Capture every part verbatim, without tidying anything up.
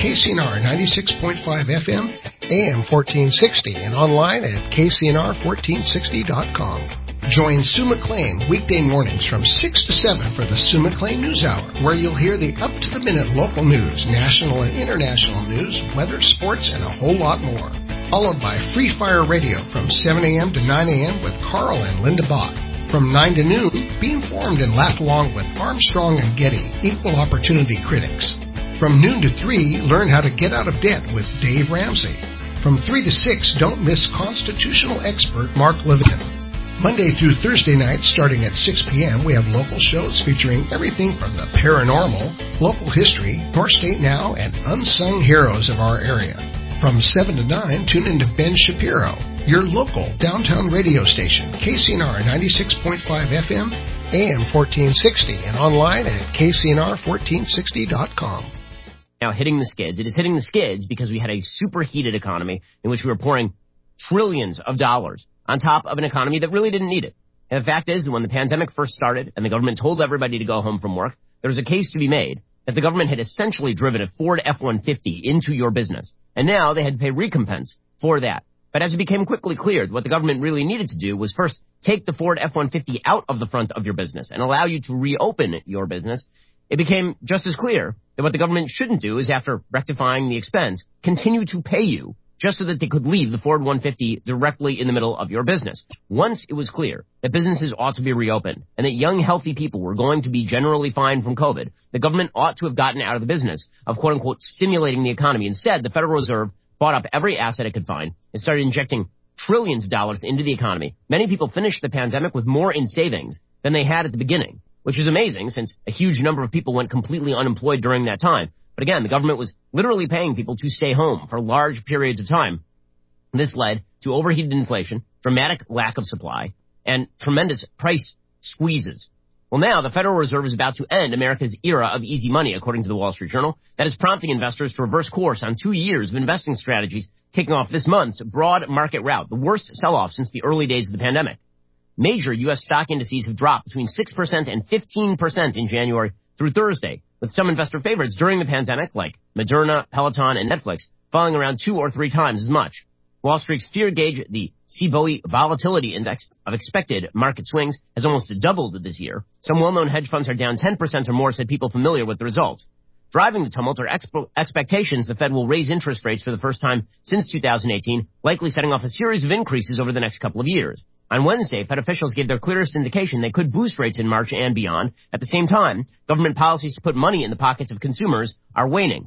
K C N R ninety-six point five F M, A M fourteen sixty, and online at K C N R fourteen sixty dot com. Join Sue McLean weekday mornings from six to seven for the Sue McLean News Hour, where you'll hear the up-to-the-minute local news, national and international news, weather, sports, and a whole lot more. Followed by Free Fire Radio from seven a.m. to nine a.m. with Carl and Linda Bach. From nine to noon, be informed and laugh along with Armstrong and Getty, equal opportunity critics. From noon to three, learn how to get out of debt with Dave Ramsey. From three to six, don't miss constitutional expert Mark Levitin. Monday through Thursday nights, starting at six p.m., we have local shows featuring everything from the paranormal, local history, North State Now, and unsung heroes of our area. From seven to nine, tune in to Ben Shapiro, your local downtown radio station, K C N R ninety-six point five F M, A M fourteen sixty, and online at K C N R fourteen sixty dot com. Now, hitting the skids. It is hitting the skids because we had a superheated economy in which we were pouring trillions of dollars on top of an economy that really didn't need it. And the fact is that when the pandemic first started and the government told everybody to go home from work, there was a case to be made that the government had essentially driven a Ford F one fifty into your business. And now they had to pay recompense for that. But as it became quickly clear, what the government really needed to do was first take the Ford F one fifty out of the front of your business and allow you to reopen your business. It became just as clear that what the government shouldn't do is, after rectifying the expense, continue to pay you just so that they could leave the Ford F one fifty directly in the middle of your business. Once it was clear that businesses ought to be reopened and that young, healthy people were going to be generally fine from COVID, the government ought to have gotten out of the business of, quote-unquote, stimulating the economy. Instead, the Federal Reserve bought up every asset it could find and started injecting trillions of dollars into the economy. Many people finished the pandemic with more in savings than they had at the beginning, which is amazing since a huge number of people went completely unemployed during that time. But again, the government was literally paying people to stay home for large periods of time. This led to overheated inflation, dramatic lack of supply, and tremendous price squeezes. Well, now the Federal Reserve is about to end America's era of easy money, according to the Wall Street Journal. That is prompting investors to reverse course on two years of investing strategies, kicking off this month's broad market rout, the worst sell-off since the early days of the pandemic. Major U S stock indices have dropped between six percent and fifteen percent in January through Thursday, with some investor favorites during the pandemic, like Moderna, Peloton, and Netflix, falling around two or three times as much. Wall Street's fear gauge, the C B O E Volatility Index of expected market swings, has almost doubled this year. Some well-known hedge funds are down ten percent or more, said people familiar with the results. Driving the tumult are exp- expectations the Fed will raise interest rates for the first time since two thousand eighteen, likely setting off a series of increases over the next couple of years. On Wednesday, Fed officials gave their clearest indication they could boost rates in March and beyond. At the same time, government policies to put money in the pockets of consumers are waning.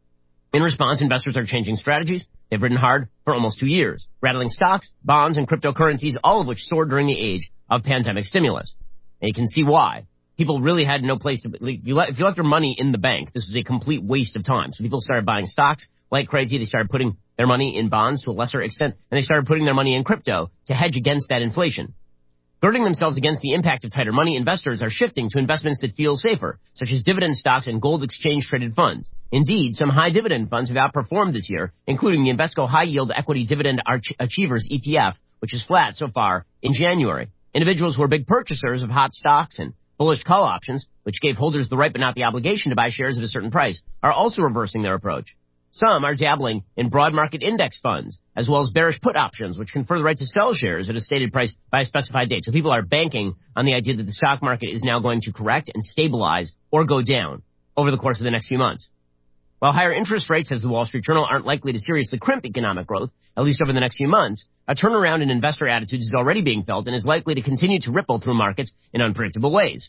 In response, investors are changing strategies. They've ridden hard for almost two years, rattling stocks, bonds, and cryptocurrencies, all of which soared during the age of pandemic stimulus. And you can see why. People really had no place to, you let, if you left your money in the bank, this was a complete waste of time. So people started buying stocks like crazy. They started putting their money in bonds to a lesser extent, and they started putting their money in crypto to hedge against that inflation. Girding themselves against the impact of tighter money, investors are shifting to investments that feel safer, such as dividend stocks and gold exchange-traded funds. Indeed, some high-dividend funds have outperformed this year, including the Invesco High Yield Equity Dividend Arch- Achievers E T F, which is flat so far in January. Individuals who are big purchasers of hot stocks and bullish call options, which gave holders the right but not the obligation to buy shares at a certain price, are also reversing their approach. Some are dabbling in broad market index funds, as well as bearish put options, which confer the right to sell shares at a stated price by a specified date. So people are banking on the idea that the stock market is now going to correct and stabilize or go down over the course of the next few months. While higher interest rates, says the Wall Street Journal, aren't likely to seriously crimp economic growth, at least over the next few months, a turnaround in investor attitudes is already being felt and is likely to continue to ripple through markets in unpredictable ways.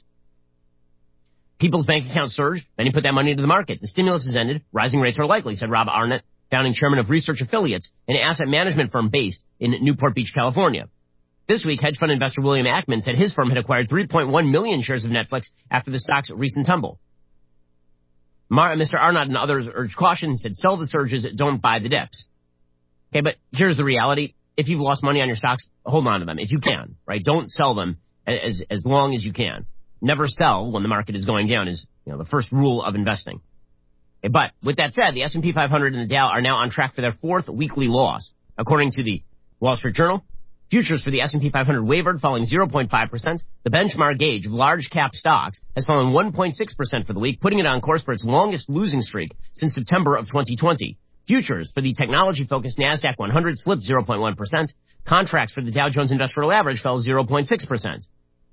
People's bank accounts surged, many put that money into the market. The stimulus has ended. Rising rates are likely, said Rob Arnott, founding chairman of Research Affiliates, an asset management firm based in Newport Beach, California. This week, hedge fund investor William Ackman said his firm had acquired three point one million shares of Netflix after the stock's recent tumble. Mar- Mister Arnott and others urged caution, said sell the surges, don't buy the dips. Okay, but here's the reality. If you've lost money on your stocks, hold on to them if you can, right? Don't sell them as, as long as you can. Never sell when the market is going down is, you know, the first rule of investing. Okay, but with that said, the S and P five hundred and the Dow are now on track for their fourth weekly loss. According to the Wall Street Journal, Futures for the S and P five hundred wavered, falling zero point five percent. The benchmark gauge of large-cap stocks has fallen one point six percent for the week, putting it on course for its longest losing streak since September of twenty twenty. Futures for the technology-focused NASDAQ one hundred slipped zero point one percent. Contracts for the Dow Jones Industrial Average fell zero point six percent.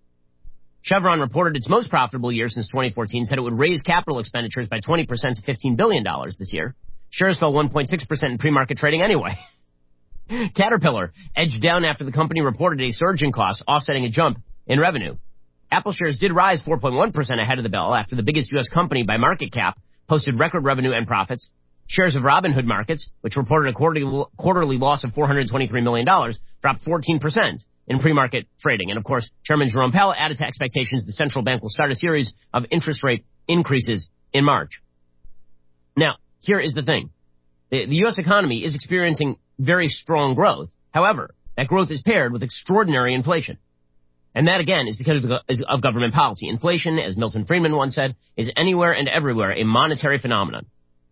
Chevron reported its most profitable year since twenty fourteen, said it would raise capital expenditures by twenty percent to fifteen billion dollars this year. Shares fell one point six percent in pre-market trading anyway. Caterpillar edged down after the company reported a surge in costs, offsetting a jump in revenue. Apple shares did rise four point one percent ahead of the bell after the biggest U S company by market cap posted record revenue and profits. Shares of Robinhood Markets, which reported a quarterly, quarterly loss of four hundred twenty-three million dollars, dropped fourteen percent in pre-market trading. And of course, Chairman Jerome Powell added to expectations the central bank will start a series of interest rate increases in March. Now, here is the thing. The, the U S economy is experiencing very strong growth. However, that growth is paired with extraordinary inflation. And that, again, is because of, of government policy. Inflation, as Milton Friedman once said, is anywhere and everywhere a monetary phenomenon.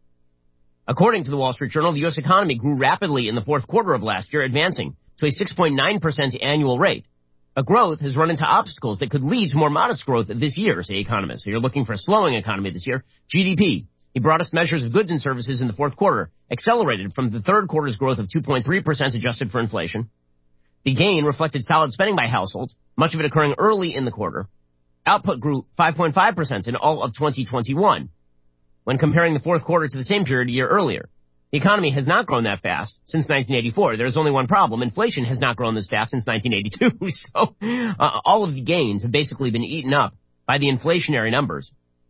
According to the Wall Street Journal, the U S economy grew rapidly in the fourth quarter of last year, advancing to a six point nine percent annual rate. But growth has run into obstacles that could lead to more modest growth this year, say economists. So you're looking for a slowing economy this year. G D P. The broadest measures of goods and services in the fourth quarter accelerated from the third quarter's growth of two point three percent adjusted for inflation. The gain reflected solid spending by households, much of it occurring early in the quarter. Output grew five point five percent in all of twenty twenty-one. When comparing the fourth quarter to the same period a year earlier. The economy has not grown that fast since nineteen eighty-four. There is only one problem. Inflation has not grown this fast since nineteen eighty-two. So uh, all of the gains have basically been eaten up by the inflationary numbers.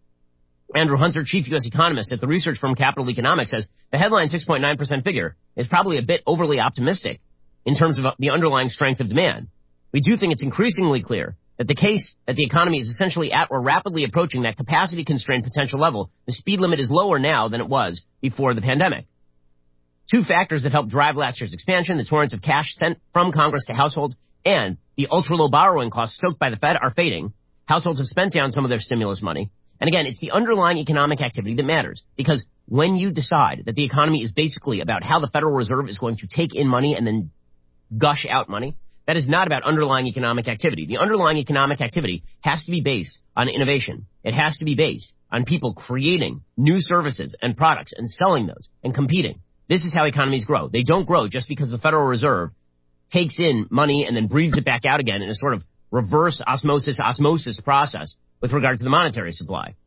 Andrew Hunter, chief U S economist at the research firm Capital Economics, says the headline six point nine percent figure is probably a bit overly optimistic in terms of the underlying strength of demand. We do think it's increasingly clear that the case that the economy is essentially at or rapidly approaching that capacity-constrained potential level, the speed limit is lower now than it was before the pandemic. Two factors that helped drive last year's expansion, the torrent of cash sent from Congress to households and the ultra-low borrowing costs stoked by the Fed are fading. Households have spent down some of their stimulus money. And again, it's the underlying economic activity that matters. Because when you decide that the economy is basically about how the Federal Reserve is going to take in money and then gush out money, that is not about underlying economic activity. The underlying economic activity has to be based on innovation. It has to be based on people creating new services and products and selling those and competing. This is how economies grow. They don't grow just because the Federal Reserve takes in money and then breathes it back out again in a sort of reverse osmosis osmosis process with regard to the monetary supply.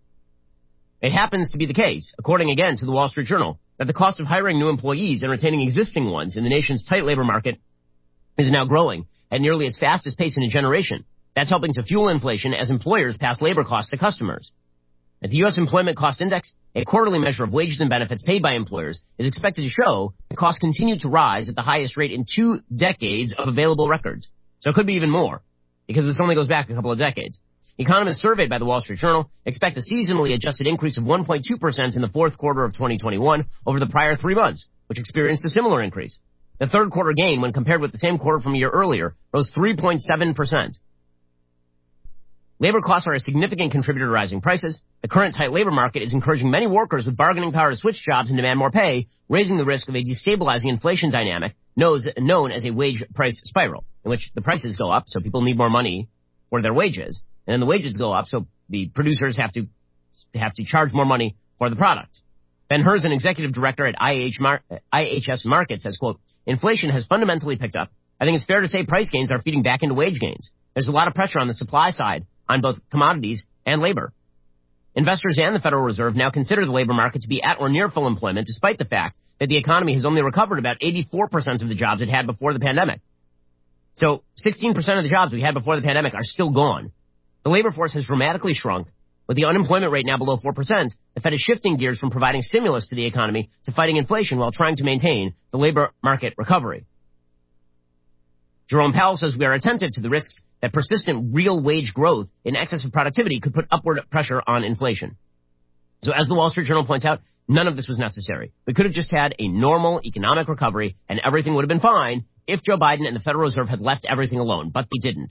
It happens to be the case, according again to the Wall Street Journal, that the cost of hiring new employees and retaining existing ones in the nation's tight labor market is now growing at nearly its fastest pace in a generation. That's helping to fuel inflation as employers pass labor costs to customers. At the U S Employment Cost Index, a quarterly measure of wages and benefits paid by employers, is expected to show the costs continue to rise at the highest rate in two decades of available records. So it could be even more, because this only goes back a couple of decades. Economists surveyed by the Wall Street Journal expect a seasonally adjusted increase of one point two percent in the fourth quarter of twenty twenty-one over the prior three months, which experienced a similar increase. The third quarter gain, when compared with the same quarter from a year earlier, rose three point seven percent. Labor costs are a significant contributor to rising prices. The current tight labor market is encouraging many workers with bargaining power to switch jobs and demand more pay, raising the risk of a destabilizing inflation dynamic known as a wage price spiral, in which the prices go up, so people need more money for their wages, and then the wages go up, so the producers have to have to charge more money for the product. Ben Herzen, executive director at I H S Markets, says, quote, inflation has fundamentally picked up. I think it's fair to say price gains are feeding back into wage gains. There's a lot of pressure on the supply side on both commodities and labor. Investors and the Federal Reserve now consider the labor market to be at or near full employment, despite the fact that the economy has only recovered about eighty-four percent of the jobs it had before the pandemic. So sixteen percent of the jobs we had before the pandemic are still gone. The labor force has dramatically shrunk. With the unemployment rate now below four percent, the Fed is shifting gears from providing stimulus to the economy to fighting inflation while trying to maintain the labor market recovery. Jerome Powell says we are attentive to the risks that persistent real wage growth in excess of productivity could put upward pressure on inflation. So as the Wall Street Journal points out, none of this was necessary. We could have just had a normal economic recovery and everything would have been fine if Joe Biden and the Federal Reserve had left everything alone, but they didn't.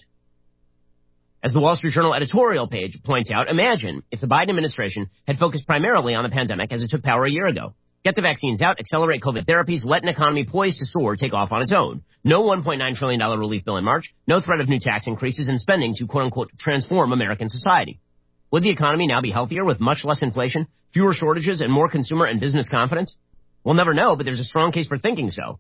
As the Wall Street Journal editorial page points out, imagine if the Biden administration had focused primarily on the pandemic as it took power a year ago. Get the vaccines out, accelerate COVID therapies, let an economy poised to soar take off on its own. No one point nine trillion dollars relief bill in March, no threat of new tax increases and spending to quote-unquote transform American society. Would the economy now be healthier with much less inflation, fewer shortages, and more consumer and business confidence? We'll never know, but there's a strong case for thinking so.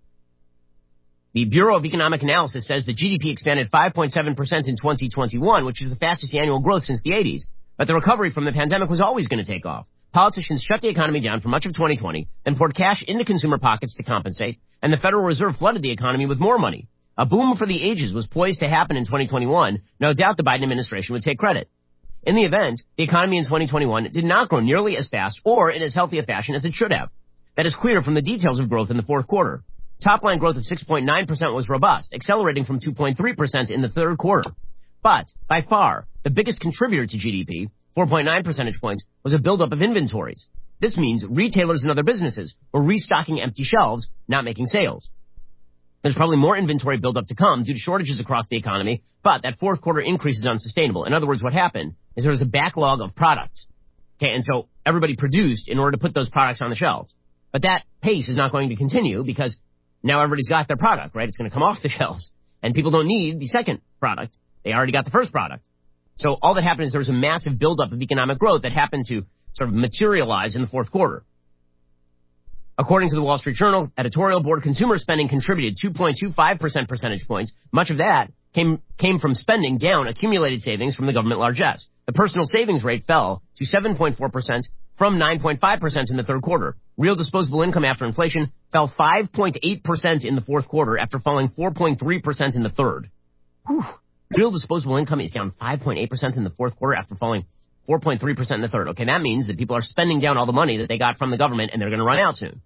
The Bureau of Economic Analysis says the G D P expanded five point seven percent in twenty twenty-one, which is the fastest annual growth since the eighties. But the recovery from the pandemic was always going to take off. Politicians shut the economy down for much of twenty twenty, then poured cash into consumer pockets to compensate, and the Federal Reserve flooded the economy with more money. A boom for the ages was poised to happen in twenty twenty-one. No doubt the Biden administration would take credit. In the event, the economy in twenty twenty-one did not grow nearly as fast or in as healthy a fashion as it should have. That is clear from the details of growth in the fourth quarter. Top-line growth of six point nine percent was robust, accelerating from two point three percent in the third quarter. But, by far, the biggest contributor to G D P, four point nine percentage points, was a buildup of inventories. This means retailers and other businesses were restocking empty shelves, not making sales. There's probably more inventory buildup to come due to shortages across the economy, but that fourth quarter increase is unsustainable. In other words, what happened is there was a backlog of products. Okay, and so everybody produced in order to put those products on the shelves. But that pace is not going to continue because now everybody's got their product, right? It's going to come off the shelves. And people don't need the second product. They already got the first product. So all that happened is there was a massive buildup of economic growth that happened to sort of materialize in the fourth quarter. According to the Wall Street Journal editorial board, consumer spending contributed two point two five percent percentage points. Much of that came came from spending down accumulated savings from the government largesse. The personal savings rate fell to seven point four percent from nine point five percent in the third quarter. Real disposable income after inflation fell five point eight percent in the fourth quarter after falling four point three percent in the third. Whew. Real disposable income is down five point eight percent in the fourth quarter after falling four point three percent in the third. Okay, that means that people are spending down all the money that they got from the government and they're going to run out soon.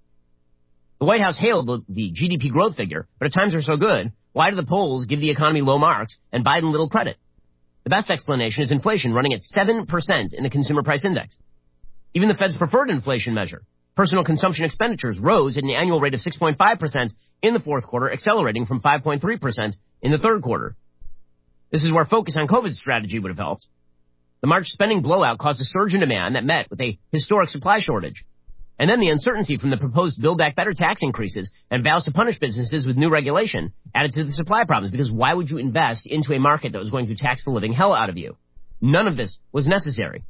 The White House hailed the, the G D P growth figure, but if times are so good, why do the polls give the economy low marks and Biden little credit? The best explanation is inflation running at seven percent in the Consumer Price Index. Even the Fed's preferred inflation measure, personal consumption expenditures, rose at an annual rate of six point five percent in the fourth quarter, accelerating from five point three percent in the third quarter. This is where focus on COVID strategy would have helped. The March spending blowout caused a surge in demand that met with a historic supply shortage. And then the uncertainty from the proposed Build Back Better tax increases and vows to punish businesses with new regulation added to the supply problems, because why would you invest into a market that was going to tax the living hell out of you? None of this was necessary.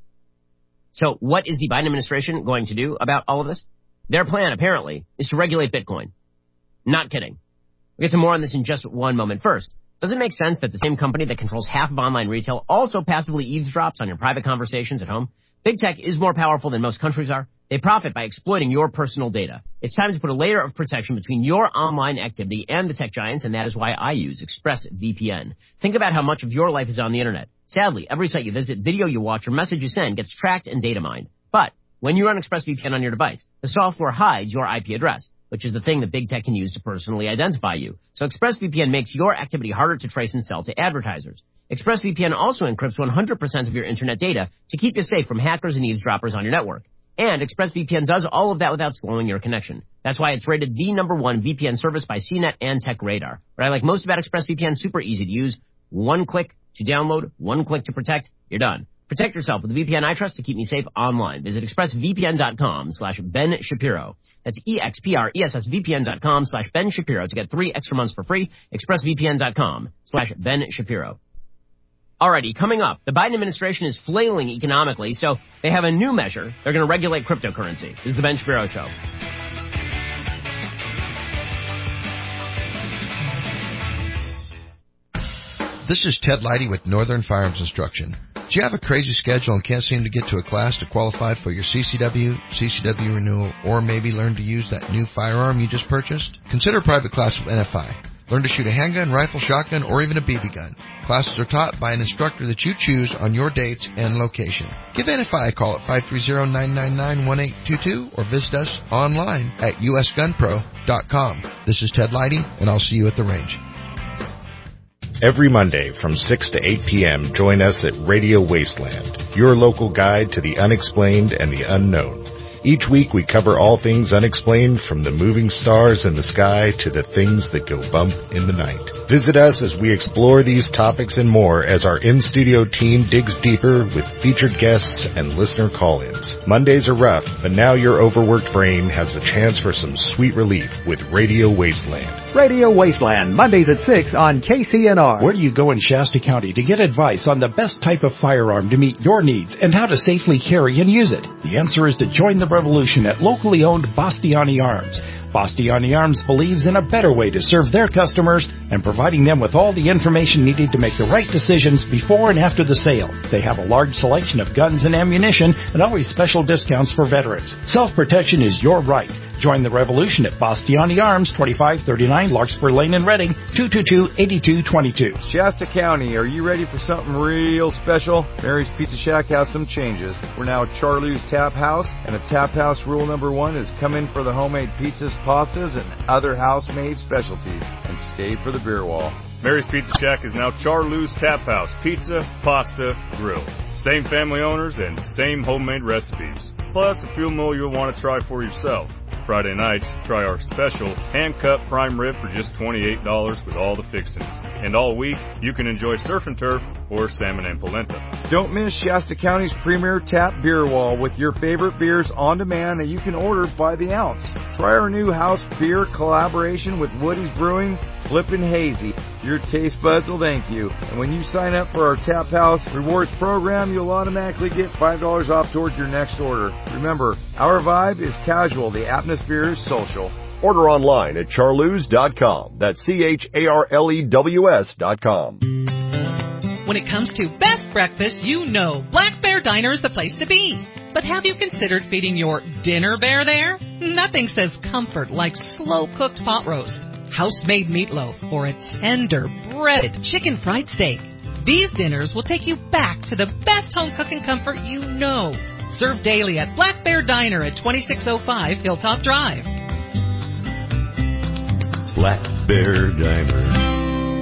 So what is the Biden administration going to do about all of this? Their plan, apparently, is to regulate Bitcoin. Not kidding. We'll get to more on this in just one moment. First, does it make sense that the same company that controls half of online retail also passively eavesdrops on your private conversations at home? Big tech is more powerful than most countries are. They profit by exploiting your personal data. It's time to put a layer of protection between your online activity and the tech giants, and that is why I use ExpressVPN. Think about how much of your life is on the internet. Sadly, every site you visit, video you watch, or message you send gets tracked and data mined. But when you run ExpressVPN on your device, the software hides your I P address, which is the thing that big tech can use to personally identify you. So ExpressVPN makes your activity harder to trace and sell to advertisers. ExpressVPN also encrypts one hundred percent of your internet data to keep you safe from hackers and eavesdroppers on your network. And ExpressVPN does all of that without slowing your connection. That's why it's rated the number one V P N service by C net and TechRadar. What I like most about ExpressVPN, super easy to use. One click to download, one click to protect, you're done. Protect yourself with the V P N I trust to keep me safe online. Visit expressvpn.com slash Ben Shapiro. That's E-X-P-R-E-S-S-V-P-N.com slash Ben Shapiro to get three extra months for free. expressvpn.com slash Ben Shapiro. Alrighty, coming up, the Biden administration is flailing economically, so they have a new measure. They're going to regulate cryptocurrency. This is the Ben Shapiro Show. This is Ted Leidy with Northern Firearms Instruction. Do you have a crazy schedule and can't seem to get to a class to qualify for your C C W, C C W renewal, or maybe learn to use that new firearm you just purchased? Consider a private class with N F I. Learn to shoot a handgun, rifle, shotgun, or even a B B gun. Classes are taught by an instructor that you choose on your dates and location. Give N F I a call at five three zero, nine nine nine, one eight two two or visit us online at U S gun pro dot com. This is Ted Leidy, and I'll see you at the range. Every Monday from six to eight p.m., join us at Radio Wasteland, your local guide to the unexplained and the unknown. Each week we cover all things unexplained, from the moving stars in the sky to the things that go bump in the night. Visit us as we explore these topics and more as our in-studio team digs deeper with featured guests and listener call-ins. Mondays are rough, but now your overworked brain has the chance for some sweet relief with Radio Wasteland. Radio Wasteland, Mondays at six on K C N R. Where do you go in Shasta County to get advice on the best type of firearm to meet your needs and how to safely carry and use it? The answer is to join the revolution at locally owned Bastiani Arms. Bastiani Arms believes in a better way to serve their customers and providing them with all the information needed to make the right decisions before and after the sale. They have a large selection of guns and ammunition and always special discounts for veterans. Self-protection is your right. Join the revolution at Bastiani Arms, twenty-five thirty-nine Larkspur Lane in Reading, two two two, eight two two two. Shasta County, are you ready for something real special? Mary's Pizza Shack has some changes. We're now Charlie's Tap House, and the Tap House rule number one is come in for the homemade pizzas, pastas, and other house-made specialties, and stay for the beer wall. Mary's Pizza Shack is now Charlie's Tap House. Pizza, pasta, grill. Same family owners and same homemade recipes. Plus, a few more you'll want to try for yourself. Friday nights, try our special hand-cut prime rib for just twenty-eight dollars with all the fixings. And all week, you can enjoy surf and turf or salmon and polenta. Don't miss Shasta County's premier tap beer wall with your favorite beers on demand that you can order by the ounce. Try our new house beer collaboration with Woody's Brewing, Flippin' Hazy. Your taste buds will thank you. And when you sign up for our Tap House Rewards program, you'll automatically get five dollars off towards your next order. Remember, our vibe is casual. The atmosphere is social. Order online at charlews dot com. That's C H A R L E W S dot com. When it comes to best breakfast, you know Black Bear Diner is the place to be. But have you considered feeding your dinner bear there? Nothing says comfort like slow-cooked pot roast, house-made meatloaf, or a tender breaded chicken fried steak. These dinners will take you back to the best home cooking comfort you know. Served daily at Black Bear Diner at twenty-six oh five Hilltop Drive. Black Bear Diner.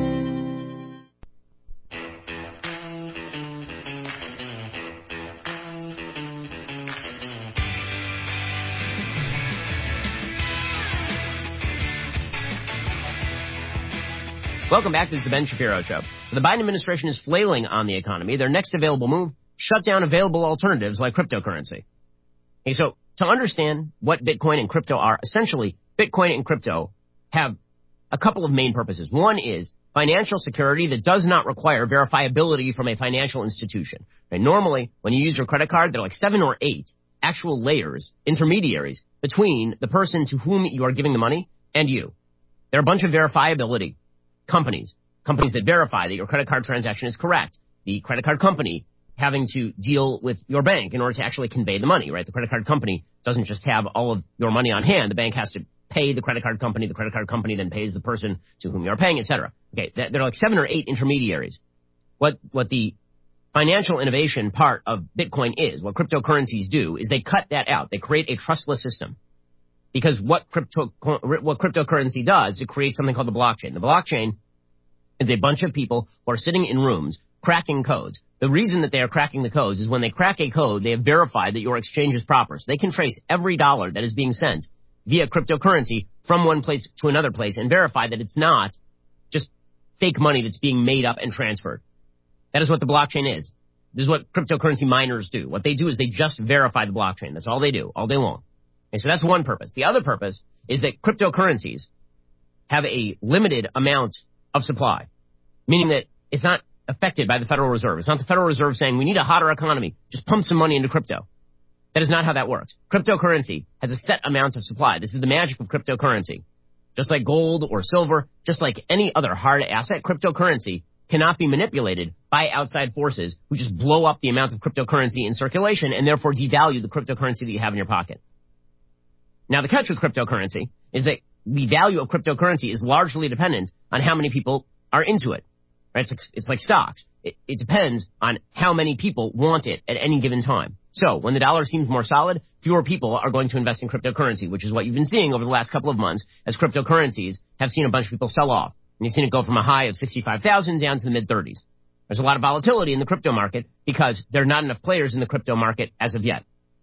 Welcome back. This is the Ben Shapiro Show. So the Biden administration is flailing on the economy. Their next available move, shut down available alternatives like cryptocurrency. Okay, so to understand what Bitcoin and crypto are, essentially, Bitcoin and crypto have a couple of main purposes. One is financial security that does not require verifiability from a financial institution. Okay, normally, when you use your credit card, there are like seven or eight actual layers, intermediaries, between the person to whom you are giving the money and you. There are a bunch of verifiability companies, companies that verify that your credit card transaction is correct. The credit card company having to deal with your bank in order to actually convey the money, right? The credit card company doesn't just have all of your money on hand. The bank has to pay the credit card company. The credit card company then pays the person to whom you are paying, et cetera. Okay, there are like seven or eight intermediaries. What, what the financial innovation part of Bitcoin is, what cryptocurrencies do, is they cut that out. They create a trustless system. Because what crypto, what cryptocurrency does, it creates something called the blockchain. The blockchain is a bunch of people who are sitting in rooms cracking codes. The reason that they are cracking the codes is when they crack a code, they have verified that your exchange is proper. So they can trace every dollar that is being sent via cryptocurrency from one place to another place and verify that it's not just fake money that's being made up and transferred. That is what the blockchain is. This is what cryptocurrency miners do. What they do is they just verify the blockchain. That's all they do, all day long. Okay, so that's one purpose. The other purpose is that cryptocurrencies have a limited amount of supply, meaning that it's not affected by the Federal Reserve. It's not the Federal Reserve saying we need a hotter economy, just pump some money into crypto. That is not how that works. Cryptocurrency has a set amount of supply. This is the magic of cryptocurrency. Just like gold or silver, just like any other hard asset, cryptocurrency cannot be manipulated by outside forces who just blow up the amount of cryptocurrency in circulation and therefore devalue the cryptocurrency that you have in your pocket. Now, the catch with cryptocurrency is that the value of cryptocurrency is largely dependent on how many people are into it. Right? It's like, it's like stocks. It, it depends on how many people want it at any given time. So when the dollar seems more solid, fewer people are going to invest in cryptocurrency, which is what you've been seeing over the last couple of months as cryptocurrencies have seen a bunch of people sell off. And you've seen it go from a high of sixty-five thousand down to the mid-thirties. There's a lot of volatility in the crypto market because there are not enough players in the crypto market as of yet.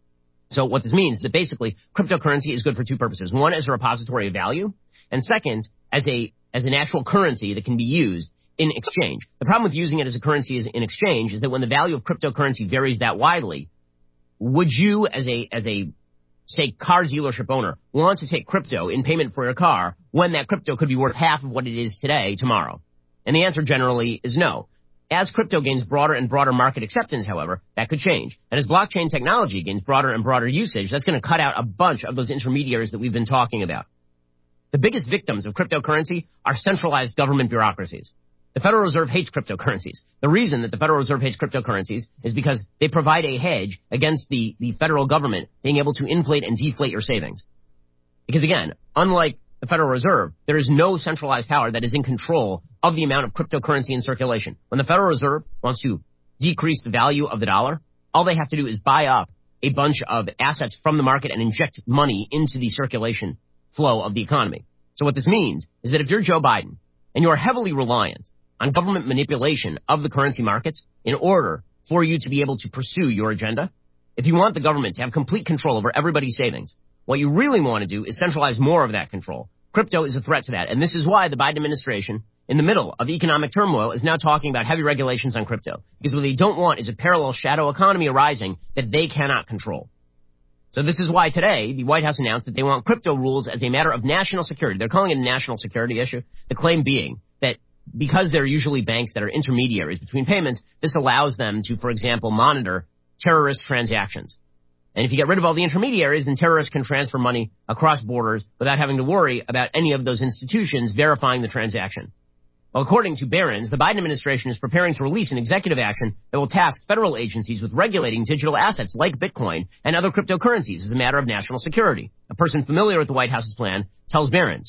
So what this means is that basically cryptocurrency is good for two purposes. One, as a repository of value, and second, as a as an actual currency that can be used in exchange. The problem with using it as a currency in exchange is that when the value of cryptocurrency varies that widely, would you, as a as a say car dealership owner, want to take crypto in payment for your car when that crypto could be worth half of what it is today tomorrow? And the answer generally is no. As crypto gains broader and broader market acceptance, however, that could change. And as blockchain technology gains broader and broader usage, that's going to cut out a bunch of those intermediaries that we've been talking about. The biggest victims of cryptocurrency are centralized government bureaucracies. The Federal Reserve hates cryptocurrencies. The reason that the Federal Reserve hates cryptocurrencies is because they provide a hedge against the, the federal government being able to inflate and deflate your savings. Because again, unlike the Federal Reserve, there is no centralized power that is in control of the amount of cryptocurrency in circulation. When the Federal Reserve wants to decrease the value of the dollar, all they have to do is buy up a bunch of assets from the market and inject money into the circulation flow of the economy. So what this means is that if you're Joe Biden and you are heavily reliant on government manipulation of the currency markets in order for you to be able to pursue your agenda, if you want the government to have complete control over everybody's savings, what you really want to do is centralize more of that control. Crypto is a threat to that, and this is why the Biden administration, in the middle of economic turmoil, is now talking about heavy regulations on crypto, because what they don't want is a parallel shadow economy arising that they cannot control. So this is why today the White House announced that they want crypto rules as a matter of national security. They're calling it a national security issue, the claim being that because they're usually banks that are intermediaries between payments, this allows them to, for example, monitor terrorist transactions. And if you get rid of all the intermediaries, then terrorists can transfer money across borders without having to worry about any of those institutions verifying the transaction. Well, according to Barron's, the Biden administration is preparing to release an executive action that will task federal agencies with regulating digital assets like Bitcoin and other cryptocurrencies as a matter of national security. A person familiar with the White House's plan tells Barron's,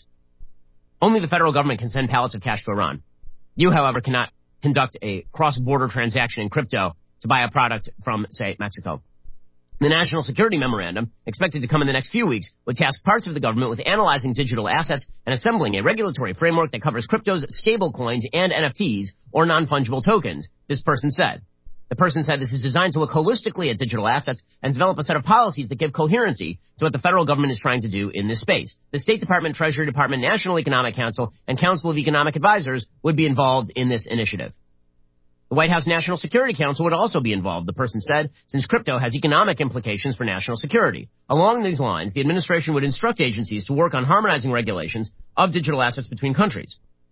only the federal government can send pallets of cash to Iran. You, however, cannot conduct a cross-border transaction in crypto to buy a product from, say, Mexico. The National Security Memorandum, expected to come in the next few weeks, would task parts of the government with analyzing digital assets and assembling a regulatory framework that covers cryptos, stablecoins, and N F Ts, or non-fungible tokens, this person said. The person said this is designed to look holistically at digital assets and develop a set of policies that give coherency to what the federal government is trying to do in this space. The State Department, Treasury Department, National Economic Council, and Council of Economic Advisors would be involved in this initiative. The White House National Security Council would also be involved, the person said, since crypto has economic implications for national security. Along these lines, the administration would instruct agencies to work on harmonizing regulations of digital assets between countries.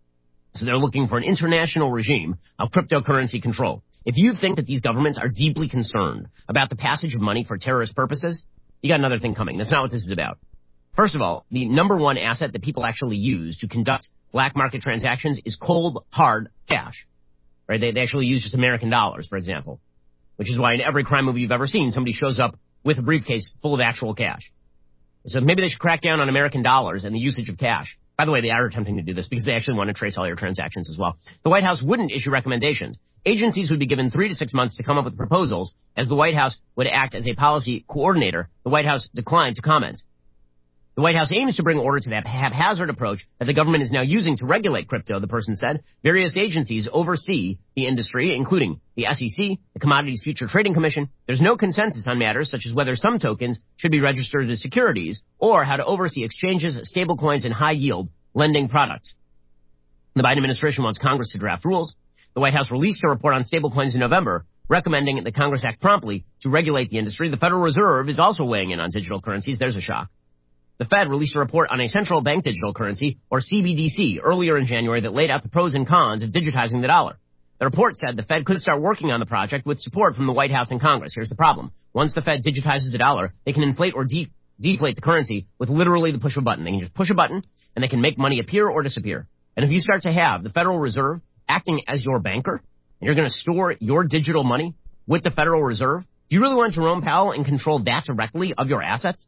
So they're looking for an international regime of cryptocurrency control. If you think that these governments are deeply concerned about the passage of money for terrorist purposes, you got another thing coming. That's not what this is about. First of all, the number one asset that people actually use to conduct black market transactions is cold, hard cash. Right? They, they actually use just American dollars, for example, which is why in every crime movie you've ever seen, somebody shows up with a briefcase full of actual cash. So maybe they should crack down on American dollars and the usage of cash. By the way, they are attempting to do this because they actually want to trace all your transactions as well. The White House wouldn't issue recommendations. Agencies would be given three to six months to come up with proposals, as the White House would act as a policy coordinator. The White House declined to comment. The White House aims to bring order to that haphazard approach that the government is now using to regulate crypto, the person said. Various agencies oversee the industry, including the S E C, the Commodities Future Trading Commission. There's no consensus on matters such as whether some tokens should be registered as securities or how to oversee exchanges, stablecoins, and high-yield lending products. The Biden administration wants Congress to draft rules. The White House released a report on stablecoins in November, recommending that Congress act promptly to regulate the industry. The Federal Reserve is also weighing in on digital currencies. There's a shock. The Fed released a report on a central bank digital currency, or C B D C, earlier in January that laid out the pros and cons of digitizing the dollar. The report said the Fed could start working on the project with support from the White House and Congress. Here's the problem. Once the Fed digitizes the dollar, they can inflate or de- deflate the currency with literally the push of a button. They can just push a button, and they can make money appear or disappear. And if you start to have the Federal Reserve acting as your banker, and you're going to store your digital money with the Federal Reserve, do you really want Jerome Powell in control that directly of your assets?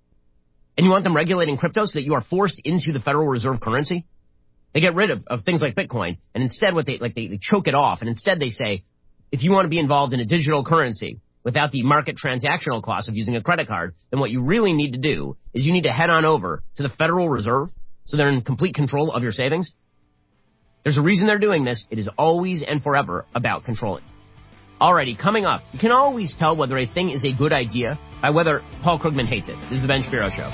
And you want them regulating crypto so that you are forced into the Federal Reserve currency? They get rid of, of things like Bitcoin, and instead what they, like they, they choke it off, and instead they say, if you want to be involved in a digital currency without the market transactional cost of using a credit card, then what you really need to do is you need to head on over to the Federal Reserve so they're in complete control of your savings. There's a reason they're doing this. It is always and forever about controlling. Alrighty, coming up, you can always tell whether a thing is a good idea by whether Paul Krugman hates it. This is the Ben Shapiro Show.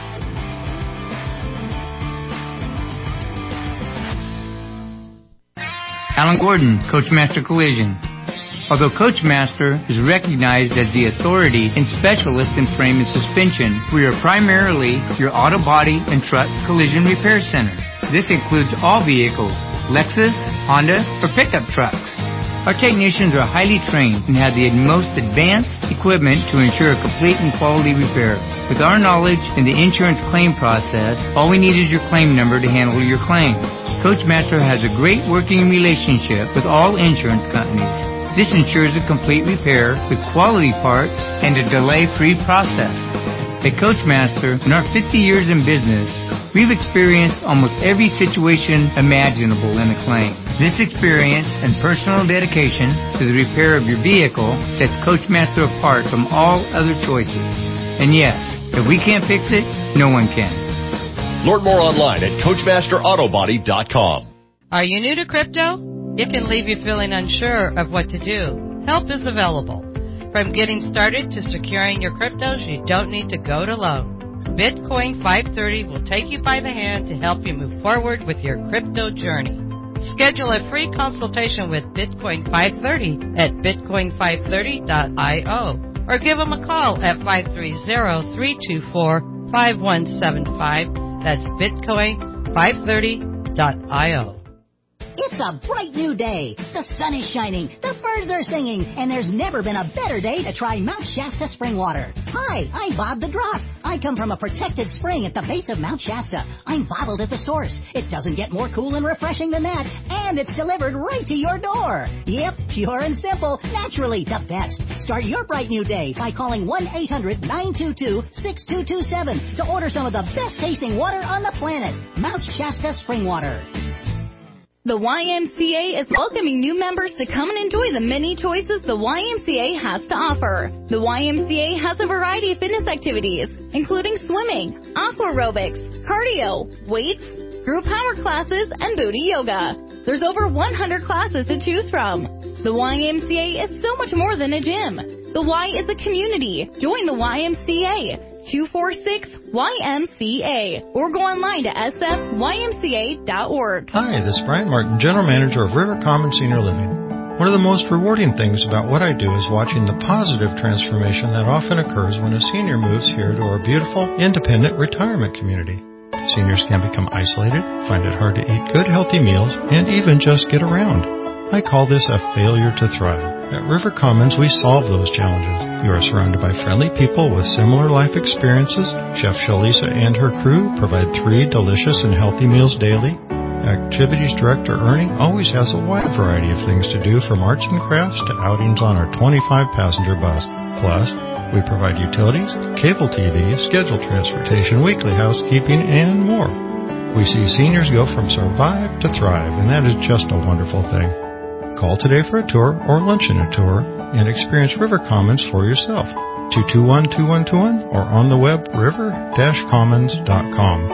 Alan Gordon, Coachmaster Collision. Although Coachmaster is recognized as the authority and specialist in frame and suspension, we are primarily your auto body and truck collision repair center. This includes all vehicles, Lexus, Honda, or pickup trucks. Our technicians are highly trained and have the most advanced equipment to ensure a complete and quality repair. With our knowledge in the insurance claim process, all we need is your claim number to handle your claim. Coachmaster has a great working relationship with all insurance companies. This ensures a complete repair with quality parts and a delay-free process. At Coachmaster, in our fifty years in business, we've experienced almost every situation imaginable in a claim. This experience and personal dedication to the repair of your vehicle sets Coachmaster apart from all other choices. And yes, if we can't fix it, no one can. Learn more online at Coachmaster Auto Body dot com. Are you new to crypto? It can leave you feeling unsure of what to do. Help is available. From getting started to securing your cryptos, you don't need to go it alone. Bitcoin five thirty will take you by the hand to help you move forward with your crypto journey. Schedule a free consultation with Bitcoin five thirty at Bitcoin five thirty dot io or give them a call at five three zero, three two four, five one seven five. That's Bitcoin five thirty dot io. It's a bright new day. The sun is shining, the birds are singing, and there's never been a better day to try Mount Shasta spring water. Hi, I'm Bob the Drop. I come from a protected spring at the base of Mount Shasta. I'm bottled at the source. It doesn't get more cool and refreshing than that, and it's delivered right to your door. Yep, pure and simple, naturally the best. Start your bright new day by calling one eight hundred, nine two two, six two two seven to order some of the best tasting water on the planet. Mount Shasta spring water. The Y M C A is welcoming new members to come and enjoy the many choices the Y M C A has to offer. The Y M C A has a variety of fitness activities, including swimming, aqua aerobics, cardio, weights, group power classes, and booty yoga. There's over one hundred classes to choose from. The Y M C A is so much more than a gym. The Y is a community. Join the Y M C A. two four six Y M C A or go online to S F Y M C A dot org. Hi, this is Brian Martin, General Manager of River Commons Senior Living. One of the most rewarding things about what I do is watching the positive transformation that often occurs when a senior moves here to our beautiful, independent retirement community. Seniors can become isolated, find it hard to eat good, healthy meals, and even just get around. I call this a failure to thrive. At River Commons, we solve those challenges. You are surrounded by friendly people with similar life experiences. Chef Shalisa and her crew provide three delicious and healthy meals daily. Activities Director Ernie always has a wide variety of things to do, from arts and crafts to outings on our twenty-five passenger bus. Plus, we provide utilities, cable T V, scheduled transportation, weekly housekeeping, and more. We see seniors go from survive to thrive, and that is just a wonderful thing. Call today for a tour or lunch in a tour and experience River Commons for yourself. two two one, two one two one or on the web river dash commons dot com.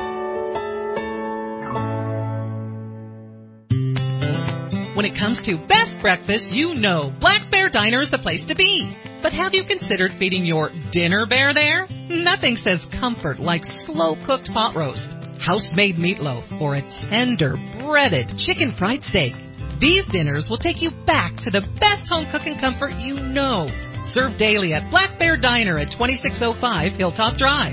When it comes to best breakfast, you know Black Bear Diner is the place to be. But have you considered feeding your dinner bear there? Nothing says comfort like slow-cooked pot roast, house-made meatloaf, or a tender, breaded chicken fried steak. These dinners will take you back to the best home cooking comfort you know. Served daily at Black Bear Diner at twenty-six oh five Hilltop Drive.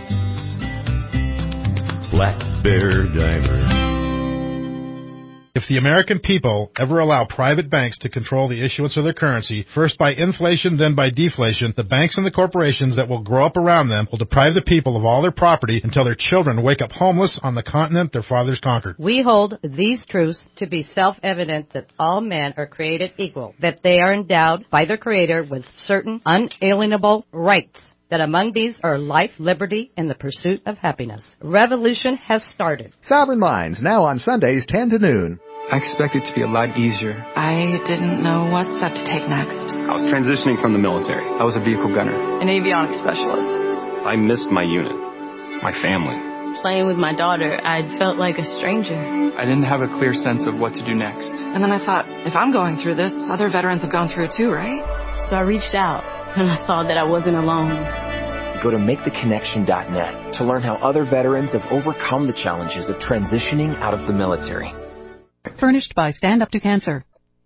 Black Bear Diner. If the American people ever allow private banks to control the issuance of their currency, first by inflation, then by deflation, the banks and the corporations that will grow up around them will deprive the people of all their property until their children wake up homeless on the continent their fathers conquered. We hold these truths to be self-evident that all men are created equal, that they are endowed by their Creator with certain unalienable rights, that among these are life, liberty, and the pursuit of happiness. Revolution has started. Sovereign Minds, now on Sundays, ten to noon. I expected it to be a lot easier. I didn't know what step to take next. I was transitioning from the military. I was a vehicle gunner. An avionics specialist. I missed my unit, my family. Playing with my daughter, I felt like a stranger. I didn't have a clear sense of what to do next. And then I thought, if I'm going through this, other veterans have gone through it too, right? So I reached out, and I saw that I wasn't alone. Go to make the connection dot net to learn how other veterans have overcome the challenges of transitioning out of the military. Furnished by Stand Up to Cancer.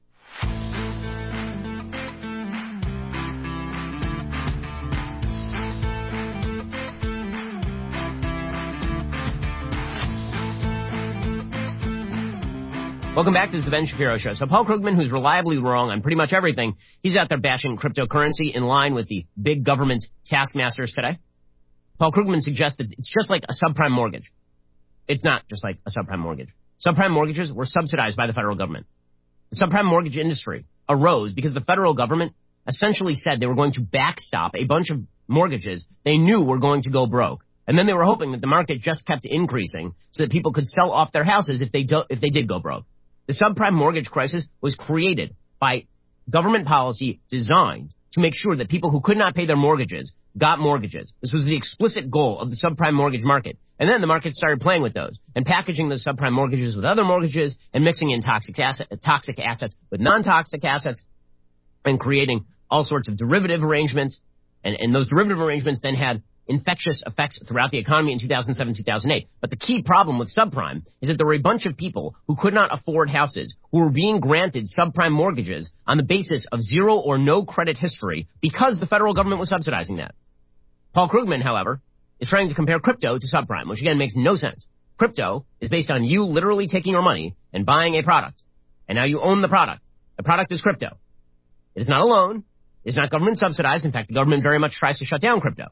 Welcome back. This is the Ben Shapiro Show. So Paul Krugman, who's reliably wrong on pretty much everything, he's out there bashing cryptocurrency in line with the big government taskmasters today. Paul Krugman suggests that it's just like a subprime mortgage. It's not just like a subprime mortgage. Subprime mortgages were subsidized by the federal government. The subprime mortgage industry arose because the federal government essentially said they were going to backstop a bunch of mortgages they knew were going to go broke. And then they were hoping that the market just kept increasing so that people could sell off their houses if they do, if they did go broke. The subprime mortgage crisis was created by government policy designed to make sure that people who could not pay their mortgages got mortgages. This was the explicit goal of the subprime mortgage market. And then the market started playing with those and packaging those subprime mortgages with other mortgages and mixing in toxic, asset, toxic assets with non-toxic assets and creating all sorts of derivative arrangements. And, and those derivative arrangements then had infectious effects throughout the economy in two thousand seven, two thousand eight. But the key problem with subprime is that there were a bunch of people who could not afford houses who were being granted subprime mortgages on the basis of zero or no credit history because the federal government was subsidizing that. Paul Krugman, however, is trying to compare crypto to subprime, which again makes no sense. Crypto is based on you literally taking your money and buying a product. And now you own the product. The product is crypto. It is not a loan. It is not government subsidized. In fact, the government very much tries to shut down crypto.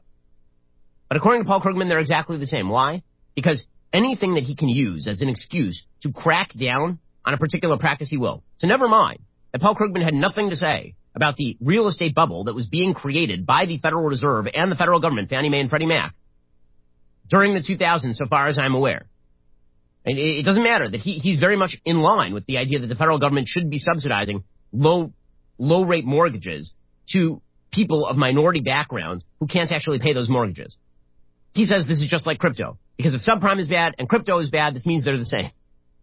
But according to Paul Krugman, they're exactly the same. Why? Because anything that he can use as an excuse to crack down on a particular practice, he will. So never mind that Paul Krugman had nothing to say about the real estate bubble that was being created by the Federal Reserve and the federal government, Fannie Mae and Freddie Mac, during the two thousands, so far as I'm aware. And it doesn't matter that he, he's very much in line with the idea that the federal government should be subsidizing low, low rate mortgages to people of minority backgrounds who can't actually pay those mortgages. He says this is just like crypto, because if subprime is bad and crypto is bad, this means they're the same.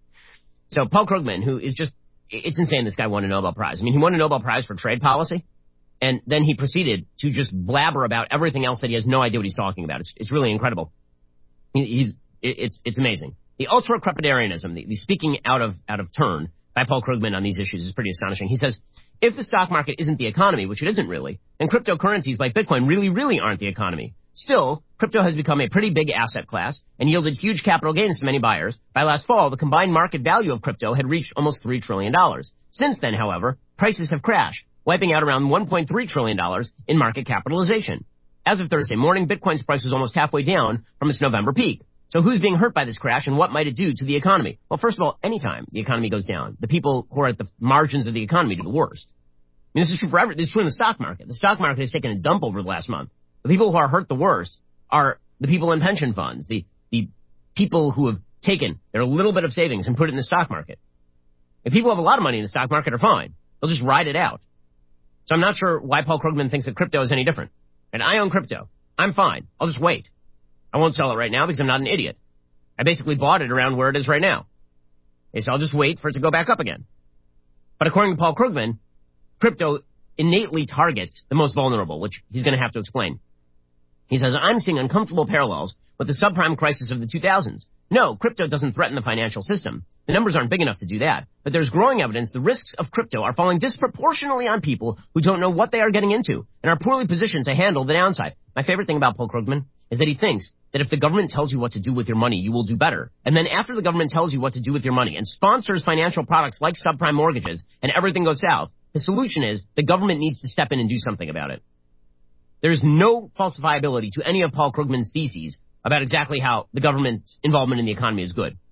So Paul Krugman, who is just, it's insane this guy won a Nobel Prize. I mean, he won a Nobel Prize for trade policy, and then he proceeded to just blabber about everything else that he has no idea what he's talking about. It's, it's really incredible. He, he's, it's, it's amazing. The ultra-crepidarianism, the, the speaking out of, out of turn by Paul Krugman on these issues is pretty astonishing. He says, if the stock market isn't the economy, which it isn't really, then cryptocurrencies like Bitcoin really, really aren't the economy. Still, crypto has become a pretty big asset class and yielded huge capital gains to many buyers. By last fall, the combined market value of crypto had reached almost three trillion dollars. Since then, however, prices have crashed, wiping out around one point three trillion dollars in market capitalization. As of Thursday morning, Bitcoin's price was almost halfway down from its November peak. So who's being hurt by this crash and what might it do to the economy? Well, first of all, anytime the economy goes down, the people who are at the margins of the economy do the worst. I mean, this is true for every, this is true in the stock market. The stock market has taken a dump over the last month. The people who are hurt the worst are the people in pension funds, the, the people who have taken their little bit of savings and put it in the stock market. If people have a lot of money in the stock market are fine. They'll just ride it out. So I'm not sure why Paul Krugman thinks that crypto is any different. And I own crypto. I'm fine. I'll just wait. I won't sell it right now because I'm not an idiot. I basically bought it around where it is right now. Okay, so I'll just wait for it to go back up again. But according to Paul Krugman, crypto innately targets the most vulnerable, which he's going to have to explain. He says, I'm seeing uncomfortable parallels with the subprime crisis of the two thousands. No, crypto doesn't threaten the financial system. The numbers aren't big enough to do that. But there's growing evidence the risks of crypto are falling disproportionately on people who don't know what they are getting into and are poorly positioned to handle the downside. My favorite thing about Paul Krugman is that he thinks that if the government tells you what to do with your money, you will do better. And then after the government tells you what to do with your money and sponsors financial products like subprime mortgages and everything goes south, the solution is the government needs to step in and do something about it. There is no falsifiability to any of Paul Krugman's theses about exactly how the government's involvement in the economy is good.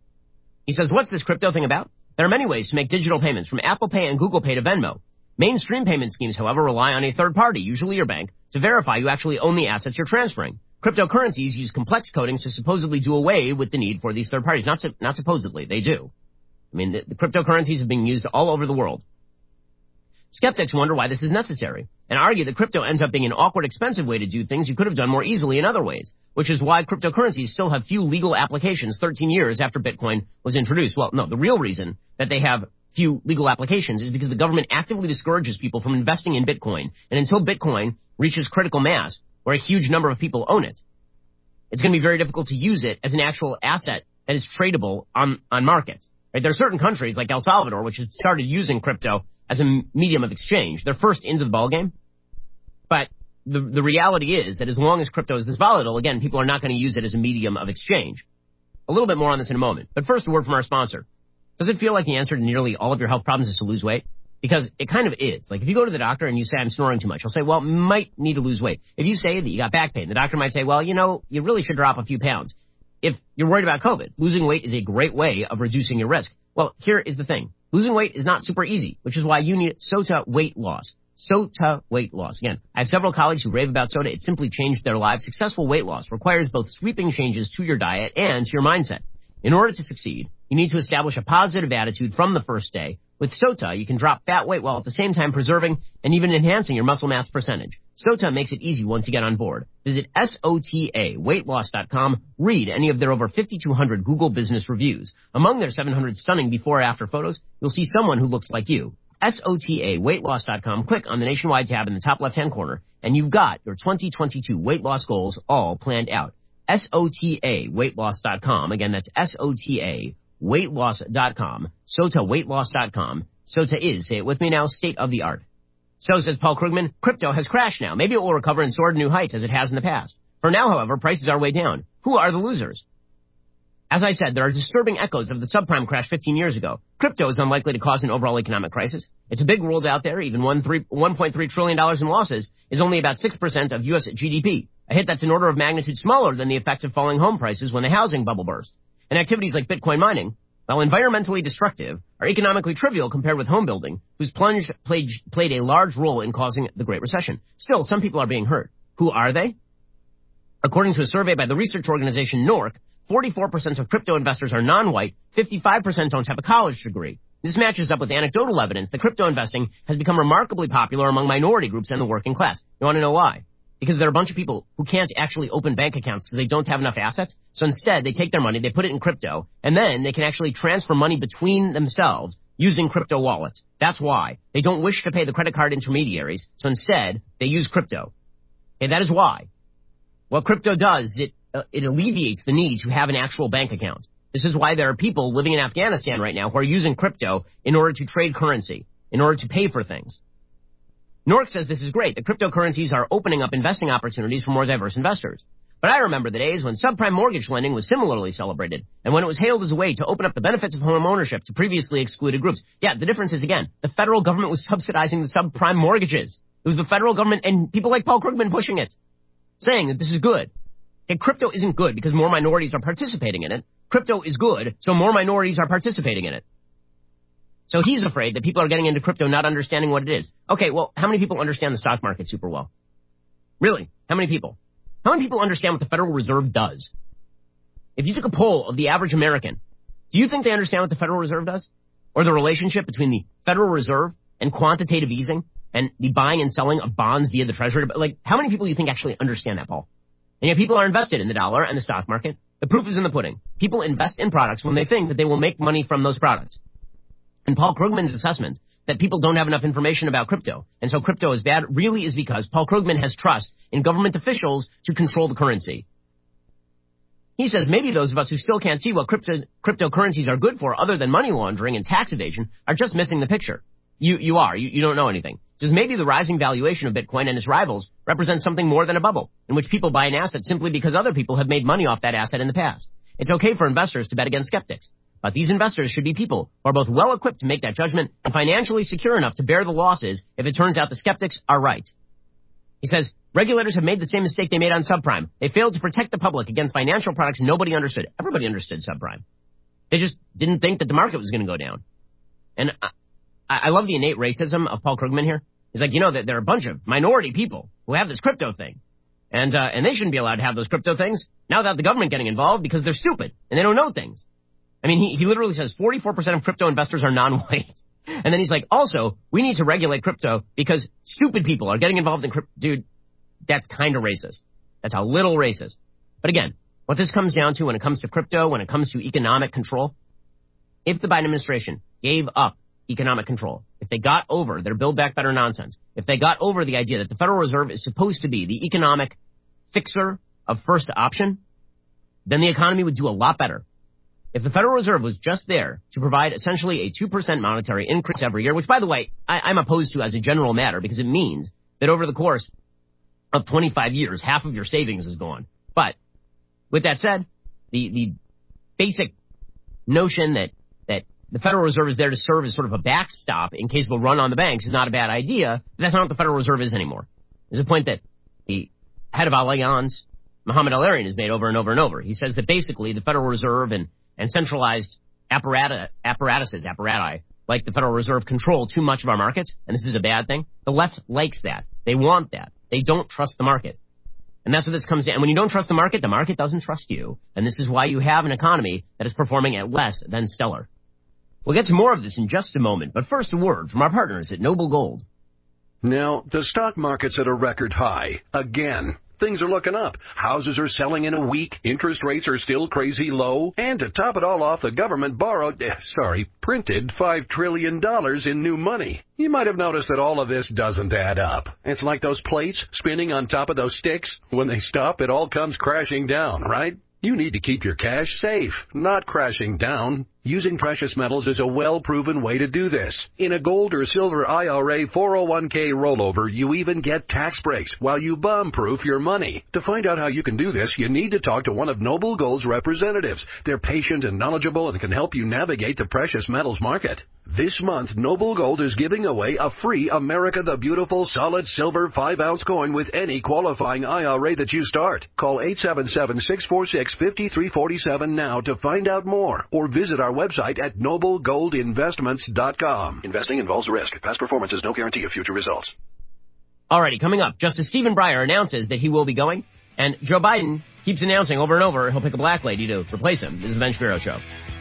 He says, what's this crypto thing about? There are many ways to make digital payments, from Apple Pay and Google Pay to Venmo. Mainstream payment schemes, however, rely on a third party, usually your bank, to verify you actually own the assets you're transferring. Cryptocurrencies use complex codings to supposedly do away with the need for these third parties. Not, su- not supposedly, they do. I mean, the, the cryptocurrencies have been used all over the world. Skeptics wonder why this is necessary and argue that crypto ends up being an awkward, expensive way to do things you could have done more easily in other ways, which is why cryptocurrencies still have few legal applications thirteen years after Bitcoin was introduced. Well, no, the real reason that they have few legal applications is because the government actively discourages people from investing in Bitcoin. And until Bitcoin reaches critical mass, where a huge number of people own it, it's going to be very difficult to use it as an actual asset that is tradable on, on markets. Right? There are certain countries like El Salvador, which has started using crypto as a medium of exchange. They're first into the ballgame. But the, the reality is that as long as crypto is this volatile, again, people are not going to use it as a medium of exchange. A little bit more on this in a moment. But first, a word from our sponsor. Does it feel like the answer to nearly all of your health problems is to lose weight? Because it kind of is. Like, if you go to the doctor and you say, I'm snoring too much, he'll say, well, might need to lose weight. If you say that you got back pain, the doctor might say, well, you know, you really should drop a few pounds. If you're worried about COVID, losing weight is a great way of reducing your risk. Well, here is the thing. Losing weight is not super easy, which is why you need SOTA weight loss. SOTA weight loss. Again, I have several colleagues who rave about SOTA. It simply changed their lives. Successful weight loss requires both sweeping changes to your diet and to your mindset. In order to succeed, you need to establish a positive attitude from the first day. With SOTA, you can drop fat weight while at the same time preserving and even enhancing your muscle mass percentage. SOTA makes it easy once you get on board. Visit S O T A weight loss dot com. Read any of their over fifty-two hundred Google business reviews. Among their seven hundred stunning before or after photos, you'll see someone who looks like you. S O T A weight loss dot com. Click on the Nationwide tab in the top left-hand corner, and you've got your twenty twenty-two weight loss goals all planned out. S O T A weight loss dot com. Again, that's S O T A weight loss dot com. SOTA weight loss dot com. SOTA is, say it with me now, state of the art. So, says Paul Krugman, crypto has crashed now. Maybe it will recover and soar to new heights as it has in the past. For now, however, prices are way down. Who are the losers? As I said, there are disturbing echoes of the subprime crash fifteen years ago. Crypto is unlikely to cause an overall economic crisis. It's a big world out there. Even one point three trillion dollars in losses is only about six percent of U S G D P. A hit that's an order of magnitude smaller than the effects of falling home prices when the housing bubble burst. And activities like Bitcoin mining, while environmentally destructive, are economically trivial compared with home building, whose plunge played, played a large role in causing the Great Recession. Still, some people are being hurt. Who are they? According to a survey by the research organization N O R C, forty-four percent of crypto investors are non-white, fifty-five percent don't have a college degree. This matches up with anecdotal evidence that crypto investing has become remarkably popular among minority groups and the working class. You want to know why? Because there are a bunch of people who can't actually open bank accounts because they don't have enough assets. So instead, they take their money, they put it in crypto, and then they can actually transfer money between themselves using crypto wallets. That's why. They don't wish to pay the credit card intermediaries, so instead, they use crypto. Okay, that is why. What crypto does, it, uh, it alleviates the need to have an actual bank account. This is why there are people living in Afghanistan right now who are using crypto in order to trade currency, in order to pay for things. N O R C says this is great, that cryptocurrencies are opening up investing opportunities for more diverse investors. But I remember the days when subprime mortgage lending was similarly celebrated, and when it was hailed as a way to open up the benefits of home ownership to previously excluded groups. Yeah, the difference is, again, the federal government was subsidizing the subprime mortgages. It was the federal government and people like Paul Krugman pushing it, saying that this is good. Okay, crypto isn't good because more minorities are participating in it. Crypto is good, so more minorities are participating in it. So he's afraid that people are getting into crypto not understanding what it is. Okay, well, how many people understand the stock market super well? Really? How many people? How many people understand what the Federal Reserve does? If you took a poll of the average American, do you think they understand what the Federal Reserve does? Or the relationship between the Federal Reserve and quantitative easing and the buying and selling of bonds via the Treasury? Like, how many people do you think actually understand that, Paul? And yet people are invested in the dollar and the stock market. The proof is in the pudding. People invest in products when they think that they will make money from those products. And Paul Krugman's assessment that people don't have enough information about crypto, and so crypto is bad, really is because Paul Krugman has trust in government officials to control the currency. He says maybe those of us who still can't see what crypto, cryptocurrencies are good for other than money laundering and tax evasion are just missing the picture. You, you are. You, you don't know anything. Just maybe the rising valuation of Bitcoin and its rivals represents something more than a bubble in which people buy an asset simply because other people have made money off that asset in the past. It's okay for investors to bet against skeptics. But these investors should be people who are both well-equipped to make that judgment and financially secure enough to bear the losses if it turns out the skeptics are right. He says, regulators have made the same mistake they made on subprime. They failed to protect the public against financial products nobody understood. Everybody understood subprime. They just didn't think that the market was going to go down. And I, I love the innate racism of Paul Krugman here. He's like, you know, that there are a bunch of minority people who have this crypto thing. And, uh, and they shouldn't be allowed to have those crypto things now without the government getting involved because they're stupid and they don't know things. I mean, he, he literally says forty-four percent of crypto investors are non-white. And then he's like, also, we need to regulate crypto because stupid people are getting involved in crypto. Dude, that's kind of racist. That's a little racist. But again, what this comes down to when it comes to crypto, when it comes to economic control, if the Biden administration gave up economic control, if they got over their Build Back Better nonsense, if they got over the idea that the Federal Reserve is supposed to be the economic fixer of first option, then the economy would do a lot better. If the Federal Reserve was just there to provide essentially a two percent monetary increase every year, which, by the way, I, I'm opposed to as a general matter because it means that over the course of twenty-five years, half of your savings is gone. But with that said, the, the basic notion that, that the Federal Reserve is there to serve as sort of a backstop in case of a run on the banks is not a bad idea. But that's not what the Federal Reserve is anymore. There's a point that the head of Allianz, Mohamed El-Erian, has made over and over and over. He says that basically the Federal Reserve and and centralized apparatus, apparatuses, apparati, like the Federal Reserve, control too much of our markets, and this is a bad thing. The left likes that. They want that. They don't trust the market. And that's what this comes down. And when you don't trust the market, the market doesn't trust you. And this is why you have an economy that is performing at less than stellar. We'll get to more of this in just a moment, but first a word from our partners at Noble Gold. Now, the stock market's at a record high. Again. Things are looking up. Houses are selling in a week. Interest rates are still crazy low. And to top it all off, the government borrowed, eh, sorry, printed five trillion dollars in new money. You might have noticed that all of this doesn't add up. It's like those plates spinning on top of those sticks. When they stop, it all comes crashing down, right? You need to keep your cash safe, not crashing down. Using precious metals is a well-proven way to do this. In a gold or silver I R A four oh one k rollover, you even get tax breaks while you bomb-proof your money. To find out how you can do this, you need to talk to one of Noble Gold's representatives. They're patient and knowledgeable and can help you navigate the precious metals market. This month, Noble Gold is giving away a free America the Beautiful solid silver five ounce coin with any qualifying I R A that you start. Call eight seven seven, six four six, five three four seven now to find out more, or visit our website at noble gold investments dot com. Investing involves risk. Past performance is no guarantee of future results. Alrighty, coming up, Justice Stephen Breyer announces that he will be going, and Joe Biden keeps announcing over and over he'll pick a black lady to replace him. This is the Ben Shapiro Show.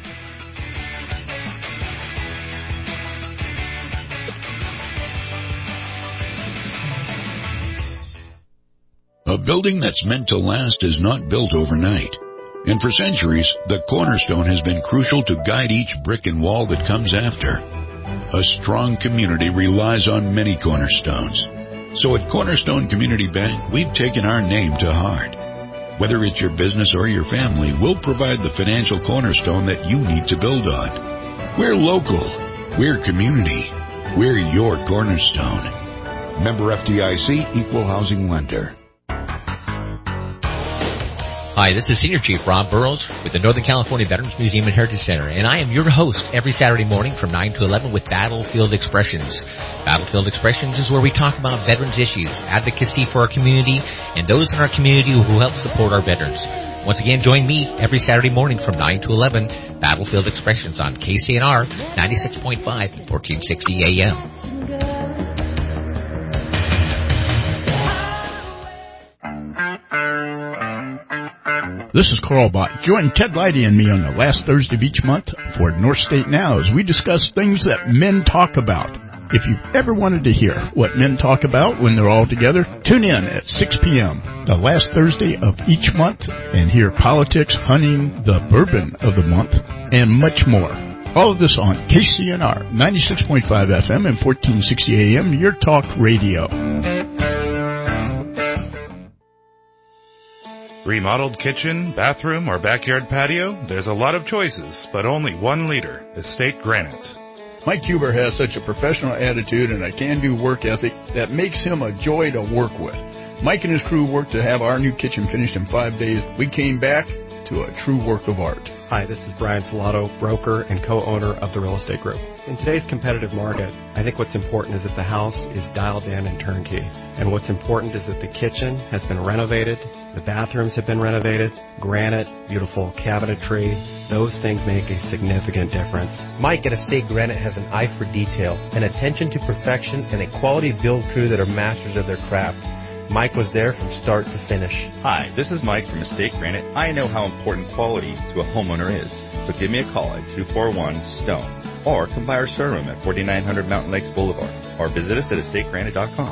A building that's meant to last is not built overnight. And for centuries, the cornerstone has been crucial to guide each brick and wall that comes after. A strong community relies on many cornerstones. So at Cornerstone Community Bank, we've taken our name to heart. Whether it's your business or your family, we'll provide the financial cornerstone that you need to build on. We're local. We're community. We're your cornerstone. Member F D I C, Equal Housing Lender. Hi, this is Senior Chief Rob Burrows with the Northern California Veterans Museum and Heritage Center, and I am your host every Saturday morning from nine to eleven with Battlefield Expressions. Battlefield Expressions is where we talk about veterans issues, advocacy for our community, and those in our community who help support our veterans. Once again, join me every Saturday morning from nine to eleven, Battlefield Expressions on K C N R ninety-six point five, fourteen sixty A M. This is Carl Bott. Join Ted Leidy and me on the last Thursday of each month for North State Now as we discuss things that men talk about. If you've ever wanted to hear what men talk about when they're all together, tune in at six p.m. the last Thursday of each month and hear politics, hunting, the bourbon of the month, and much more. All of this on K C N R ninety-six point five F M and fourteen sixty A M, your talk radio. Remodeled kitchen, bathroom, or backyard patio? There's a lot of choices, but only one leader, Estate Granite. Mike Huber has such a professional attitude and a can-do work ethic that makes him a joy to work with. Mike and his crew worked to have our new kitchen finished in five days. We came back to a true work of art. Hi, this is Brian Filato, broker and co-owner of the Real Estate Group. In today's competitive market, I think what's important is that the house is dialed in and turnkey. And what's important is that the kitchen has been renovated, the bathrooms have been renovated, granite, beautiful cabinetry. Those things make a significant difference. Mike at Estate Granite has an eye for detail, an attention to perfection, and a quality build crew that are masters of their craft. Mike was there from start to finish. Hi, this is Mike from Estate Granite. I know how important quality to a homeowner is, so give me a call at two four one, STONE. or come by our showroom at forty-nine hundred Mountain Lakes Boulevard, or visit us at estate granite dot com.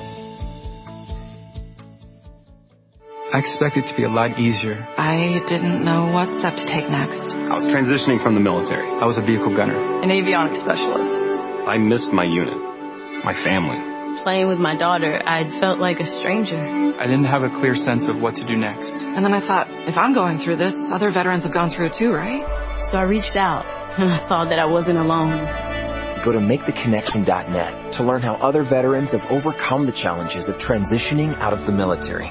I expected it to be a lot easier. I didn't know what step to take next. I was transitioning from the military. I was a vehicle gunner. An avionics specialist. I missed my unit, my family. Playing with my daughter, I'd felt like a stranger. I didn't have a clear sense of what to do next. And then I thought, if I'm going through this, other veterans have gone through it too, right? So I reached out, and I saw that I wasn't alone. Go to make the connection dot net to learn how other veterans have overcome the challenges of transitioning out of the military.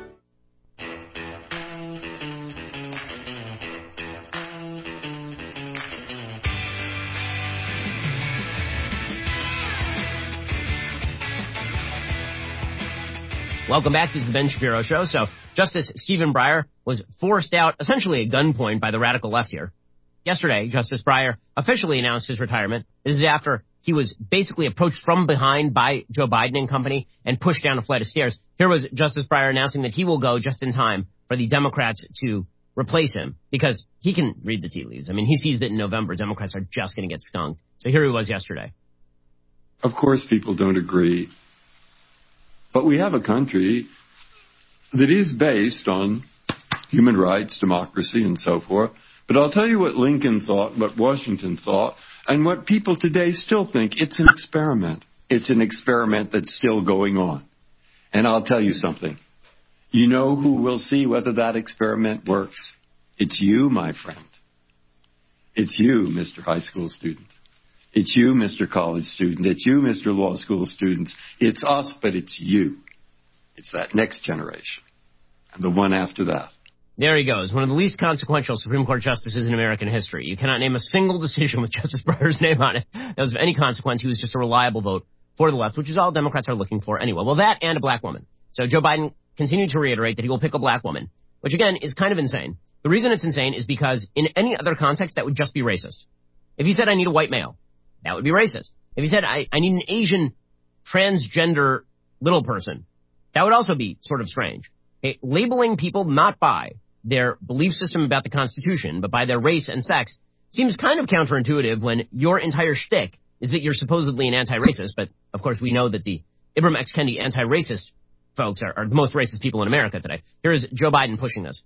Welcome back. This is the Ben Shapiro Show. So Justice Stephen Breyer was forced out essentially at gunpoint by the radical left here. Yesterday, Justice Breyer officially announced his retirement. This is after he was basically approached from behind by Joe Biden and company and pushed down a flight of stairs. Here was Justice Breyer announcing that he will go just in time for the Democrats to replace him because he can read the tea leaves. I mean, he sees that in November, Democrats are just going to get skunked. So here he was yesterday. Of course, people don't agree. But we have a country that is based on human rights, democracy, and so forth. But I'll tell you what Lincoln thought, what Washington thought, and what people today still think. It's an experiment. It's an experiment that's still going on. And I'll tell you something. You know who will see whether that experiment works? It's you, my friend. It's you, Mister High School student. It's you, Mister College student. It's you, Mister Law School students. It's us, but it's you. It's that next generation and the one after that. There he goes. One of the least consequential Supreme Court justices in American history. You cannot name a single decision with Justice Breyer's name on it that was of any consequence. He was just a reliable vote for the left, which is all Democrats are looking for anyway. Well, that and a black woman. So Joe Biden continued to reiterate that he will pick a black woman, which again is kind of insane. The reason it's insane is because in any other context, that would just be racist. If he said, I need a white male, that would be racist. If he said, I, I need an Asian transgender little person, that would also be sort of strange. Okay, labeling people not by their belief system about the Constitution, but by their race and sex, seems kind of counterintuitive when your entire shtick is that you're supposedly an anti-racist. But, of course, we know that the Ibram X. Kendi anti-racist folks are, are the most racist people in America today. Here is Joe Biden pushing this.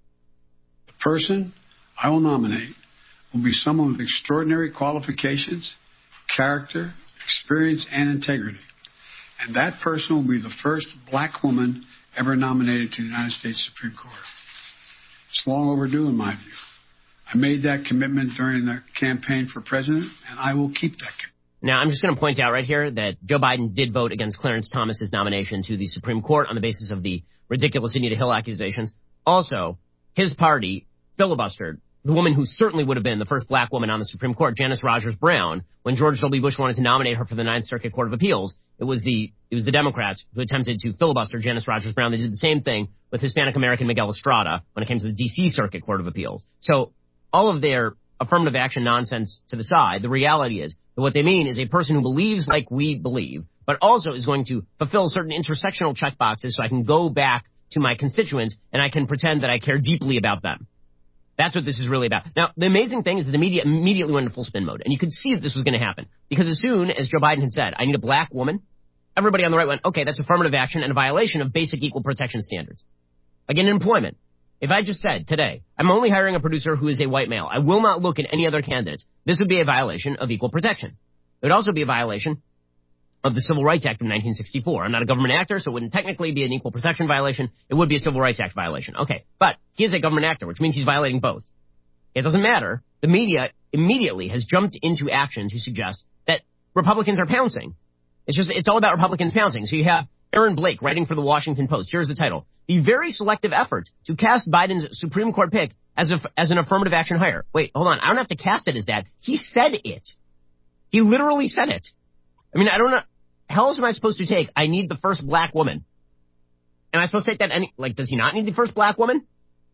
The person I will nominate will be someone with extraordinary qualifications, character, experience, and integrity. And that person will be the first black woman ever nominated to the United States Supreme Court. It's long overdue in my view. I made that commitment during the campaign for president, and I will keep that commitment. Now, I'm just going to point out right here that Joe Biden did vote against Clarence Thomas's nomination to the Supreme Court on the basis of the ridiculous Anita Hill accusations. Also, his party filibustered the woman who certainly would have been the first black woman on the Supreme Court, Janice Rogers Brown, when George W. Bush wanted to nominate her for the Ninth Circuit Court of Appeals. It was the it was the Democrats who attempted to filibuster Janice Rogers Brown. They did the same thing with Hispanic American Miguel Estrada when it came to the D C Circuit Court of Appeals. So all of their affirmative action nonsense to the side, the reality is that what they mean is a person who believes like we believe, but also is going to fulfill certain intersectional checkboxes so I can go back to my constituents and I can pretend that I care deeply about them. That's what this is really about. Now, the amazing thing is that the media immediately went into full spin mode, and you could see that this was going to happen. Because as soon as Joe Biden had said, I need a black woman, everybody on the right went, okay, that's affirmative action and a violation of basic equal protection standards. Like in employment, if I just said today, I'm only hiring a producer who is a white male, I will not look at any other candidates, this would be a violation of equal protection. It would also be a violation of the Civil Rights Act of nineteen sixty-four. I'm not a government actor, so it wouldn't technically be an equal protection violation. It would be a Civil Rights Act violation. Okay, but he is a government actor, which means he's violating both. It doesn't matter. The media immediately has jumped into action to suggest that Republicans are pouncing. It's just, it's all about Republicans pouncing. So you have Aaron Blake writing for the Washington Post. Here's the title. The very selective effort to cast Biden's Supreme Court pick as a, as an affirmative action hire. Wait, hold on. I don't have to cast it as that. He said it. He literally said it. I mean, I don't know. How else am I supposed to take, I need the first black woman? Am I supposed to take that any, like, does he not need the first black woman?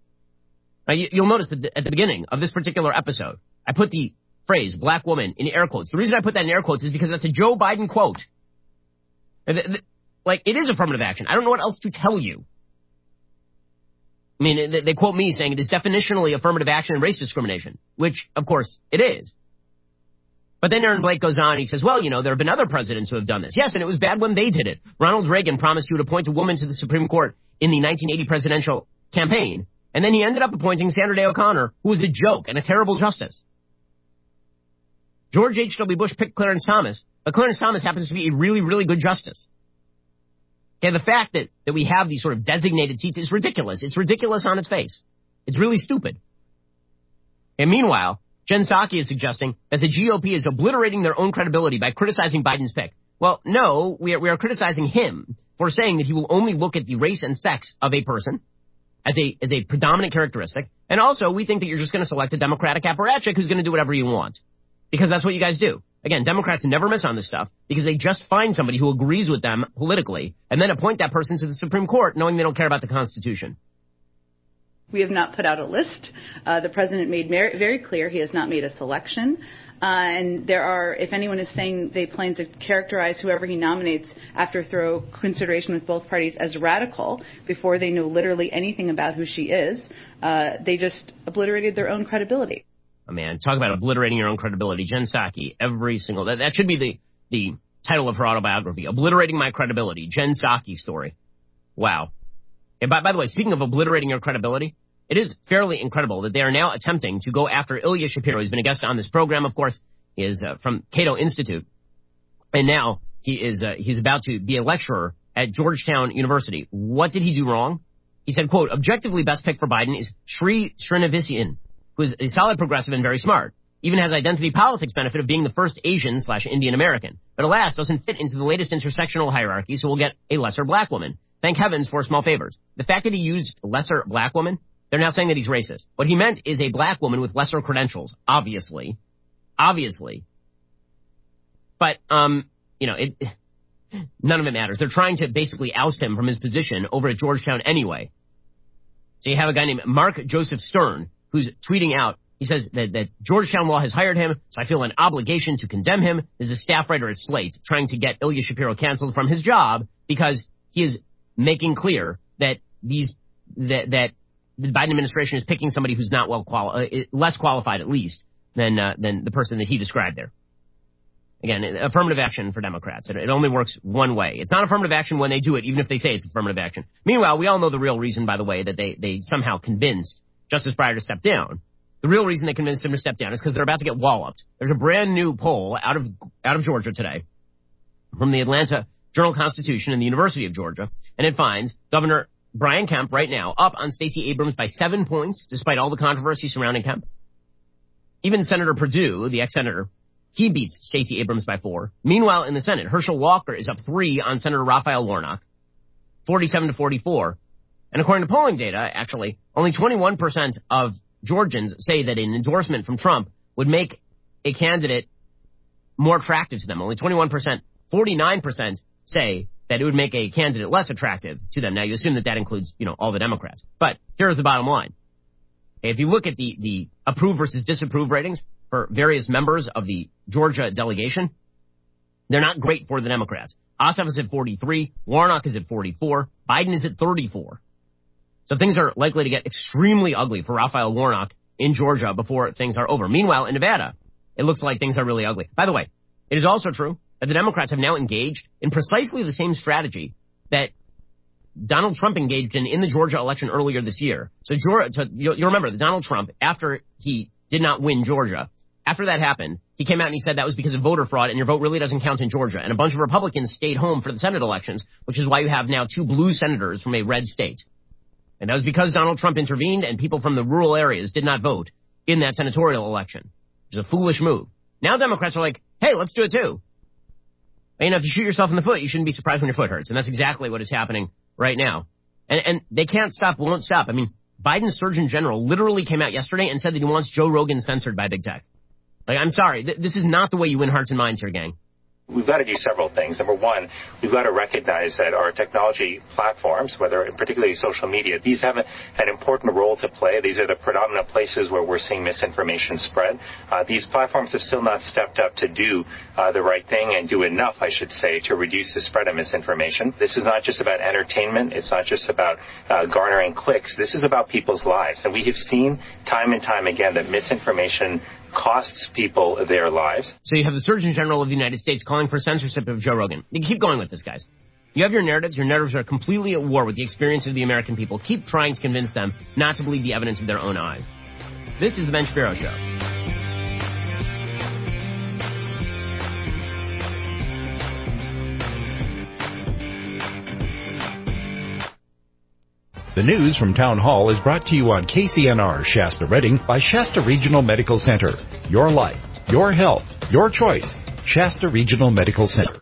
Now, you, you'll notice that at the beginning of this particular episode, I put the phrase black woman in air quotes. The reason I put that in air quotes is because that's a Joe Biden quote. Like, it is affirmative action. I don't know what else to tell you. I mean, they, they quote me saying it is definitionally affirmative action and race discrimination, which, of course, it is. But then Aaron Blake goes on, he says, well, you know, there have been other presidents who have done this. Yes, and it was bad when they did it. Ronald Reagan promised he would appoint a woman to the Supreme Court in the nineteen eighty presidential campaign, and then he ended up appointing Sandra Day O'Connor, who was a joke and a terrible justice. George H W. Bush picked Clarence Thomas, but Clarence Thomas happens to be a really, really good justice. Okay, the fact that, that we have these sort of designated seats is ridiculous. It's ridiculous on its face. It's really stupid. And meanwhile, Jen Psaki is suggesting that the G O P is obliterating their own credibility by criticizing Biden's pick. Well, no, we are, we are criticizing him for saying that he will only look at the race and sex of a person as a as a predominant characteristic. And also, we think that you're just going to select a Democratic apparatchik who's going to do whatever you want. Because that's what you guys do. Again, Democrats never miss on this stuff because they just find somebody who agrees with them politically and then appoint that person to the Supreme Court knowing they don't care about the Constitution. We have not put out a list. Uh, the president made very clear he has not made a selection. Uh, and there are, if anyone is saying they plan to characterize whoever he nominates after thorough consideration with both parties as radical before they know literally anything about who she is, uh, they just obliterated their own credibility. Oh, man, talk about obliterating your own credibility. Jen Psaki, every single, that, that should be the, the title of her autobiography, Obliterating My Credibility, Jen Psaki story. Wow. And by, by the way, speaking of obliterating your credibility, it is fairly incredible that they are now attempting to go after Ilya Shapiro. He's been a guest on this program, of course. He is uh, from Cato Institute. And now he is uh, he's about to be a lecturer at Georgetown University. What did he do wrong? He said, quote, objectively best pick for Biden is Sri Srinivasan, who is a solid progressive and very smart. Even has identity politics benefit of being the first Asian slash Indian American. But alas, doesn't fit into the latest intersectional hierarchy, so we'll get a lesser black woman. Thank heavens for small favors. The fact that he used lesser black woman, they're now saying that he's racist. What he meant is a black woman with lesser credentials, obviously. Obviously. But, um, you know, it, none of it matters. They're trying to basically oust him from his position over at Georgetown anyway. So you have a guy named Mark Joseph Stern who's tweeting out, he says that, that Georgetown Law has hired him, so I feel an obligation to condemn him. There's a staff writer at Slate trying to get Ilya Shapiro canceled from his job because he is making clear that these that that the Biden administration is picking somebody who's not well quali- uh, less qualified at least than uh, than the person that he described there. Again, affirmative action for Democrats. It, it only works one way. It's not affirmative action when they do it, even if they say it's affirmative action. Meanwhile, we all know the real reason, by the way, that they they somehow convinced Justice Breyer to step down. The real reason they convinced him to step down is because they're about to get walloped. There's a brand new poll out of out of Georgia today from the Atlanta Journal-Constitution and the University of Georgia, and it finds Governor Brian Kemp right now up on Stacey Abrams by seven points, despite all the controversy surrounding Kemp. Even Senator Perdue, the ex-senator, he beats Stacey Abrams by four. Meanwhile, in the Senate, Herschel Walker is up three on Senator Raphael Warnock, forty-seven to forty-four. And according to polling data, actually, only twenty-one percent of Georgians say that an endorsement from Trump would make a candidate more attractive to them. Only twenty-one percent, forty-nine percent say that it would make a candidate less attractive to them. Now, you assume that that includes, you know, all the Democrats. But here's the bottom line. If you look at the, the approve versus disapprove ratings for various members of the Georgia delegation, they're not great for the Democrats. Ossoff is at forty-three, Warnock is at forty-four, Biden is at thirty-four. So things are likely to get extremely ugly for Raphael Warnock in Georgia before things are over. Meanwhile, in Nevada, it looks like things are really ugly. By the way, it is also true that the Democrats have now engaged in precisely the same strategy that Donald Trump engaged in in the Georgia election earlier this year. So, Georgia, you'll remember that Donald Trump, after he did not win Georgia, after that happened, he came out and he said that was because of voter fraud and your vote really doesn't count in Georgia. And a bunch of Republicans stayed home for the Senate elections, which is why you have now two blue senators from a red state. And that was because Donald Trump intervened and people from the rural areas did not vote in that senatorial election, which is a foolish move. Now Democrats are like, hey, let's do it too. And, you know, if you shoot yourself in the foot, you shouldn't be surprised when your foot hurts. And that's exactly what is happening right now. And, and they can't stop, won't stop. I mean, Biden's Surgeon General literally came out yesterday and said that he wants Joe Rogan censored by big tech. Like, I'm sorry. Th- this is not the way you win hearts and minds here, gang. We've got to do several things. Number one, we've got to recognize that our technology platforms, whether particularly social media, these have a, an important role to play. These are the predominant places where we're seeing misinformation spread. Uh, these platforms have still not stepped up to do uh, the right thing and do enough, I should say, to reduce the spread of misinformation. This is not just about entertainment. It's not just about uh, garnering clicks. This is about people's lives. And we have seen time and time again that misinformation costs people their lives. So you have the Surgeon General of the United States calling for censorship of Joe Rogan. You keep going with this, guys. You have your narratives. Your narratives are completely at war with the experience of the American people. Keep trying to convince them not to believe the evidence of their own eyes. This is the Ben Shapiro Show. The news from Town Hall is brought to you on K C N R Shasta Redding by Shasta Regional Medical Center. Your life, your health, your choice. Shasta Regional Medical Center.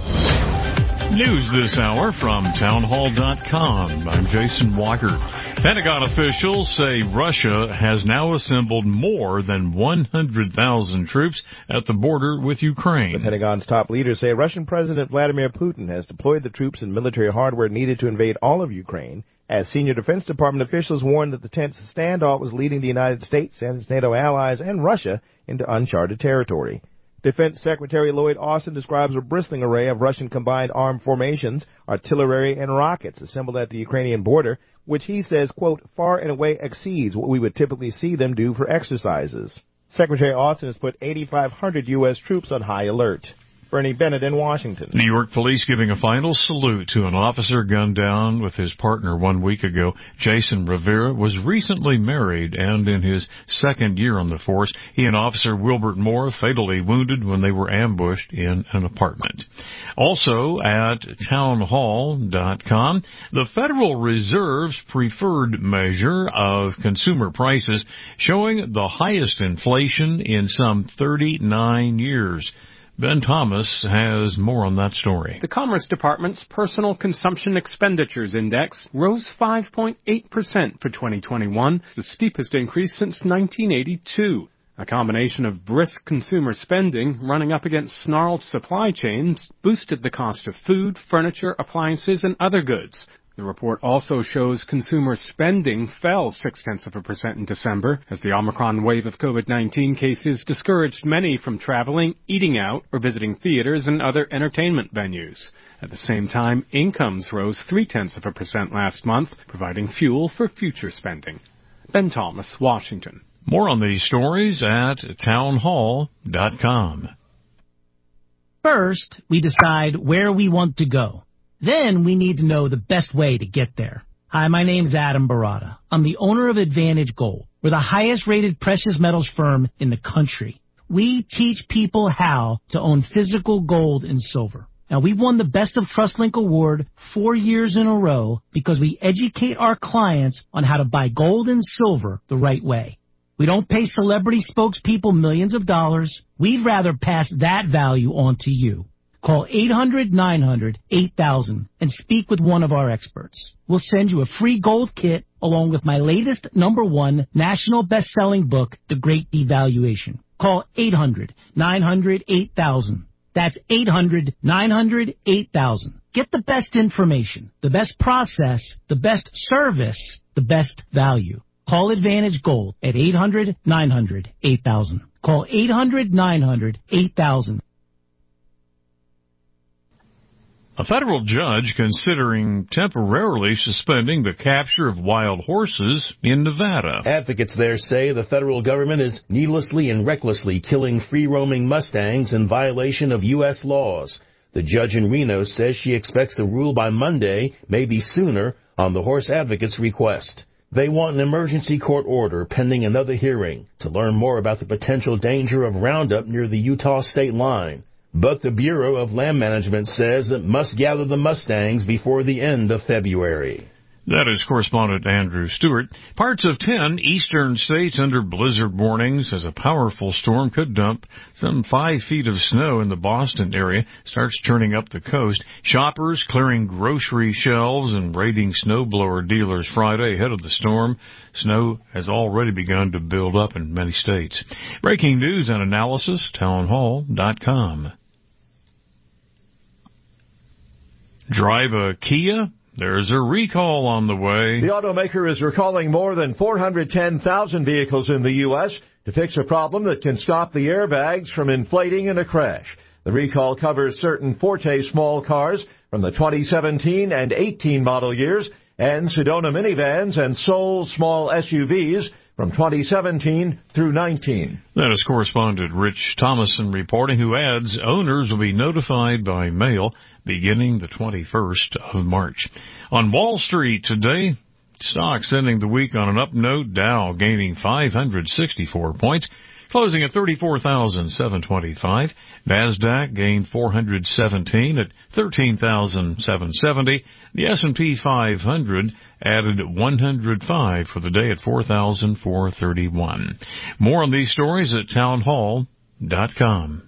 News this hour from town hall dot com. I'm Jason Walker. Pentagon officials say Russia has now assembled more than one hundred thousand troops at the border with Ukraine. The Pentagon's top leaders say Russian President Vladimir Putin has deployed the troops and military hardware needed to invade all of Ukraine, as senior Defense Department officials warned that the tense standoff was leading the United States and its NATO allies and Russia into uncharted territory. Defense Secretary Lloyd Austin describes a bristling array of Russian combined armed formations, artillery, and rockets assembled at the Ukrainian border, which he says, quote, far and away exceeds what we would typically see them do for exercises. Secretary Austin has put eighty-five hundred U S troops on high alert. Bernie Bennett in Washington. New York police giving a final salute to an officer gunned down with his partner one week ago. Jason Rivera was recently married and in his second year on the force. He and Officer Wilbert Moore fatally wounded when they were ambushed in an apartment. Also at town hall dot com, the Federal Reserve's preferred measure of consumer prices showing the highest inflation in some thirty-nine years. Ben Thomas has more on that story. The Commerce Department's Personal Consumption Expenditures Index rose five point eight percent for twenty twenty-one, the steepest increase since nineteen eighty-two. A combination of brisk consumer spending running up against snarled supply chains boosted the cost of food, furniture, appliances, and other goods. The report also shows consumer spending fell six-tenths of a percent in December as the Omicron wave of COVID nineteen cases discouraged many from traveling, eating out, or visiting theaters and other entertainment venues. At the same time, incomes rose three-tenths of a percent last month, providing fuel for future spending. Ben Thomas, Washington. More on these stories at town hall dot com. First, we decide where we want to go. Then we need to know the best way to get there. Hi, my name's Adam Barata. I'm the owner of Advantage Gold. We're the highest rated precious metals firm in the country. We teach people how to own physical gold and silver. Now, we've won the Best of TrustLink Award four years in a row because we educate our clients on how to buy gold and silver the right way. We don't pay celebrity spokespeople millions of dollars. We'd rather pass that value on to you. Call eight hundred nine hundred eight thousand and speak with one of our experts. We'll send you a free gold kit along with my latest number one national best-selling book, The Great Devaluation. Call eight hundred nine hundred eight thousand. That's eight hundred nine hundred eight thousand. Get the best information, the best process, the best service, the best value. Call Advantage Gold at eight hundred nine hundred eight thousand. Call eight hundred nine hundred eight thousand. A federal judge considering temporarily suspending the capture of wild horses in Nevada. Advocates there say the federal government is needlessly and recklessly killing free-roaming Mustangs in violation of U S laws. The judge in Reno says she expects the rule by Monday, maybe sooner, on the horse advocates' request. They want an emergency court order pending another hearing to learn more about the potential danger of Roundup near the Utah state line. But the Bureau of Land Management says it must gather the Mustangs before the end of February. That is correspondent Andrew Stewart. Parts of ten eastern states under blizzard warnings as a powerful storm could dump some five feet of snow in the Boston area, starts churning up the coast. Shoppers clearing grocery shelves and raiding snowblower dealers Friday ahead of the storm. Snow has already begun to build up in many states. Breaking news and analysis, town hall dot com. Drive a Kia? There's a recall on the way. The automaker is recalling more than four hundred ten thousand vehicles in the U S to fix a problem that can stop the airbags from inflating in a crash. The recall covers certain Forte small cars from the twenty seventeen and eighteen model years and Sedona minivans and Soul small S U Vs from twenty seventeen through nineteen. That is correspondent Rich Thomason reporting, who adds owners will be notified by mail beginning the twenty-first of March. On Wall Street today, stocks ending the week on an up note. Dow gaining five hundred sixty-four points, closing at thirty-four thousand seven hundred twenty-five. NASDAQ gained four hundred seventeen at thirteen thousand seven hundred seventy. The S and P five hundred added one hundred five for the day at four thousand four hundred thirty-one. More on these stories at townhall dot com.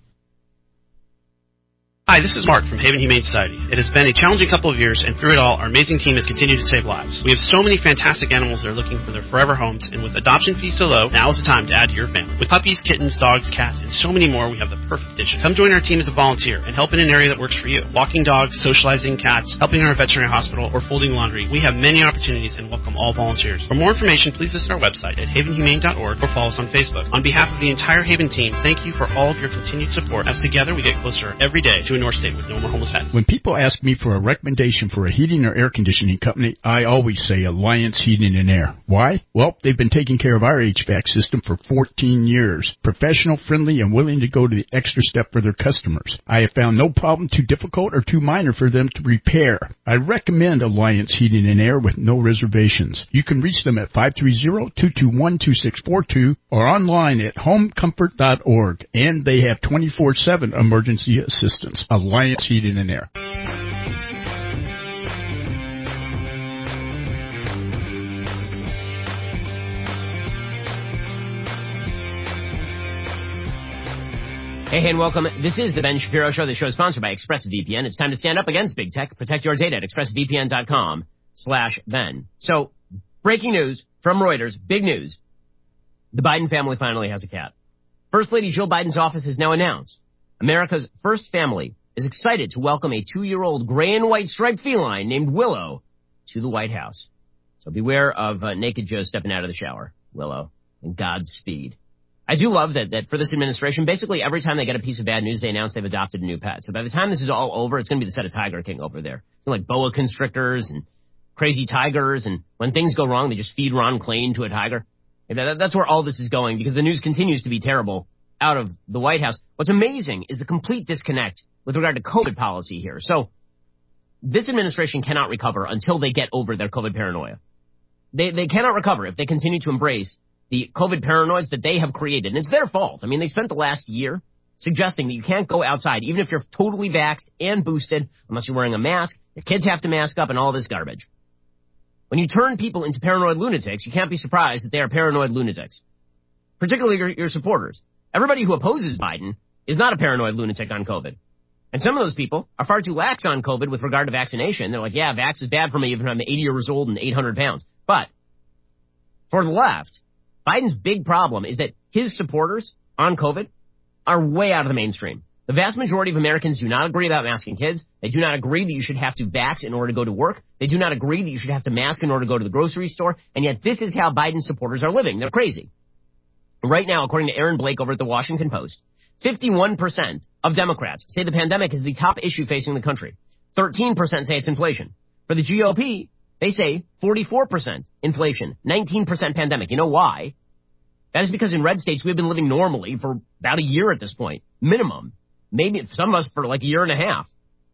Hi, this is Mark from Haven Humane Society. It has been a challenging couple of years, and through it all, our amazing team has continued to save lives. We have so many fantastic animals that are looking for their forever homes, and with adoption fees so low, now is the time to add to your family. With puppies, kittens, dogs, cats, and so many more, we have the perfect addition. Come join our team as a volunteer and help in an area that works for you. Walking dogs, socializing cats, helping in our veterinary hospital, or folding laundry. We have many opportunities and welcome all volunteers. For more information, please visit our website at haven humane dot org or follow us on Facebook. On behalf of the entire Haven team, thank you for all of your continued support, as together we get closer every day to a North State with no more homeless pets. When people ask me for a recommendation for a heating or air conditioning company, I always say Alliance Heating and Air. Why? Well, they've been taking care of our H V A C system for fourteen years. Professional, friendly, and willing to go to the extra step for their customers. I have found no problem too difficult or too minor for them to repair. I recommend Alliance Heating and Air with no reservations. You can reach them at five three zero, two two one, two six four two or online at home comfort dot org. And they have twenty-four seven emergency assistance. Alliance Heating and Air. Hey, and welcome. This is the Ben Shapiro Show. The show is sponsored by ExpressVPN. It's time to stand up against big tech. Protect your data at expressvpn dot com slash Ben. So, breaking news from Reuters. Big news. The Biden family finally has a cat. First Lady Jill Biden's office has now announced America's first family is excited to welcome a two-year-old gray and white striped feline named Willow to the White House. So beware of uh, naked Joe stepping out of the shower, Willow, and Godspeed. I do love that, that for this administration, basically every time they get a piece of bad news, they announce they've adopted a new pet. So by the time this is all over, it's going to be the set of Tiger King over there. Like boa constrictors and crazy tigers, and when things go wrong, they just feed Ron Klain to a tiger. And that, that's where all this is going, because the news continues to be terrible out of the White House. What's amazing is the complete disconnect with regard to COVID policy here. So this administration cannot recover until they get over their COVID paranoia. They they cannot recover if they continue to embrace the COVID paranoids that they have created. And it's their fault. I mean, they spent the last year suggesting that you can't go outside, even if you're totally vaxxed and boosted, unless you're wearing a mask. Your kids have to mask up and all this garbage. When you turn people into paranoid lunatics, you can't be surprised that they are paranoid lunatics, particularly your, your supporters. Everybody who opposes Biden is not a paranoid lunatic on COVID. And some of those people are far too lax on COVID with regard to vaccination. They're like, yeah, vax is bad for me even if I'm eighty years old and eight hundred pounds. But for the left, Biden's big problem is that his supporters on COVID are way out of the mainstream. The vast majority of Americans do not agree about masking kids. They do not agree that you should have to vax in order to go to work. They do not agree that you should have to mask in order to go to the grocery store. And yet this is how Biden supporters are living. They're crazy. Right now, according to Aaron Blake over at the Washington Post, fifty-one percent of Democrats say the pandemic is the top issue facing the country. thirteen percent say it's inflation. For the G O P, they say forty-four percent inflation, nineteen percent pandemic. You know why? That is because in red states, we've been living normally for about a year at this point, minimum. Maybe some of us for like a year and a half.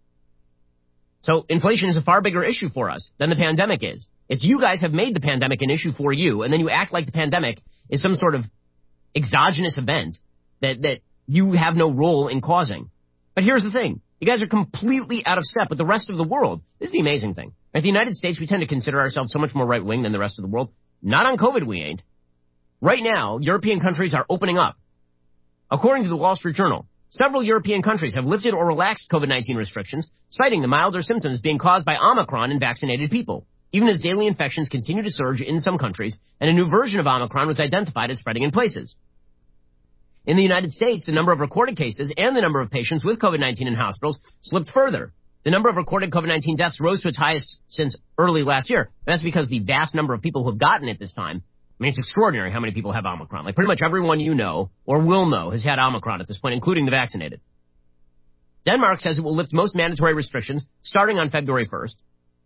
So inflation is a far bigger issue for us than the pandemic is. It's you guys have made the pandemic an issue for you, and then you act like the pandemic is some sort of exogenous event that, that you have no role in causing. But here's the thing. You guys are completely out of step with the rest of the world. This is the amazing thing. At the United States, we tend to consider ourselves so much more right-wing than the rest of the world. Not on COVID, we ain't. Right now, European countries are opening up. According to the Wall Street Journal, several European countries have lifted or relaxed COVID nineteen restrictions, citing the milder symptoms being caused by Omicron in vaccinated people, even as daily infections continue to surge in some countries, and a new version of Omicron was identified as spreading in places. In the United States, the number of recorded cases and the number of patients with COVID nineteen in hospitals slipped further. The number of recorded COVID nineteen deaths rose to its highest since early last year. That's because the vast number of people who have gotten it this time, I mean, it's extraordinary how many people have Omicron. Like, pretty much everyone you know or will know has had Omicron at this point, including the vaccinated. Denmark says it will lift most mandatory restrictions starting on February first.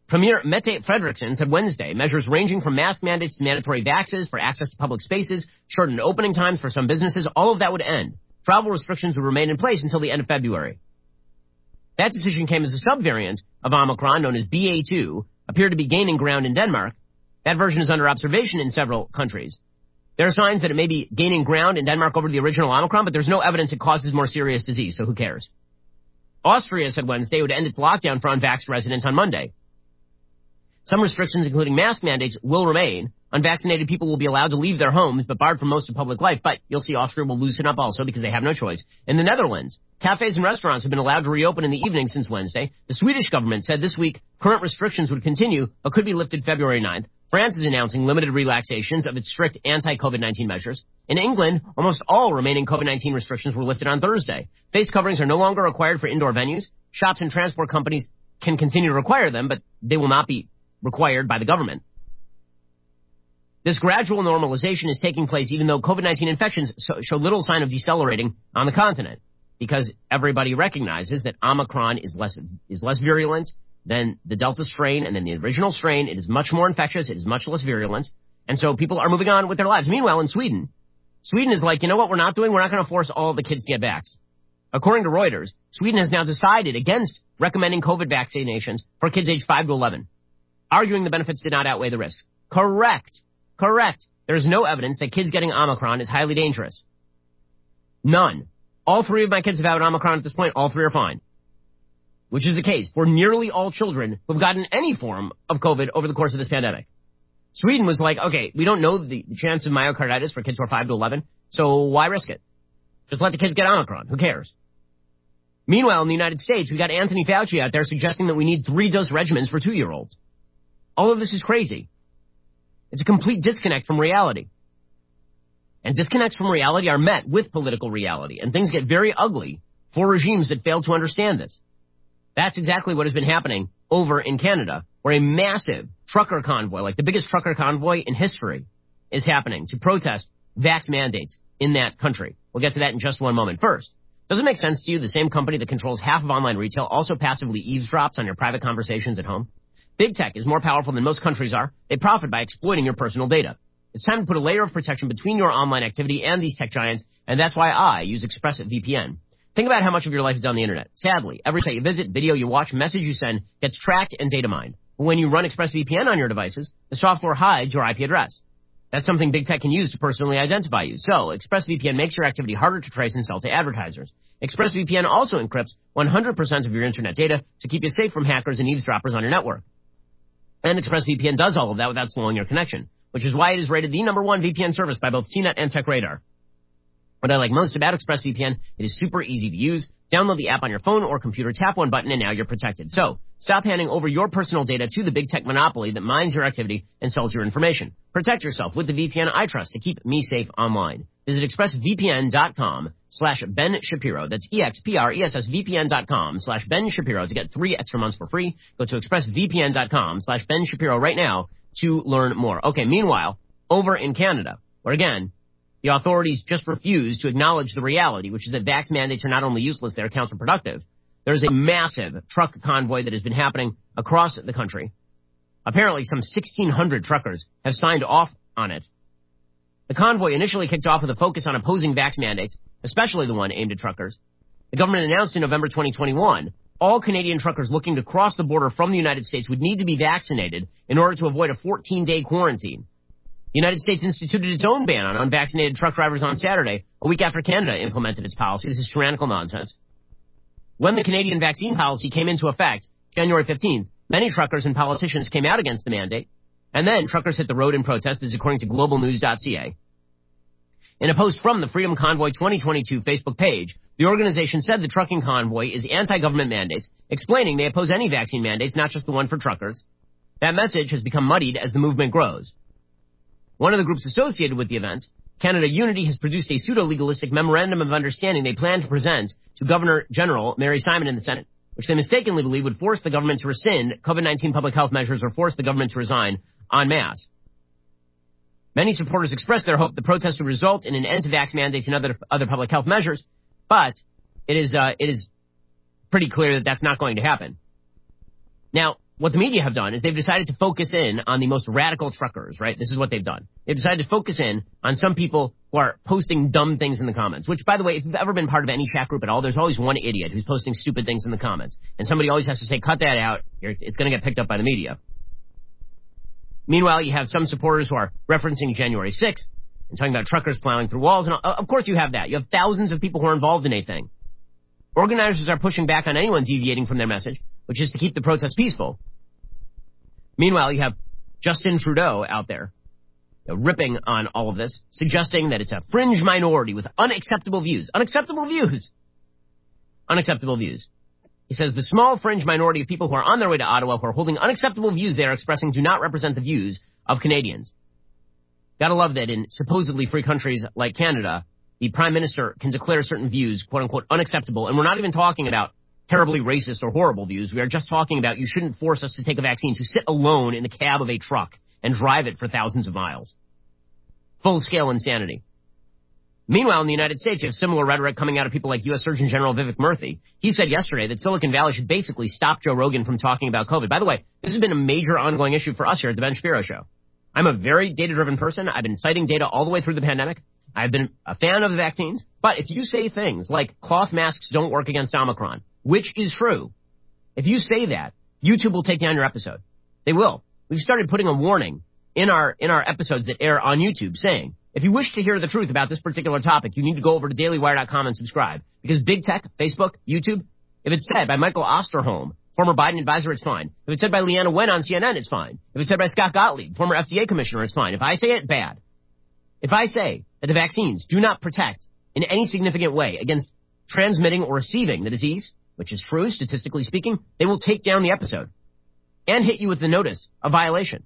Premier Mette Frederiksen said Wednesday measures ranging from mask mandates to mandatory vaxes for access to public spaces, shortened opening times for some businesses, all of that would end. Travel restrictions would remain in place until the end of February. That decision came as a subvariant of Omicron known as B A two, appeared to be gaining ground in Denmark. That version is under observation in several countries. There are signs that it may be gaining ground in Denmark over the original Omicron, but there's no evidence it causes more serious disease, so who cares? Austria said Wednesday it would end its lockdown for unvaxxed residents on Monday. Some restrictions, including mask mandates, will remain. Unvaccinated people will be allowed to leave their homes, but barred from most of public life. But you'll see Austria will loosen up also because they have no choice. In the Netherlands, cafes and restaurants have been allowed to reopen in the evening since Wednesday. The Swedish government said this week current restrictions would continue, but could be lifted February ninth. France is announcing limited relaxations of its strict anti-COVID nineteen measures. In England, almost all remaining COVID nineteen restrictions were lifted on Thursday. Face coverings are no longer required for indoor venues. Shops and transport companies can continue to require them, but they will not be required by the government. This gradual normalization is taking place even though COVID nineteen infections show little sign of decelerating on the continent, because everybody recognizes that Omicron is less is less virulent than the Delta strain and then the original strain. It is much more infectious. It is much less virulent. And so people are moving on with their lives. Meanwhile, in Sweden, Sweden is like, you know what we're not doing? We're not going to force all the kids to get vaxxed. According to Reuters, Sweden has now decided against recommending COVID vaccinations for kids aged five to eleven, arguing the benefits did not outweigh the risks. Correct. Correct. There is no evidence that kids getting Omicron is highly dangerous. None. All three of my kids have had Omicron at this point. All three are fine. Which is the case for nearly all children who have gotten any form of COVID over the course of this pandemic. Sweden was like, okay, we don't know the, the chance of myocarditis for kids who are five to eleven, so why risk it? Just let the kids get Omicron. Who cares? Meanwhile, in the United States, we got Anthony Fauci out there suggesting that we need three-dose regimens for two-year-olds. All of this is crazy. It's a complete disconnect from reality. And disconnects from reality are met with political reality, and things get very ugly for regimes that fail to understand this. That's exactly what has been happening over in Canada, where a massive trucker convoy, like the biggest trucker convoy in history, is happening to protest vax mandates in that country. We'll get to that in just one moment. First, does it make sense to you the same company that controls half of online retail also passively eavesdrops on your private conversations at home? Big tech is more powerful than most countries are. They profit by exploiting your personal data. It's time to put a layer of protection between your online activity and these tech giants, and that's why I use ExpressVPN. Think about how much of your life is on the internet. Sadly, every site you visit, video you watch, message you send gets tracked and data mined. But when you run ExpressVPN on your devices, the software hides your I P address. That's something big tech can use to personally identify you. So, ExpressVPN makes your activity harder to trace and sell to advertisers. ExpressVPN also encrypts one hundred percent of your internet data to keep you safe from hackers and eavesdroppers on your network. And ExpressVPN does all of that without slowing your connection, which is why it is rated the number one V P N service by both C net and TechRadar. What I like most about ExpressVPN, it is super easy to use. Download the app on your phone or computer, tap one button, and now you're protected. So, stop handing over your personal data to the big tech monopoly that mines your activity and sells your information. Protect yourself with the V P N I trust to keep me safe online. Visit expressvpn.com slash Ben Shapiro. That's E-X-P-R-E-S-S-V-P-N.com slash Ben Shapiro to get three extra months for free. Go to expressvpn.com slash Ben Shapiro right now to learn more. Okay, meanwhile, over in Canada, where again, the authorities just refuse to acknowledge the reality, which is that vax mandates are not only useless, they're counterproductive. There's a massive truck convoy that has been happening across the country. Apparently, some sixteen hundred truckers have signed off on it. The convoy initially kicked off with a focus on opposing vax mandates, especially the one aimed at truckers. The government announced in November twenty twenty-one, all Canadian truckers looking to cross the border from the United States would need to be vaccinated in order to avoid a fourteen-day quarantine. The United States instituted its own ban on unvaccinated truck drivers on Saturday, a week after Canada implemented its policy. This is tyrannical nonsense. When the Canadian vaccine policy came into effect, January fifteenth, many truckers and politicians came out against the mandate, and then truckers hit the road in protest. This is according to global news dot c a. In a post from the Freedom Convoy twenty twenty-two Facebook page, the organization said the trucking convoy is anti-government mandates, explaining they oppose any vaccine mandates, not just the one for truckers. That message has become muddied as the movement grows. One of the groups associated with the event, Canada Unity, has produced a pseudo-legalistic memorandum of understanding they plan to present to Governor General Mary Simon in the Senate, which they mistakenly believe would force the government to rescind COVID nineteen public health measures or force the government to resign en masse. Many supporters expressed their hope the protest would result in an end to vax mandates and other other public health measures, but it is uh, it is pretty clear that that's not going to happen. Now, what the media have done is they've decided to focus in on the most radical truckers, right? This is what they've done. They've decided to focus in on some people who are posting dumb things in the comments, which, by the way, if you've ever been part of any chat group at all, there's always one idiot who's posting stupid things in the comments. And somebody always has to say, cut that out. It's going to get picked up by the media. Meanwhile, you have some supporters who are referencing January sixth and talking about truckers plowing through walls. And of course you have that. You have thousands of people who are involved in a thing. Organizers are pushing back on anyone deviating from their message, which is to keep the protest peaceful. Meanwhile, you have Justin Trudeau out there, you know, ripping on all of this, suggesting that it's a fringe minority with unacceptable views. Unacceptable views. Unacceptable views. He says the small fringe minority of people who are on their way to Ottawa who are holding unacceptable views they are expressing do not represent the views of Canadians. Gotta love that in supposedly free countries like Canada, the Prime Minister can declare certain views, quote unquote, unacceptable. And we're not even talking about terribly racist or horrible views. We are just talking about you shouldn't force us to take a vaccine, to sit alone in the cab of a truck and drive it for thousands of miles. Full-scale insanity. Meanwhile, in the United States, you have similar rhetoric coming out of people like U S Surgeon General Vivek Murthy. He said yesterday that Silicon Valley should basically stop Joe Rogan from talking about COVID. By the way, this has been a major ongoing issue for us here at the Ben Shapiro Show. I'm a very data-driven person. I've been citing data all the way through the pandemic. I've been a fan of the vaccines. But if you say things like cloth masks don't work against Omicron, which is true, if you say that, YouTube will take down your episode. They will. We've started putting a warning in our in our episodes that air on YouTube saying, if you wish to hear the truth about this particular topic, you need to go over to daily wire dot com and subscribe. Because big tech, Facebook, YouTube, if it's said by Michael Osterholm, former Biden advisor, it's fine. If it's said by Leanna Wen on C N N, it's fine. If it's said by Scott Gottlieb, former F D A commissioner, it's fine. If I say it, bad. If I say that the vaccines do not protect in any significant way against transmitting or receiving the disease, which is true, statistically speaking, they will take down the episode and hit you with the notice of violation.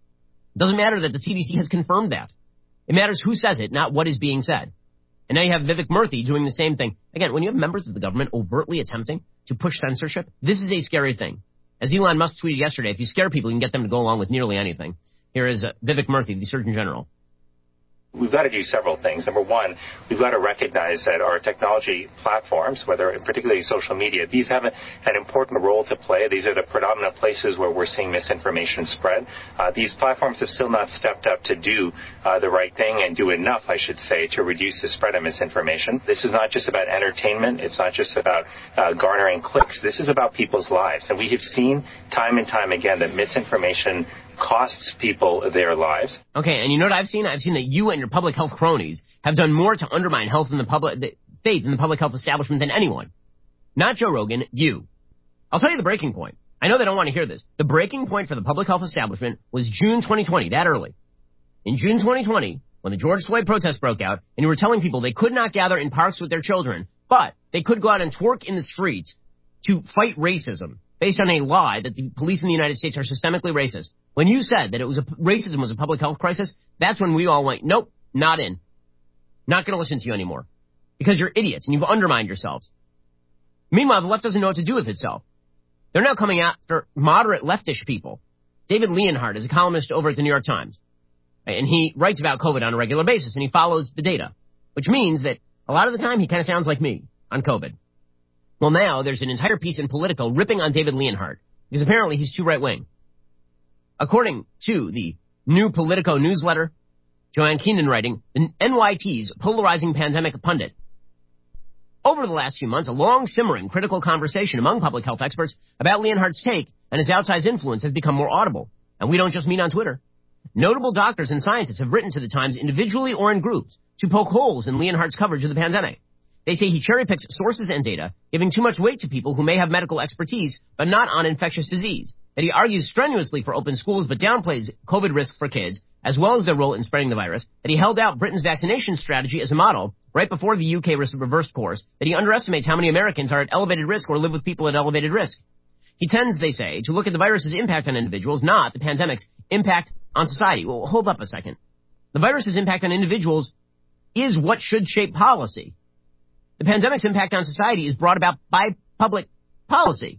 It doesn't matter that the C D C has confirmed that. It matters who says it, not what is being said. And now you have Vivek Murthy doing the same thing. Again, when you have members of the government overtly attempting to push censorship, this is a scary thing. As Elon Musk tweeted yesterday, if you scare people, you can get them to go along with nearly anything. Here is uh, Vivek Murthy, the Surgeon General. We've got to do several things. Number one, we've got to recognize that our technology platforms, whether particularly social media, these have a, an important role to play. These are the predominant places where we're seeing misinformation spread. Uh, these platforms have still not stepped up to do uh, the right thing and do enough, I should say, to reduce the spread of misinformation. This is not just about entertainment. It's not just about uh, garnering clicks. This is about people's lives. And we have seen time and time again that misinformation costs people their lives. Okay, and you know what I've seen? I've seen that you and your public health cronies have done more to undermine health in the public the faith in the public health establishment than anyone. Not Joe Rogan, you. I'll tell you the breaking point. I know they don't want to hear this. The breaking point for the public health establishment was June twenty twenty, that early. In June twenty twenty, when the George Floyd protests broke out, and you were telling people they could not gather in parks with their children, but they could go out and twerk in the streets to fight racism, based on a lie that the police in the United States are systemically racist. When you said that it was a, racism was a public health crisis, that's when we all went, nope, not in. Not going to listen to you anymore. Because you're idiots and you've undermined yourselves. Meanwhile, the left doesn't know what to do with itself. They're now coming after moderate leftish people. David Leonhardt is a columnist over at the New York Times. And he writes about COVID on a regular basis and he follows the data. Which means that a lot of the time he kind of sounds like me on COVID. Well, now there's an entire piece in Politico ripping on David Leonhardt because apparently he's too right-wing. According to the new Politico newsletter, Joanne Keenan writing, the N Y T's polarizing pandemic pundit. Over the last few months, a long simmering critical conversation among public health experts about Leonhardt's take and his outsized influence has become more audible. And we don't just mean on Twitter. Notable doctors and scientists have written to the Times individually or in groups to poke holes in Leonhardt's coverage of the pandemic. They say he cherry-picks sources and data, giving too much weight to people who may have medical expertise, but not on infectious disease. That he argues strenuously for open schools, but downplays COVID risk for kids, as well as their role in spreading the virus. That he held out Britain's vaccination strategy as a model, right before the U K reversed course. That he underestimates how many Americans are at elevated risk or live with people at elevated risk. He tends, they say, to look at the virus's impact on individuals, not the pandemic's impact on society. Well, hold up a second. The virus's impact on individuals is what should shape policy. The pandemic's impact on society is brought about by public policy.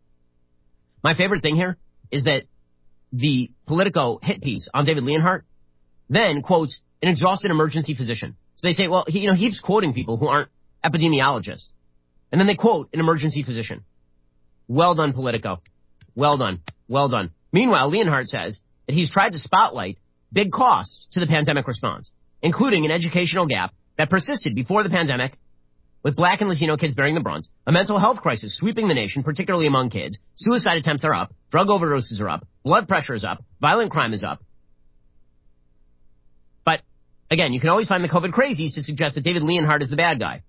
My favorite thing here is that the Politico hit piece on David Leonhardt then quotes an exhausted emergency physician. So they say, well, he, you know, he keeps quoting people who aren't epidemiologists. And then they quote an emergency physician. Well done, Politico. Well done. Well done. Meanwhile, Leonhardt says that he's tried to spotlight big costs to the pandemic response, including an educational gap that persisted before the pandemic, with black and Latino kids bearing the brunt, a mental health crisis sweeping the nation, particularly among kids, suicide attempts are up, drug overdoses are up, blood pressure is up, violent crime is up. But, again, you can always find the COVID crazies to suggest that David Leonhardt is the bad guy.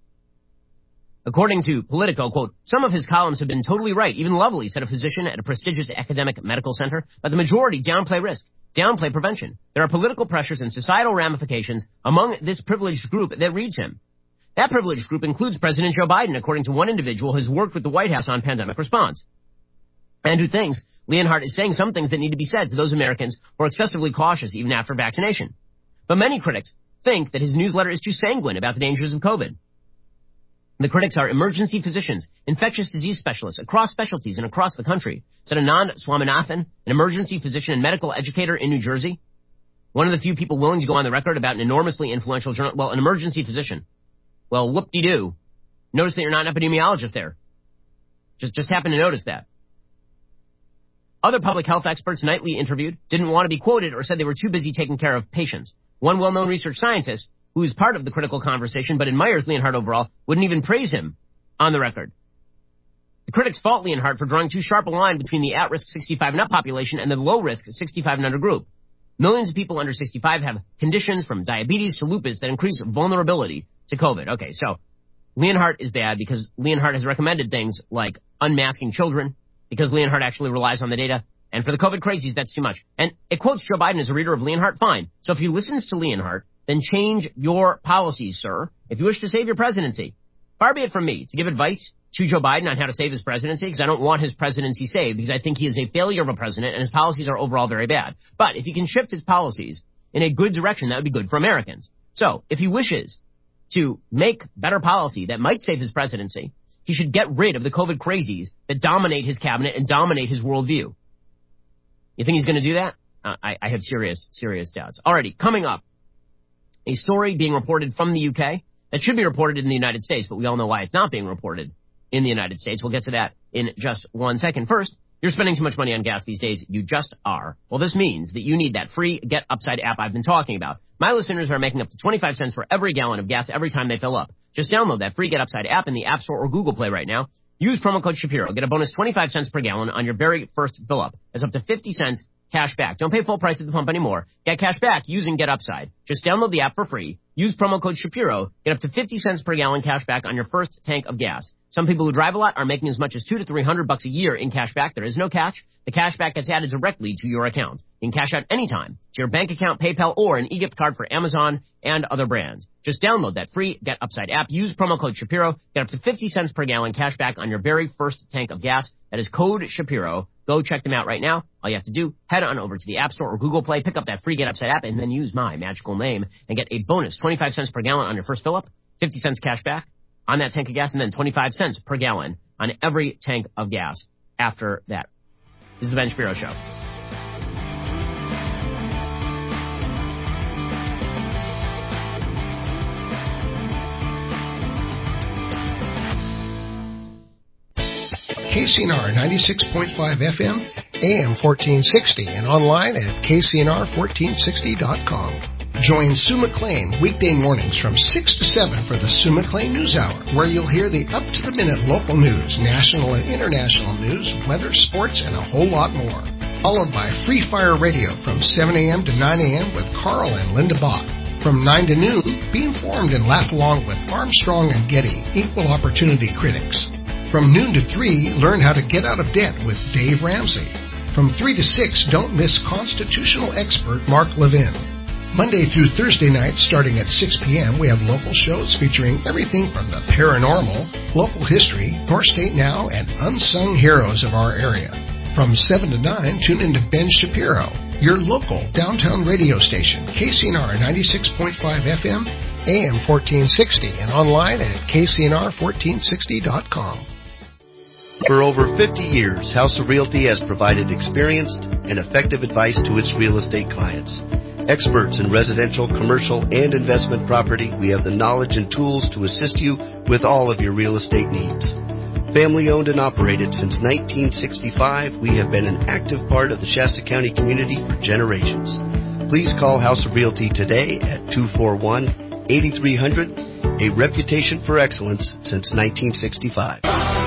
According to Politico, quote, some of his columns have been totally right. Even Lovely, said a physician at a prestigious academic medical center, but the majority downplay risk, downplay prevention. There are political pressures and societal ramifications among this privileged group that reads him. That privileged group includes President Joe Biden, according to one individual who has worked with the White House on pandemic response, and who thinks Leonhardt is saying some things that need to be said to those Americans who are excessively cautious even after vaccination. But many critics think that his newsletter is too sanguine about the dangers of COVID. The critics are emergency physicians, infectious disease specialists across specialties and across the country, said Anand Swaminathan, an emergency physician and medical educator in New Jersey. One of the few people willing to go on the record about an enormously influential journal, well, an emergency physician. Well, whoop-de-doo. Notice that you're not an epidemiologist there. Just, just happen to notice that. Other public health experts nightly interviewed didn't want to be quoted or said they were too busy taking care of patients. One well-known research scientist, who is part of the critical conversation but admires Leonhardt overall, wouldn't even praise him on the record. The critics fault Leonhardt for drawing too sharp a line between the at-risk sixty-five and up population and the low-risk sixty-five and under group. Millions of people under sixty-five have conditions from diabetes to lupus that increase vulnerability to COVID. Okay, so Leonhardt is bad because Leonhardt has recommended things like unmasking children, because Leonhardt actually relies on the data. And for the COVID crazies, that's too much. And it quotes Joe Biden as a reader of Leonhardt, fine. So if he listens to Leonhardt, then change your policies, sir, if you wish to save your presidency. Far be it from me to give advice to Joe Biden on how to save his presidency, because I don't want his presidency saved, because I think he is a failure of a president and his policies are overall very bad. But if he can shift his policies in a good direction, that would be good for Americans. So if he wishes to make better policy that might save his presidency, he should get rid of the COVID crazies that dominate his cabinet and dominate his worldview. You think he's going to do that? Uh, I, I have serious, serious doubts. Alrighty, coming up, a story being reported from the U K that should be reported in the United States, but we all know why it's not being reported in the United States. We'll get to that in just one second. First, you're spending too much money on gas these days. You just are. Well, this means that you need that free Get Upside app I've been talking about. My listeners are making up to twenty-five cents for every gallon of gas every time they fill up. Just download that free Get Upside app in the App Store or Google Play right now. Use promo code Shapiro. Get a bonus twenty-five cents per gallon on your very first fill up. That's up to fifty cents cash back. Don't pay full price at the pump anymore. Get cash back using Get Upside. Just download the app for free. Use promo code Shapiro. Get up to fifty cents per gallon cash back on your first tank of gas. Some people who drive a lot are making as much as two to three hundred bucks a year in cash back. There is no catch. The cash back gets added directly to your account. You can cash out anytime to your bank account, PayPal, or an e-gift card for Amazon and other brands. Just download that free Get Upside app. Use promo code Shapiro. Get up to fifty cents per gallon cash back on your very first tank of gas. That is code Shapiro. Go check them out right now. All you have to do, head on over to the App Store or Google Play, pick up that free Get Upside app, and then use my magical name and get a bonus twenty-five cents per gallon on your first fill-up, fifty cents cash back on that tank of gas, and then twenty-five cents per gallon on every tank of gas after that. This is the Ben Shapiro Show. K C N R ninety-six point five F M, A M fourteen sixty, and online at K C N R fourteen sixty dot com. Join Sue McLean weekday mornings from six to seven for the Sue McLean News Hour, where you'll hear the up-to-the-minute local news, national and international news, weather, sports, and a whole lot more. Followed by Free Fire Radio from seven a.m. to nine a.m. with Carl and Linda Bach. From nine to noon, be informed and laugh along with Armstrong and Getty, equal opportunity critics. From noon to three, learn how to get out of debt with Dave Ramsey. From three to six, don't miss constitutional expert Mark Levin. Monday through Thursday nights, starting at six p.m., we have local shows featuring everything from the paranormal, local history, North State Now, and unsung heroes of our area. From seven to nine, tune into Ben Shapiro, your local downtown radio station, K C N R ninety-six point five F M, A M fourteen sixty, and online at K C N R fourteen sixty dot com. For over fifty years, House of Realty has provided experienced and effective advice to its real estate clients. Experts in residential, commercial, and investment property, we have the knowledge and tools to assist you with all of your real estate needs. Family owned and operated since nineteen sixty-five, we have been an active part of the Shasta County community for generations. Please call House of Realty today at two four one, eight three zero zero, a reputation for excellence since nineteen sixty-five.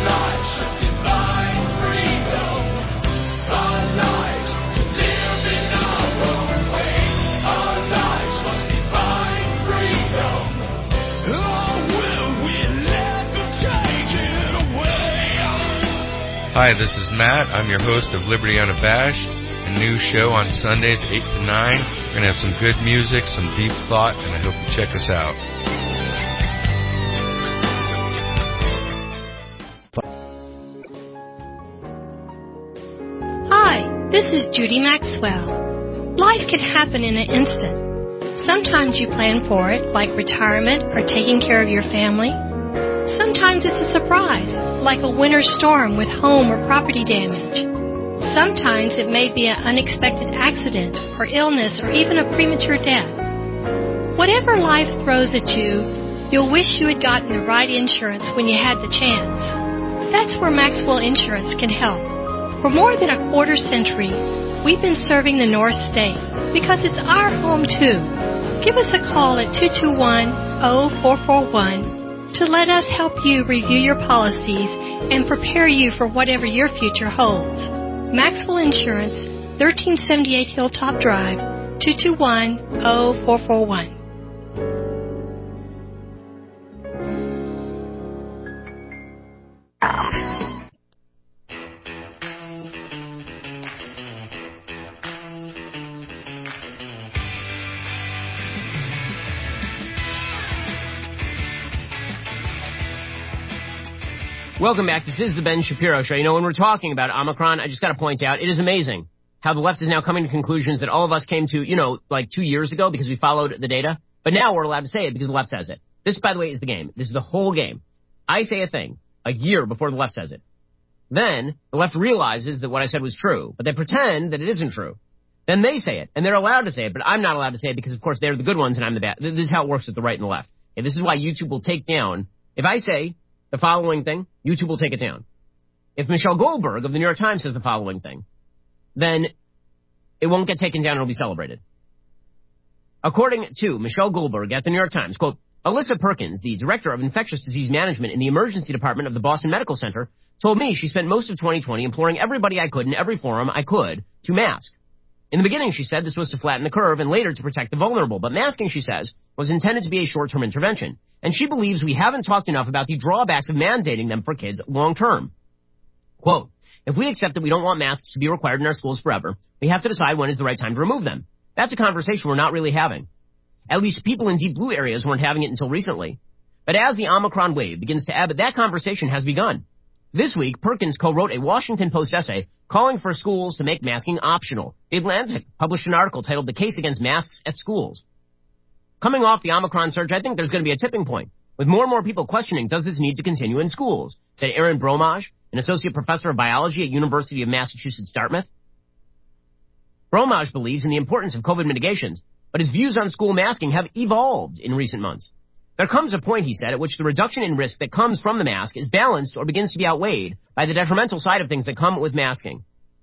Hi, this is Matt. I'm your host of Liberty Unabashed, a new show on Sundays, eight to nine. We're going to have some good music, some deep thought, and I hope you check us out. Hi, this is Judy Maxwell. Life can happen in an instant. Sometimes you plan for it, like retirement or taking care of your family. Sometimes it's a surprise, like a winter storm with home or property damage. Sometimes it may be an unexpected accident or illness or even a premature death. Whatever life throws at you, you'll wish you had gotten the right insurance when you had the chance. That's where Maxwell Insurance can help. For more than a quarter century, we've been serving the North State because it's our home too. Give us a call at two two one, zero four four one to let us help you review your policies and prepare you for whatever your future holds. Maxwell Insurance, thirteen seventy-eight Hilltop Drive, two two one, zero four four one. Welcome back. This is the Ben Shapiro Show. You know, when we're talking about Omicron, I just got to point out, it is amazing how the left is now coming to conclusions that all of us came to, you know, like two years ago because we followed the data. But now we're allowed to say it because the left says it. This, by the way, is the game. This is the whole game. I say a thing a year before the left says it. Then the left realizes that what I said was true, but they pretend that it isn't true. Then they say it, and they're allowed to say it, but I'm not allowed to say it because, of course, they're the good ones and I'm the bad. This is how it works with the right and the left. And this is why YouTube will take down, if I say the following thing, YouTube will take it down. If Michelle Goldberg of the New York Times says the following thing, then it won't get taken down, it'll be celebrated. According to Michelle Goldberg at the New York Times, quote, Alyssa Perkins, the director of infectious disease management in the emergency department of the Boston Medical Center, told me she spent most of twenty twenty imploring everybody I could in every forum I could to mask. In the beginning, she said this was to flatten the curve and later to protect the vulnerable, but masking, she says, was intended to be a short-term intervention. And she believes we haven't talked enough about the drawbacks of mandating them for kids long-term. Quote, if we accept that we don't want masks to be required in our schools forever, we have to decide when is the right time to remove them. That's a conversation we're not really having. At least people in deep blue areas weren't having it until recently. But as the Omicron wave begins to ebb, that conversation has begun. This week, Perkins co-wrote a Washington Post essay calling for schools to make masking optional. The Atlantic published an article titled The Case Against Masks at Schools. Coming off the Omicron surge, I think there's going to be a tipping point, with more and more people questioning, does this need to continue in schools? Said Aaron Bromage, an associate professor of biology at University of Massachusetts Dartmouth. Bromage believes in the importance of COVID mitigations, but his views on school masking have evolved in recent months. There comes a point, he said, at which the reduction in risk that comes from the mask is balanced or begins to be outweighed by the detrimental side of things that come with masking.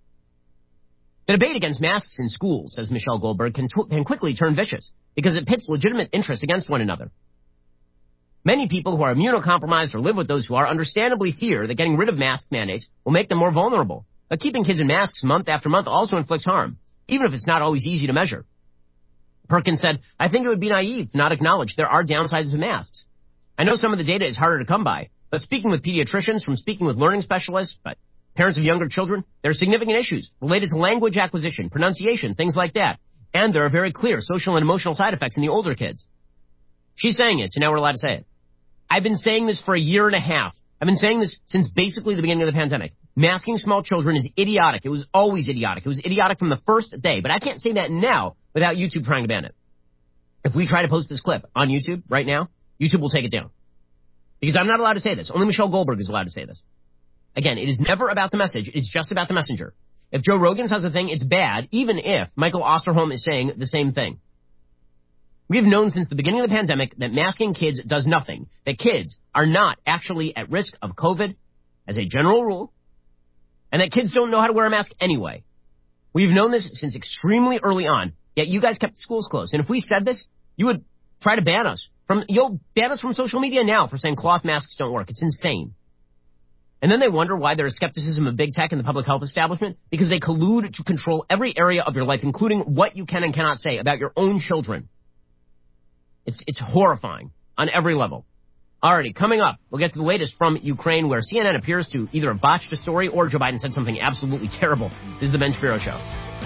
The debate against masks in schools, says Michelle Goldberg, can, tw- can quickly turn vicious because it pits legitimate interests against one another. Many people who are immunocompromised or live with those who are understandably fear that getting rid of mask mandates will make them more vulnerable. But keeping kids in masks month after month also inflicts harm, even if it's not always easy to measure. Perkins said, I think it would be naive to not acknowledge there are downsides to masks. I know some of the data is harder to come by, but speaking with pediatricians, from speaking with learning specialists, but parents of younger children, there are significant issues related to language acquisition, pronunciation, things like that. And there are very clear social and emotional side effects in the older kids. She's saying it, so now we're allowed to say it. I've been saying this for a year and a half. I've been saying this since basically the beginning of the pandemic. Masking small children is idiotic. It was always idiotic. It was idiotic from the first day. But I can't say that now without YouTube trying to ban it. If we try to post this clip on YouTube right now, YouTube will take it down. Because I'm not allowed to say this. Only Michelle Goldberg is allowed to say this. Again, it is never about the message. It is just about the messenger. If Joe Rogan says a thing, it's bad, even if Michael Osterholm is saying the same thing. We've known since the beginning of the pandemic that masking kids does nothing, that kids are not actually at risk of COVID, as a general rule, and that kids don't know how to wear a mask anyway. We've known this since extremely early on, yet you guys kept schools closed. And if we said this, you would try to ban us. From You'll ban us from social media now for saying cloth masks don't work. It's insane. And then they wonder why there is skepticism of big tech and the public health establishment, because they collude to control every area of your life, including what you can and cannot say about your own children. It's it's horrifying on every level. Alrighty, coming up, we'll get to the latest from Ukraine, where C N N appears to either have botched a story or Joe Biden said something absolutely terrible. This is the Ben Shapiro Show.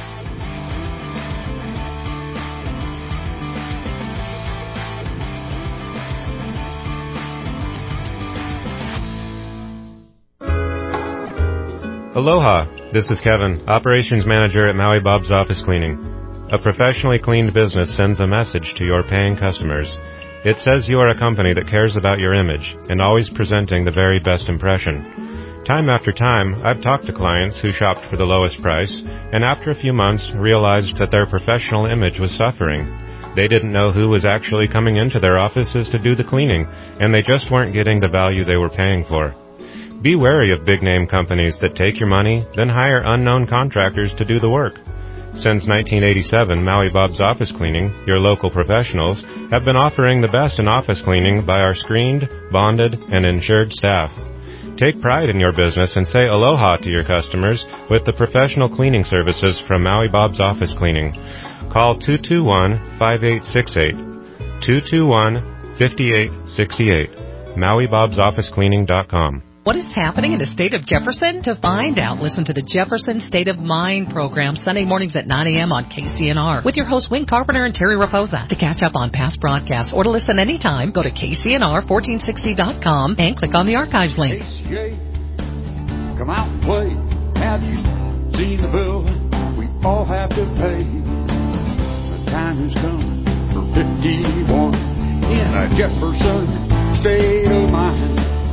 Aloha, this is Kevin, Operations Manager at Maui Bob's Office Cleaning. A professionally cleaned business sends a message to your paying customers. It says you are a company that cares about your image and always presenting the very best impression. Time after time, I've talked to clients who shopped for the lowest price and after a few months realized that their professional image was suffering. They didn't know who was actually coming into their offices to do the cleaning, and they just weren't getting the value they were paying for. Be wary of big-name companies that take your money, then hire unknown contractors to do the work. Since nineteen eighty-seven, Maui Bob's Office Cleaning, your local professionals, have been offering the best in office cleaning by our screened, bonded, and insured staff. Take pride in your business and say aloha to your customers with the professional cleaning services from Maui Bob's Office Cleaning. Call two two one, five eight six eight, two two one, five eight six eight, Maui Bob's Office Cleaning dot com. What is happening in the state of Jefferson? To find out, listen to the Jefferson State of Mind program Sunday mornings at nine a.m. on K C N R with your hosts Wayne Carpenter and Terry Raposa. To catch up on past broadcasts or to listen anytime, go to K C N R fourteen sixty dot com and click on the archives link. K C A, come out and play. Have you seen the bill we all have to pay? The time has come for fifty-one in a Jefferson State of Mind.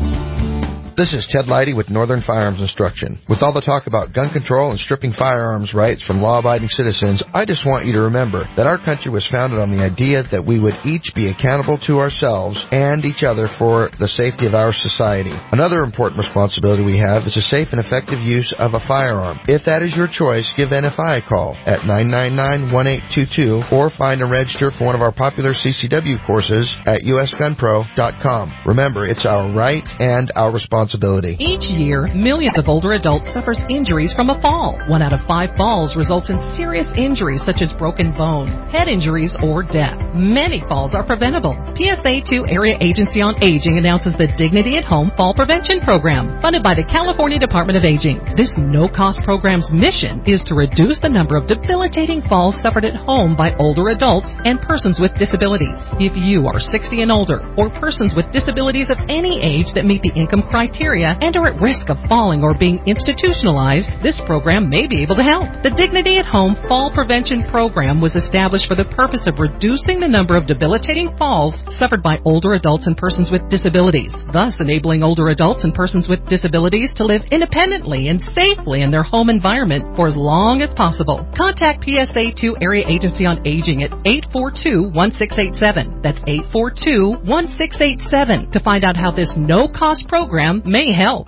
This is Ted Leidy with Northern Firearms Instruction. With all the talk about gun control and stripping firearms rights from law-abiding citizens, I just want you to remember that our country was founded on the idea that we would each be accountable to ourselves and each other for the safety of our society. Another important responsibility we have is the safe and effective use of a firearm. If that is your choice, give N F I a call at nine nine nine, one eight two two or find and register for one of our popular C C W courses at U S gun pro dot com. Remember, it's our right and our responsibility. Each year, millions of older adults suffer injuries from a fall. One out of five falls results in serious injuries such as broken bone, head injuries, or death. Many falls are preventable. P S A two Area Agency on Aging announces the Dignity at Home Fall Prevention Program, funded by the California Department of Aging. This no-cost program's mission is to reduce the number of debilitating falls suffered at home by older adults and persons with disabilities. If you are sixty and older, or persons with disabilities of any age that meet the income criteria, and are at risk of falling or being institutionalized, this program may be able to help. The Dignity at Home Fall Prevention Program was established for the purpose of reducing the number of debilitating falls suffered by older adults and persons with disabilities, thus enabling older adults and persons with disabilities to live independently and safely in their home environment for as long as possible. Contact P S A two Area Agency on Aging at eight four two, one six eight seven. That's eight four two, one six eight seven to find out how this no-cost program may help.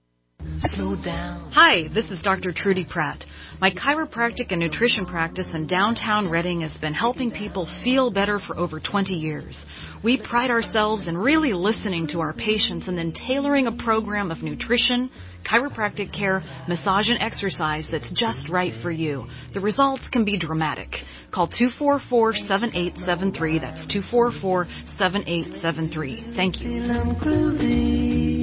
Slow down. Hi, this is Doctor Trudy Pratt. My chiropractic and nutrition practice in downtown Redding has been helping people feel better for over twenty years. We pride ourselves in really listening to our patients and then tailoring a program of nutrition, chiropractic care, massage, and exercise that's just right for you. The results can be dramatic. Call two four four, seven eight seven three. That's two four four, seven eight seven three. Thank you.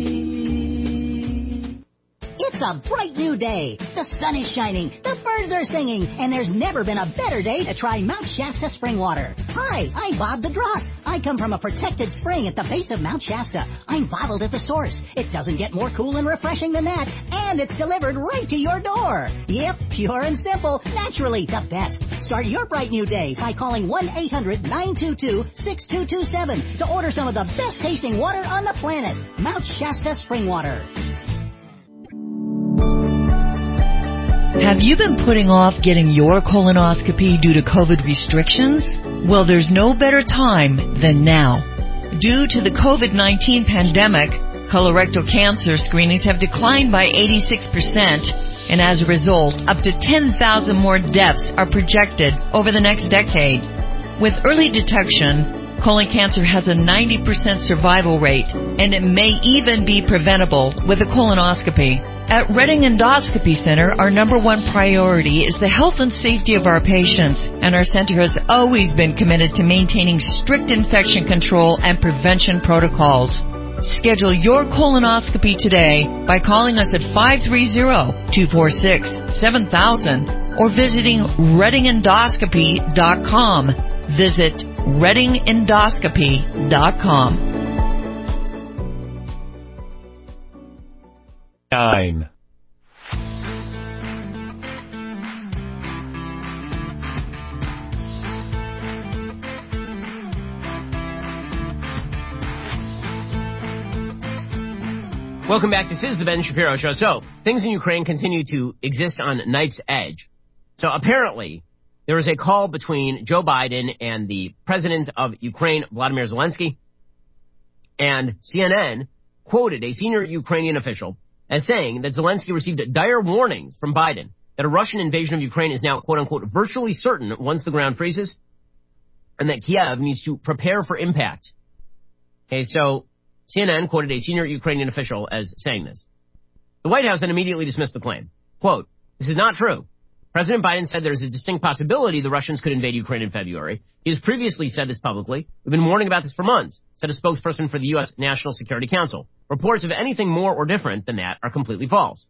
It's a bright new day. The sun is shining, the birds are singing, and there's never been a better day to try Mount Shasta spring water. Hi, I'm Bob the Drop. I come from a protected spring at the base of Mount Shasta. I'm bottled at the source. It doesn't get more cool and refreshing than that, and it's delivered right to your door. Yep, pure and simple, naturally the best. Start your bright new day by calling one eight hundred, nine two two, six two two seven to order some of the best tasting water on the planet. Mount Shasta spring water. Have you been putting off getting your colonoscopy due to COVID restrictions? Well, there's no better time than now. Due to the COVID nineteen pandemic, Colorectal cancer screenings have declined by eighty-six percent, and as a result, up to ten thousand more deaths are projected over the next decade. With early detection, colon cancer has a ninety percent survival rate, and it may even be preventable with a colonoscopy. At Reading Endoscopy Center, our number one priority is the health and safety of our patients, and our center has always been committed to maintaining strict infection control and prevention protocols. Schedule your colonoscopy today by calling us at five three zero, two four six, seven thousand or visiting reading endoscopy dot com. Visit reading endoscopy dot com. Nine. Welcome back. This is the Ben Shapiro Show. So, things in Ukraine continue to exist on knife's edge. So, apparently, there was a call between Joe Biden and the president of Ukraine, Vladimir Zelensky, and C N N quoted a senior Ukrainian official as saying that Zelensky received dire warnings from Biden that a Russian invasion of Ukraine is now, quote-unquote, virtually certain once the ground freezes, and that Kiev needs to prepare for impact. Okay, so C N N quoted a senior Ukrainian official as saying this. The White House then immediately dismissed the claim. Quote, this is not true. President Biden said there's a distinct possibility the Russians could invade Ukraine in February. He has previously said this publicly. We've been warning about this for months, said a spokesperson for the U S National Security Council. Reports of anything more or different than that are completely false.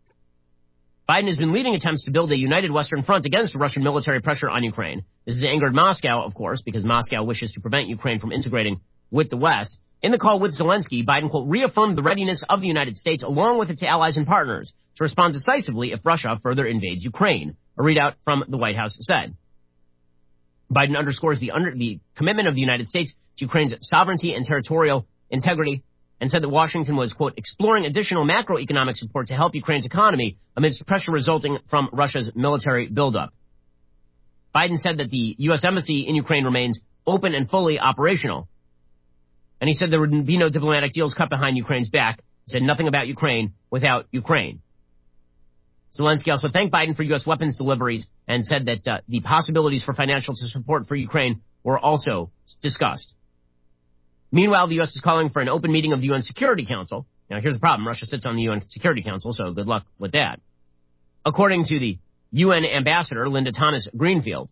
Biden has been leading attempts to build a united Western front against Russian military pressure on Ukraine. This has angered Moscow, of course, because Moscow wishes to prevent Ukraine from integrating with the West. In the call with Zelensky, Biden, quote, reaffirmed the readiness of the United States along with its allies and partners to respond decisively if Russia further invades Ukraine, a readout from the White House said. Biden underscores the, under, the commitment of the United States to Ukraine's sovereignty and territorial integrity and said that Washington was, quote, exploring additional macroeconomic support to help Ukraine's economy amidst pressure resulting from Russia's military buildup. Biden said that the U S embassy in Ukraine remains open and fully operational. And he said there would be no diplomatic deals cut behind Ukraine's back. He said nothing about Ukraine without Ukraine. Zelensky also thanked Biden for U S weapons deliveries and said that uh, the possibilities for financial support for Ukraine were also discussed. Meanwhile, the U S is calling for an open meeting of the U N Security Council. Now, here's the problem. Russia sits on the U N Security Council, so good luck with that. According to the U N ambassador, Linda Thomas Greenfield,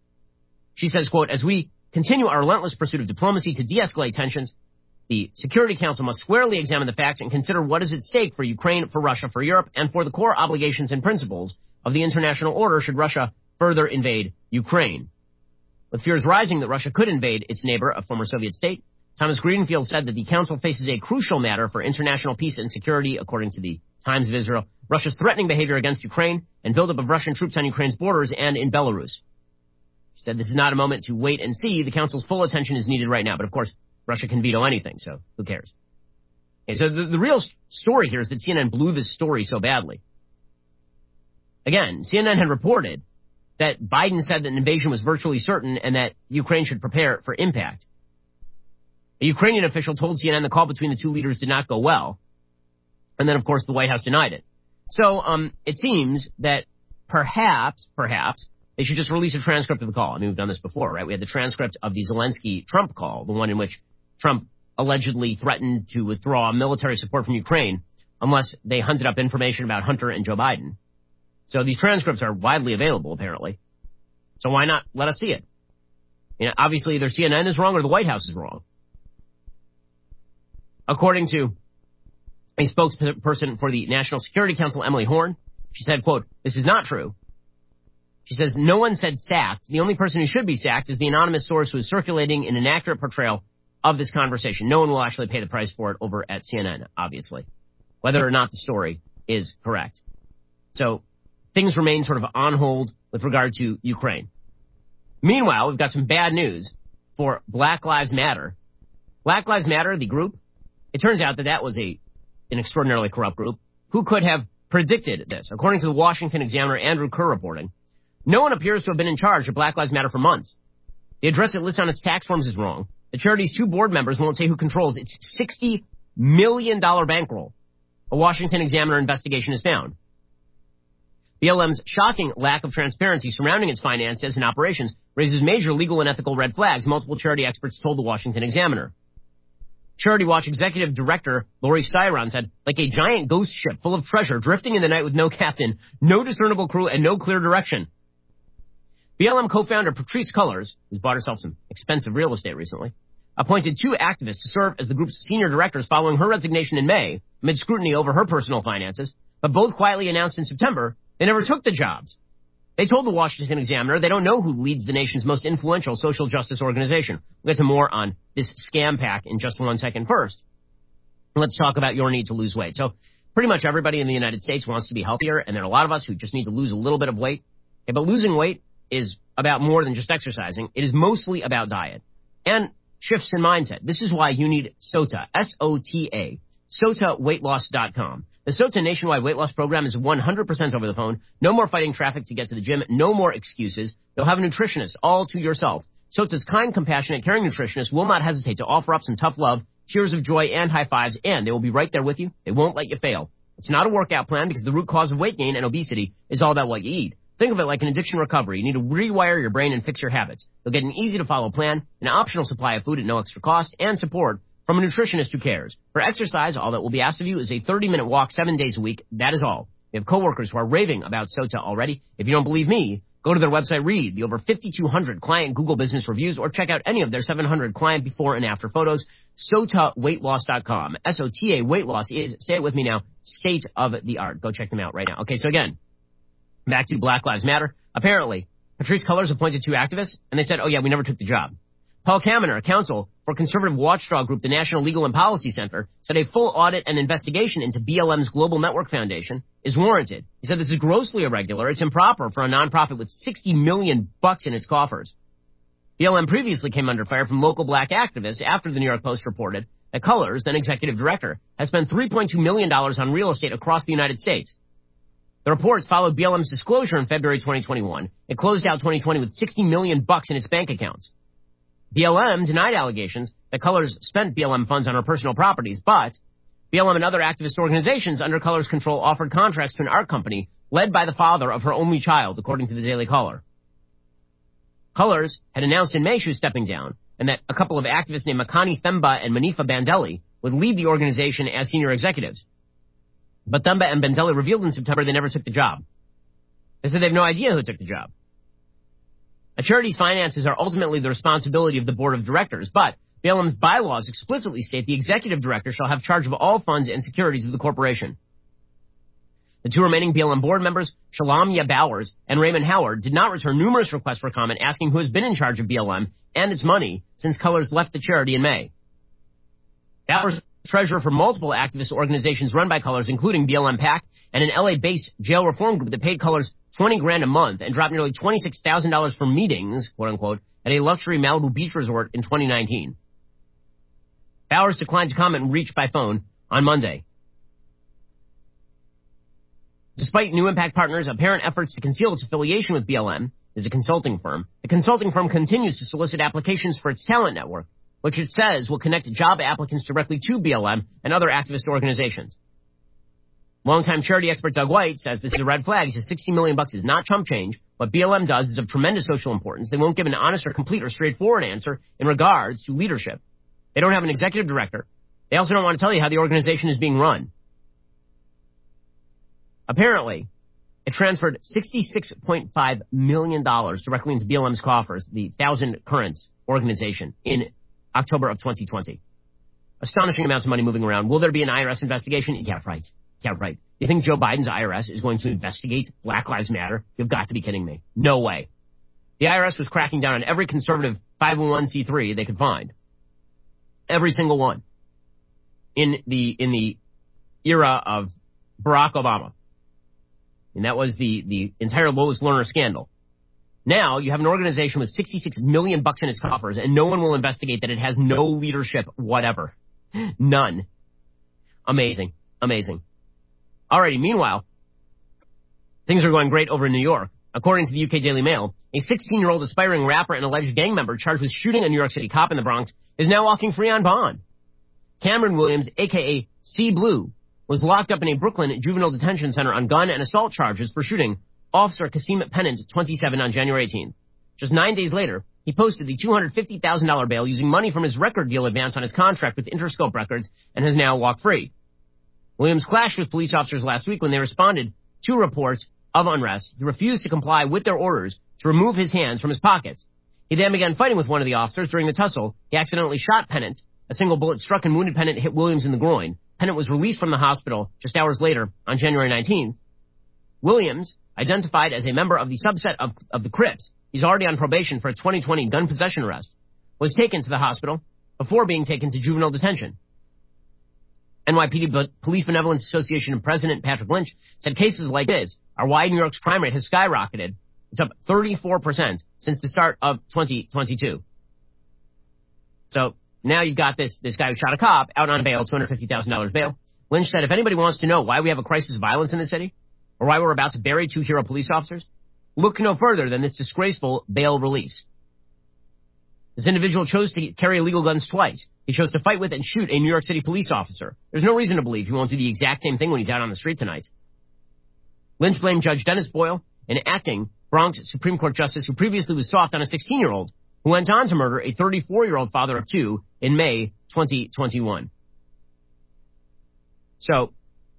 she says, quote, as we continue our relentless pursuit of diplomacy to de-escalate tensions, the Security Council must squarely examine the facts and consider what is at stake for Ukraine, for Russia, for Europe, and for the core obligations and principles of the international order should Russia further invade Ukraine. With fears rising that Russia could invade its neighbor, a former Soviet state, Thomas Greenfield said that the Council faces a crucial matter for international peace and security, according to the Times of Israel, Russia's threatening behavior against Ukraine and buildup of Russian troops on Ukraine's borders and in Belarus. She said this is not a moment to wait and see. The Council's full attention is needed right now. But, of course, Russia can veto anything, so who cares? Okay, so the, the real story here is that C N N blew this story so badly. Again, C N N had reported that Biden said that an invasion was virtually certain and that Ukraine should prepare for impact. A Ukrainian official told C N N the call between the two leaders did not go well. And then, of course, the White House denied it. So um, it seems that perhaps, perhaps, they should just release a transcript of the call. I mean, we've done this before, right? We had the transcript of the Zelensky-Trump call, the one in which Trump allegedly threatened to withdraw military support from Ukraine unless they hunted up information about Hunter and Joe Biden. So these transcripts are widely available, apparently. So why not let us see it? You know, obviously, either C N N is wrong or the White House is wrong. According to a spokesperson for the National Security Council, Emily Horn, she said, quote, this is not true. She says, no one said sacked. The only person who should be sacked is the anonymous source who is circulating an inaccurate portrayal of this conversation. No one will actually pay the price for it over at C N N, obviously, whether or not the story is correct. So things remain sort of on hold with regard to Ukraine. Meanwhile, we've got some bad news for Black Lives Matter. Black Lives Matter, the group, it turns out that that was a an extraordinarily corrupt group. Who could have predicted this? According to the Washington Examiner, Andrew Kerr reporting, no one appears to have been in charge of Black Lives Matter for months. The address it lists on its tax forms is wrong. The charity's two board members won't say who controls its sixty million dollars bankroll. A Washington Examiner investigation has found. B L M's shocking lack of transparency surrounding its finances and operations raises major legal and ethical red flags, multiple charity experts told the Washington Examiner. Charity Watch Executive Director Lori Styron said, like a giant ghost ship full of treasure drifting in the night with no captain, no discernible crew, and no clear direction. B L M co-founder Patrisse Cullors, who's bought herself some expensive real estate recently, appointed two activists to serve as the group's senior directors following her resignation in May, amid scrutiny over her personal finances, but both quietly announced in September they never took the jobs. They told the Washington Examiner they don't know who leads the nation's most influential social justice organization. We'll get to more on this scam pack in just one second. First, let's talk about your need to lose weight. So pretty much everybody in the United States wants to be healthier, and there are a lot of us who just need to lose a little bit of weight. Okay, but losing weight is about more than just exercising. It is mostly about diet and shifts in mindset. This is why you need SOTA, S O T A, sota weight loss dot com. The SOTA nationwide weight loss program is one hundred percent over the phone. No more fighting traffic to get to the gym. No more excuses. You'll have a nutritionist all to yourself. SOTA's kind, compassionate, caring nutritionist will not hesitate to offer up some tough love, tears of joy, and high fives, and they will be right there with you. They won't let you fail. It's not a workout plan because the root cause of weight gain and obesity is all about what you eat. Think of it like an addiction recovery. You need to rewire your brain and fix your habits. You'll get an easy-to-follow plan, an optional supply of food at no extra cost, and support from a nutritionist who cares. For exercise, all that will be asked of you is a thirty-minute walk seven days a week. That is all. We have coworkers who are raving about SOTA already. If you don't believe me, go to their website, read the over fifty-two hundred client Google business reviews, or check out any of their seven hundred client before and after photos. sota weight loss dot com. S O T A weight loss is, say it with me now, state of the art. Go check them out right now. Okay, so again, back to Black Lives Matter. Apparently, Patrisse Cullors appointed two activists, and they said, oh yeah, we never took the job. Paul Kaminer, a counsel for conservative watchdog group, the National Legal and Policy Center, said a full audit and investigation into B L M's Global Network Foundation is warranted. He said this is grossly irregular. It's improper for a nonprofit with sixty million bucks in its coffers. B L M previously came under fire from local black activists after the New York Post reported that Cullors, then executive director, has spent three point two million dollars on real estate across the United States. The reports followed B L M's disclosure in February twenty twenty-one. It closed out twenty twenty with sixty million bucks in its bank accounts. B L M denied allegations that Cullors spent B L M funds on her personal properties, but B L M and other activist organizations under Cullors' control offered contracts to an art company led by the father of her only child, according to the Daily Caller. Cullors had announced in May she was stepping down, and that a couple of activists named Makani Themba and Manifa Bandelli would lead the organization as senior executives. But Themba and Bandelli revealed in September they never took the job. They said they have no idea who took the job. A charity's finances are ultimately the responsibility of the board of directors, but B L M's bylaws explicitly state the executive director shall have charge of all funds and securities of the corporation. The two remaining B L M board members, Shalamia Bowers and Raymond Howard, did not return numerous requests for comment asking who has been in charge of B L M and its money since Cullors left the charity in May. Bowers, treasurer for multiple activist organizations run by Cullors, including B L M PAC and an L A-based jail reform group that paid Cullors twenty grand a month and dropped nearly twenty-six thousand dollars for meetings, quote unquote, at a luxury Malibu beach resort in twenty nineteen. Bowers declined to comment and reached by phone on Monday. Despite New Impact Partners' apparent efforts to conceal its affiliation with B L M as a consulting firm, the consulting firm continues to solicit applications for its talent network, which it says will connect job applicants directly to B L M and other activist organizations. Longtime charity expert Doug White says this is a red flag. He says sixty million bucks is not chump change. What B L M does is of tremendous social importance. They won't give an honest or complete or straightforward answer in regards to leadership. They don't have an executive director. They also don't want to tell you how the organization is being run. Apparently, it transferred sixty-six point five million dollars directly into B L M's coffers, the Thousand Currents organization, in October of twenty twenty. Astonishing amounts of money moving around. Will there be an I R S investigation? Yeah, right. Yeah, right. You think Joe Biden's I R S is going to investigate Black Lives Matter? You've got to be kidding me. No way. The I R S was cracking down on every conservative five oh one c three they could find. Every single one. In the, in the era of Barack Obama. And that was the, the entire Lois Lerner scandal. Now you have an organization with sixty-six million bucks in its coffers, and no one will investigate that it has no leadership whatever. None. Amazing. Amazing. Alrighty, meanwhile, things are going great over in New York. According to the U K Daily Mail, a sixteen-year-old aspiring rapper and alleged gang member charged with shooting a New York City cop in the Bronx is now walking free on bond. Cameron Williams, a k a. C. Blue, was locked up in a Brooklyn juvenile detention center on gun and assault charges for shooting Officer Kasim Pennant, twenty-seven, on January eighteenth. Just nine days later, he posted the two hundred fifty thousand dollars bail using money from his record deal advance on his contract with Interscope Records and has now walked free. Williams clashed with police officers last week when they responded to reports of unrest. He refused to comply with their orders to remove his hands from his pockets. He then began fighting with one of the officers. During the tussle, he accidentally shot Pennant. A single bullet struck and wounded Pennant, hit Williams in the groin. Pennant was released from the hospital just hours later on January nineteenth. Williams, identified as a member of the subset of, of the Crips, he's already on probation for a twenty twenty gun possession arrest, was taken to the hospital before being taken to juvenile detention. N Y P D Police Benevolence Association President Patrick Lynch said cases like this are why New York's crime rate has skyrocketed. It's up thirty-four percent since the start of twenty twenty-two. So now you've got this, this guy who shot a cop out on bail, two hundred fifty thousand dollars bail. Lynch said if anybody wants to know why we have a crisis of violence in the city, or why we're about to bury two hero police officers, look no further than this disgraceful bail release. This individual chose to carry illegal guns twice. He chose to fight with and shoot a New York City police officer. There's no reason to believe he won't do the exact same thing when he's out on the street tonight. Lynch blamed Judge Dennis Boyle, an acting Bronx Supreme Court justice who previously was soft on a sixteen-year-old who went on to murder a thirty-four-year-old father of two in May twenty twenty-one. So,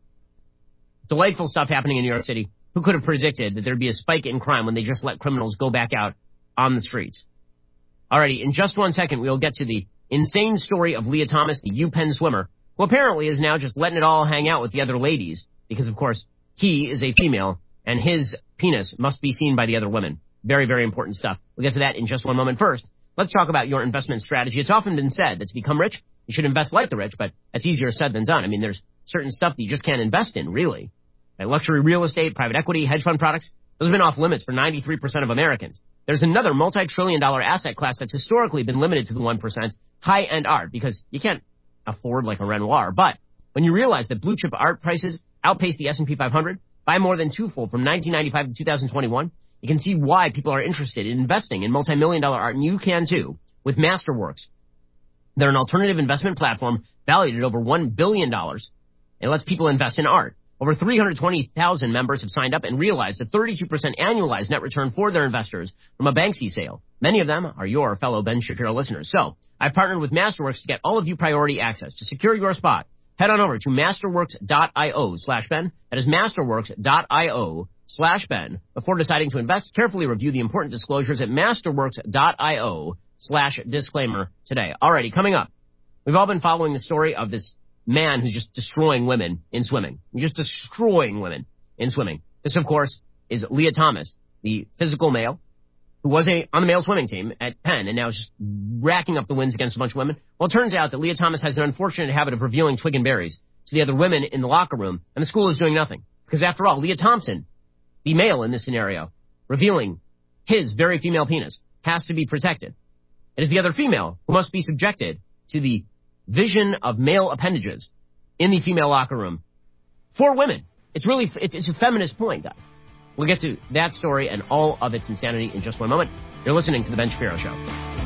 delightful stuff happening in New York City. Who could have predicted that there'd be a spike in crime when they just let criminals go back out on the streets? Alrighty, in just one second, we'll get to the insane story of Leah Thomas, the UPenn swimmer, who apparently is now just letting it all hang out with the other ladies, because, of course, he is a female, and his penis must be seen by the other women. Very, very important stuff. We'll get to that in just one moment. First, let's talk about your investment strategy. It's often been said that to become rich, you should invest like the rich, but that's easier said than done. I mean, there's certain stuff that you just can't invest in, really. Like luxury real estate, private equity, hedge fund products, those have been off limits for ninety-three percent of Americans. There's another multi-trillion dollar asset class that's historically been limited to the one percent, high-end art, because you can't afford like a Renoir. But when you realize that blue-chip art prices outpace the S and P five hundred by more than twofold from nineteen ninety-five to two thousand twenty-one, you can see why people are interested in investing in multi-million dollar art, and you can too, with Masterworks. They're an alternative investment platform valued at over one billion dollars. It lets people invest in art. Over three hundred twenty thousand members have signed up and realized a thirty-two percent annualized net return for their investors from a Banksy sale. Many of them are your fellow Ben Shapiro listeners. So, I've partnered with Masterworks to get all of you priority access. To secure your spot, head on over to masterworks.io slash Ben. That is masterworks.io slash Ben. Before deciding to invest, carefully review the important disclosures at masterworks.io slash disclaimer today. Alrighty, coming up, we've all been following the story of this man who's just destroying women in swimming. He's just destroying women in swimming. This, of course, is Leah Thomas, the physical male who was a on the male swimming team at Penn and now is just racking up the wins against a bunch of women. Well, it turns out that Leah Thomas has an unfortunate habit of revealing twig and berries to the other women in the locker room, and the school is doing nothing. Because after all, Leah Thompson, the male in this scenario, revealing his very female penis, has to be protected. It is the other female who must be subjected to the vision of male appendages in the female locker room for women. It's really, it's, it's a feminist point, guys. We'll get to that story and all of its insanity in just one moment. You're listening to The Ben Shapiro Show.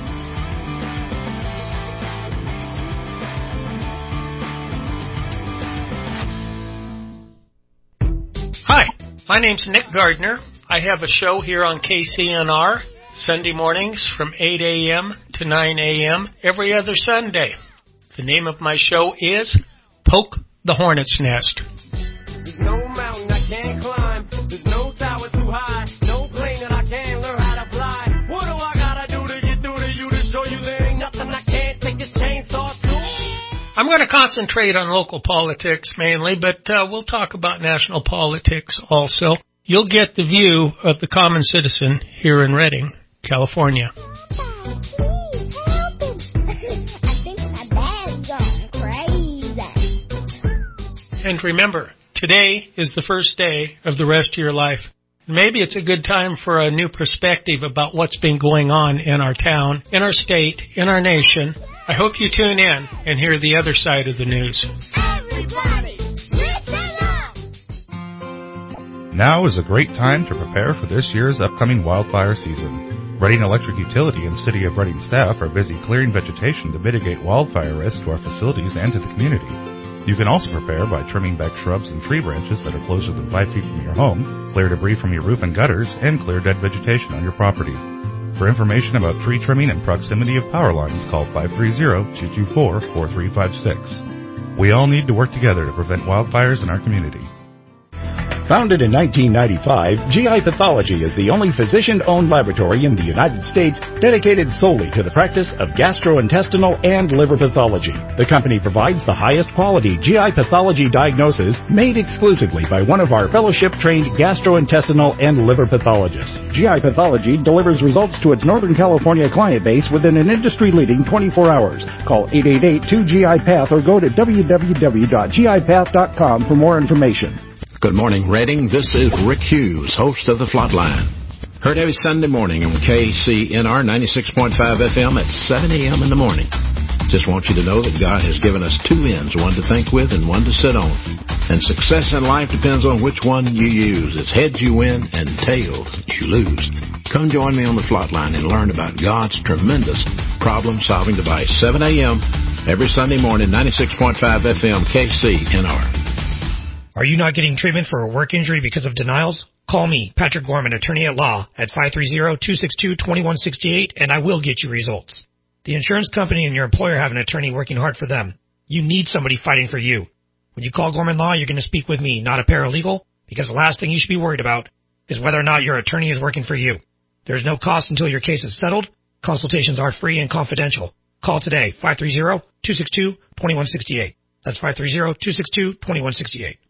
Hi, my name's Nick Gardner. I have a show here on K C N R Sunday mornings from eight a.m. to nine a.m. every other Sunday. The name of my show is Poke the Hornet's Nest. There's no mountain I can't climb. There's no tower too high. No plane that I can't learn how to fly. What do I gotta do to get through to you to show you there ain't nothing I can't take this chainsaw to? I'm going to concentrate on local politics mainly, but uh, we'll talk about national politics also. You'll get the view of the common citizen here in Redding, California. And remember, today is the first day of the rest of your life. Maybe it's a good time for a new perspective about what's been going on in our town, in our state, in our nation. I hope you tune in and hear the other side of the news. Everybody, listen up! Now is a great time to prepare for this year's upcoming wildfire season. Reading Electric Utility and City of Reading staff are busy clearing vegetation to mitigate wildfire risk to our facilities and to the community. You can also prepare by trimming back shrubs and tree branches that are closer than five feet from your home, clear debris from your roof and gutters, and clear dead vegetation on your property. For information about tree trimming and proximity of power lines, call five three zero, two two four, four three five six. We all need to work together to prevent wildfires in our community. Founded in nineteen ninety-five, G I Pathology is the only physician-owned laboratory in the United States dedicated solely to the practice of gastrointestinal and liver pathology. The company provides the highest quality G I pathology diagnosis made exclusively by one of our fellowship-trained gastrointestinal and liver pathologists. G I Pathology delivers results to its Northern California client base within an industry-leading twenty-four hours. Call eight eight eight, two G I Path or go to w w w dot g i path dot com for more information. Good morning, Reading. This is Rick Hughes, host of The Flatline. Heard every Sunday morning on K C N R ninety-six point five F M at seven a.m. in the morning. Just want you to know that God has given us two ends, one to think with and one to sit on. And success in life depends on which one you use. It's heads you win and tails you lose. Come join me on The Flatline and learn about God's tremendous problem-solving device. seven a.m. every Sunday morning, ninety-six point five F M, K C N R. Are you not getting treatment for a work injury because of denials? Call me, Patrick Gorman, attorney at law, at five three zero, two six two, two one six eight, and I will get you results. The insurance company and your employer have an attorney working hard for them. You need somebody fighting for you. When you call Gorman Law, you're going to speak with me, not a paralegal, because the last thing you should be worried about is whether or not your attorney is working for you. There's no cost until your case is settled. Consultations are free and confidential. Call today, five three zero, two six two, two one six eight. That's five three zero, two six two, two one six eight.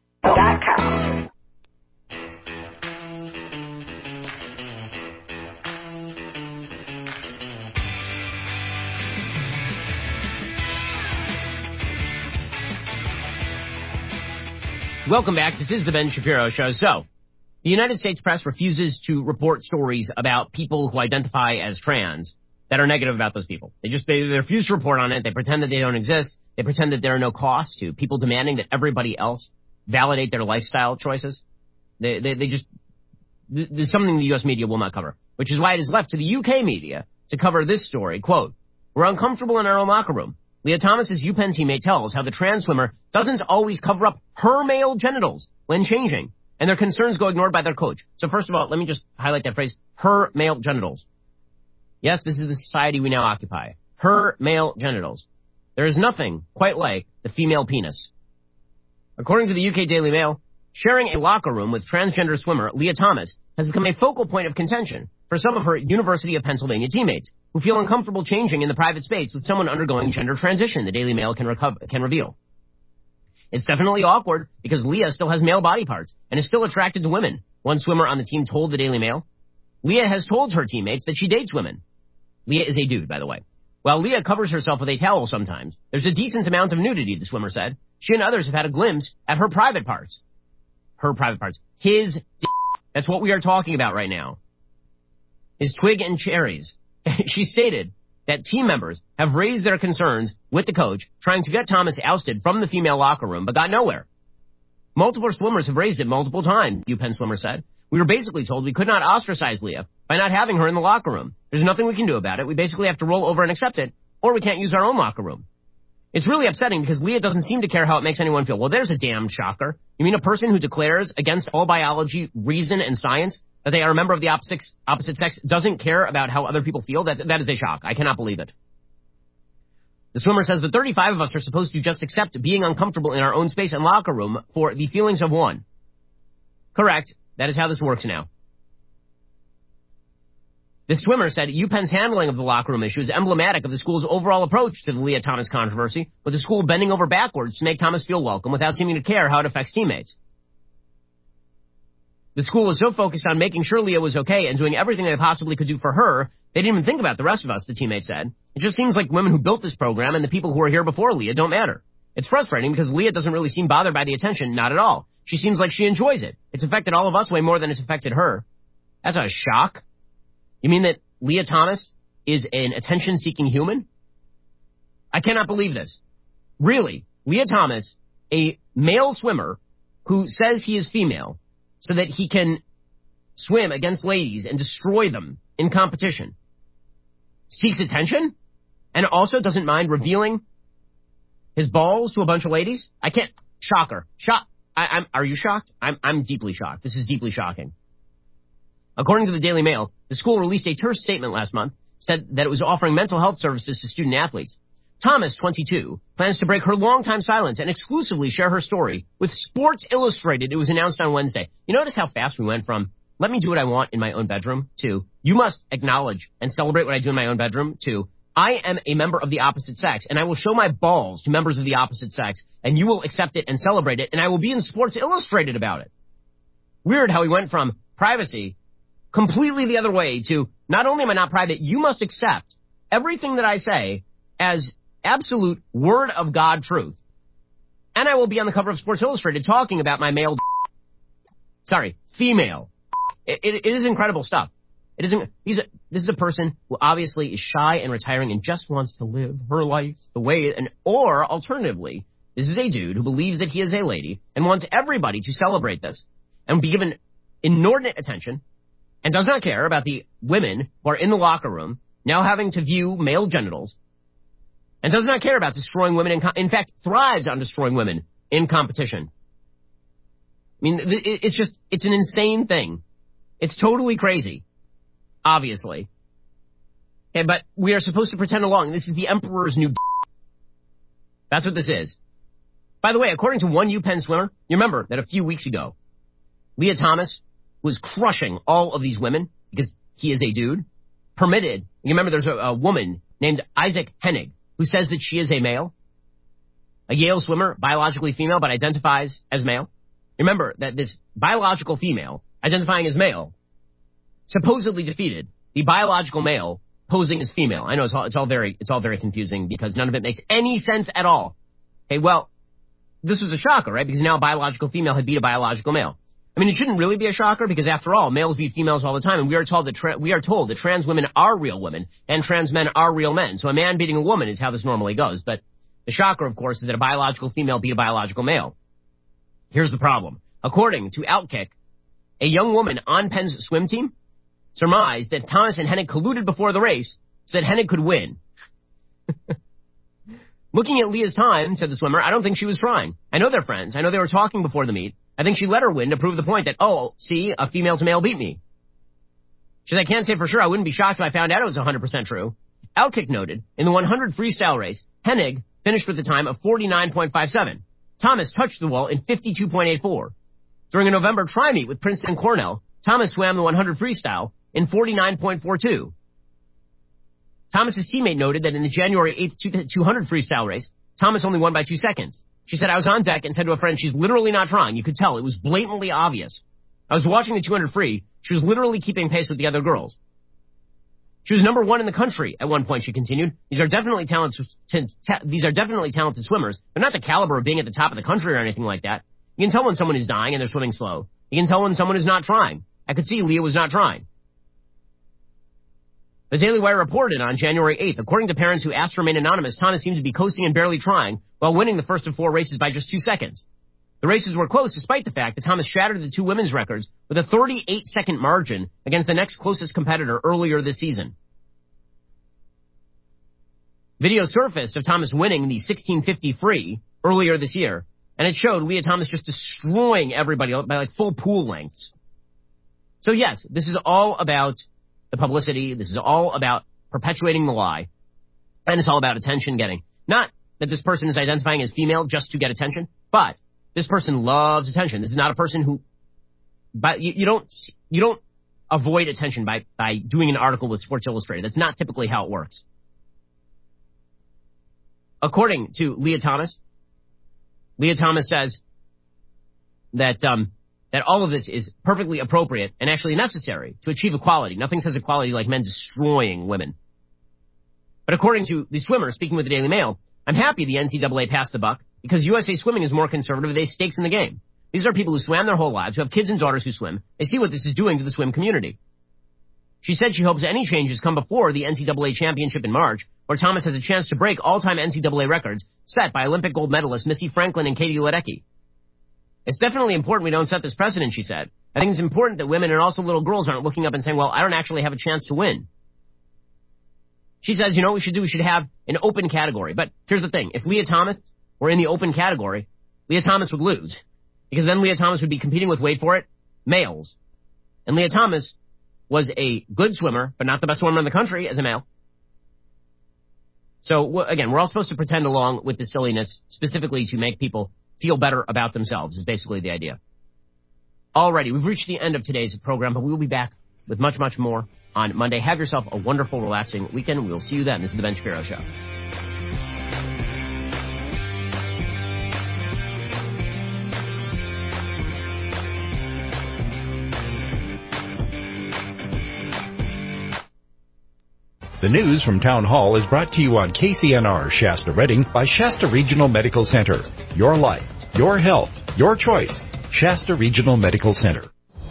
Welcome back. This is the Ben Shapiro Show. So, the United States press refuses to report stories about people who identify as trans that are negative about those people. They just they, they refuse to report on it. They pretend that they don't exist. They pretend that there are no costs to people demanding that everybody else validate their lifestyle choices. They, they, they just, there's something the U S media will not cover, which is why it is left to the U K media to cover this story. Quote, "We're uncomfortable in our own locker room. Leah Thomas's UPenn teammate tells how the trans swimmer doesn't always cover up her male genitals when changing, and their concerns go ignored by their coach." So first of all, let me just highlight that phrase, her male genitals. Yes, this is the society we now occupy. Her male genitals. There is nothing quite like the female penis. According to the U K Daily Mail, sharing a locker room with transgender swimmer Leah Thomas has become a focal point of contention for some of her University of Pennsylvania teammates who feel uncomfortable changing in the private space with someone undergoing gender transition, the Daily Mail can, reco- can reveal. It's definitely awkward because Leah still has male body parts and is still attracted to women, one swimmer on the team told the Daily Mail. Leah has told her teammates that she dates women. Leah is a dude, by the way. While Leah covers herself with a towel sometimes, there's a decent amount of nudity, the swimmer said. She and others have had a glimpse at her private parts. Her private parts. His d- That's what we are talking about right now. His twig and cherries. She stated that team members have raised their concerns with the coach, trying to get Thomas ousted from the female locker room, but got nowhere. Multiple swimmers have raised it multiple times, UPenn swimmer said. We were basically told we could not ostracize Leah by not having her in the locker room. There's nothing we can do about it. We basically have to roll over and accept it, or we can't use our own locker room. It's really upsetting because Leah doesn't seem to care how it makes anyone feel. Well, there's a damn shocker. You mean a person who declares against all biology, reason, and science that they are a member of the opposite, opposite sex doesn't care about how other people feel? That, that is a shock. I cannot believe it. The swimmer says the thirty-five of us are supposed to just accept being uncomfortable in our own space and locker room for the feelings of one. Correct. That is how this works now. The swimmer said UPenn's handling of the locker room issue is emblematic of the school's overall approach to the Leah Thomas controversy, with the school bending over backwards to make Thomas feel welcome without seeming to care how it affects teammates. The school was so focused on making sure Leah was okay and doing everything they possibly could do for her, they didn't even think about the rest of us, the teammate said. It just seems like women who built this program and the people who were here before Leah don't matter. It's frustrating because Leah doesn't really seem bothered by the attention, not at all. She seems like she enjoys it. It's affected all of us way more than it's affected her. That's a shock. You mean that Leah Thomas is an attention-seeking human? I cannot believe this. Really, Leah Thomas, a male swimmer who says he is female so that he can swim against ladies and destroy them in competition. seeks attention and also doesn't mind revealing his balls to a bunch of ladies? I can't. Shocker. Shock. I, I'm. Are you shocked? I'm. I'm deeply shocked. This is deeply shocking. According to the Daily Mail, the school released a terse statement last month, said that it was offering mental health services to student athletes. Thomas, twenty-two, plans to break her longtime silence and exclusively share her story with Sports Illustrated. It was announced on Wednesday. You notice how fast we went from, let me do what I want in my own bedroom, to, you must acknowledge and celebrate what I do in my own bedroom, to, I am a member of the opposite sex, and I will show my balls to members of the opposite sex, and you will accept it and celebrate it, and I will be in Sports Illustrated about it. Weird how we went from privacy completely the other way to, not only am I not private, you must accept everything that I say as absolute word of God truth. And I will be on the cover of Sports Illustrated talking about my male, sorry, female. It, it, it is incredible stuff. It isn't, he's a, this is a person who obviously is shy and retiring and just wants to live her life the way, and, or alternatively, this is a dude who believes that he is a lady and wants everybody to celebrate this and be given inordinate attention and does not care about the women who are in the locker room now having to view male genitals, and does not care about destroying women, in, co- in fact, thrives on destroying women in competition. I mean, it's just, it's an insane thing. It's totally crazy, obviously. And, but we are supposed to pretend along. This is the emperor's new d- That's what this is. By the way, according to one UPenn swimmer, you remember that a few weeks ago, Leah Thomas was crushing all of these women because he is a dude, permitted. You remember there's a, a woman named Isaac Hennig who says that she is a male, a Yale swimmer, biologically female, but identifies as male. Remember that this biological female, identifying as male, supposedly defeated the biological male posing as female. I know it's all, it's all very, it's all very confusing because none of it makes any sense at all. Okay, well, this was a shocker, right? Because now a biological female had beat a biological male. I mean, it shouldn't really be a shocker because, after all, males beat females all the time, and we are told that tra- we are told that trans women are real women and trans men are real men. So a man beating a woman is how this normally goes. But the shocker, of course, is that a biological female beat a biological male. Here's the problem. According to Outkick, a young woman on Penn's swim team surmised that Thomas and Hennig colluded before the race so that Hennig could win. Looking at Leah's time, said the swimmer, I don't think she was trying. I know they're friends. I know they were talking before the meet. I think she let her win to prove the point that, oh, see, a female to male beat me. She said, I can't say for sure. I wouldn't be shocked if I found out it was one hundred percent true. Outkick noted, in the one hundred freestyle race, Hennig finished with a time of forty-nine point five seven. Thomas touched the wall in fifty-two point eight four. During a November tri-meet with Princeton and Cornell, Thomas swam the one hundred freestyle in forty-nine point four two. Thomas's teammate noted that in the January eighth two hundred freestyle race, Thomas only won by two seconds. She said, I was on deck and said to a friend, she's literally not trying. You could tell. It was blatantly obvious. I was watching the two hundred free. She was literally keeping pace with the other girls. She was number one in the country at one point, she continued. These are definitely talented, t- t- these are definitely talented swimmers. They're not the caliber of being at the top of the country or anything like that. You can tell when someone is dying and they're swimming slow. You can tell when someone is not trying. I could see Leah was not trying. The Daily Wire reported on January eighth, according to parents who asked to remain anonymous, Thomas seemed to be coasting and barely trying while winning the first of four races by just two seconds. The races were close despite the fact that Thomas shattered the two women's records with a thirty-eight second margin against the next closest competitor earlier this season. Video surfaced of Thomas winning the sixteen fifty free earlier this year, and it showed Leah Thomas just destroying everybody by like full pool lengths. So yes, this is all about the publicity. This is all about perpetuating the lie. And it's all about attention getting. Not that this person is identifying as female just to get attention, but this person loves attention. This is not a person who, but you, you don't, you don't avoid attention by, by doing an article with Sports Illustrated. That's not typically how it works. According to Leah Thomas, Leah Thomas says that, um, that all of this is perfectly appropriate and actually necessary to achieve equality. Nothing says equality like men destroying women. But according to the swimmer, speaking with the Daily Mail, I'm happy the N C double A passed the buck because U S A Swimming is more conservative. They have stakes in the game. These are people who swam their whole lives, who have kids and daughters who swim. They see what this is doing to the swim community. She said she hopes any changes come before the N C double A championship in March, where Thomas has a chance to break all-time N C double A records set by Olympic gold medalists Missy Franklin and Katie Ledecky. It's definitely important we don't set this precedent, she said. I think it's important that women and also little girls aren't looking up and saying, well, I don't actually have a chance to win. She says, you know what we should do? We should have an open category. But here's the thing. If Leah Thomas were in the open category, Leah Thomas would lose. Because then Leah Thomas would be competing with, wait for it, males. And Leah Thomas was a good swimmer, but not the best swimmer in the country as a male. So, again, we're all supposed to pretend along with the silliness, specifically to make people feel better about themselves, is basically the idea. Alrighty, we've reached the end of today's program, but we will be back with much, much more on Monday. Have yourself a wonderful, relaxing weekend. We'll see you then. This is The Ben Shapiro Show. The news from Town Hall is brought to you on K C N R Shasta Redding by Shasta Regional Medical Center. Your life, your health, your choice. Shasta Regional Medical Center.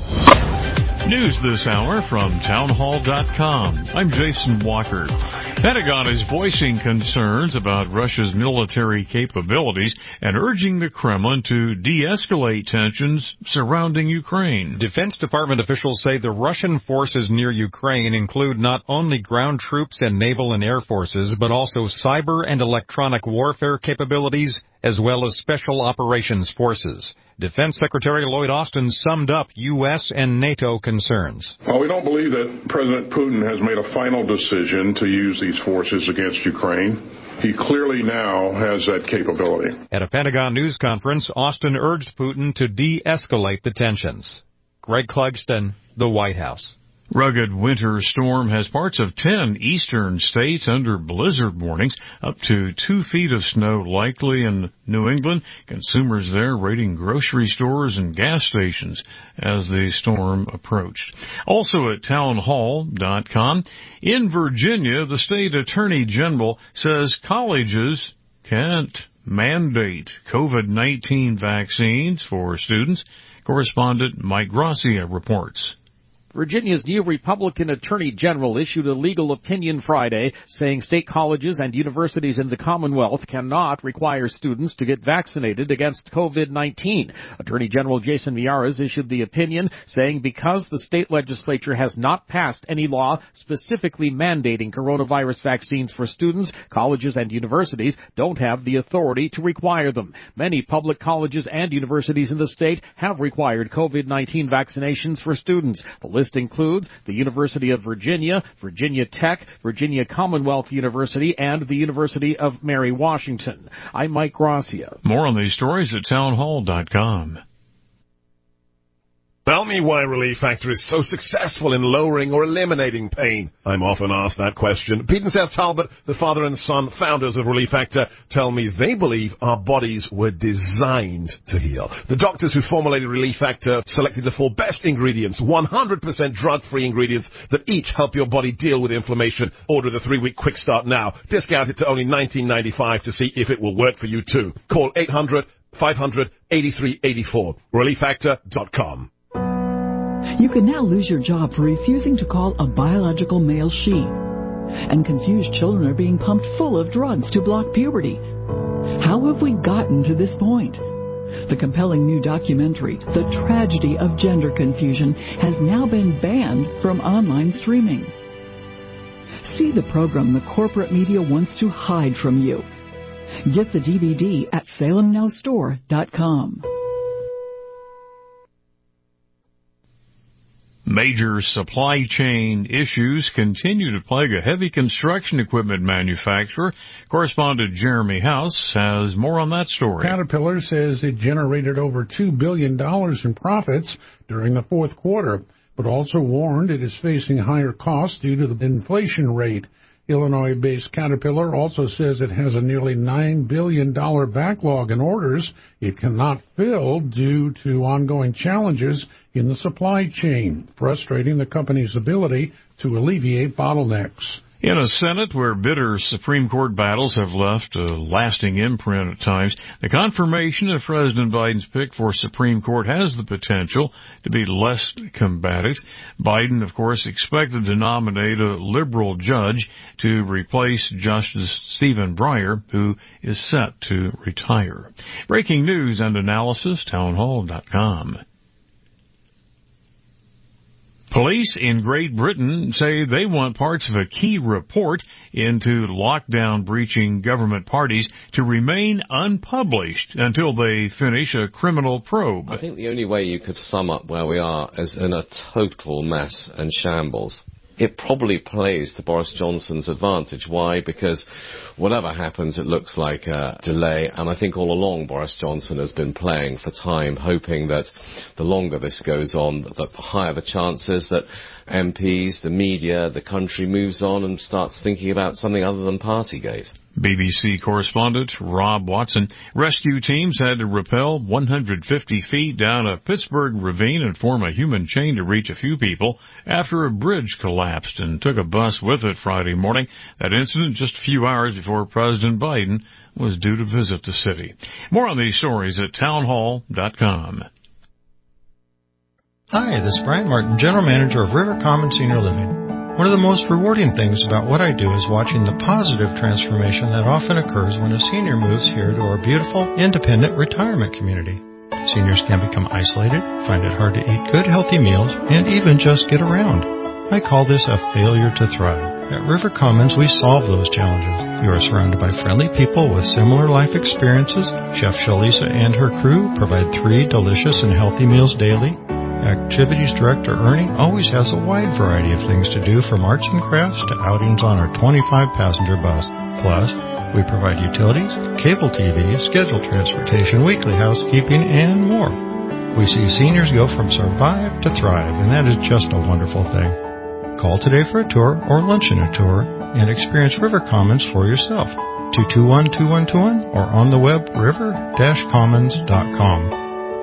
News this hour from townhall dot com. I'm Jason Walker. Pentagon is voicing concerns about Russia's military capabilities and urging the Kremlin to de-escalate tensions surrounding Ukraine. Defense Department officials say the Russian forces near Ukraine include not only ground troops and naval and air forces, but also cyber and electronic warfare capabilities, as well as special operations forces. Defense Secretary Lloyd Austin summed up U S and NATO concerns. Well, we don't believe that President Putin has made a final decision to use these forces against Ukraine. He clearly now has that capability. At a Pentagon news conference, Austin urged Putin to de-escalate the tensions. Greg Clugston, the White House. Rugged winter storm has parts of ten eastern states under blizzard warnings. Up to two feet of snow likely in New England. Consumers there raiding grocery stores and gas stations as the storm approached. Also at townhall dot com, in Virginia, the state attorney general says colleges can't mandate COVID nineteen vaccines for students. Correspondent Mike Gracia reports. Virginia's new Republican Attorney General issued a legal opinion Friday saying state colleges and universities in the Commonwealth cannot require students to get vaccinated against COVID nineteen. Attorney General Jason Miyares issued the opinion saying because the state legislature has not passed any law specifically mandating coronavirus vaccines for students, colleges and universities don't have the authority to require them. Many public colleges and universities in the state have required COVID nineteen vaccinations for students. The list includes the University of Virginia, Virginia Tech, Virginia Commonwealth University, and the University of Mary Washington. I'm Mike Gracia. More on these stories at townhall dot com. Tell me why Relief Factor is so successful in lowering or eliminating pain. I'm often asked that question. Pete and Seth Talbot, the father and son founders of Relief Factor, tell me they believe our bodies were designed to heal. The doctors who formulated Relief Factor selected the four best ingredients, one hundred percent drug-free ingredients that each help your body deal with inflammation. Order the three-week quick start now. Discount it to only nineteen ninety-five to see if it will work for you too. Call eight hundred, five hundred, eighty-three eighty-four. relief factor dot com. You can now lose your job for refusing to call a biological male she. And confused children are being pumped full of drugs to block puberty. How have we gotten to this point? The compelling new documentary, The Tragedy of Gender Confusion, has now been banned from online streaming. See the program the corporate media wants to hide from you. Get the D V D at salem now store dot com. Major supply chain issues continue to plague a heavy construction equipment manufacturer. Correspondent Jeremy House has more on that story. Caterpillar says it generated over two billion dollars in profits during the fourth quarter, but also warned it is facing higher costs due to the inflation rate. Illinois-based Caterpillar also says it has a nearly nine billion dollars backlog in orders it cannot fill due to ongoing challenges in the supply chain, frustrating the company's ability to alleviate bottlenecks. In a Senate where bitter Supreme Court battles have left a lasting imprint at times, the confirmation of President Biden's pick for Supreme Court has the potential to be less combative. Biden, of course, expected to nominate a liberal judge to replace Justice Stephen Breyer, who is set to retire. Breaking news and analysis, townhall dot com. Police in Great Britain say they want parts of a key report into lockdown-breaching government parties to remain unpublished until they finish a criminal probe. I think the only way you could sum up where we are is in a total mess and shambles. It probably plays to Boris Johnson's advantage. Why? Because whatever happens, it looks like a delay. And I think all along Boris Johnson has been playing for time, hoping that the longer this goes on, that the higher the chances that M Ps, the media, the country moves on and starts thinking about something other than Partygate. B B C correspondent Rob Watson. Rescue teams had to rappel one hundred fifty feet down a Pittsburgh ravine and form a human chain to reach a few people after a bridge collapsed and took a bus with it Friday morning. That incident just a few hours before President Biden was due to visit the city. More on these stories at townhall dot com. Hi, this is Brian Martin, General Manager of River Commons Senior Living. One of the most rewarding things about what I do is watching the positive transformation that often occurs when a senior moves here to our beautiful, independent retirement community. Seniors can become isolated, find it hard to eat good, healthy meals, and even just get around. I call this a failure to thrive. At River Commons, we solve those challenges. You are surrounded by friendly people with similar life experiences. Chef Shalisa and her crew provide three delicious and healthy meals daily. Activities Director Ernie always has a wide variety of things to do, from arts and crafts to outings on our twenty-five passenger bus. Plus, we provide utilities, cable T V, scheduled transportation, weekly housekeeping, and more. We see seniors go from survive to thrive, and that is just a wonderful thing. Call today for a tour or luncheon a tour and experience River Commons for yourself. two two one, two one two one or on the web river dash commons dot com.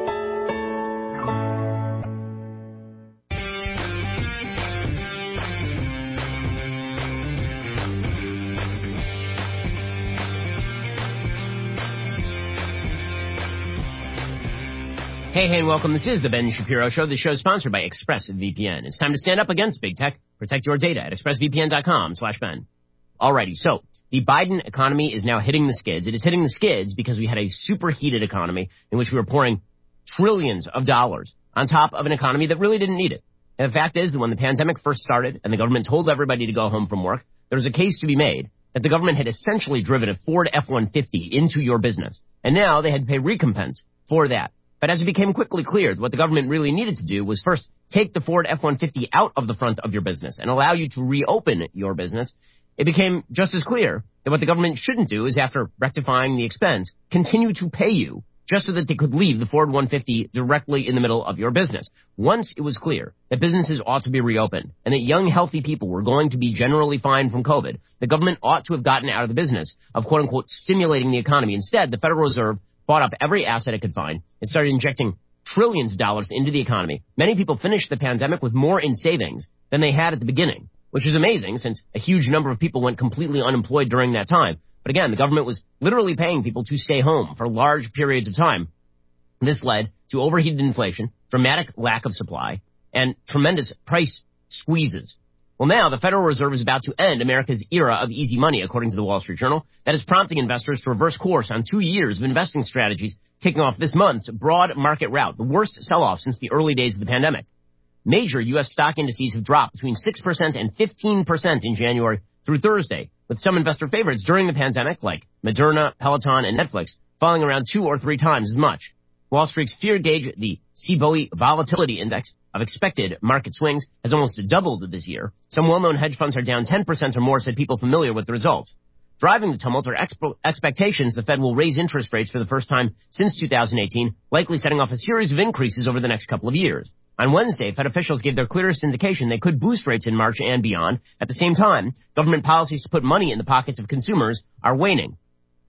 Hey, hey, and welcome. This is the Ben Shapiro Show. The show is sponsored by ExpressVPN. It's time to stand up against big tech. Protect your data at expressvpn.com slash Ben. Alrighty, so the Biden economy is now hitting the skids. It is hitting the skids because we had a superheated economy in which we were pouring trillions of dollars on top of an economy that really didn't need it. And the fact is that when the pandemic first started and the government told everybody to go home from work, there was a case to be made that the government had essentially driven a Ford F one fifty into your business. And now they had to pay recompense for that. But as it became quickly clear that what the government really needed to do was first take the Ford F one fifty out of the front of your business and allow you to reopen your business, it became just as clear that what the government shouldn't do is, after rectifying the expense, continue to pay you just so that they could leave the Ford one fifty directly in the middle of your business. Once it was clear that businesses ought to be reopened and that young, healthy people were going to be generally fine from COVID, the government ought to have gotten out of the business of, quote-unquote, stimulating the economy. Instead, the Federal Reserve bought up every asset it could find and started injecting trillions of dollars into the economy. Many people finished the pandemic with more in savings than they had at the beginning, which is amazing since a huge number of people went completely unemployed during that time. But again, the government was literally paying people to stay home for large periods of time. This led to overheated inflation, dramatic lack of supply, and tremendous price squeezes. Well, now the Federal Reserve is about to end America's era of easy money, according to the Wall Street Journal. That is prompting investors to reverse course on two years of investing strategies, kicking off this month's broad market rout, the worst sell-off since the early days of the pandemic. Major U S stock indices have dropped between six percent and fifteen percent in January through Thursday, with some investor favorites during the pandemic, like Moderna, Peloton, and Netflix, falling around two or three times as much. Wall Street's fear gauge, the C B O E Volatility Index of expected market swings, has almost doubled this year. Some well-known hedge funds are down ten percent or more, said people familiar with the results. Driving the tumult are exp- expectations the Fed will raise interest rates for the first time since two thousand eighteen, likely setting off a series of increases over the next couple of years. On Wednesday, Fed officials gave their clearest indication they could boost rates in March and beyond. At the same time, government policies to put money in the pockets of consumers are waning.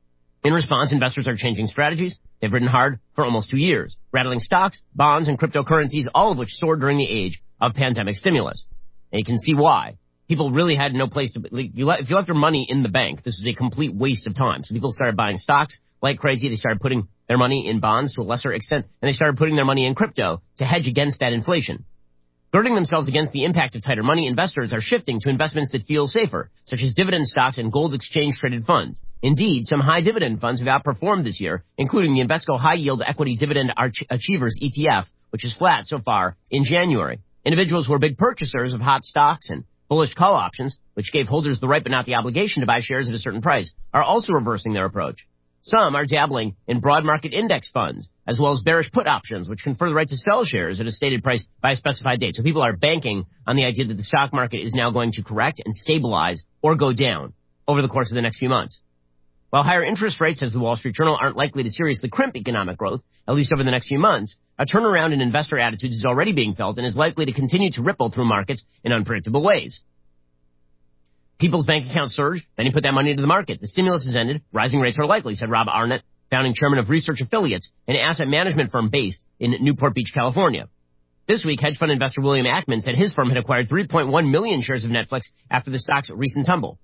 In response, investors are changing strategies. They've ridden hard for almost two years, rattling stocks, bonds, and cryptocurrencies, all of which soared during the age of pandemic stimulus. And you can see why. People really had no place to, you let, if you left your money in the bank, this was a complete waste of time. So people started buying stocks like crazy. They started putting their money in bonds to a lesser extent, and they started putting their money in crypto to hedge against that inflation. Girding themselves against the impact of tighter money, investors are shifting to investments that feel safer, such as dividend stocks and gold exchange-traded funds. Indeed, some high-dividend funds have outperformed this year, including the Invesco High Yield Equity Dividend Arch- Achievers E T F, which is flat so far in January. Individuals who are big purchasers of hot stocks and bullish call options, which gave holders the right but not the obligation to buy shares at a certain price, are also reversing their approach. Some are dabbling in broad market index funds, as well as bearish put options, which confer the right to sell shares at a stated price by a specified date. So people are banking on the idea that the stock market is now going to correct and stabilize or go down over the course of the next few months. While higher interest rates, says the Wall Street Journal, aren't likely to seriously crimp economic growth, at least over the next few months, a turnaround in investor attitudes is already being felt and is likely to continue to ripple through markets in unpredictable ways. People's bank accounts surged, then you put that money into the market. The stimulus has ended. Rising rates are likely, said Rob Arnett, founding chairman of Research Affiliates, an asset management firm based in Newport Beach, California. This week, hedge fund investor William Ackman said his firm had acquired three point one million shares of Netflix after the stock's recent tumble.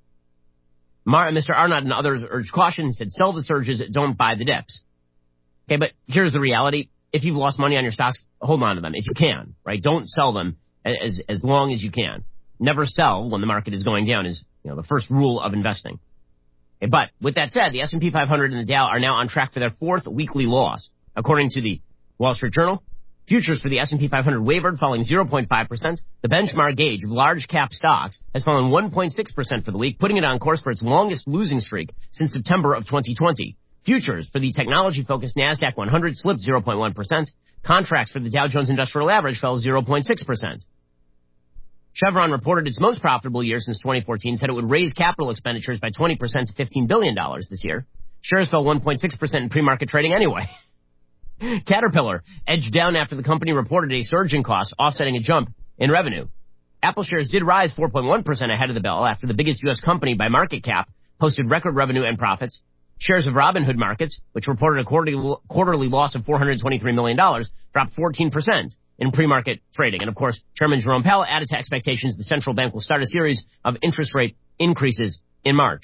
Mar- Mister Arnott and others urged caution and said, sell the surges, don't buy the dips. Okay, but here's the reality. If you've lost money on your stocks, hold on to them if you can, right? Don't sell them as, as long as you can. Never sell when the market is going down is, you know, the first rule of investing. Okay, but with that said, the S and P five hundred and the Dow are now on track for their fourth weekly loss. According to the Wall Street Journal, futures for the S and P five hundred wavered, falling zero point five percent. The benchmark gauge of large cap stocks has fallen one point six percent for the week, putting it on course for its longest losing streak since September of twenty twenty. Futures for the technology-focused NASDAQ one hundred slipped zero point one percent. Contracts for the Dow Jones Industrial Average fell zero point six percent. Chevron reported its most profitable year since twenty fourteen, said it would raise capital expenditures by twenty percent to fifteen billion dollars this year. Shares fell one point six percent in pre-market trading anyway. Caterpillar edged down after the company reported a surge in costs, offsetting a jump in revenue. Apple shares did rise four point one percent ahead of the bell after the biggest U S company by market cap posted record revenue and profits. Shares of Robinhood Markets, which reported a quarterly, quarterly loss of four hundred twenty-three million dollars, dropped fourteen percent in pre-market trading. And of course, Chairman Jerome Powell added to expectations the central bank will start a series of interest rate increases in March.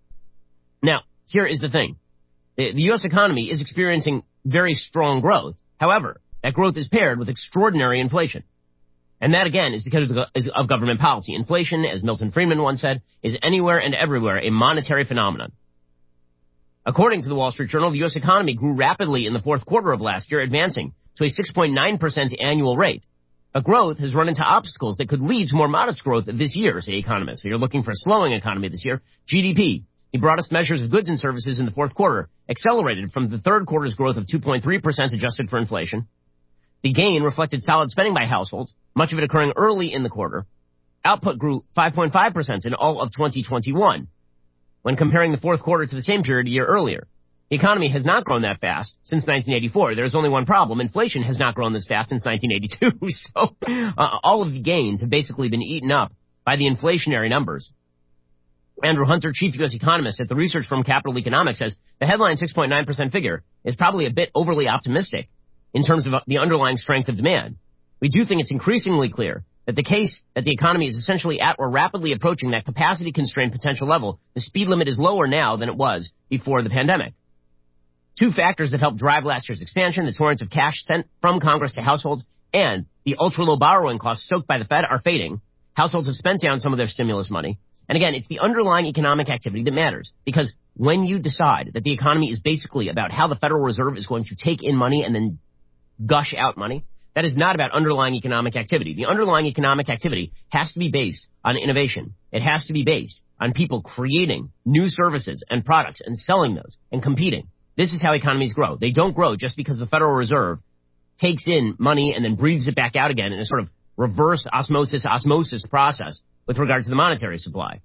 Now, here is the thing. The, the U S economy is experiencing very strong growth. However, that growth is paired with extraordinary inflation. And that, again, is because of government policy. Inflation, as Milton Friedman once said, is anywhere and everywhere a monetary phenomenon. According to the Wall Street Journal, the U S economy grew rapidly in the fourth quarter of last year, advancing to a six point nine percent annual rate. But growth has run into obstacles that could lead to more modest growth this year, say economists. So you're looking for a slowing economy this year. G D P, the broadest measures of goods and services in the fourth quarter, accelerated from the third quarter's growth of two point three percent adjusted for inflation. The gain reflected solid spending by households, much of it occurring early in the quarter. Output grew five point five percent in all of twenty twenty-one. When comparing the fourth quarter to the same period a year earlier. The economy has not grown that fast since nineteen eighty-four. There's only one problem. Inflation has not grown this fast since nineteen eighty-two. So uh, all of the gains have basically been eaten up by the inflationary numbers. Andrew Hunter, chief U S economist at the research firm Capital Economics, says the headline six point nine percent figure is probably a bit overly optimistic in terms of the underlying strength of demand. We do think it's increasingly clear that the case that the economy is essentially at or rapidly approaching that capacity-constrained potential level, the speed limit is lower now than it was before the pandemic. Two factors that helped drive last year's expansion, the torrents of cash sent from Congress to households and the ultra-low borrowing costs stoked by the Fed, are fading. Households have spent down some of their stimulus money. And again, it's the underlying economic activity that matters. Because when you decide that the economy is basically about how the Federal Reserve is going to take in money and then gush out money, that is not about underlying economic activity. The underlying economic activity has to be based on innovation. It has to be based on people creating new services and products and selling those and competing. This is how economies grow. They don't grow just because the Federal Reserve takes in money and then breathes it back out again in a sort of reverse osmosis osmosis process with regard to the monetary supply.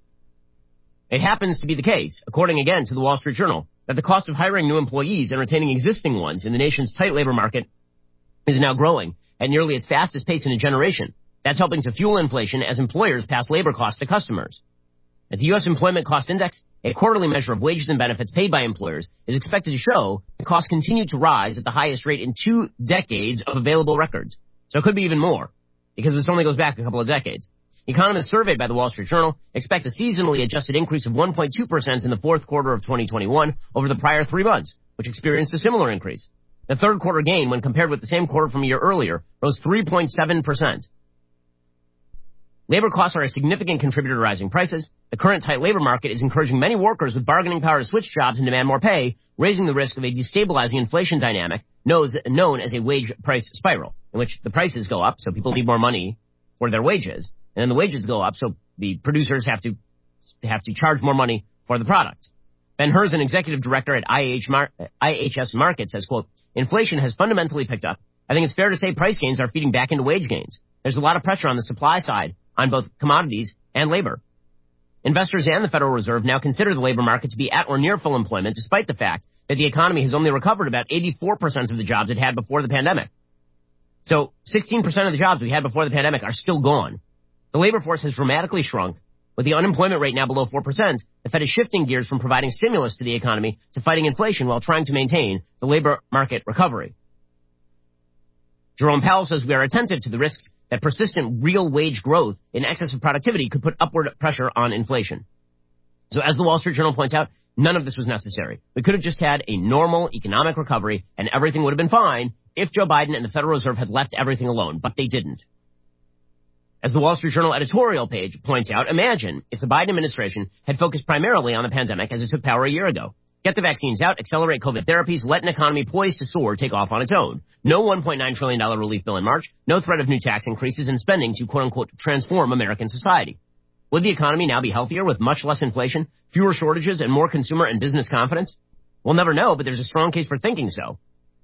It happens to be the case, according again to the Wall Street Journal, that the cost of hiring new employees and retaining existing ones in the nation's tight labor market is now growing at nearly its fastest pace in a generation. That's helping to fuel inflation as employers pass labor costs to customers. At the U S Employment Cost Index, a quarterly measure of wages and benefits paid by employers, is expected to show that costs continue to rise at the highest rate in two decades of available records. So it could be even more, because this only goes back a couple of decades. Economists surveyed by the Wall Street Journal expect a seasonally adjusted increase of one point two percent in the fourth quarter of twenty twenty-one over the prior three months, which experienced a similar increase. The third quarter gain, when compared with the same quarter from a year earlier, rose three point seven percent. Labor costs are a significant contributor to rising prices. The current tight labor market is encouraging many workers with bargaining power to switch jobs and demand more pay, raising the risk of a destabilizing inflation dynamic known as a wage price spiral. in which the prices go up, so people need more money for their wages, and then the wages go up, so the producers have to have to charge more money for the product. Ben Herz, an executive director at I H Mar- I H S Markit, says, quote, inflation has fundamentally picked up. I think it's fair to say price gains are feeding back into wage gains. There's a lot of pressure on the supply side on both commodities and labor. Investors and the Federal Reserve now consider the labor market to be at or near full employment, despite the fact that the economy has only recovered about eighty-four percent of the jobs it had before the pandemic. So sixteen percent of the jobs we had before the pandemic are still gone. The labor force has dramatically shrunk. With the unemployment rate now below four percent, the Fed is shifting gears from providing stimulus to the economy to fighting inflation while trying to maintain the labor market recovery. Jerome Powell says we are attentive to the risks that persistent real wage growth in excess of productivity could put upward pressure on inflation. So as the Wall Street Journal points out, none of this was necessary. We could have just had a normal economic recovery and everything would have been fine if Joe Biden and the Federal Reserve had left everything alone, but they didn't. As the Wall Street Journal editorial page points out, imagine if the Biden administration had focused primarily on the pandemic as it took power a year ago. Get the vaccines out, accelerate COVID therapies, let an economy poised to soar take off on its own. No one point nine trillion dollars relief bill in March, no threat of new tax increases and spending to quote-unquote transform American society. Would the economy now be healthier with much less inflation, fewer shortages, and more consumer and business confidence? We'll never know, but there's a strong case for thinking so.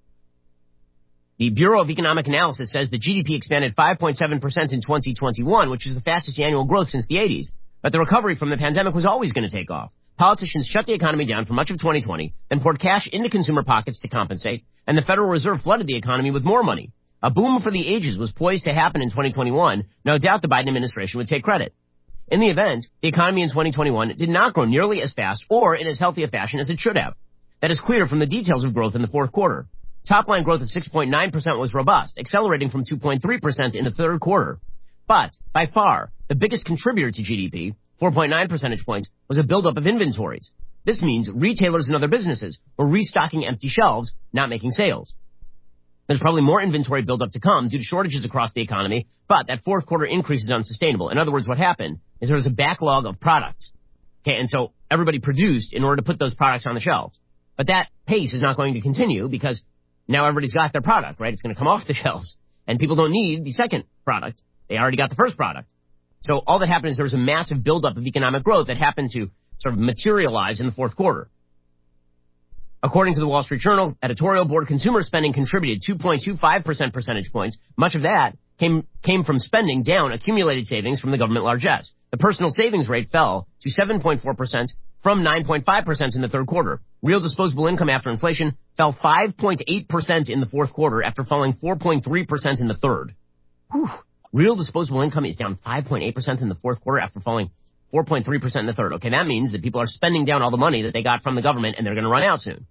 The Bureau of Economic Analysis says the G D P expanded five point seven percent in twenty twenty-one, which is the fastest annual growth since the eighties. But the recovery from the pandemic was always going to take off. Politicians shut the economy down for much of twenty twenty, then poured cash into consumer pockets to compensate, and the Federal Reserve flooded the economy with more money. A boom for the ages was poised to happen in twenty twenty-one. No doubt the Biden administration would take credit. In the event, the economy in twenty twenty-one did not grow nearly as fast or in as healthy a fashion as it should have. That is clear from the details of growth in the fourth quarter. Top-line growth of six point nine percent was robust, accelerating from two point three percent in the third quarter. But, by far, the biggest contributor to G D P, four point nine percentage points, was a buildup of inventories. This means retailers and other businesses were restocking empty shelves, not making sales. There's probably more inventory buildup to come due to shortages across the economy, but that fourth quarter increase is unsustainable. In other words, what happened is there was a backlog of products. Okay, and so everybody produced in order to put those products on the shelves. But that pace is not going to continue because now everybody's got their product, right? It's going to come off the shelves. And people don't need the second product. They already got the first product. So all that happened is there was a massive buildup of economic growth that happened to sort of materialize in the fourth quarter. According to the Wall Street Journal editorial board, consumer spending contributed two point two five percent percentage points. Much of that came came from spending down accumulated savings from the government largesse. The personal savings rate fell to seven point four percent from nine point five percent in the third quarter. Real disposable income after inflation fell five point eight percent in the fourth quarter after falling four point three percent in the third. Whew. Real disposable income is down five point eight percent in the fourth quarter after falling four point three percent in the third. Okay, that means that people are spending down all the money that they got from the government and they're going to run out soon.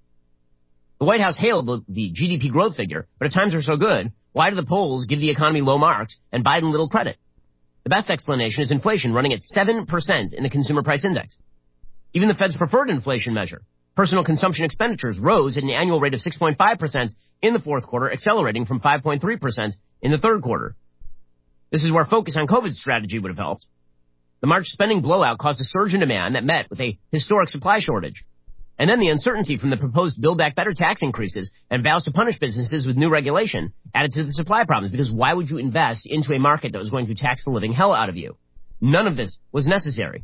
The White House hailed the, the G D P growth figure, but if times are so good, why do the polls give the economy low marks and Biden little credit? The best explanation is inflation running at seven percent in the Consumer Price Index. Even the Fed's preferred inflation measure, personal consumption expenditures, rose at an annual rate of six point five percent in the fourth quarter, accelerating from five point three percent in the third quarter. This is where focus on COVID strategy would have helped. The March spending blowout caused a surge in demand that met with a historic supply shortage. And then the uncertainty from the proposed Build Back Better tax increases and vows to punish businesses with new regulation added to the supply problems, because why would you invest into a market that was going to tax the living hell out of you? None of this was necessary.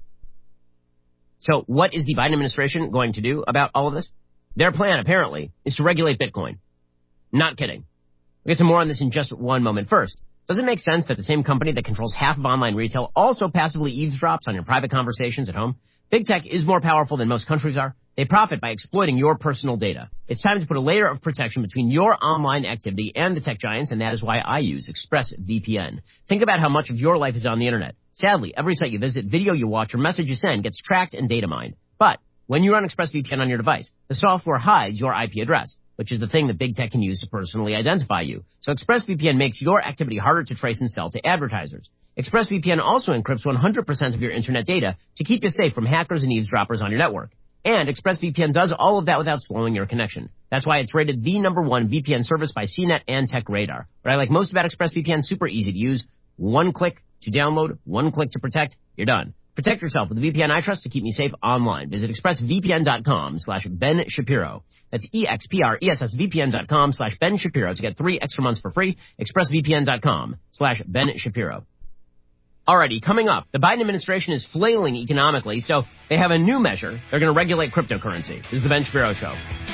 So what is the Biden administration going to do about all of this? Their plan, apparently, is to regulate Bitcoin. Not kidding. We'll get to more on this in just one moment. First, does it make sense that the same company that controls half of online retail also passively eavesdrops on your private conversations at home? Big tech is more powerful than most countries are. They profit by exploiting your personal data. It's time to put a layer of protection between your online activity and the tech giants, and that is why I use ExpressVPN. Think about how much of your life is on the internet. Sadly, every site you visit, video you watch, or message you send gets tracked and data mined. But when you run ExpressVPN on your device, the software hides your I P address, which is the thing that big tech can use to personally identify you. So ExpressVPN makes your activity harder to trace and sell to advertisers. ExpressVPN also encrypts one hundred percent of your internet data to keep you safe from hackers and eavesdroppers on your network. And ExpressVPN does all of that without slowing your connection. That's why it's rated the number one V P N service by C net and TechRadar. What I like most about ExpressVPN, super easy to use. One click to download, one click to protect, you're done. Protect yourself with the V P N I trust to keep me safe online. Visit expressvpn.com slash Ben Shapiro. That's E-X-P-R-E-S-S-V-P-N.com slash Ben Shapiro to get three extra months for free. expressvpn.com slash Ben Shapiro. Alrighty, coming up, the Biden administration is flailing economically, so they have a new measure. They're going to regulate cryptocurrency. This is the Ben Shapiro Show.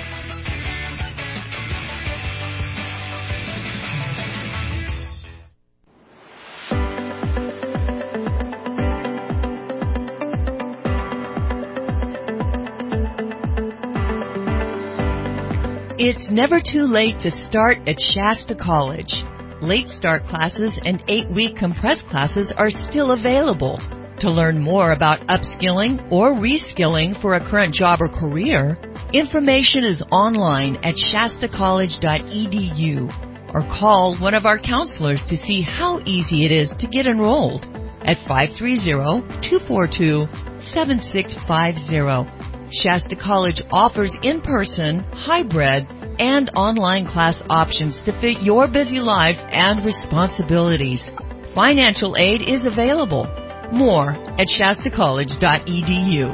It's never too late to start at Shasta College. Late start classes and eight-week compressed classes are still available. To learn more about upskilling or reskilling for a current job or career, information is online at shasta college dot e d u or call one of our counselors to see how easy it is to get enrolled at five three zero, two four two, seven six five zero. Shasta College offers in-person, hybrid, and online class options to fit your busy life and responsibilities. Financial aid is available. More at shasta college dot e d u.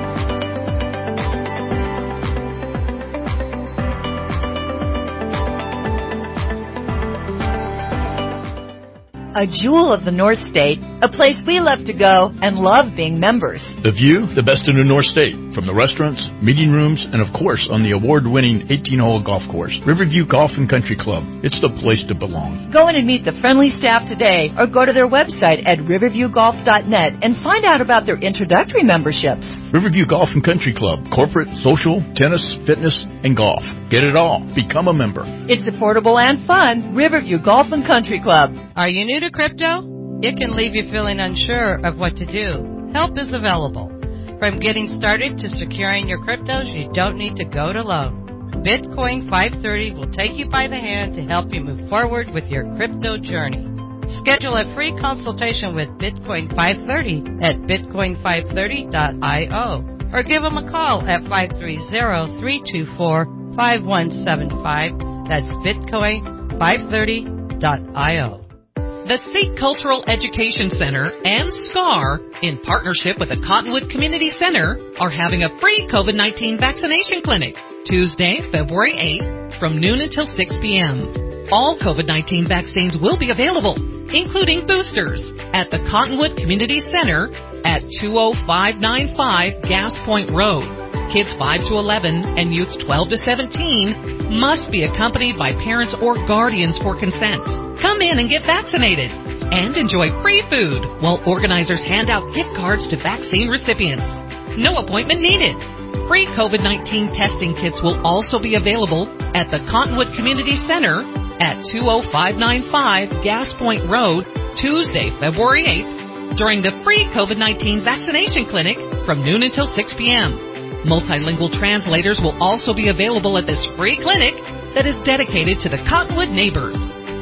A jewel of the North State, a place we love to go and love being members. The view, the best in the North State, from the restaurants, meeting rooms, and of course on the award-winning eighteen-hole golf course. Riverview Golf and Country Club. It's the place to belong. Go in and meet the friendly staff today or go to their website at riverview golf dot net and find out about their introductory memberships. Riverview Golf and Country Club. Corporate, social, tennis, fitness, and golf. Get it all. Become a member. It's affordable and fun. Riverview Golf and Country Club. Are you new to crypto? It can leave you feeling unsure of what to do. Help is available. From getting started to securing your cryptos, you don't need to go it alone. Bitcoin five thirty will take you by the hand to help you move forward with your crypto journey. Schedule a free consultation with Bitcoin five thirty at bitcoin five thirty dot io or give them a call at five three zero, three two four, five one seven five. That's bitcoin five thirty dot io. The Sikh Cultural Education Center and SCAR, in partnership with the Cottonwood Community Center, are having a free COVID nineteen vaccination clinic Tuesday, February eighth from noon until six p.m. All COVID nineteen vaccines will be available, including boosters, at the Cottonwood Community Center at two oh five nine five Gas Point Road. Kids five to eleven and youths twelve to seventeen must be accompanied by parents or guardians for consent. Come in and get vaccinated and enjoy free food while organizers hand out gift cards to vaccine recipients. No appointment needed. Free COVID nineteen testing kits will also be available at the Cottonwood Community Center at two oh five nine five Gas Point Road, Tuesday, February eighth, during the free COVID nineteen vaccination clinic from noon until six p.m. Multilingual translators will also be available at this free clinic that is dedicated to the Cottonwood neighbors.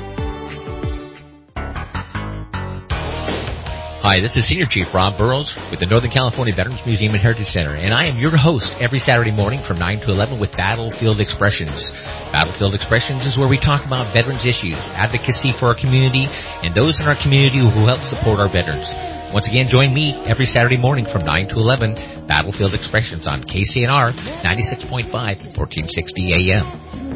Hi, this is Senior Chief Rob Burrows with the Northern California Veterans Museum and Heritage Center, and I am your host every Saturday morning from nine to eleven with Battlefield Expressions. Battlefield Expressions is where we talk about veterans issues, advocacy for our community, and those in our community who help support our veterans. Once again, join me every Saturday morning from nine to eleven, Battlefield Expressions on K C N R ninety-six point five, fourteen sixty A M.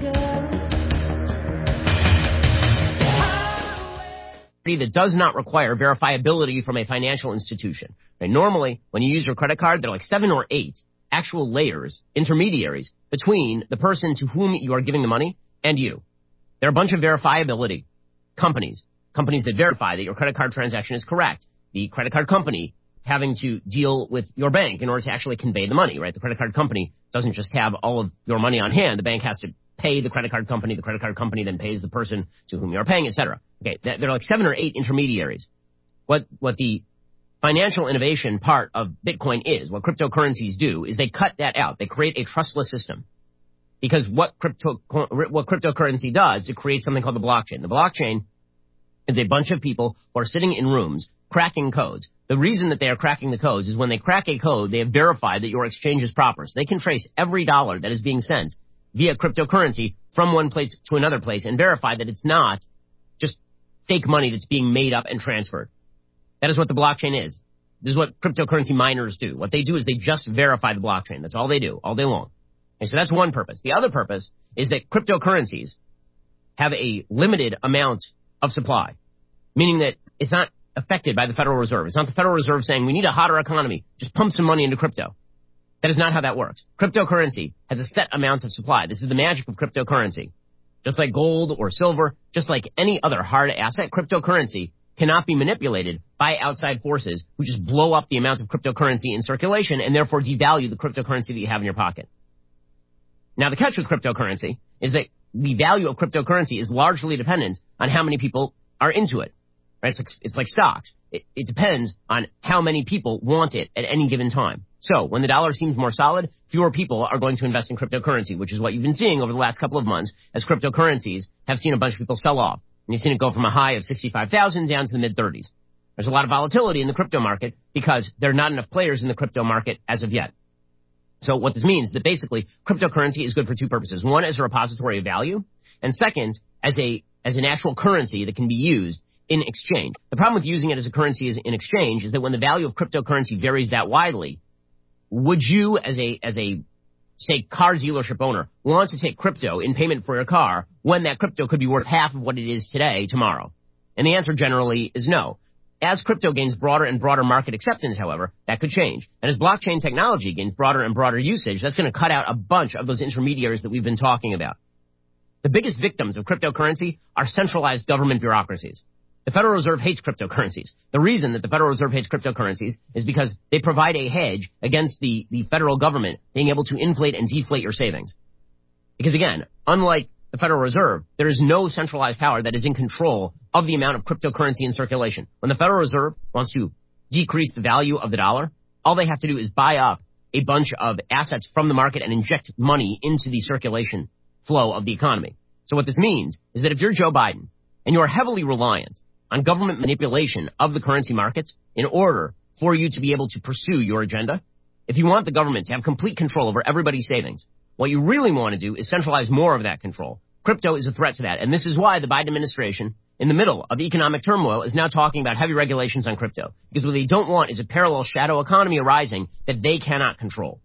That does not require verifiability from a financial institution. Right? Normally, when you use your credit card, there are like seven or eight actual layers, intermediaries, between the person to whom you are giving the money and you. There are a bunch of verifiability companies, companies that verify that your credit card transaction is correct. The credit card company having to deal with your bank in order to actually convey the money, right? The credit card company doesn't just have all of your money on hand. The bank has to pay the credit card company. The credit card company then pays the person to whom you are paying, et cetera. Okay, there are like seven or eight intermediaries. What what the financial innovation part of Bitcoin is, what cryptocurrencies do, is they cut that out. They create a trustless system. Because what crypto what cryptocurrency does, it creates something called the blockchain. The blockchain is a bunch of people who are sitting in rooms cracking codes. The reason that they are cracking the codes is when they crack a code, they have verified that your exchange is proper. So they can trace every dollar that is being sent via cryptocurrency from one place to another place and verify that it's not just fake money that's being made up and transferred. That is what the blockchain is. This is what cryptocurrency miners do. What they do is they just verify the blockchain. That's all they do, all day long. And so that's one purpose. The other purpose is that cryptocurrencies have a limited amount of supply, meaning that it's not affected by the Federal Reserve. It's not the Federal Reserve saying we need a hotter economy, just pump some money into crypto. That is not how that works. Cryptocurrency has a set amount of supply. This is the magic of cryptocurrency. Just like gold or silver, just like any other hard asset, cryptocurrency cannot be manipulated by outside forces who just blow up the amount of cryptocurrency in circulation and therefore devalue the cryptocurrency that you have in your pocket. Now, the catch with cryptocurrency is that the value of cryptocurrency is largely dependent on how many people are into it. Right? It's like, it's like stocks. It, it depends on how many people want it at any given time. So when the dollar seems more solid, fewer people are going to invest in cryptocurrency, which is what you've been seeing over the last couple of months as cryptocurrencies have seen a bunch of people sell off. And you've seen it go from a high of sixty-five thousand down to the mid-thirties. There's a lot of volatility in the crypto market because there are not enough players in the crypto market as of yet. So what this means is that basically cryptocurrency is good for two purposes. One, as a repository of value, and second, as a as an actual currency that can be used in exchange. The problem with using it as a currency is in exchange is that when the value of cryptocurrency varies that widely, would you as a as a say car dealership owner want to take crypto in payment for your car when that crypto could be worth half of what it is today tomorrow? And the answer generally is no. As crypto gains broader and broader market acceptance, however, that could change. And as blockchain technology gains broader and broader usage, that's going to cut out a bunch of those intermediaries that we've been talking about. The biggest victims of cryptocurrency are centralized government bureaucracies. The Federal Reserve hates cryptocurrencies. The reason that the Federal Reserve hates cryptocurrencies is because they provide a hedge against the, the federal government being able to inflate and deflate your savings. Because again, unlike the Federal Reserve, there is no centralized power that is in control of the amount of cryptocurrency in circulation. When the Federal Reserve wants to decrease the value of the dollar, all they have to do is buy up a bunch of assets from the market and inject money into the circulation flow of the economy. So what this means is that if you're Joe Biden and you're heavily reliant on government manipulation of the currency markets in order for you to be able to pursue your agenda, if you want the government to have complete control over everybody's savings, what you really want to do is centralize more of that control. Crypto is a threat to that, and this is why the Biden administration, in the middle of economic turmoil, is now talking about heavy regulations on crypto. Because what they don't want is a parallel shadow economy arising that they cannot control.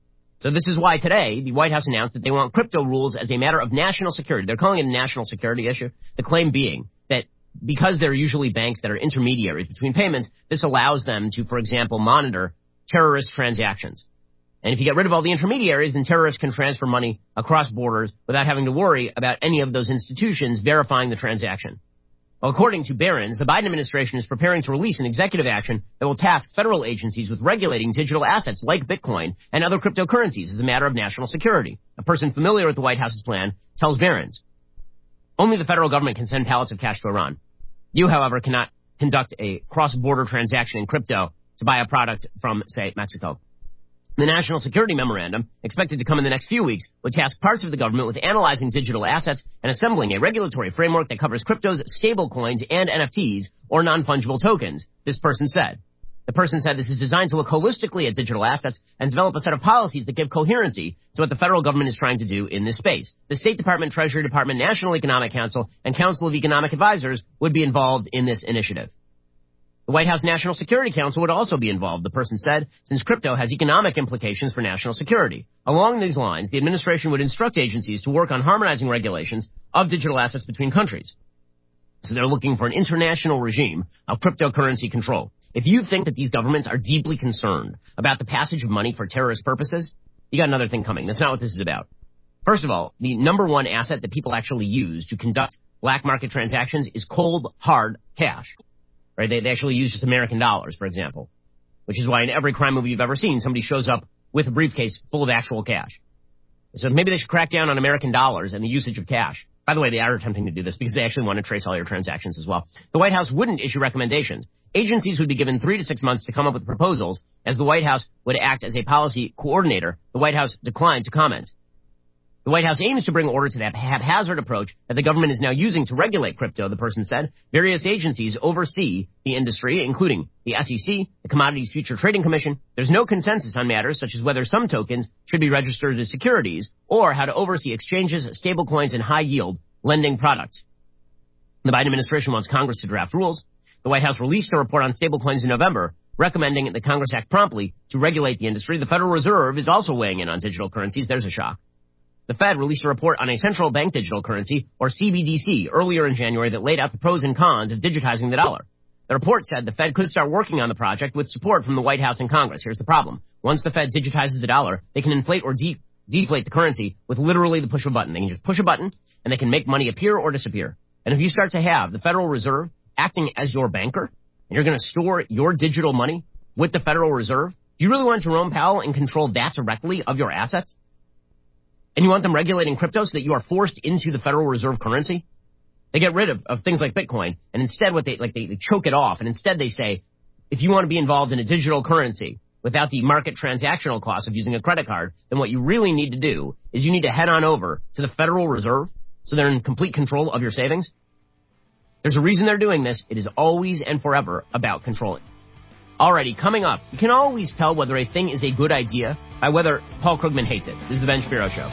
So this is why today the White House announced that they want crypto rules as a matter of national security. They're calling it a national security issue. The claim being that because they're usually banks that are intermediaries between payments, this allows them to, for example, monitor terrorist transactions. And if you get rid of all the intermediaries, then terrorists can transfer money across borders without having to worry about any of those institutions verifying the transaction. Well, according to Barron's, the Biden administration is preparing to release an executive action that will task federal agencies with regulating digital assets like Bitcoin and other cryptocurrencies as a matter of national security. A person familiar with the White House's plan tells Barron's, only the federal government can send pallets of cash to Iran. You, however, cannot conduct a cross-border transaction in crypto to buy a product from, say, Mexico. The National Security Memorandum, expected to come in the next few weeks, would task parts of the government with analyzing digital assets and assembling a regulatory framework that covers cryptos, stablecoins, and N F Ts, or non-fungible tokens, this person said. The person said this is designed to look holistically at digital assets and develop a set of policies that give coherency to what the federal government is trying to do in this space. The State Department, Treasury Department, National Economic Council, and Council of Economic Advisors would be involved in this initiative. The White House National Security Council would also be involved, the person said, since crypto has economic implications for national security. Along these lines, the administration would instruct agencies to work on harmonizing regulations of digital assets between countries. So they're looking for an international regime of cryptocurrency control. If you think that these governments are deeply concerned about the passage of money for terrorist purposes, you got another thing coming. That's not what this is about. First of all, the number one asset that people actually use to conduct black market transactions is cold, hard cash. Right? They, they actually use just American dollars, for example, which is why in every crime movie you've ever seen, somebody shows up with a briefcase full of actual cash. So maybe they should crack down on American dollars and the usage of cash. By the way, they are attempting to do this because they actually want to trace all your transactions as well. The White House wouldn't issue recommendations. Agencies would be given three to six months to come up with proposals, as the White House would act as a policy coordinator. The White House declined to comment. The White House aims to bring order to that haphazard approach that the government is now using to regulate crypto, the person said. Various agencies oversee the industry, including the S E C, the Commodities Future Trading Commission. There's no consensus on matters such as whether some tokens should be registered as securities or how to oversee exchanges, stablecoins, and high-yield lending products. The Biden administration wants Congress to draft rules. The White House released a report on stablecoins in November, recommending that Congress act promptly to regulate the industry. The Federal Reserve is also weighing in on digital currencies. There's a shock. The Fed released a report on a central bank digital currency, or C B D C, earlier in January that laid out the pros and cons of digitizing the dollar. The report said the Fed could start working on the project with support from the White House and Congress. Here's the problem. Once the Fed digitizes the dollar, they can inflate or de- deflate the currency with literally the push of a button. They can just push a button, and they can make money appear or disappear. And if you start to have the Federal Reserve acting as your banker, and you're going to store your digital money with the Federal Reserve, do you really want Jerome Powell in control that directly of your assets? And you want them regulating crypto so that you are forced into the Federal Reserve currency? They get rid of, of things like Bitcoin, and instead what they, like they, they choke it off, and instead they say, if you want to be involved in a digital currency without the market transactional cost of using a credit card, then what you really need to do is you need to head on over to the Federal Reserve so they're in complete control of your savings. There's a reason they're doing this. It is always and forever about controlling. Alrighty, coming up, you can always tell whether a thing is a good idea by whether Paul Krugman hates it. This is the Ben Shapiro Show.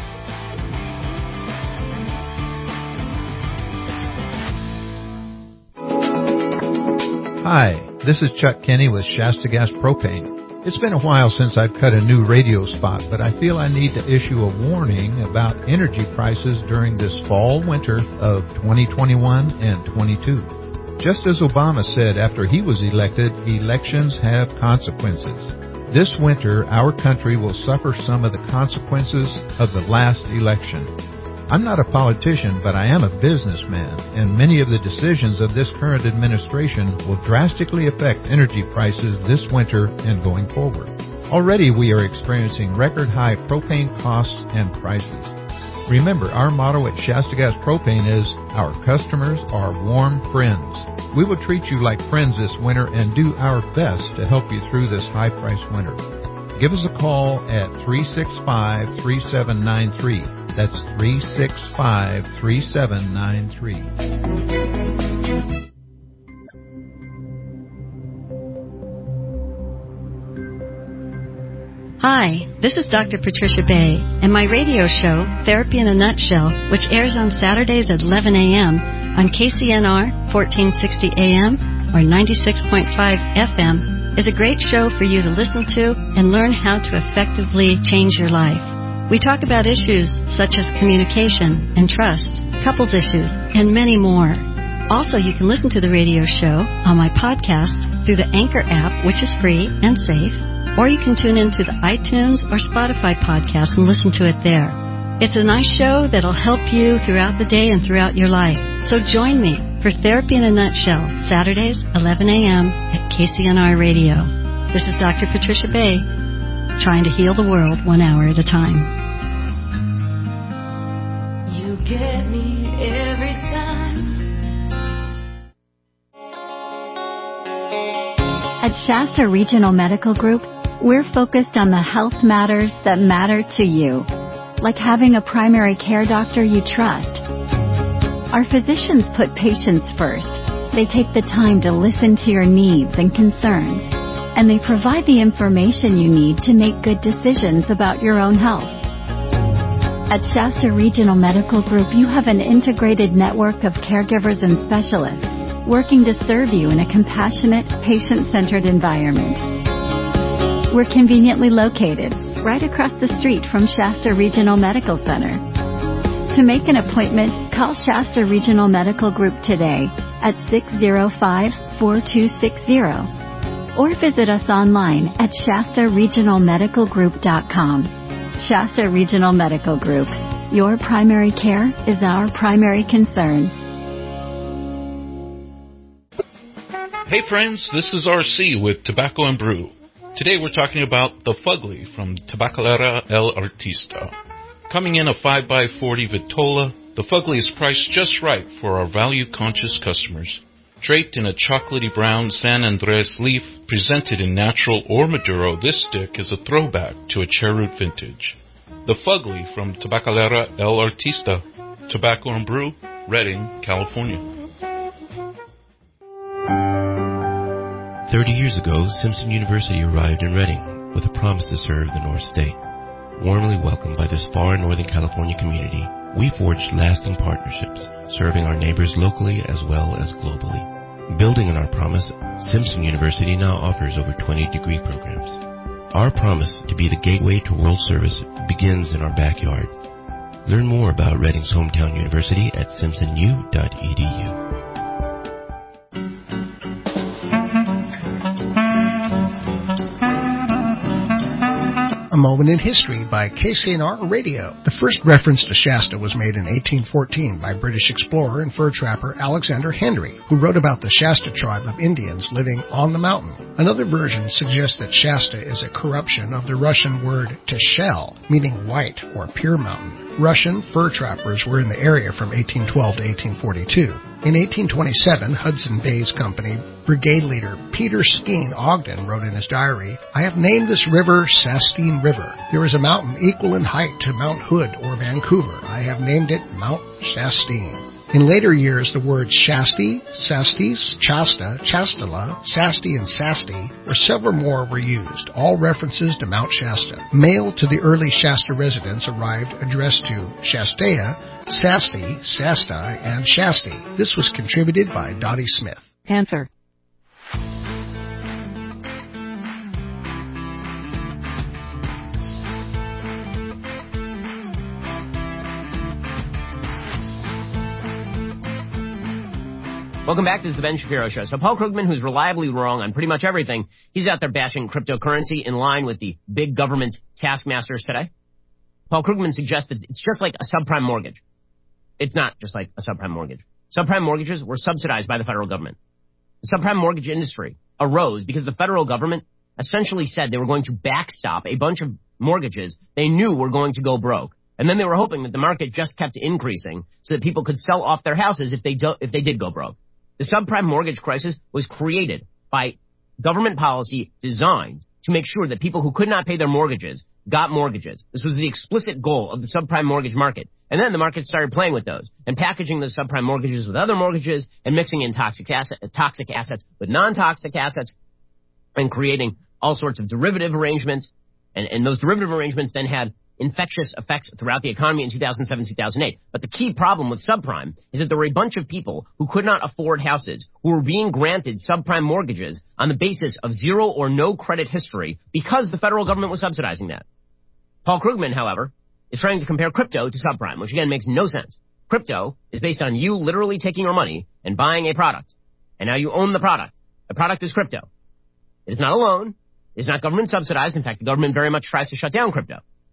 Hi, this is Chuck Kenny with Shasta Gas Propane. It's been a while since I've cut a new radio spot, but I feel I need to issue a warning about energy prices during this fall winter of twenty twenty-one and twenty-two. Just as Obama said after he was elected, elections have consequences. This winter, our country will suffer some of the consequences of the last election. I'm not a politician, but I am a businessman, and many of the decisions of this current administration will drastically affect energy prices this winter and going forward. Already we are experiencing record-high propane costs and prices. Remember, our motto at Shasta Gas Propane is, our customers are warm friends. We will treat you like friends this winter and do our best to help you through this high-priced winter. Give us a call at three six five, three seven nine three. That's three six five, three seven nine three. Hi, this is Doctor Patricia Bay, and my radio show, Therapy in a Nutshell, which airs on Saturdays at eleven a.m. on K C N R fourteen sixty A M or ninety-six point five F M, is a great show for you to listen to and learn how to effectively change your life. We talk about issues such as communication and trust, couples issues, and many more. Also, you can listen to the radio show on my podcast through the Anchor app, which is free and safe, or you can tune into the iTunes or Spotify podcast and listen to it there. It's a nice show that'll help you throughout the day and throughout your life. So join me for Therapy in a Nutshell, Saturdays, eleven a.m. at K C N R Radio. This is Doctor Patricia Bay, trying to heal the world one hour at a time. You get me every time. At Shasta Regional Medical Group, we're focused on the health matters that matter to you, like having a primary care doctor you trust. Our physicians put patients first. They take the time to listen to your needs and concerns, and they provide the information you need to make good decisions about your own health. At Shasta Regional Medical Group, you have an integrated network of caregivers and specialists working to serve you in a compassionate, patient-centered environment. We're conveniently located right across the street from Shasta Regional Medical Center. To make an appointment, call Shasta Regional Medical Group today at six oh five, four two six zero or visit us online at shasta regional medical group dot com. Shasta Regional Medical Group. Your primary care is our primary concern. Hey friends, this is R C with Tobacco and Brew. Today we're talking about the Fugly from Tabacalera El Artista. Coming in a five by forty Vitola, the Fugly is priced just right for our value-conscious customers. Draped in a chocolatey brown San Andres leaf, presented in natural or Maduro, this stick is a throwback to a Cherut vintage. The Fugly from Tabacalera El Artista, Tobacco and Brew, Redding, California. Thirty years ago, Simpson University arrived in Redding with a promise to serve the North State. Warmly welcomed by this far Northern California community, we forged lasting partnerships, serving our neighbors locally as well as globally. Building on our promise, Simpson University now offers over twenty degree programs. Our promise to be the gateway to world service begins in our backyard. Learn more about Reading's hometown university at simpson u dot e d u. A Moment in History by K C N R Radio. The first reference to Shasta was made in eighteen fourteen by British explorer and fur trapper Alexander Henry, who wrote about the Shasta tribe of Indians living on the mountain. Another version suggests that Shasta is a corruption of the Russian word teshel, meaning white or pure mountain. Russian fur trappers were in the area from eighteen twelve to eighteen forty-two. In eighteen twenty-seven, Hudson Bay's company brigade leader Peter Skeen Ogden wrote in his diary, "I have named this river Sastine River. There is a mountain equal in height to Mount Hood or Vancouver. I have named it Mount Sastine." In later years, the words Shasti, Sastis, Chasta, Chastala, Sasti, and Sasti, or several more were used, all references to Mount Shasta. Mail to the early Shasta residents arrived addressed to Shastea, Sasti, Sasta, and Shasti. This was contributed by Dottie Smith. Answer. Welcome back. This is the Ben Shapiro Show. So Paul Krugman, who's reliably wrong on pretty much everything, he's out there bashing cryptocurrency in line with the big government taskmasters today. Paul Krugman suggests that it's just like a subprime mortgage. It's not just like a subprime mortgage. Subprime mortgages were subsidized by the federal government. The subprime mortgage industry arose because the federal government essentially said they were going to backstop a bunch of mortgages they knew were going to go broke. And then they were hoping that the market just kept increasing so that people could sell off their houses if they do, if they did go broke. The subprime mortgage crisis was created by government policy designed to make sure that people who could not pay their mortgages got mortgages. This was the explicit goal of the subprime mortgage market. And then the market started playing with those and packaging those subprime mortgages with other mortgages and mixing in toxic, asset, toxic assets with non-toxic assets and creating all sorts of derivative arrangements. And, and those derivative arrangements then had infectious effects throughout the economy in two thousand seven, two thousand eight. But the key problem with subprime is that there were a bunch of people who could not afford houses who were being granted subprime mortgages on the basis of zero or no credit history because the federal government was subsidizing that. Paul Krugman, however, is trying to compare crypto to subprime, which again makes no sense. Crypto is based on you literally taking your money and buying a product. And now you own the product. The product is crypto. It is not a loan. It is not government subsidized. In fact, the government very much tries to shut down crypto.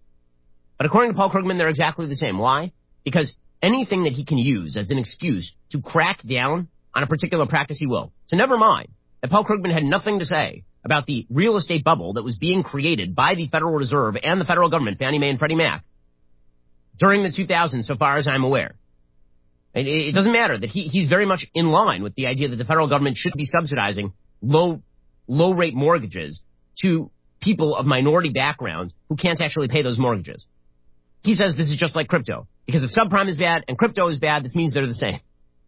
But according to Paul Krugman, they're exactly the same. Why? Because anything that he can use as an excuse to crack down on a particular practice, he will. So never mind that Paul Krugman had nothing to say about the real estate bubble that was being created by the Federal Reserve and the federal government, Fannie Mae and Freddie Mac, during the two thousands, so far as I'm aware. It, it doesn't matter that he, he's very much in line with the idea that the federal government should be subsidizing low, low-rate mortgages to people of minority backgrounds who can't actually pay those mortgages. He says this is just like crypto. Because if subprime is bad and crypto is bad, this means they're the same.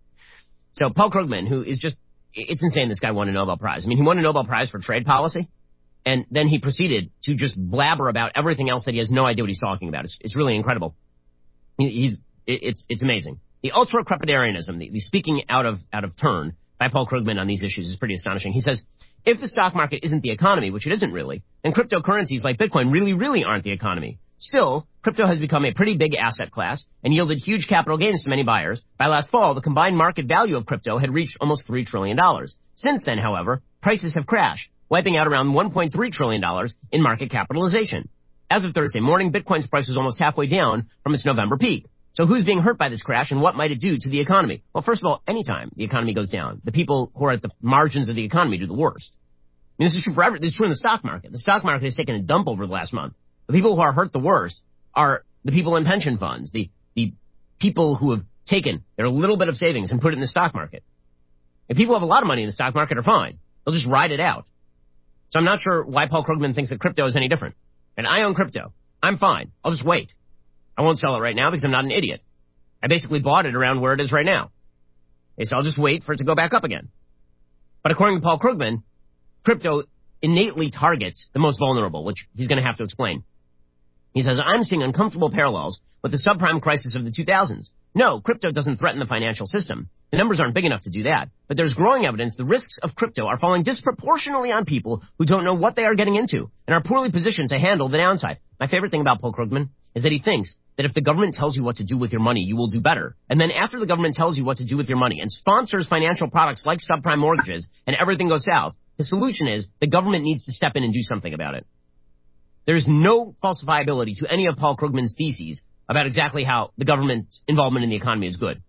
So Paul Krugman, who is just, it's insane this guy won a Nobel Prize. I mean, he won a Nobel Prize for trade policy, and then he proceeded to just blabber about everything else that he has no idea what he's talking about. It's, it's really incredible. He, he's, it, it's, it's amazing. The ultra-crepidarianism, the, the speaking out of, out of turn by Paul Krugman on these issues is pretty astonishing. He says, if the stock market isn't the economy, which it isn't really, then cryptocurrencies like Bitcoin really, really aren't the economy. Still, crypto has become a pretty big asset class and yielded huge capital gains to many buyers. By last fall, the combined market value of crypto had reached almost three trillion dollars. Since then, however, prices have crashed, wiping out around one point three trillion dollars in market capitalization. As of Thursday morning, Bitcoin's price was almost halfway down from its November peak. So who's being hurt by this crash and what might it do to the economy? Well, first of all, anytime the economy goes down, the people who are at the margins of the economy do the worst. I mean, this is true for every, this is true in the stock market. The stock market has taken a dump over the last month. The people who are hurt the worst are the people in pension funds, the, the people who have taken their little bit of savings and put it in the stock market. If people have a lot of money in the stock market are fine. They'll just ride it out. So I'm not sure why Paul Krugman thinks that crypto is any different. And I own crypto. I'm fine. I'll just wait. I won't sell it right now because I'm not an idiot. I basically bought it around where it is right now. Okay, so I'll just wait for it to go back up again. But according to Paul Krugman, crypto innately targets the most vulnerable, which he's going to have to explain. He says, I'm seeing uncomfortable parallels with the subprime crisis of the two thousands. No, crypto doesn't threaten the financial system. The numbers aren't big enough to do that. But there's growing evidence the risks of crypto are falling disproportionately on people who don't know what they are getting into and are poorly positioned to handle the downside. My favorite thing about Paul Krugman is that he thinks that if the government tells you what to do with your money, you will do better. And then after the government tells you what to do with your money and sponsors financial products like subprime mortgages and everything goes south, the solution is the government needs to step in and do something about it. There's no falsifiability to any of Paul Krugman's theses about exactly how the government's involvement in the economy is good.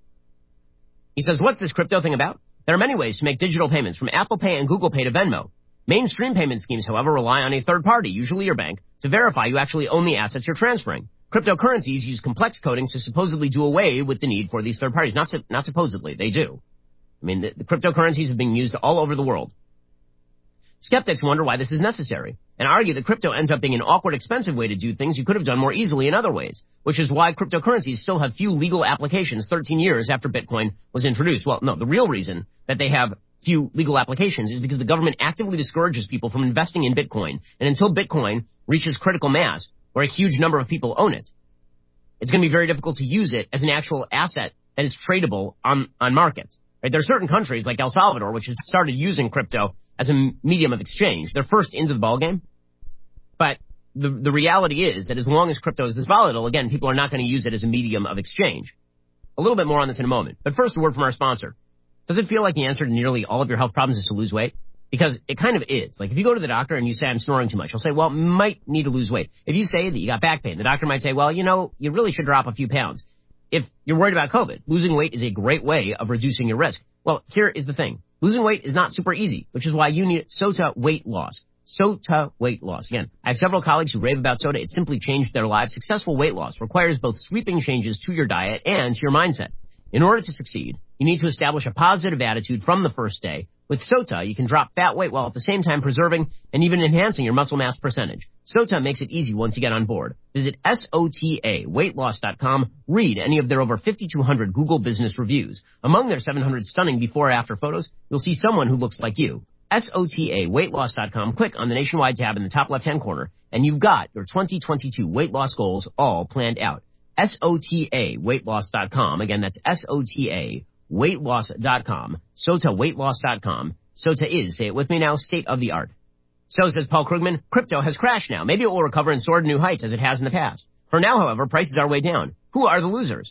He says, what's this crypto thing about? There are many ways to make digital payments, from Apple Pay and Google Pay to Venmo. Mainstream payment schemes, however, rely on a third party, usually your bank, to verify you actually own the assets you're transferring. Cryptocurrencies use complex codings to supposedly do away with the need for these third parties. Not, su- not supposedly, they do. I mean, the, the cryptocurrencies have been used all over the world. Skeptics wonder why this is necessary and argue that crypto ends up being an awkward, expensive way to do things you could have done more easily in other ways, which is why cryptocurrencies still have few legal applications thirteen years after Bitcoin was introduced. Well, no, the real reason that they have few legal applications is because the government actively discourages people from investing in Bitcoin, and until Bitcoin reaches critical mass, where a huge number of people own it, it's going to be very difficult to use it as an actual asset that is tradable on, on markets. Right? There are certain countries like El Salvador which have started using crypto as a medium of exchange. They're first into the ballgame. But the, the reality is that as long as crypto is this volatile, again, people are not going to use it as a medium of exchange. A little bit more on this in a moment. But first, a word from our sponsor. Does it feel like the answer to nearly all of your health problems is to lose weight? Because it kind of is. Like, if you go to the doctor and you say, I'm snoring too much, he'll say, well, might need to lose weight. If you say that you got back pain, the doctor might say, well, you know, you really should drop a few pounds. If you're worried about COVID, losing weight is a great way of reducing your risk. Well, here is the thing. Losing weight is not super easy, which is why you need SOTA weight loss. SOTA weight loss. Again, I have several colleagues who rave about SOTA. It simply changed their lives. Successful weight loss requires both sweeping changes to your diet and to your mindset. In order to succeed, you need to establish a positive attitude from the first day. With SOTA, you can drop fat weight while at the same time preserving and even enhancing your muscle mass percentage. SOTA makes it easy once you get on board. Visit S O T A weight loss dot com. Read any of their over fifty-two hundred Google business reviews. Among their seven hundred stunning before and after photos, you'll see someone who looks like you. S O T A weight loss dot com. Click on the Nationwide tab in the top left-hand corner, and you've got your twenty twenty-two weight loss goals all planned out. S O T A weight loss dot com. Again, that's S O T A weight loss dot com. SOTA weight loss dot com. SOTA is, say it with me now, state of the art. So, says Paul Krugman, crypto has crashed now. Maybe it will recover and soar to new heights as it has in the past. For now, however, prices are way down. Who are the losers?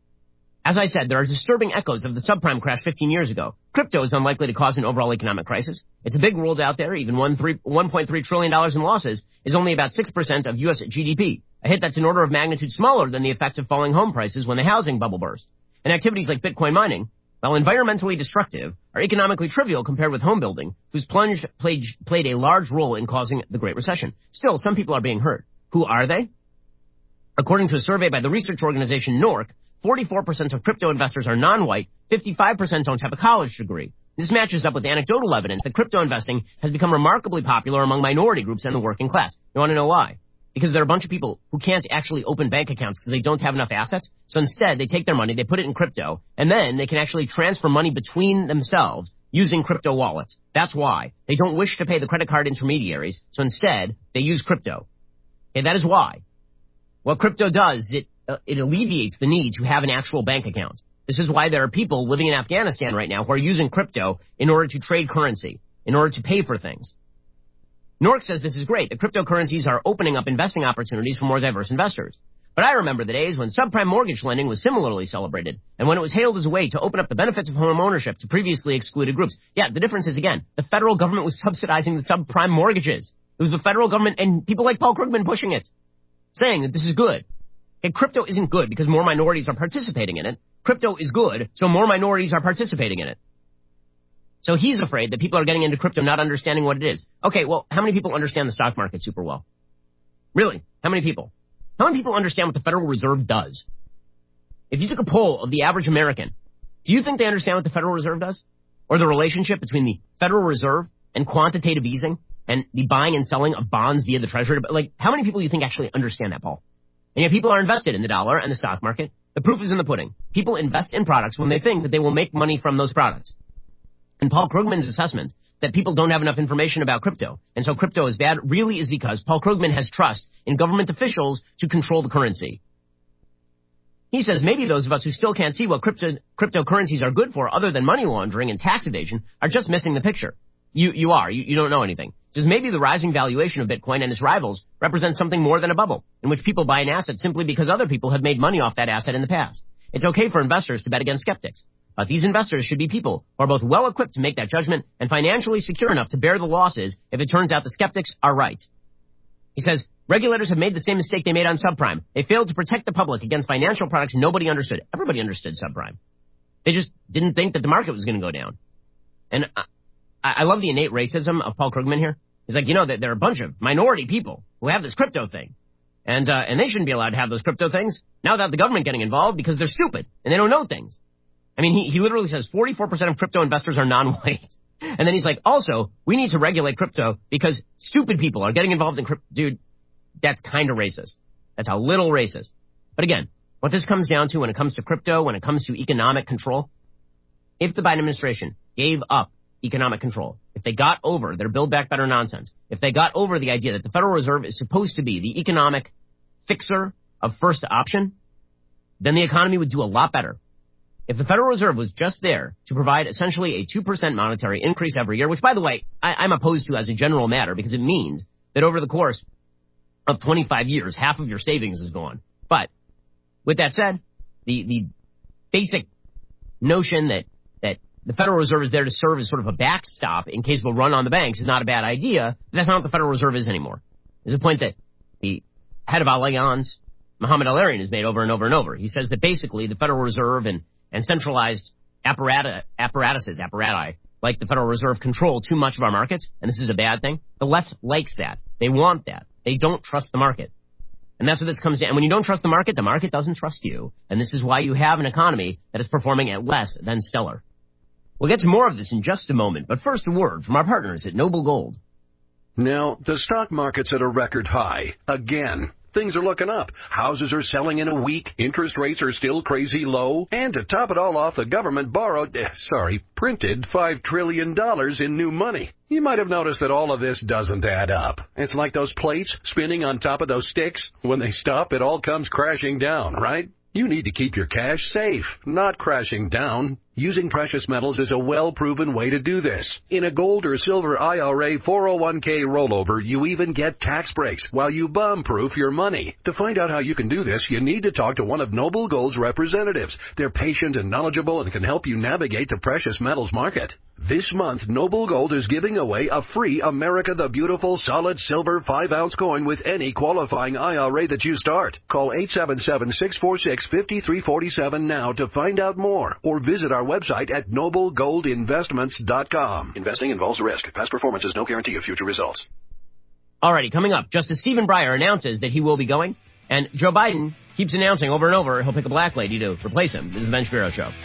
As I said, there are disturbing echoes of the subprime crash fifteen years ago. Crypto is unlikely to cause an overall economic crisis. It's a big world out there. Even one point three trillion dollars in losses is only about six percent of U S G D P. A hit that's an order of magnitude smaller than the effects of falling home prices when the housing bubble burst. And activities like Bitcoin mining, while environmentally destructive, are economically trivial compared with home building, whose plunge played, played a large role in causing the Great Recession. Still, some people are being hurt. Who are they? According to a survey by the research organization N O R C, forty-four percent of crypto investors are non-white, fifty-five percent don't have a college degree. This matches up with anecdotal evidence that crypto investing has become remarkably popular among minority groups and the working class. You want to know why? Because there are a bunch of people who can't actually open bank accounts because they don't have enough assets. So instead, they take their money, they put it in crypto, and then they can actually transfer money between themselves using crypto wallets. That's why. They don't wish to pay the credit card intermediaries, so instead, they use crypto. Okay, that is why. What crypto does, it, uh, it alleviates the need to have an actual bank account. This is why there are people living in Afghanistan right now who are using crypto in order to trade currency, in order to pay for things. N O R C says this is great. The cryptocurrencies are opening up investing opportunities for more diverse investors. But I remember the days when subprime mortgage lending was similarly celebrated, and when it was hailed as a way to open up the benefits of home ownership to previously excluded groups. Yeah, the difference is, again, the federal government was subsidizing the subprime mortgages. It was the federal government and people like Paul Krugman pushing it, saying that this is good. Okay, crypto isn't good because more minorities are participating in it. Crypto is good, so more minorities are participating in it. So he's afraid that people are getting into crypto not understanding what it is. Okay, well, how many people understand the stock market super well? Really? How many people? How many people understand what the Federal Reserve does? If you took a poll of the average American, do you think they understand what the Federal Reserve does? Or the relationship between the Federal Reserve and quantitative easing and the buying and selling of bonds via the Treasury? Like, how many people do you think actually understand that, Paul? And yet people are invested in the dollar and the stock market. The proof is in the pudding. People invest in products when they think that they will make money from those products. And Paul Krugman's assessment that people don't have enough information about crypto, and so crypto is bad, really is because Paul Krugman has trust in government officials to control the currency. He says maybe those of us who still can't see what crypto, cryptocurrencies are good for other than money laundering and tax evasion are just missing the picture. You, you are. You, you don't know anything. Says maybe the rising valuation of Bitcoin and its rivals represents something more than a bubble in which people buy an asset simply because other people have made money off that asset in the past. It's okay for investors to bet against skeptics, but these investors should be people who are both well equipped to make that judgment and financially secure enough to bear the losses if it turns out the skeptics are right. He says, regulators have made the same mistake they made on subprime. They failed to protect the public against financial products nobody understood. Everybody understood subprime. They just didn't think that the market was going to go down. And I, I love the innate racism of Paul Krugman here. He's like, you know, that there are a bunch of minority people who have this crypto thing. And, uh, and they shouldn't be allowed to have those crypto things now without the government getting involved because they're stupid and they don't know things. I mean, he, he literally says forty-four percent of crypto investors are non-white. And then he's like, also, we need to regulate crypto because stupid people are getting involved in crypto. Dude, that's kind of racist. That's a little racist. But again, what this comes down to when it comes to crypto, when it comes to economic control, if the Biden administration gave up economic control, if they got over their Build Back Better nonsense, if they got over the idea that the Federal Reserve is supposed to be the economic fixer of first option, then the economy would do a lot better. If the Federal Reserve was just there to provide essentially a two percent monetary increase every year, which, by the way, I, I'm opposed to as a general matter because it means that over the course of twenty-five years, half of your savings is gone. But with that said, the, the basic notion that, that the Federal Reserve is there to serve as sort of a backstop in case of a run on the banks is not a bad idea. But that's not what the Federal Reserve is anymore. There's a point that the head of Allianz, Mohamed El-Erian, has made over and over and over. He says that basically the Federal Reserve and and centralized apparata, apparatuses, apparati, like the Federal Reserve, control too much of our markets, and this is a bad thing. The left likes that. They want that. They don't trust the market. And that's what this comes down. And when you don't trust the market, the market doesn't trust you. And this is why you have an economy that is performing at less than stellar. We'll get to more of this in just a moment, but first a word from our partners at Noble Gold. Now, the stock market's at a record high. Again. Things are looking up. Houses are selling in a week. Interest rates are still crazy low. And to top it all off, the government borrowed, eh, sorry, printed five trillion dollars in new money. You might have noticed that all of this doesn't add up. It's like those plates spinning on top of those sticks. When they stop, it all comes crashing down, right? You need to keep your cash safe, not crashing down. Using precious metals is a well-proven way to do this. In a gold or silver I R A four oh one k rollover, you even get tax breaks while you bomb-proof your money. To find out how you can do this, you need to talk to one of Noble Gold's representatives. They're patient and knowledgeable and can help you navigate the precious metals market. This month, Noble Gold is giving away a free America the Beautiful solid silver five ounce coin with any qualifying I R A that you start. Call eight seven seven, six four six, five three four seven now to find out more, or visit our website at noble gold investments dot com. Investing involves risk. Past performance is no guarantee of future results. Alrighty, coming up, Justice Stephen Breyer announces that he will be going, and Joe Biden keeps announcing over and over he'll pick a black lady to replace him. This is the Ben Shapiro Show.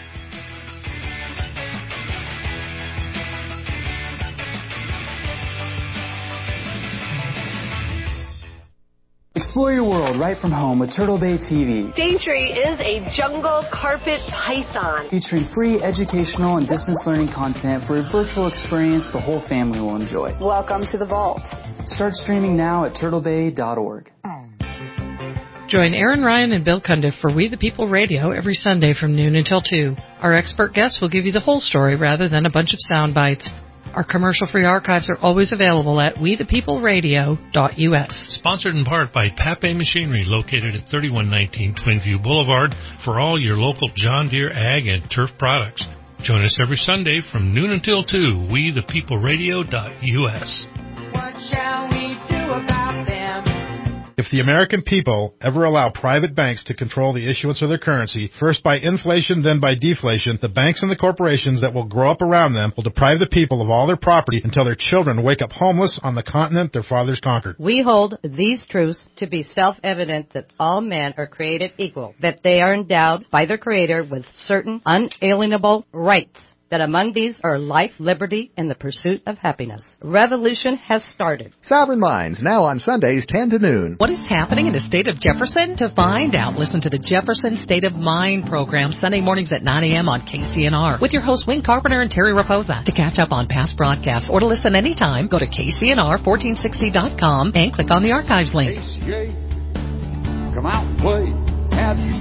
Explore your world right from home with Turtle Bay T V. Daintree is a jungle carpet python. Featuring free educational and distance learning content for a virtual experience the whole family will enjoy. Welcome to the vault. Start streaming now at turtle bay dot org. Join Aaron Ryan and Bill Cundiff for We the People Radio every Sunday from noon until two. Our expert guests will give you the whole story rather than a bunch of sound bites. Our commercial-free archives are always available at we the people radio dot u s. Sponsored in part by Pape Machinery, located at thirty-one nineteen Twinview Boulevard, for all your local John Deere ag and turf products. Join us every Sunday from noon until two, we the people radio dot u s. What shall we do about them? If the American people ever allow private banks to control the issuance of their currency, first by inflation, then by deflation, the banks and the corporations that will grow up around them will deprive the people of all their property until their children wake up homeless on the continent their fathers conquered. We hold these truths to be self-evident that all men are created equal, that they are endowed by their Creator with certain unalienable rights, that among these are life, liberty, and the pursuit of happiness. Revolution has started. Sovereign Minds, now on Sundays, ten to noon. What is happening in the state of Jefferson? To find out, listen to the Jefferson State of Mind program Sunday mornings at nine a.m. on K C N R with your hosts Wayne Carpenter and Terry Raposa. To catch up on past broadcasts or to listen anytime, go to K C N R fourteen sixty dot com and click on the archives link. Come out and play. Have you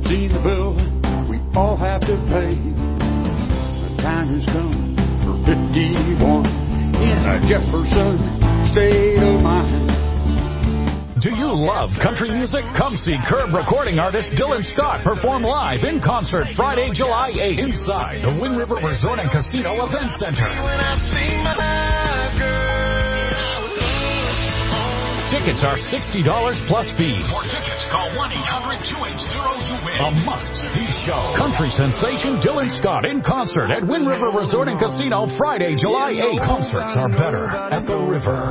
seen the bill we all have to pay. The time has come for fifty-one in a Jefferson state of mind. Do you love country music? Come see Curb recording artist Dylan Scott perform live in concert Friday, July eighth inside the Wind River Resort and Casino Event Center. Tickets are sixty dollars plus fees. For tickets, call one eight hundred two eight zero U W I N. A must-see show. Country sensation Dylan Scott in concert at Wind River Resort and Casino Friday, July eighth. Concerts are better at the river.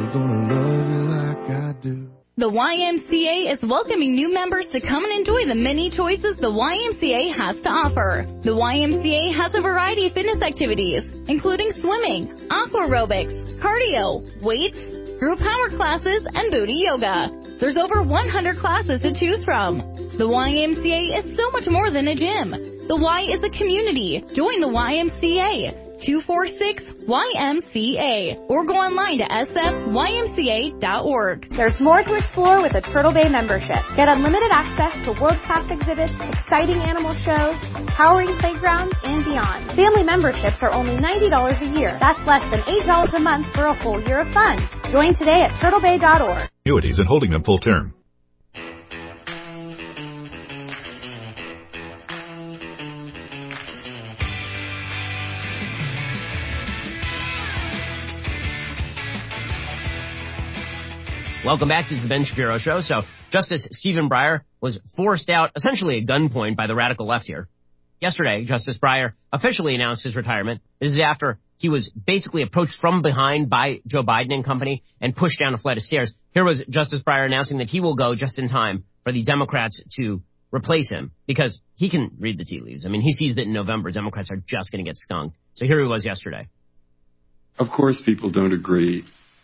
The Y M C A is welcoming new members to come and enjoy the many choices the Y M C A has to offer. The Y M C A has a variety of fitness activities, including swimming, aqua aerobics, cardio, weights, group power classes, and booty yoga. There's over one hundred classes to choose from. The Y M C A is so much more than a gym. The Y is a community. Join the Y M C A. two four six Y M C A or go online to s f y m c a dot org. There's more to explore with a Turtle Bay membership. Get unlimited access to world-class exhibits, exciting animal shows, towering playgrounds, and beyond. Family memberships are only ninety dollars a year. That's less than eight dollars a month for a whole year of fun. Join today at turtle bay dot org. Annuities and holding them full term. Welcome back. This is the Ben Shapiro Show. So Justice Stephen Breyer was forced out essentially at gunpoint by the radical left here. Yesterday, Justice Breyer officially announced his retirement. This is after he was basically approached from behind by Joe Biden and company and pushed down a flight of stairs. Here was Justice Breyer announcing that he will go just in time for the Democrats to replace him because he can read the tea leaves. I mean, he sees that in November, Democrats are just going to get skunked. So here he was yesterday. Of course, people don't agree.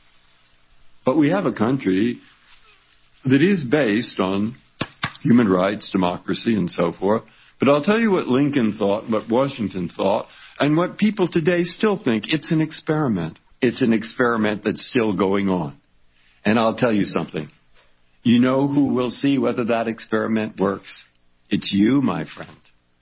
But we have a country that is based on human rights, democracy, and so forth. But I'll tell you what Lincoln thought, what Washington thought, and what people today still think. It's an experiment. It's an experiment that's still going on. And I'll tell you something. You know who will see whether that experiment works? It's you, my friend.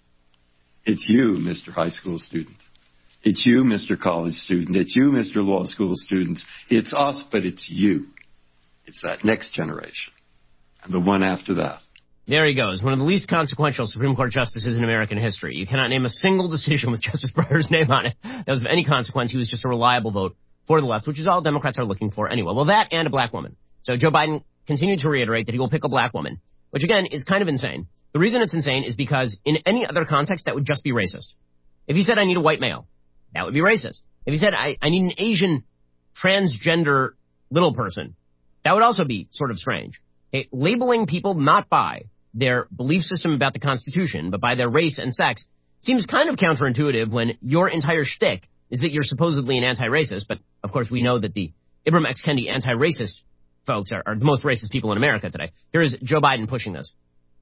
It's you, Mister High School student. It's you, Mister College student. It's you, Mister Law School students. It's us, but it's you. It's that next generation and the one after that. There he goes, one of the least consequential Supreme Court justices in American history. You cannot name a single decision with Justice Breyer's name on it that was of any consequence. He was just a reliable vote for the left, which is all Democrats are looking for anyway. Well, that and a black woman. So Joe Biden continued to reiterate that he will pick a black woman, which, again, is kind of insane. The reason it's insane is because in any other context, that would just be racist. If he said, I need a white male, that would be racist. If he said, I, I need an Asian transgender little person, that would also be sort of strange. Okay, labeling people not by their belief system about the Constitution, but by their race and sex, seems kind of counterintuitive when your entire shtick is that you're supposedly an anti-racist. But, of course, we know that the Ibram X. Kendi anti-racist folks are, are the most racist people in America today. Here is Joe Biden pushing this.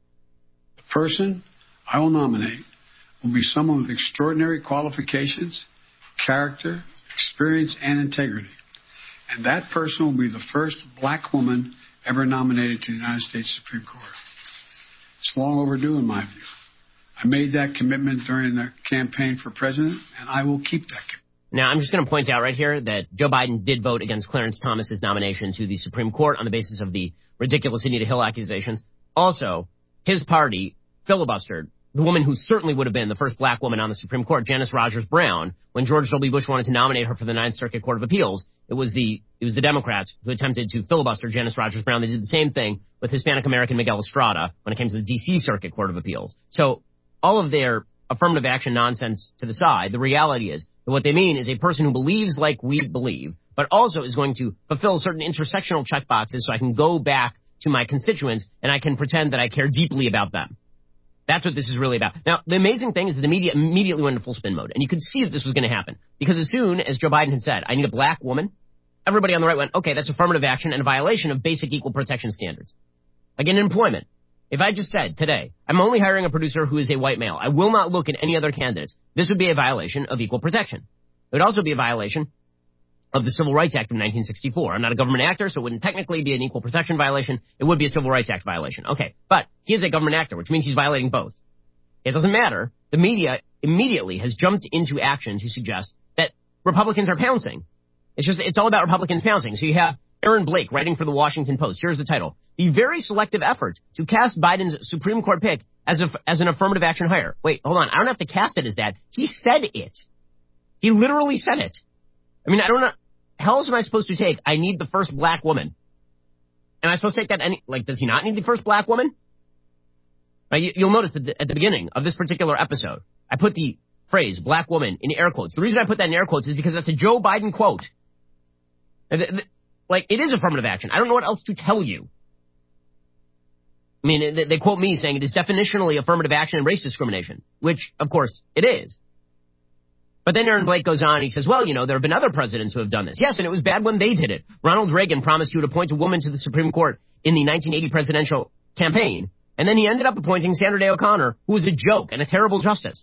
The person I will nominate will be someone with extraordinary qualifications, character, experience, and integrity. And that person will be the first black woman ever nominated to the United States Supreme Court. It's long overdue in my view. I made that commitment during the campaign for president, and I will keep that commitment. Now, I'm just going to point out right here that Joe Biden did vote against Clarence Thomas's nomination to the Supreme Court on the basis of the ridiculous Anita Hill accusations. Also, his party filibustered the woman who certainly would have been the first black woman on the Supreme Court, Janice Rogers Brown, when George W. Bush wanted to nominate her for the Ninth Circuit Court of Appeals. It was the it was the Democrats who attempted to filibuster Janice Rogers Brown. They did the same thing with Hispanic-American Miguel Estrada when it came to the D C Circuit Court of Appeals. So all of their affirmative action nonsense to the side, the reality is that what they mean is a person who believes like we believe, but also is going to fulfill certain intersectional checkboxes so I can go back to my constituents and I can pretend that I care deeply about them. That's what this is really about. Now, the amazing thing is that the media immediately went into full spin mode, and you could see that this was going to happen. Because as soon as Joe Biden had said, I need a black woman, everybody on the right went, okay, that's affirmative action and a violation of basic equal protection standards. Like in employment, if I just said today, I'm only hiring a producer who is a white male, I will not look at any other candidates, this would be a violation of equal protection. It would also be a violation of the Civil Rights Act of nineteen sixty-four. I'm not a government actor, so it wouldn't technically be an equal protection violation. It would be a Civil Rights Act violation. Okay, but he is a government actor, which means he's violating both. It doesn't matter. The media immediately has jumped into action to suggest that Republicans are pouncing. It's just, it's all about Republicans pouncing. So you have Aaron Blake writing for the Washington Post. Here's the title. The very selective effort to cast Biden's Supreme Court pick as, a, as an affirmative action hire. Wait, hold on. I don't have to cast it as that. He said it. He literally said it. I mean, I don't know. How else am I supposed to take, I need the first black woman? Am I supposed to take that any, like, does he not need the first black woman? Now, you, you'll notice that at the beginning of this particular episode, I put the phrase black woman in air quotes. The reason I put that in air quotes is because that's a Joe Biden quote. Like, it is affirmative action. I don't know what else to tell you. I mean, they, they quote me saying it is definitionally affirmative action and race discrimination, which, of course, it is. But then Aaron Blake goes on and he says, well, you know, there have been other presidents who have done this. Yes, and it was bad when they did it. Ronald Reagan promised he would appoint a woman to the Supreme Court in the nineteen eighty presidential campaign. And then he ended up appointing Sandra Day O'Connor, who was a joke and a terrible justice.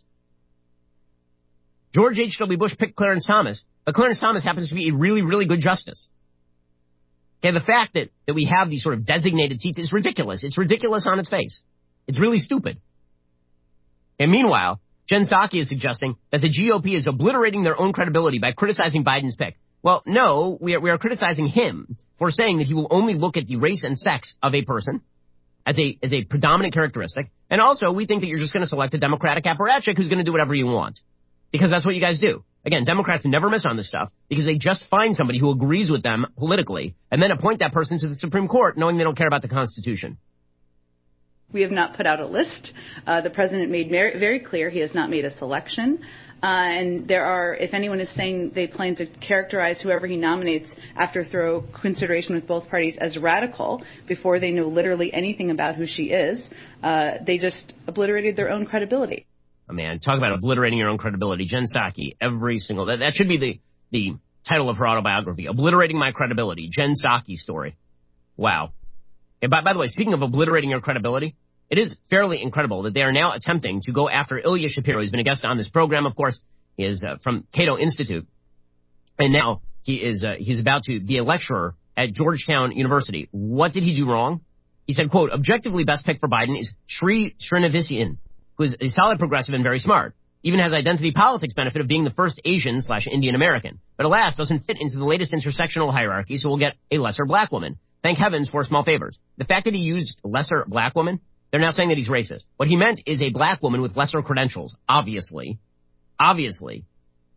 George H W. Bush picked Clarence Thomas, but Clarence Thomas happens to be a really, really good justice. Okay, the fact that, that we have these sort of designated seats is ridiculous. It's ridiculous on its face. It's really stupid. And meanwhile, Jen Psaki is suggesting that the G O P is obliterating their own credibility by criticizing Biden's pick. Well, no, we are, we are criticizing him for saying that he will only look at the race and sex of a person as a as a predominant characteristic. And also, we think that you're just going to select a Democratic apparatchik who's going to do whatever you want. Because that's what you guys do. Again, Democrats never miss on this stuff because they just find somebody who agrees with them politically and then appoint that person to the Supreme Court knowing they don't care about the Constitution. We have not put out a list. Uh, the president made very, very clear he has not made a selection. Uh, and there are, if anyone is saying they plan to characterize whoever he nominates after thorough consideration with both parties as radical before they know literally anything about who she is, uh, they just obliterated their own credibility. Oh, man, talk about obliterating your own credibility. Jen Psaki, every single, that, that should be the, the title of her autobiography, Obliterating My Credibility, Jen Psaki story. Wow. And by, by the way, speaking of obliterating your credibility, it is fairly incredible that they are now attempting to go after Ilya Shapiro. He's been a guest on this program, of course. He is uh, from Cato Institute. And now he is uh, he's about to be a lecturer at Georgetown University. What did he do wrong? He said, quote, objectively best pick for Biden is Sri Srinivasan, who is a solid progressive and very smart. Even has identity politics benefit of being the first Asian slash Indian American. But alas, doesn't fit into the latest intersectional hierarchy, so we'll get a lesser black woman. Thank heavens for small favors. The fact that he used lesser black woman, they're now saying that he's racist. What he meant is a black woman with lesser credentials, obviously. Obviously.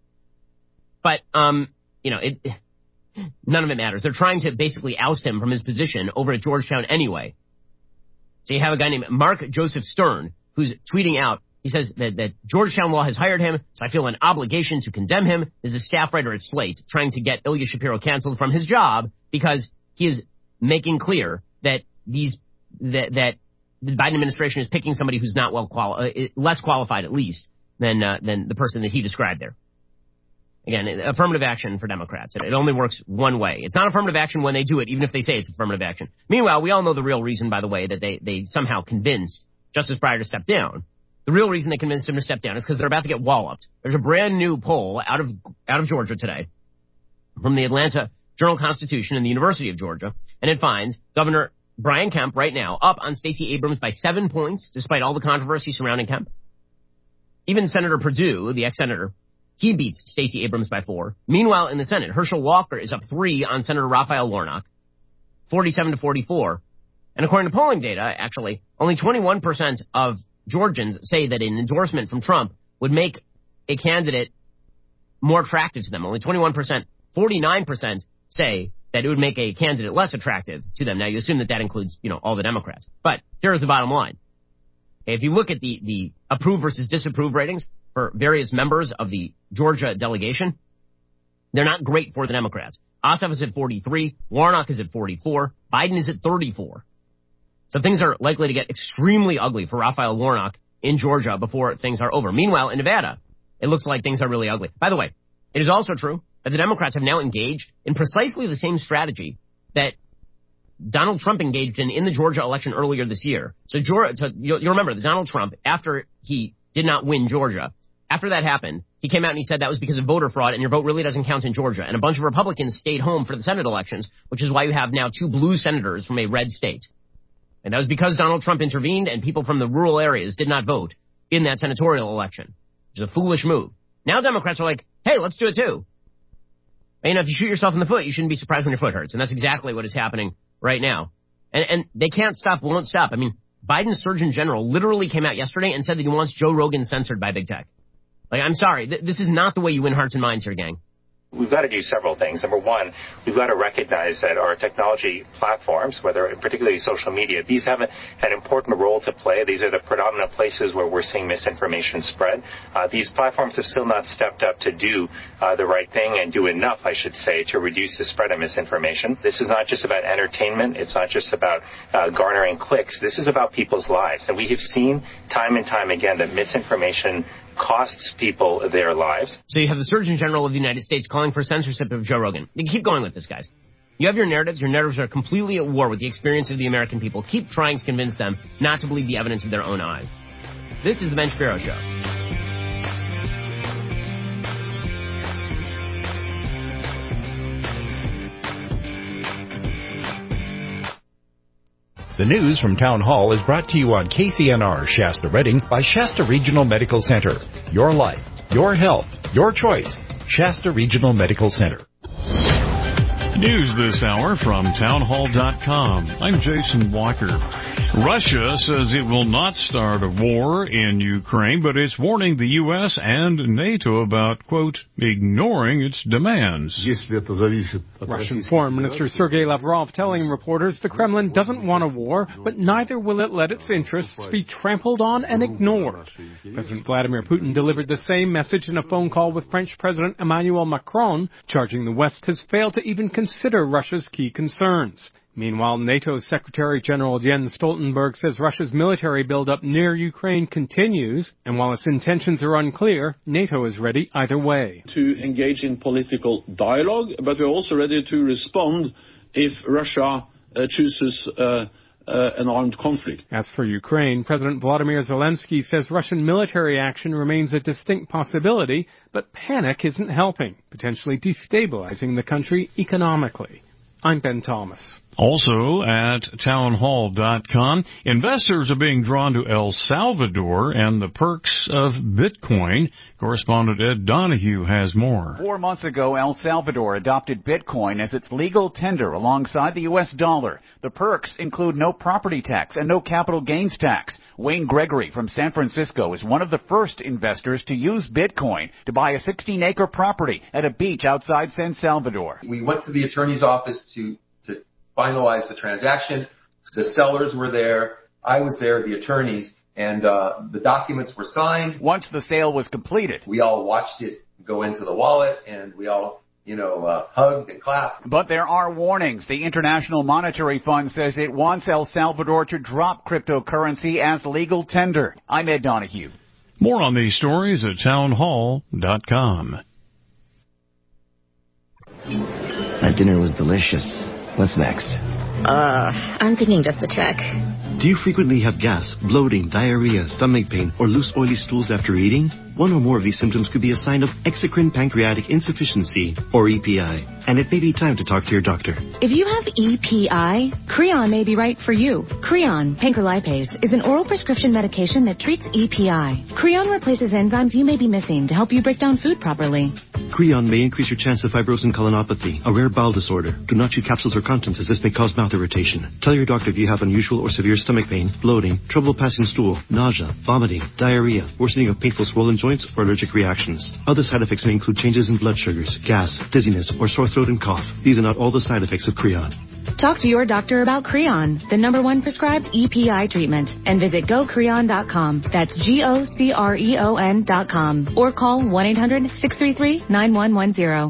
But, um, you know, it, none of it matters. They're trying to basically oust him from his position over at Georgetown anyway. So you have a guy named Mark Joseph Stern who's tweeting out, he says that, that Georgetown Law has hired him, so I feel an obligation to condemn him. There's a staff writer at Slate trying to get Ilya Shapiro canceled from his job because he is making clear that these, that, that the Biden administration is picking somebody who's not well quali- less qualified at least than uh, than the person that he described there. Again, affirmative action for Democrats. It, it only works one way. It's not affirmative action when they do it, even if they say it's affirmative action. Meanwhile, we all know the real reason, by the way, that they, they somehow convinced Justice Breyer to step down. The real reason they convinced him to step down is because they're about to get walloped. There's a brand new poll out of out of Georgia today from the Atlanta Journal-Constitution and the University of Georgia, and it finds Governor Brian Kemp right now up on Stacey Abrams by seven points, despite all the controversy surrounding Kemp. Even Senator Perdue, the ex-senator, he beats Stacey Abrams by four. Meanwhile, in the Senate, Herschel Walker is up three on Senator Raphael Warnock, forty-seven to forty-four. And according to polling data, actually, only twenty-one percent of Georgians say that an endorsement from Trump would make a candidate more attractive to them. Only twenty-one percent, forty-nine percent say that it would make a candidate less attractive to them. Now, you assume that that includes, you know, all the Democrats. But here's the bottom line. If you look at the, the approve versus disapprove ratings for various members of the Georgia delegation, they're not great for the Democrats. Ossoff is at forty-three. Warnock is at forty-four. Biden is at thirty-four. So things are likely to get extremely ugly for Raphael Warnock in Georgia before things are over. Meanwhile, in Nevada, it looks like things are really ugly. By the way, it is also true that the Democrats have now engaged in precisely the same strategy that Donald Trump engaged in in the Georgia election earlier this year. So, Georgia, so you'll, you'll remember that Donald Trump, after he did not win Georgia, After that happened, he came out and he said that was because of voter fraud and your vote really doesn't count in Georgia. And a bunch of Republicans stayed home for the Senate elections, which is why you have now two blue senators from a red state. And that was because Donald Trump intervened and people from the rural areas did not vote in that senatorial election, which is a foolish move. Now Democrats are like, hey, let's do it too. And, you know, if you shoot yourself in the foot, you shouldn't be surprised when your foot hurts. And that's exactly what is happening right now. And, and they can't stop, won't stop. I mean, Biden's Surgeon General literally came out yesterday and said that he wants Joe Rogan censored by big tech. Like, I'm sorry. Th- this is not the way you win hearts and minds here, gang. We've got to do several things. Number one, we've got to recognize that our technology platforms, whether particularly social media, these have a, an important role to play. These are the predominant places where we're seeing misinformation spread. Uh, these platforms have still not stepped up to do uh, the right thing and do enough, I should say, to reduce the spread of misinformation. This is not just about entertainment. It's not just about uh, garnering clicks. This is about people's lives. And we have seen time and time again that misinformation costs people their lives. So you have the Surgeon General of the United States calling for censorship of Joe Rogan. You keep going with this, guys. You have your narratives. Your narratives are completely at war with the experience of the American people. Keep trying to convince them not to believe the evidence of their own eyes. This is the Ben Shapiro Show. The news from Town Hall is brought to you on K C N R Shasta Redding by Shasta Regional Medical Center. Your life, your health, your choice. Shasta Regional Medical Center. News this hour from town hall dot com. I'm Jason Walker. Russia says it will not start a war in Ukraine, but it's warning the U S and NATO about, quote, ignoring its demands. Russian Foreign Minister Sergei Lavrov telling reporters the Kremlin doesn't want a war, but neither will it let its interests be trampled on and ignored. President Vladimir Putin delivered the same message in a phone call with French President Emmanuel Macron, charging the West has failed to even consider Russia's key concerns. Meanwhile, NATO Secretary General Jens Stoltenberg says Russia's military buildup near Ukraine continues, and while its intentions are unclear, NATO is ready either way. To engage in political dialogue, but we're also ready to respond if Russia uh, chooses uh, uh, an armed conflict. As for Ukraine, President Volodymyr Zelensky says Russian military action remains a distinct possibility, but panic isn't helping, potentially destabilizing the country economically. I'm Ben Thomas. Also at town hall dot com, investors are being drawn to El Salvador and the perks of Bitcoin. Correspondent Ed Donahue has more. Four months ago, El Salvador adopted Bitcoin as its legal tender alongside the U S dollar. The perks include no property tax and no capital gains tax. Wayne Gregory from San Francisco is one of the first investors to use Bitcoin to buy a sixteen-acre property at a beach outside San Salvador. We went to the attorney's office to, to finalize the transaction. The sellers were there. I was there, the attorneys, and uh, the documents were signed. Once the sale was completed, we all watched it go into the wallet, and we all, you know, uh, hugged and clapped. But there are warnings. The International Monetary Fund says it wants El Salvador to drop cryptocurrency as legal tender. I'm Ed Donahue. More on these stories at town hall dot com. That dinner was delicious. What's next? Uh, I'm thinking just a check. Do you frequently have gas, bloating, diarrhea, stomach pain, or loose oily stools after eating? One or more of these symptoms could be a sign of exocrine pancreatic insufficiency, or E P I, and it may be time to talk to your doctor. If you have E P I, Creon may be right for you. Creon, pancrelipase, is an oral prescription medication that treats E P I. Creon replaces enzymes you may be missing to help you break down food properly. Creon may increase your chance of fibrosing colonopathy, a rare bowel disorder. Do not chew capsules or contents as this may cause mouth irritation. Tell your doctor if you have unusual or severe stomach pain, bloating, trouble passing stool, nausea, vomiting, diarrhea, worsening of painful swollen joints, or allergic reactions. Other side effects may include changes in blood sugars, gas, dizziness, or sore throat and cough. These are not all the side effects of Creon. Talk to your doctor about Creon, the number one prescribed E P I treatment, and visit go creon dot com. That's G O C R E O N dot com. Or call one eight hundred six three three nine one one zero.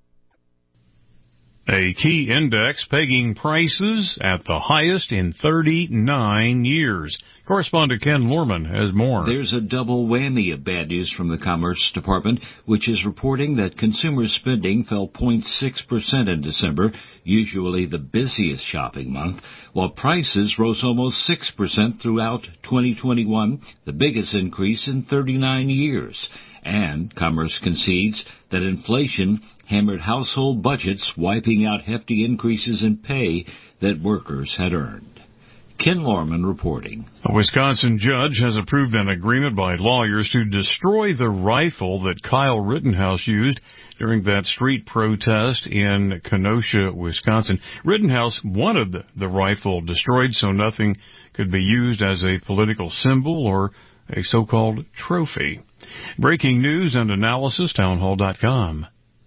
A key index pegging prices at the highest in thirty-nine years. Correspondent Ken Lorman has more. There's a double whammy of bad news from the Commerce Department, which is reporting that consumer spending fell zero point six percent in December, usually the busiest shopping month, while prices rose almost six percent throughout twenty twenty-one, the biggest increase in thirty-nine years. And Commerce concedes that inflation hammered household budgets, wiping out hefty increases in pay that workers had earned. Ken Lorman reporting. A Wisconsin judge has approved an agreement by lawyers to destroy the rifle that Kyle Rittenhouse used during that street protest in Kenosha, Wisconsin. Rittenhouse wanted the rifle destroyed so nothing could be used as a political symbol or a so-called trophy. Breaking news and analysis, townhall dot com.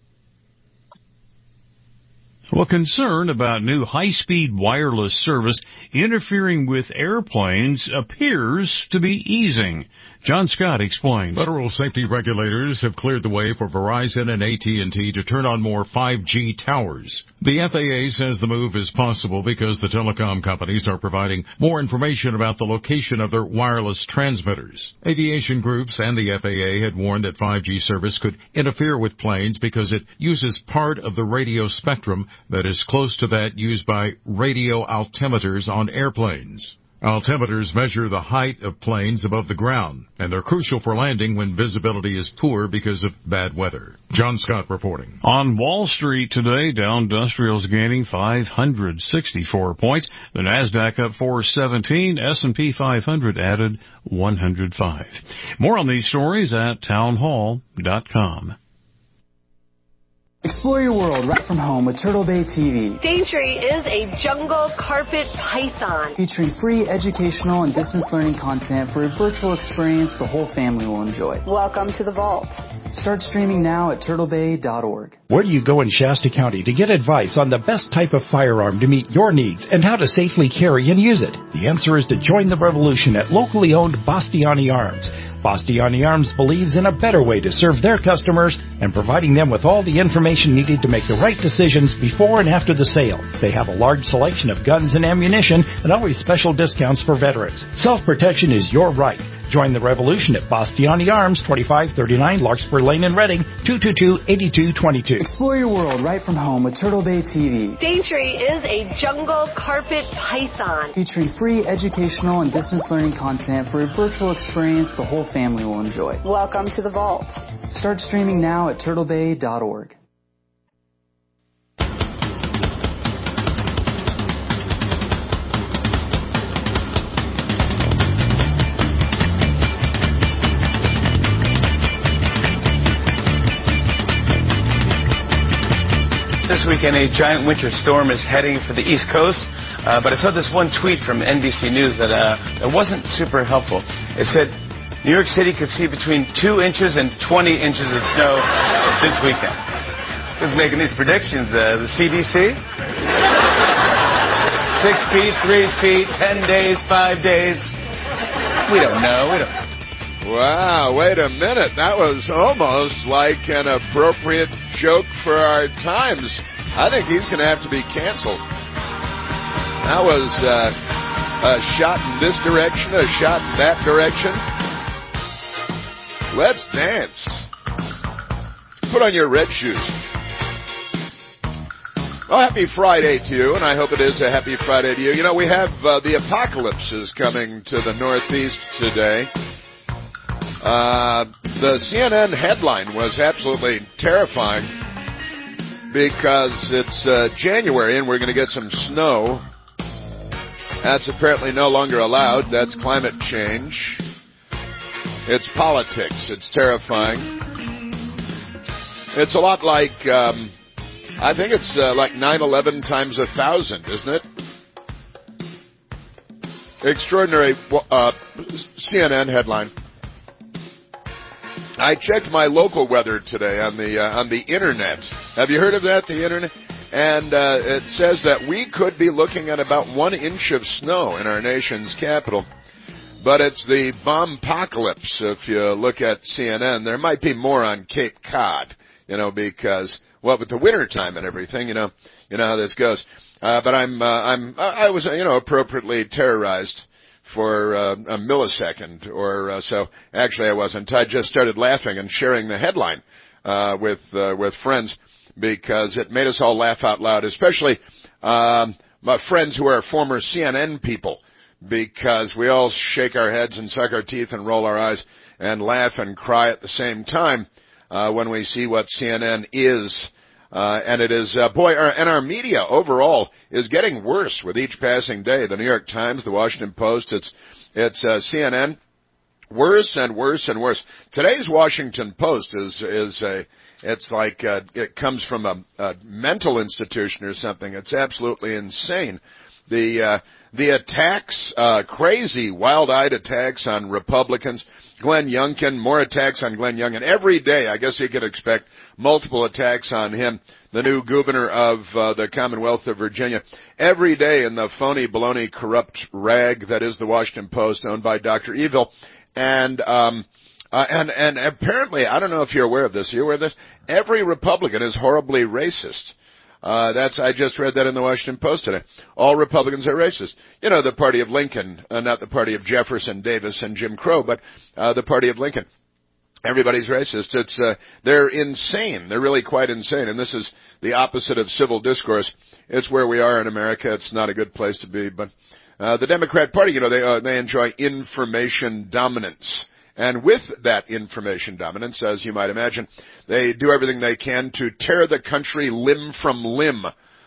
Well, concern about new high-speed wireless service interfering with airplanes appears to be easing. John Scott explains. Federal safety regulators have cleared the way for Verizon and A T and T to turn on more five G towers. The F A A says the move is possible because the telecom companies are providing more information about the location of their wireless transmitters. Aviation groups and the F A A had warned that five G service could interfere with planes because it uses part of the radio spectrum that is close to that used by radio altimeters on airplanes. Altimeters measure the height of planes above the ground, and they're crucial for landing when visibility is poor because of bad weather. John Scott reporting. On Wall Street today, Dow Industrials gaining five hundred sixty-four points. The NASDAQ up four seventeen. S and P five hundred added one hundred five. More on these stories at townhall dot com. Explore your world right from home with Turtle Bay T V. Daintree is a jungle carpet python. Featuring free educational and distance learning content for a virtual experience the whole family will enjoy. Welcome to the vault. Start streaming now at turtle bay dot org. Where do you go in Shasta County to get advice on the best type of firearm to meet your needs and how to safely carry and use it? The answer is to join the revolution at locally owned Bastiani Arms. Bastiani Arms believes in a better way to serve their customers and providing them with all the information needed to make the right decisions before and after the sale. They have a large selection of guns and ammunition and always special discounts for veterans. Self-protection is your right. Join the revolution at Bastiani Arms, twenty-five thirty-nine Larkspur Lane in Reading, two two two, eight two two two. Explore your world right from home with Turtle Bay T V. Daintree is a jungle carpet python. Featuring free educational and distance learning content for a virtual experience the whole family will enjoy. Welcome to the vault. Start streaming now at turtle bay dot org. This weekend, a giant winter storm is heading for the East Coast, uh, but I saw this one tweet from N B C News that uh, it wasn't super helpful. It said, New York City could see between two inches and twenty inches of snow this weekend. Who's making these predictions? Uh, the C D C? Six feet, three feet, ten days, five days. We don't know. We don't know. Wow, wait a minute. That was almost like an appropriate joke for our times. I think he's going to have to be canceled. That was uh, a shot in this direction, a shot in that direction. Let's dance. Put on your red shoes. Well, happy Friday to you, and I hope it is a happy Friday to you. You know, we have uh, the apocalypse is coming to the Northeast today. Uh, the C N N headline was absolutely terrifying because it's uh, January and we're going to get some snow. That's apparently no longer allowed. That's climate change. It's politics. It's terrifying. It's a lot like, um, I think it's uh, like nine eleven times a thousand, isn't it? Extraordinary uh, C N N headline. I checked my local weather today on the uh, on the internet. Have you heard of that, the internet? And uh, it says that we could be looking at about one inch of snow in our nation's capital. But it's the bomb-pocalypse, if you look at C N N. There might be more on Cape Cod, you know, because, well, with the wintertime and everything, you know, you know how this goes. Uh, but I'm, uh, I'm, I was, you know, appropriately terrorized for uh, a millisecond or uh, so. Actually, I wasn't. I just started laughing and sharing the headline uh, with uh, with friends because it made us all laugh out loud, especially um, my friends who are former C N N people, because we all shake our heads and suck our teeth and roll our eyes and laugh and cry at the same time uh, when we see what C N N is. Uh, and it is, uh, boy, our, and our media overall is getting worse with each passing day. The New York Times, the Washington Post, it's, it's, uh, C N N. Worse and worse and worse. Today's Washington Post is, is a, it's like, uh, it comes from a, a mental institution or something. It's absolutely insane. The, uh, the attacks, uh, crazy, wild-eyed attacks on Republicans. Glenn Youngkin, more attacks on Glenn Youngkin. Every day, I guess you could expect multiple attacks on him, the new governor of uh, the Commonwealth of Virginia. Every day in the phony, baloney, corrupt rag that is the Washington Post, owned by Doctor Evil. And, um, uh, and, and apparently, I don't know if you're aware of this. Are you aware of this? Every Republican is horribly racist. Uh, that's, I just read that in the Washington Post today. All Republicans are racist. You know, the party of Lincoln, uh, not the party of Jefferson, Davis, and Jim Crow, but, uh, the party of Lincoln. Everybody's racist. It's, uh, they're insane. They're really quite insane. And this is the opposite of civil discourse. It's where we are in America. It's not a good place to be, but, uh, the Democrat Party, you know, they, uh, they enjoy information dominance. And with that information dominance, as you might imagine, they do everything they can to tear the country limb from limb.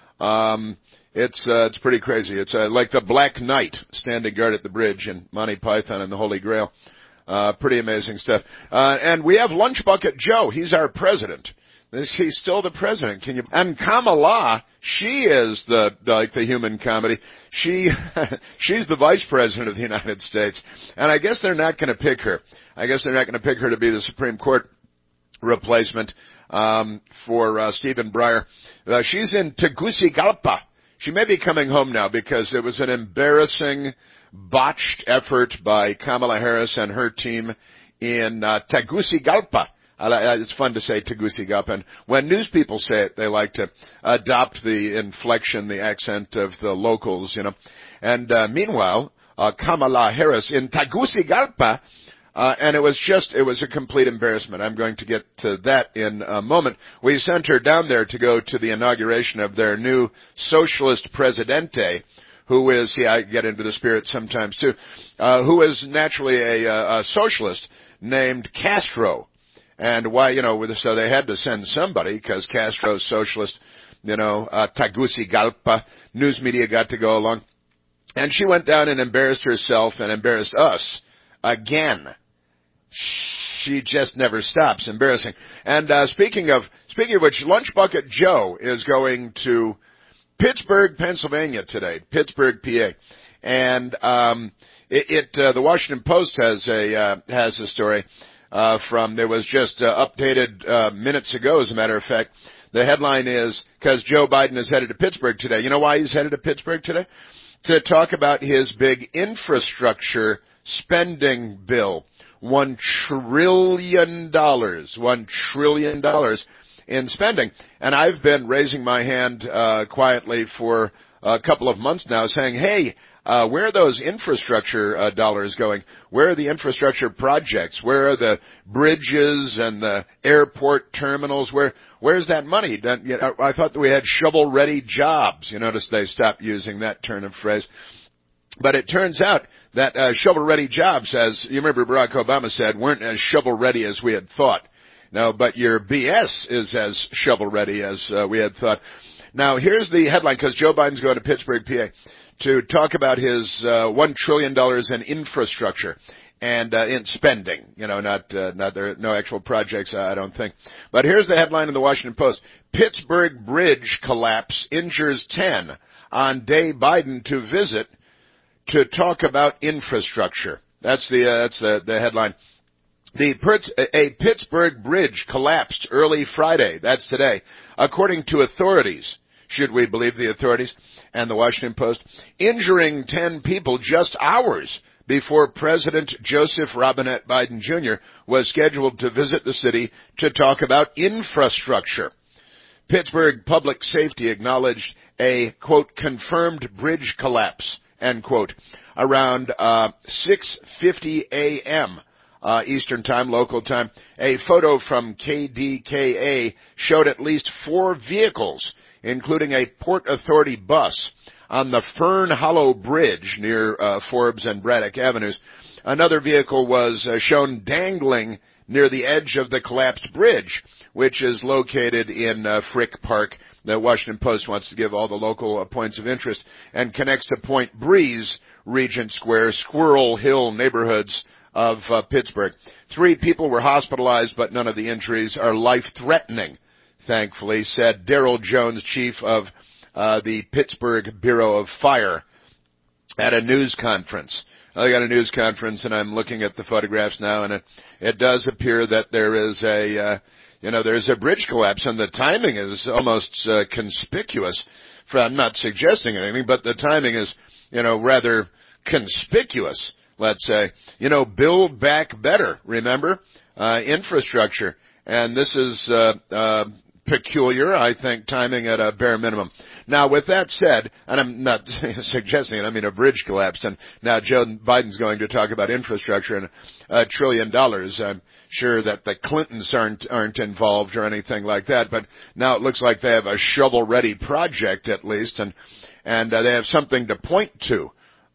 Um, it's, uh, it's pretty crazy. It's, uh, like the Black Knight standing guard at the bridge in Monty Python and the Holy Grail. Uh, pretty amazing stuff. Uh, and we have Lunch Bucket Joe. He's our president. This, he's still the president. Can you? And Kamala, she is the, the like the human comedy. She, she's the vice president of the United States. And I guess they're not going to pick her. I guess they're not going to pick her to be the Supreme Court replacement, um, for, uh, Stephen Breyer. Uh, she's in Tegucigalpa. She may be coming home now because it was an embarrassing, botched effort by Kamala Harris and her team in, uh, Tegucigalpa. It's fun to say Tegucigalpa. And when news people say it, they like to adopt the inflection, the accent of the locals, you know. And uh, meanwhile, uh, Kamala Harris in Tegucigalpa, uh, and it was just, it was a complete embarrassment. I'm going to get to that in a moment. We sent her down there to go to the inauguration of their new socialist presidente, who is, yeah, I get into the spirit sometimes too, uh, who is naturally a, a, a socialist named Castro. And why, you know, so they had to send somebody because Castro's socialist, you know, uh, Tegucigalpa, news media got to go along. And she went down and embarrassed herself and embarrassed us again. She just never stops embarrassing. And, uh, speaking of, speaking of which, Lunch Bucket Joe is going to Pittsburgh, Pennsylvania today, Pittsburgh, P A. And, um, it, it uh, the Washington Post has a, uh, has a story. Uh, from, there was just, uh, updated, uh, minutes ago, as a matter of fact. The headline is, cause Joe Biden is headed to Pittsburgh today. You know why he's headed to Pittsburgh today? To talk about his big infrastructure spending bill. One trillion dollars. One trillion dollars in spending. And I've been raising my hand, uh, quietly for a couple of months now saying, hey, Uh, where are those infrastructure uh, dollars going? Where are the infrastructure projects? Where are the bridges and the airport terminals? Where where's that money? That, you know, I thought that we had shovel-ready jobs. You notice they stopped using that turn of phrase. But it turns out that uh, shovel-ready jobs, as you remember Barack Obama said, weren't as shovel-ready as we had thought. No, but your B S is as shovel-ready as uh, we had thought. Now, here's the headline, because Joe Biden's going to Pittsburgh, P A, to talk about his uh, one trillion dollars in infrastructure and uh, in spending. You know, not uh, not there no actual projects, I don't think. But here's the headline in the Washington Post: Pittsburgh bridge collapse injures ten on day Biden to visit to talk about infrastructure. That's the uh, that's the, the headline. The a Pittsburgh bridge collapsed early Friday. That's today, according to authorities. Should we believe the authorities and the Washington Post, injuring ten people just hours before President Joseph Robinette Biden Junior was scheduled to visit the city to talk about infrastructure. Pittsburgh Public Safety acknowledged a, quote, confirmed bridge collapse end quote. Around uh, six fifty a.m. Uh, Eastern Time, local time, a photo from K D K A showed at least four vehicles, including a Port Authority bus, on the Fern Hollow Bridge near uh, Forbes and Braddock Avenues. Another vehicle was uh, shown dangling near the edge of the collapsed bridge, which is located in uh, Frick Park. The Washington Post wants to give all the local uh, points of interest, and connects to Point Breeze, Regent Square, Squirrel Hill neighborhoods of uh, Pittsburgh. Three people were hospitalized, but none of the injuries are life-threatening, thankfully, said Daryl Jones, chief of uh, the Pittsburgh Bureau of Fire, at a news conference. I got a news conference, and I'm looking at the photographs now, and it, it does appear that there is a, uh, you know, there's a bridge collapse, and the timing is almost uh, conspicuous. For, I'm not suggesting anything, but the timing is, you know, rather conspicuous, let's say. You know, build back better, remember? Uh, infrastructure. And this is uh, uh, peculiar, I think, timing at a bare minimum. Now, with that said, and I'm not suggesting it, I mean a bridge collapsed, and now Joe Biden's going to talk about infrastructure and a trillion dollars. I'm sure that the Clintons aren't aren't involved or anything like that, but now it looks like they have a shovel-ready project at least, and and uh, they have something to point to.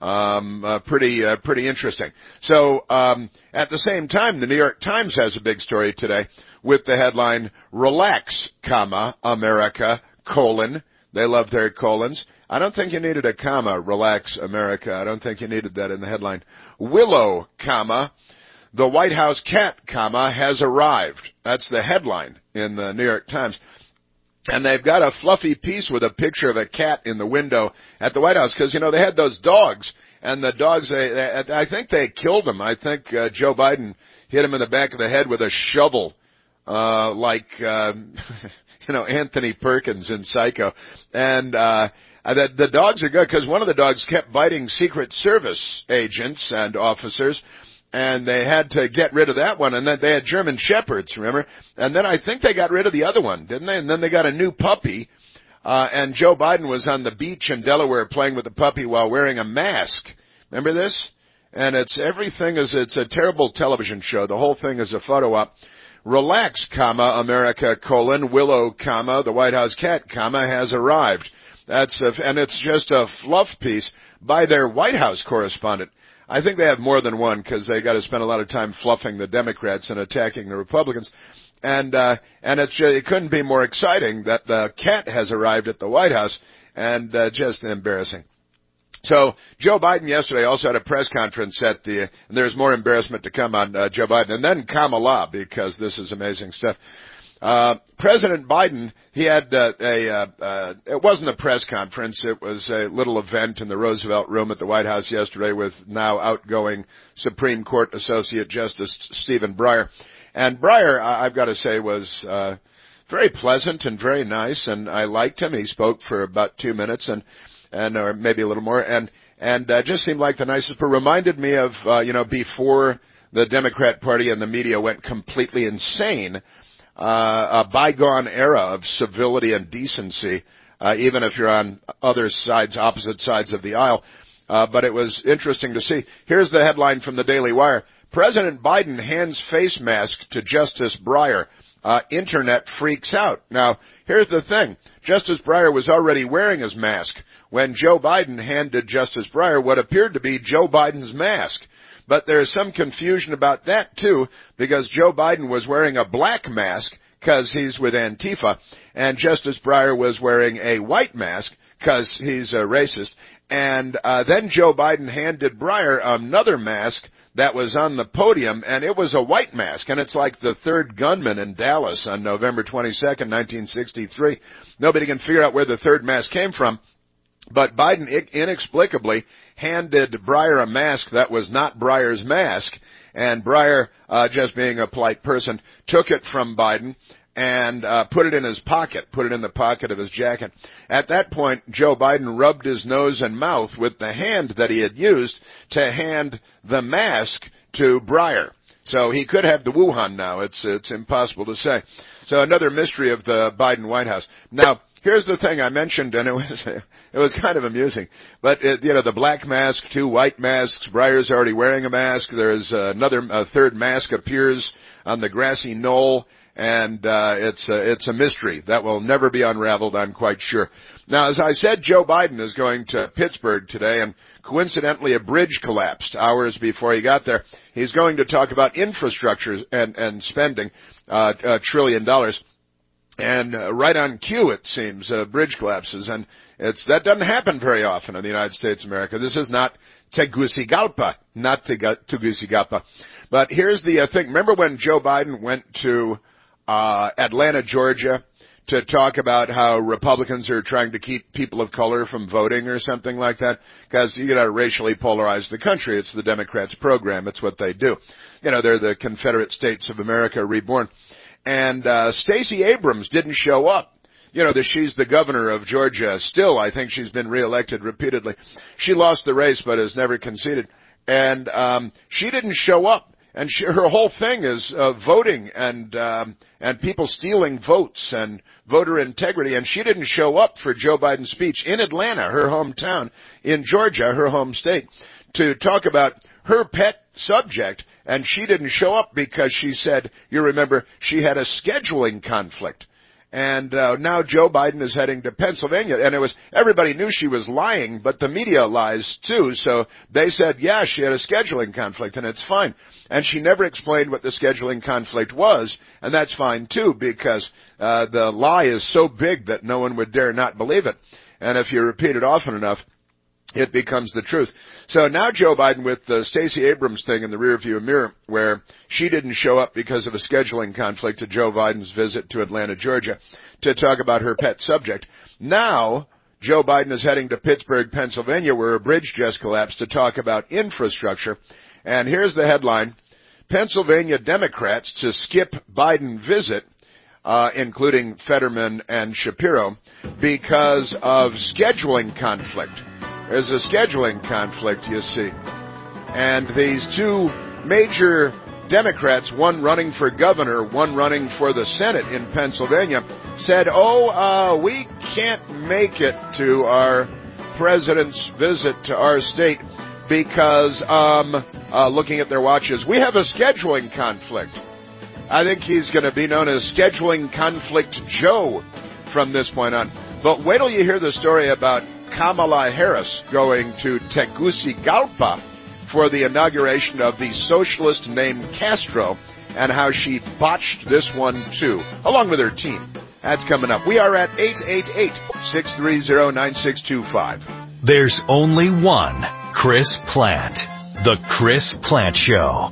Um, uh, pretty, uh, pretty interesting. So, um, at the same time, the New York Times has a big story today with the headline, Relax, comma, America, colon. They love their colons. I don't think you needed a comma, Relax, America. I don't think you needed that in the headline. Willow, comma, the White House cat, comma, has arrived. That's the headline in the New York Times. And they've got a fluffy piece with a picture of a cat in the window at the White House because, you know, they had those dogs, and the dogs, they, they I think they killed them. I think uh, Joe Biden hit him in the back of the head with a shovel, uh, like, uh, you know, Anthony Perkins in Psycho. And uh, the, the dogs are good because one of the dogs kept biting Secret Service agents and officers, and they had to get rid of that one, and then they had German Shepherds, remember? And then I think they got rid of the other one, didn't they? And then they got a new puppy, uh, and Joe Biden was on the beach in Delaware playing with the puppy while wearing a mask. Remember this? And it's, everything is, it's a terrible television show. The whole thing is a photo op. Relax, comma, America, colon, Willow, comma, the White House cat, comma, has arrived. That's a, and it's just a fluff piece by their White House correspondent. I think they have more than one because they got to spend a lot of time fluffing the Democrats and attacking the Republicans. And, uh, and it's just, it couldn't be more exciting that the cat has arrived at the White House, and, uh, just embarrassing. So, Joe Biden yesterday also had a press conference at the, and there's more embarrassment to come on, uh, Joe Biden, and then Kamala, because this is amazing stuff. Uh, President Biden, he had uh, a, uh, uh, it wasn't a press conference, it was a little event in the Roosevelt Room at the White House yesterday with now outgoing Supreme Court Associate Justice Stephen Breyer. And Breyer, I've got to say, was uh, very pleasant and very nice, and I liked him. He spoke for about two minutes, and, and or maybe a little more, and, and uh, just seemed like the nicest, but reminded me of, uh, you know, before the Democrat Party and the media went completely insane, Uh, a bygone era of civility and decency, uh, even if you're on other sides, opposite sides of the aisle. Uh, but it was interesting to see. Here's the headline from the Daily Wire. President Biden hands face mask to Justice Breyer. Uh, Internet freaks out. Now, here's the thing. Justice Breyer was already wearing his mask when Joe Biden handed Justice Breyer what appeared to be Joe Biden's mask. But there's some confusion about that, too, because Joe Biden was wearing a black mask because he's with Antifa, and Justice Breyer was wearing a white mask because he's a racist. And uh, then Joe Biden handed Breyer another mask that was on the podium, and it was a white mask, and it's like the third gunman in Dallas on November twenty-second, nineteen sixty-three. Nobody can figure out where the third mask came from. But Biden inexplicably handed Breyer a mask that was not Breyer's mask, and Breyer, uh, just being a polite person, took it from Biden and uh, put it in his pocket, put it in the pocket of his jacket. At that point, Joe Biden rubbed his nose and mouth with the hand that he had used to hand the mask to Breyer. So he could have the Wuhan now. It's, it's impossible to say. So another mystery of the Biden White House. Now, here's the thing I mentioned, and it was it was kind of amusing. But it, you know, the black mask, two white masks. Breyer's already wearing a mask. There's uh, another, a third mask appears on the grassy knoll, and uh, it's a, it's a mystery that will never be unraveled, I'm quite sure. Now, as I said, Joe Biden is going to Pittsburgh today, and coincidentally, a bridge collapsed hours before he got there. He's going to talk about infrastructure and and spending, uh, a trillion dollars. And uh, right on cue, it seems, uh, bridge collapses. And it's that doesn't happen very often in the United States of America. This is not Tegucigalpa, not Tegucigalpa. But here's the uh, thing. Remember when Joe Biden went to uh Atlanta, Georgia, to talk about how Republicans are trying to keep people of color from voting or something like that? Because you got to racially polarize the country. It's the Democrats' program. It's what they do. You know, they're the Confederate States of America reborn. And uh Stacey Abrams didn't show up. You know, the, she's the governor of Georgia still. I think she's been reelected repeatedly. She lost the race but has never conceded. And um she didn't show up. And she, her whole thing is uh, voting and um and people stealing votes and voter integrity. And she didn't show up for Joe Biden's speech in Atlanta, her hometown, in Georgia, her home state, to talk about her pet subject. And she didn't show up because she said, you remember, she had a scheduling conflict. And uh, now Joe Biden is heading to Pennsylvania. And it was, everybody knew she was lying, but the media lies too. So they said, yeah, she had a scheduling conflict, and it's fine. And she never explained what the scheduling conflict was, and that's fine too, because uh, the lie is so big that no one would dare not believe it. And if you repeat it often enough, it becomes the truth. So now Joe Biden with the Stacey Abrams thing in the rearview mirror, where she didn't show up because of a scheduling conflict to Joe Biden's visit to Atlanta, Georgia, to talk about her pet subject. Now Joe Biden is heading to Pittsburgh, Pennsylvania, where a bridge just collapsed, to talk about infrastructure. And here's the headline: Pennsylvania Democrats to skip Biden visit, uh, including Fetterman and Shapiro, because of scheduling conflict. There's a scheduling conflict, you see. And these two major Democrats, one running for governor, one running for the Senate in Pennsylvania, said, oh, uh, we can't make it to our president's visit to our state because, um, uh, looking at their watches, we have a scheduling conflict. I think he's going to be known as Scheduling Conflict Joe from this point on. But wait till you hear the story about Kamala Harris going to Tegucigalpa for the inauguration of the socialist named Castro, and how she botched this one too, along with her team. That's coming up. We are at eight eight eight, six three zero, nine six two five. There's only one Chris Plant. The Chris Plant Show.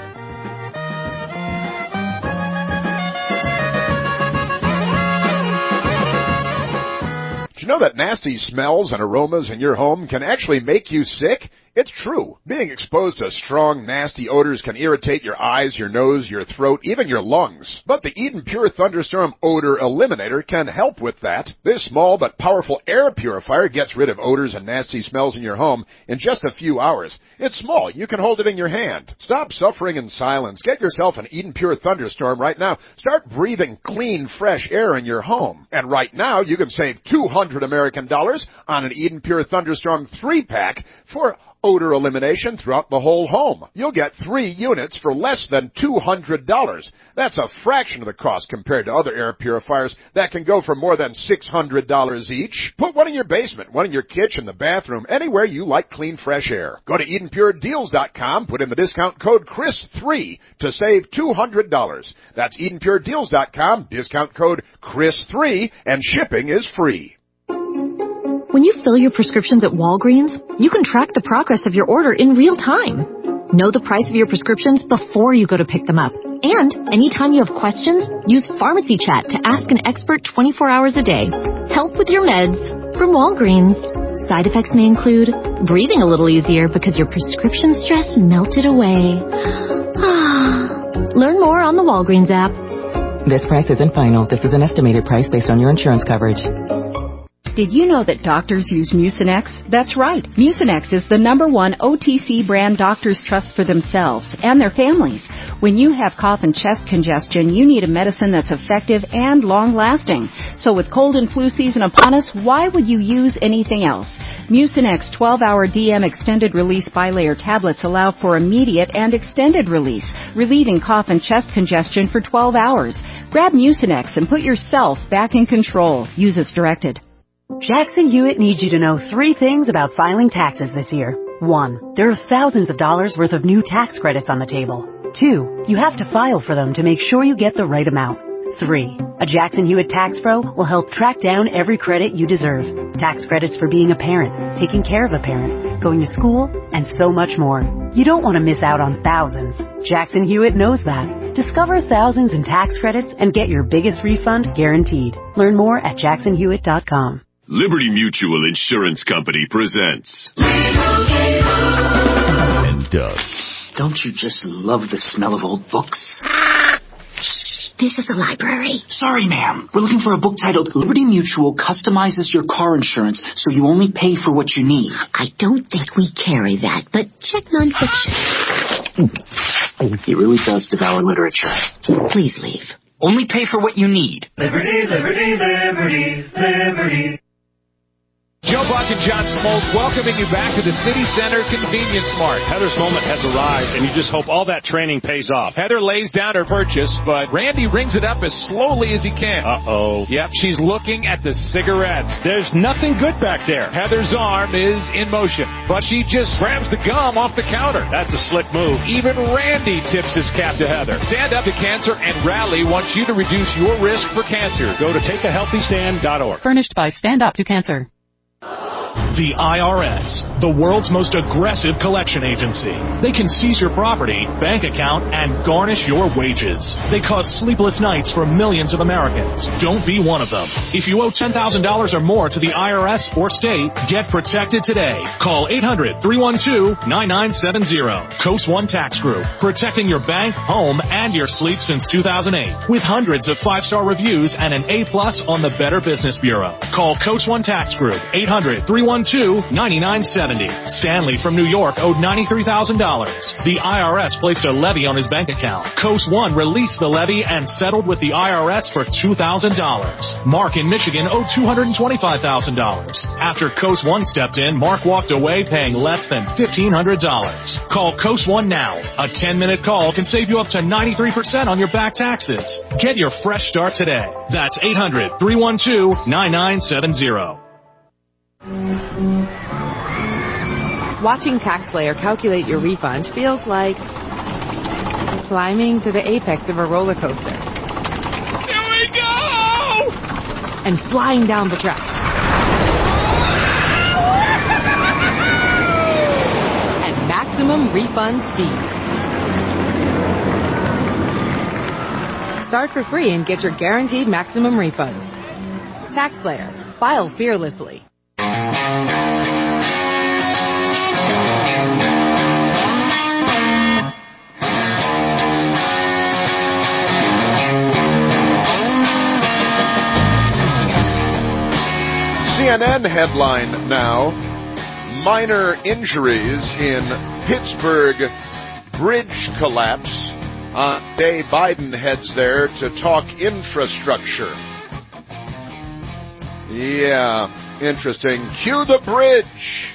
Did you know that nasty smells and aromas in your home can actually make you sick? It's true. Being exposed to strong, nasty odors can irritate your eyes, your nose, your throat, even your lungs. But the Eden Pure Thunderstorm Odor Eliminator can help with that. This small but powerful air purifier gets rid of odors and nasty smells in your home in just a few hours. It's small. You can hold it in your hand. Stop suffering in silence. Get yourself an Eden Pure Thunderstorm right now. Start breathing clean, fresh air in your home. And right now, you can save two hundred American dollars on an Eden Pure Thunderstorm three-pack for odor elimination throughout the whole home. You'll get three units for less than two hundred dollars. That's a fraction of the cost compared to other air purifiers that can go for more than six hundred dollars each. Put one in your basement, one in your kitchen, the bathroom, anywhere you like clean, fresh air. Go to Eden Pure Deals dot com, put in the discount code Chris three to save two hundred dollars. That's Eden Pure Deals dot com, discount code Chris three, and shipping is free. When you fill your prescriptions at Walgreens, you can track the progress of your order in real time. Know the price of your prescriptions before you go to pick them up. And anytime you have questions, use Pharmacy Chat to ask an expert twenty-four hours a day. Help with your meds from Walgreens. Side effects may include breathing a little easier because your prescription stress melted away. Learn more on the Walgreens app. This price isn't final. This is an estimated price based on your insurance coverage. Did you know that doctors use Mucinex? That's right. Mucinex is the number one O T C brand doctors trust for themselves and their families. When you have cough and chest congestion, you need a medicine that's effective and long-lasting. So with cold and flu season upon us, why would you use anything else? Mucinex twelve-hour D M extended-release bilayer tablets allow for immediate and extended release, relieving cough and chest congestion for twelve hours. Grab Mucinex and put yourself back in control. Use as directed. Jackson Hewitt needs you to know three things about filing taxes this year. One, there are thousands of dollars worth of new tax credits on the table. Two, you have to file for them to make sure you get the right amount. Three, a Jackson Hewitt Tax Pro will help track down every credit you deserve. Tax credits for being a parent, taking care of a parent, going to school, and so much more. You don't want to miss out on thousands. Jackson Hewitt knows that. Discover thousands in tax credits and get your biggest refund guaranteed. Learn more at jackson hewitt dot com. Liberty Mutual Insurance Company presents. And Doug. Don't you just love the smell of old books? Shh, this is the library. Sorry, ma'am. We're looking for a book titled Liberty Mutual Customizes Your Car Insurance so you only pay for what you need. I don't think we carry that, but check nonfiction. He really does devour literature. Please leave. Only pay for what you need. Liberty, liberty, liberty, liberty. Joe Buck and John Smoltz welcoming you back to the City Center Convenience Mart. Heather's moment has arrived, and you just hope all that training pays off. Heather lays down her purchase, but Randy rings it up as slowly as he can. Uh-oh. Yep, she's looking at the cigarettes. There's nothing good back there. Heather's arm is in motion, but she just grabs the gum off the counter. That's a slick move. Even Randy tips his cap to Heather. Stand Up to Cancer and Rally wants you to reduce your risk for cancer. Go to take a healthy stand dot org. Furnished by Stand Up to Cancer. The I R S, the world's most aggressive collection agency. They can seize your property, bank account, and garnish your wages. They cause sleepless nights for millions of Americans. Don't be one of them. If you owe ten thousand dollars or more to the I R S or state, get protected today. Call eight hundred, three one two, nine nine seven zero. Coast One Tax Group, protecting your bank, home, and your sleep since two thousand eight. With hundreds of five-star reviews and an A plus on the Better Business Bureau. Call Coast One Tax Group, eight hundred, three one two, nine nine seven zero. Stanley from New York owed ninety-three thousand dollars. The I R S placed a levy on his bank account. Coast One released the levy and settled with the I R S for two thousand dollars. Mark in Michigan owed two hundred twenty-five thousand dollars. After Coast One stepped in, Mark walked away paying less than fifteen hundred dollars. Call Coast One now. A ten-minute call can save you up to ninety-three percent on your back taxes. Get your fresh start today. That's eight hundred, three one two, nine nine seven zero. Watching TaxSlayer calculate your refund feels like climbing to the apex of a roller coaster. Here we go! And flying down the track. At maximum refund speed. Start for free and get your guaranteed maximum refund. TaxSlayer. File fearlessly. C N N headline now, minor injuries in Pittsburgh bridge collapse on day Biden heads there to talk infrastructure. Yeah, interesting. Cue the bridge.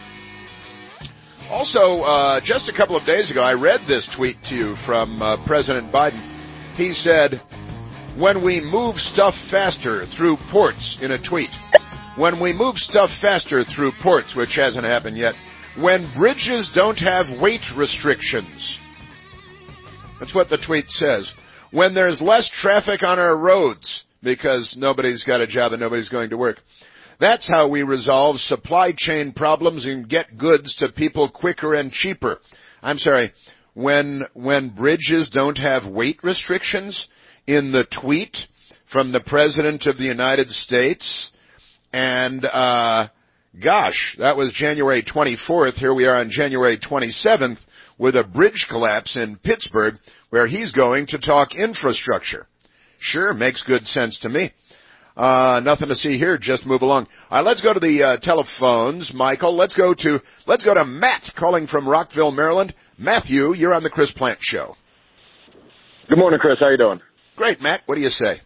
Also, uh, just a couple of days ago, I read this tweet to you from uh, President Biden. He said, when we move stuff faster through ports, in a tweet, when we move stuff faster through ports, which hasn't happened yet, when bridges don't have weight restrictions. That's what the tweet says. When there's less traffic on our roads, because nobody's got a job and nobody's going to work. That's how we resolve supply chain problems and get goods to people quicker and cheaper. I'm sorry, when when bridges don't have weight restrictions? In the tweet from the President of the United States? And, uh, gosh, that was January twenty-fourth. Here we are on January twenty-seventh with a bridge collapse in Pittsburgh where he's going to talk infrastructure. Sure, makes good sense to me. Uh, nothing to see here. Just move along. All right, let's go to the uh, telephones, Michael. Let's go to let's go to Matt calling from Rockville, Maryland. Matthew, you're on the Chris Plant Show. Good morning, Chris. How you doing? Great, Matt. What do you say?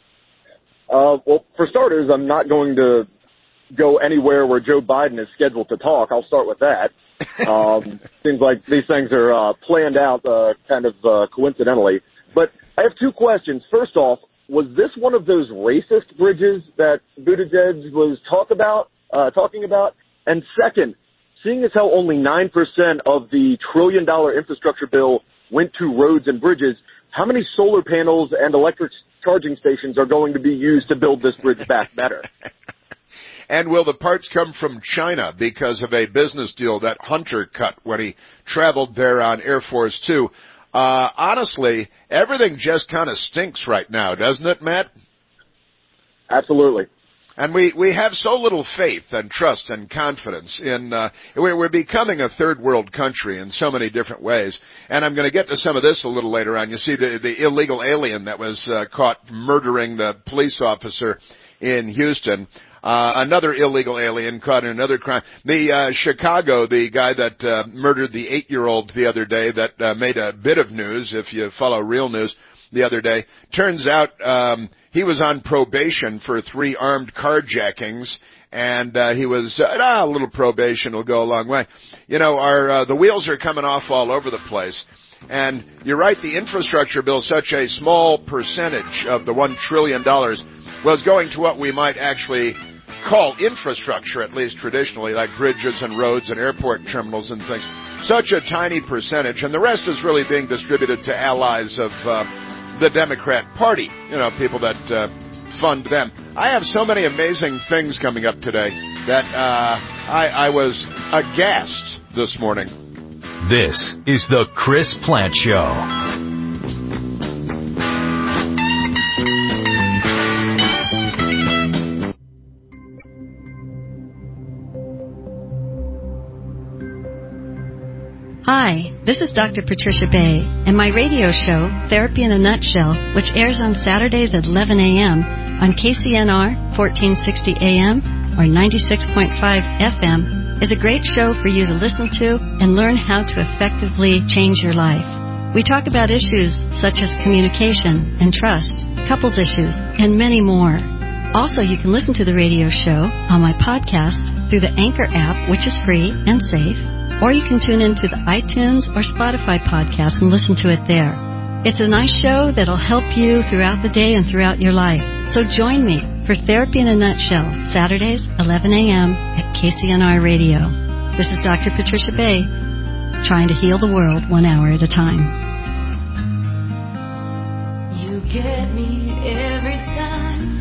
Uh, well, for starters, I'm not going to go anywhere where Joe Biden is scheduled to talk. I'll start with that. Um, seems like these things are uh, planned out uh, kind of uh, coincidentally. But I have two questions. First off, was this one of those racist bridges that Buttigieg was talk about, uh, talking about? And second, seeing as how only nine percent of the trillion-dollar infrastructure bill went to roads and bridges, how many solar panels and electric charging stations are going to be used to build this bridge back better? And will the parts come from China because of a business deal that Hunter cut when he traveled there on Air Force Two? Uh, honestly, everything just kind of stinks right now, doesn't it, Matt? Absolutely. And we, we have so little faith and trust and confidence in, uh, we're, we're becoming a third world country in so many different ways. And I'm going to get to some of this a little later on. You see the, the illegal alien that was uh, caught murdering the police officer in Houston. Uh, another illegal alien caught in another crime. The, uh, Chicago, the guy that, uh, murdered the eight-year-old the other day that, uh, made a bit of news, if you follow real news, the other day. Turns out, um, he was on probation for three armed carjackings, and, uh, he was, uh, ah, a little probation will go a long way. You know, our, uh, the wheels are coming off all over the place. And you're right, the infrastructure bill is such a small percentage of the one trillion dollars was going to what we might actually call infrastructure, at least traditionally, like bridges and roads and airport terminals and things. Such a tiny percentage, and the rest is really being distributed to allies of uh, the Democrat Party, you know, people that uh, fund them. I have so many amazing things coming up today that uh, I, I was aghast this morning. This is the Chris Plant Show. Hi, this is Doctor Patricia Bay, and my radio show, Therapy in a Nutshell, which airs on Saturdays at eleven a.m. on K C N R fourteen sixty A M or ninety-six point five F M, is a great show for you to listen to and learn how to effectively change your life. We talk about issues such as communication and trust, couples issues, and many more. Also, you can listen to the radio show on my podcast through the Anchor app, which is free and safe, or you can tune into the iTunes or Spotify podcast and listen to it there. It's a nice show that'll help you throughout the day and throughout your life. So join me for Therapy in a Nutshell, Saturdays, eleven a.m. at K C N R Radio. This is Doctor Patricia Bay, trying to heal the world one hour at a time. You get me every time.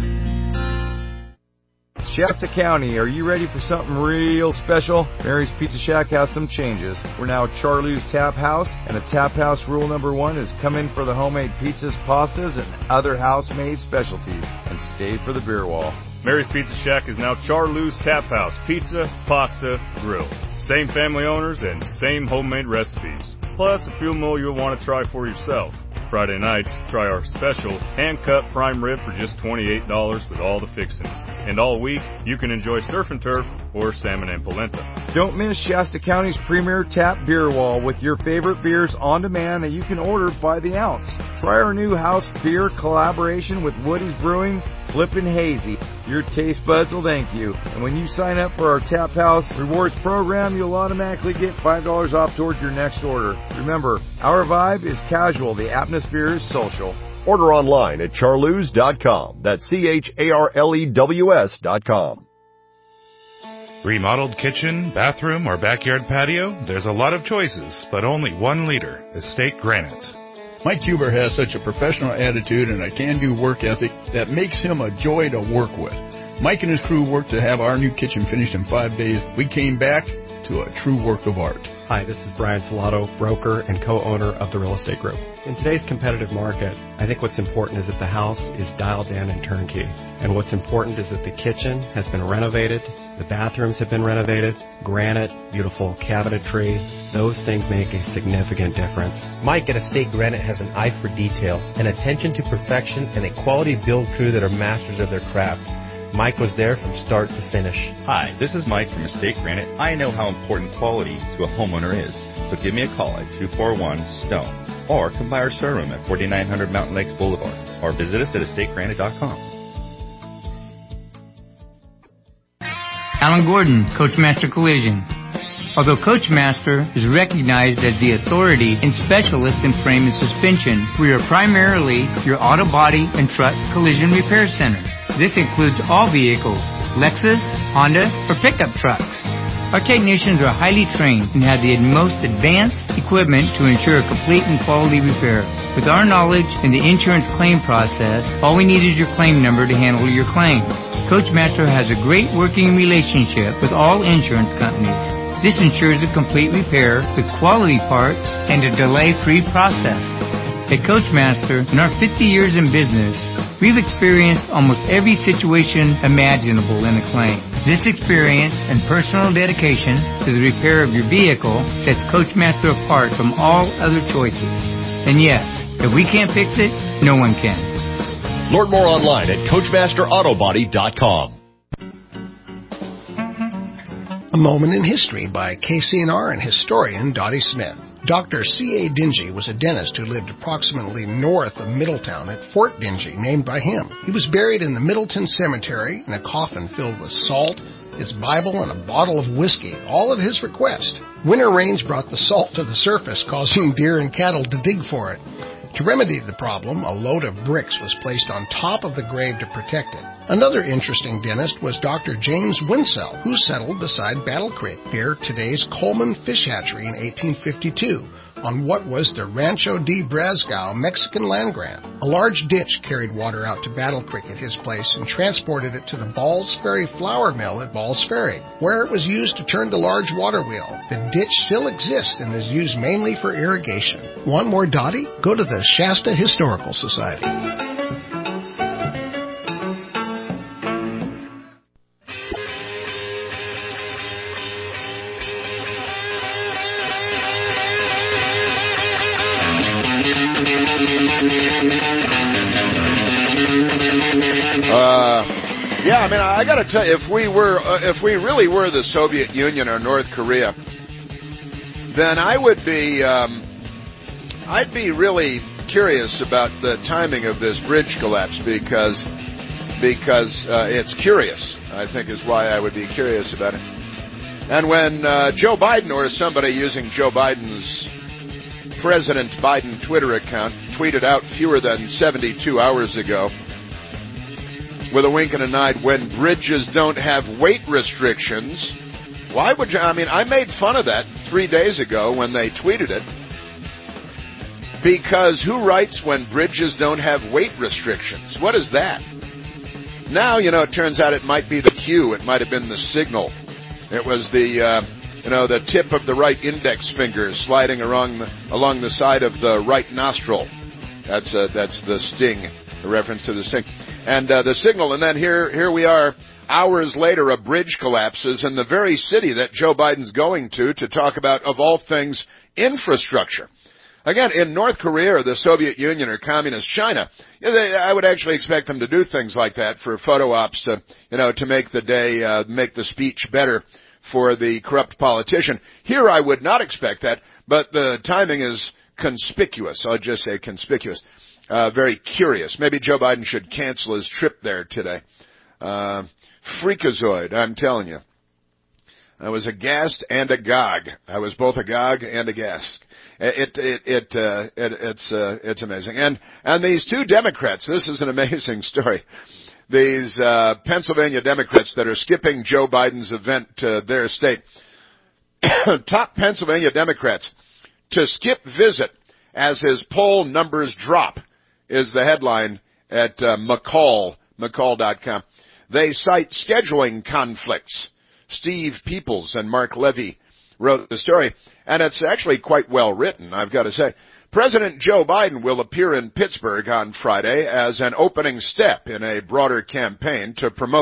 Shasta County, are you ready for something real special? Mary's Pizza Shack has some changes. We're now Charlie's Tap House, and the Tap House rule number one is come in for the homemade pizzas, pastas, and other house-made specialties, and stay for the beer wall. Mary's Pizza Shack is now Charlie's Tap House, pizza, pasta, grill. Same family owners and same homemade recipes. Plus a few more you'll want to try for yourself. Friday nights, try our special hand-cut prime rib for just twenty-eight dollars with all the fixings. And all week, you can enjoy surf and turf or salmon and polenta. Don't miss Shasta County's premier tap beer wall with your favorite beers on demand that you can order by the ounce. Try our new house beer collaboration with Woody's Brewing, Flippin' Hazy. Your taste buds will thank you. And when you sign up for our Tap House Rewards program, you'll automatically get five dollars off towards your next order. Remember, our vibe is casual. The atmosphere is social. Order online at charlews dot com. That's C H A R L E W S dot com. Remodeled kitchen, bathroom, or backyard patio? There's a lot of choices, but only one leader, Estate Granite. Mike Huber has such a professional attitude and a can-do work ethic that makes him a joy to work with. Mike and his crew worked to have our new kitchen finished in five days. We came back to a true work of art. Hi, this is Brian Salato, broker and co-owner of the Real Estate Group. In today's competitive market, I think what's important is that the house is dialed in and turnkey. And what's important is that the kitchen has been renovated, The bathrooms have been renovated, granite, beautiful cabinetry. Those things make a significant difference. Mike at Estate Granite has an eye for detail, an attention to perfection, and a quality build crew that are masters of their craft. Mike was there from start to finish. Hi, this is Mike from Estate Granite. I know how important quality to a homeowner is, so give me a call at two four one STONE or come by our showroom at forty-nine hundred Mountain Lakes Boulevard or visit us at estate granite dot com. Alan Gordon, Coachmaster Collision. Although Coachmaster is recognized as the authority and specialist in frame and suspension, we are primarily your auto body and truck collision repair center. This includes all vehicles, Lexus, Honda, or pickup trucks. Our technicians are highly trained and have the most advanced equipment to ensure a complete and quality repair. With our knowledge in the insurance claim process, all we need is your claim number to handle your claim. Coachmaster has a great working relationship with all insurance companies. This ensures a complete repair with quality parts and a delay-free process. At Coachmaster, in our fifty years in business, we've experienced almost every situation imaginable in a claim. This experience and personal dedication to the repair of your vehicle sets Coachmaster apart from all other choices. And yes, if we can't fix it, no one can. Learn more online at coachmaster auto body dot com. A Moment in History by K C N R and historian Dottie Smith. Doctor C A Dingy was a dentist who lived approximately north of Middletown at Fort Dingy, named by him. He was buried in the Middleton Cemetery in a coffin filled with salt, his Bible, and a bottle of whiskey, all at his request. Winter rains brought the salt to the surface, causing deer and cattle to dig for it. To remedy the problem, a load of bricks was placed on top of the grave to protect it. Another interesting dentist was Doctor James Winsell, who settled beside Battle Creek near today's Coleman Fish Hatchery in eighteen fifty-two on what was the Rancho de Brazgao Mexican land grant. A large ditch carried water out to Battle Creek at his place and transported it to the Balls Ferry flour mill at Balls Ferry, where it was used to turn the large water wheel. The ditch still exists and is used mainly for irrigation. Want more Dottie? Go to the Shasta Historical Society. Uh, yeah, I mean, I got to tell you, if we were, uh, if we really were the Soviet Union or North Korea, then I would be, um, I'd be really curious about the timing of this bridge collapse because, because uh, it's curious. I think is why I would be curious about it. And when uh, Joe Biden or somebody using Joe Biden's President Biden Twitter account tweeted out fewer than seventy-two hours ago, with a wink and a nod, when bridges don't have weight restrictions. Why would you? I mean, I made fun of that three days ago when they tweeted it. Because who writes when bridges don't have weight restrictions? What is that? Now, you know, it turns out it might be the cue. It might have been the signal. It was the, uh, you know, the tip of the right index finger sliding along the, along the side of the right nostril. That's uh, that's the sting, a reference to the sting. And uh, the signal, and then here here we are, hours later, a bridge collapses in the very city that Joe Biden's going to to talk about, of all things, infrastructure. Again, in North Korea or the Soviet Union or Communist China, they, I would actually expect them to do things like that for photo ops, to, you know, to make the day, uh, make the speech better for the corrupt politician. Here I would not expect that, but the timing is conspicuous. I'll just say conspicuous. Uh, very curious. Maybe Joe Biden should cancel his trip there today. Uh, freakazoid, I'm telling you. I was aghast and agog. I was both agog and aghast. It, it, it, uh, it, it's, uh, it's amazing. And, and these two Democrats, this is an amazing story. These, uh, Pennsylvania Democrats that are skipping Joe Biden's event to their state. Top Pennsylvania Democrats to skip visit as his poll numbers drop is the headline at uh, McCall, McCall dot com. They cite scheduling conflicts. Steve Peoples and Mark Levy wrote the story, and it's actually quite well written, I've got to say. President Joe Biden will appear in Pittsburgh on Friday as an opening step in a broader campaign to promote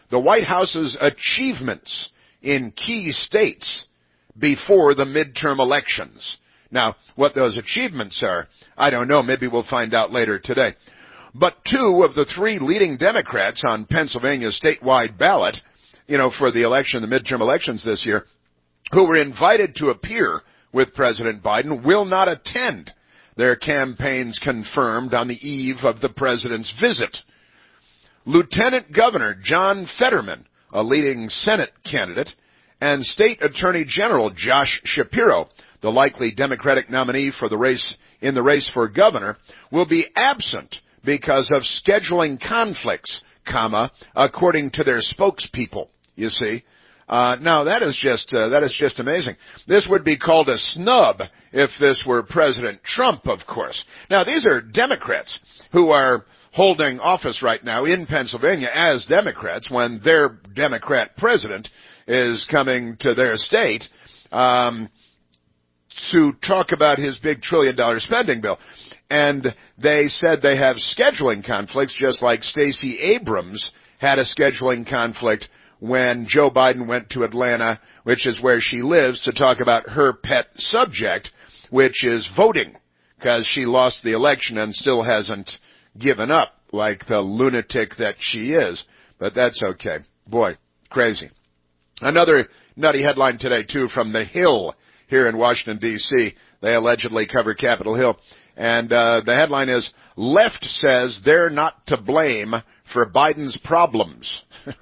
the White House's achievements in key states before the midterm elections. Now, what those achievements are, I don't know. Maybe we'll find out later today. But two of the three leading Democrats on Pennsylvania's statewide ballot, you know, for the election, the midterm elections this year, who were invited to appear with President Biden, will not attend. Their campaigns confirmed on the eve of the president's visit. Lieutenant Governor John Fetterman, a leading Senate candidate, and State Attorney General Josh Shapiro, the likely Democratic nominee for the race in the race for governor, will be absent because of scheduling conflicts, comma, according to their spokespeople. You see, uh, now that is just uh, that is just amazing. This would be called a snub if this were President Trump, of course. Now these are Democrats who are holding office right now in Pennsylvania as Democrats when their Democrat president is coming to their state um, to talk about his big trillion-dollar spending bill. And they said they have scheduling conflicts, just like Stacey Abrams had a scheduling conflict when Joe Biden went to Atlanta, which is where she lives, to talk about her pet subject, which is voting, because she lost the election and still hasn't given up like the lunatic that she is. But that's okay. Boy, crazy. Another nutty headline today, too, from The Hill here in Washington, D C They allegedly cover Capitol Hill. And uh, the headline is, Left Says They're Not to Blame for Biden's Problems.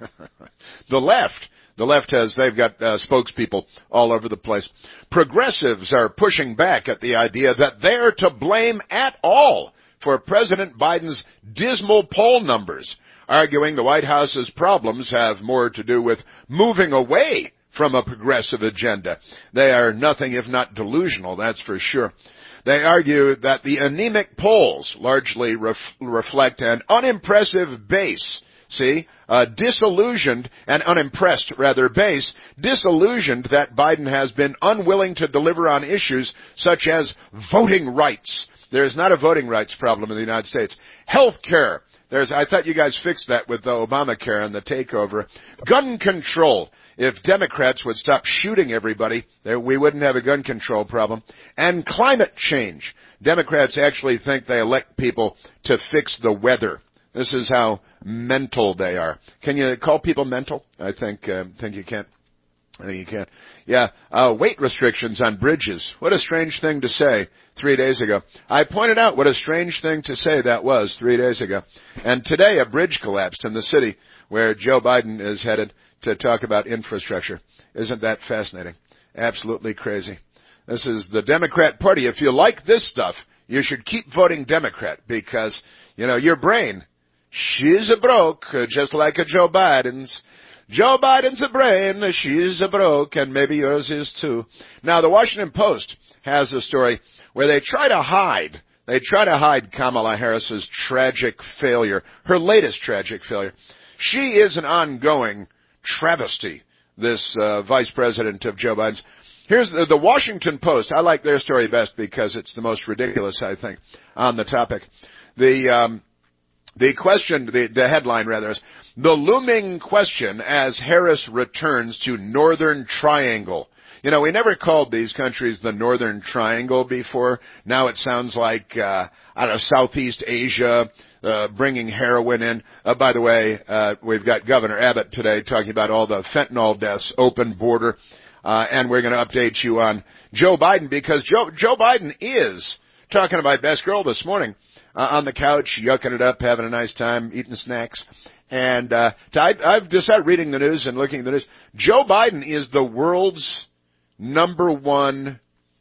The left. The left has, they've got uh, spokespeople all over the place. Progressives are pushing back at the idea that they're to blame at all for President Biden's dismal poll numbers, arguing the White House's problems have more to do with moving away from a progressive agenda. They are nothing if not delusional, that's for sure. They argue that the anemic polls largely ref- reflect an unimpressive base. See, a disillusioned and unimpressed, rather, base, disillusioned that Biden has been unwilling to deliver on issues such as voting rights. There's not a voting rights problem in the United States. Health care. There's, I thought you guys fixed that with the Obamacare and the takeover. Gun control. If Democrats would stop shooting everybody, there, we wouldn't have a gun control problem. And climate change. Democrats actually think they elect people to fix the weather. This is how mental they are. Can you call people mental? I think, uh, think you can. I think you can. Yeah, uh, weight restrictions on bridges. What a strange thing to say three days ago. I pointed out what a strange thing to say that was three days ago. And today a bridge collapsed in the city where Joe Biden is headed to talk about infrastructure. Isn't that fascinating? Absolutely crazy. This is the Democrat Party. If you like this stuff, you should keep voting Democrat because, you know, your brain, she's a broke, just like a Joe Biden's. Joe Biden's a brain, she's a broke, and maybe yours is too. Now, the Washington Post has a story where they try to hide, they try to hide Kamala Harris's tragic failure, her latest tragic failure. She is an ongoing travesty, this uh, vice president of Joe Biden's. Here's the, the Washington Post. I like their story best because it's the most ridiculous, I think, on the topic. The, um, the question, the, the headline rather is, the looming question as Harris returns to Northern Triangle. You know, we never called these countries the Northern Triangle before. Now it sounds like, uh, I don't know, Southeast Asia, uh, bringing heroin in. Uh, by the way, uh, we've got Governor Abbott today talking about all the fentanyl deaths, open border, uh, and we're going to update you on Joe Biden because Joe, Joe Biden is talking to my best girl this morning, uh, on the couch, yucking it up, having a nice time, eating snacks. And, uh, I, I've decided reading the news and looking at the news, Joe Biden is the world's number one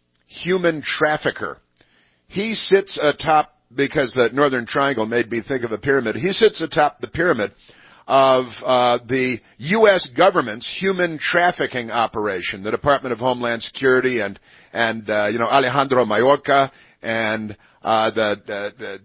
human trafficker. He sits atop, because the Northern Triangle made me think of a pyramid, he sits atop the pyramid of uh the U S government's human trafficking operation, the Department of Homeland Security and, and uh, you know, Alejandro Mayorkas and uh the, the, the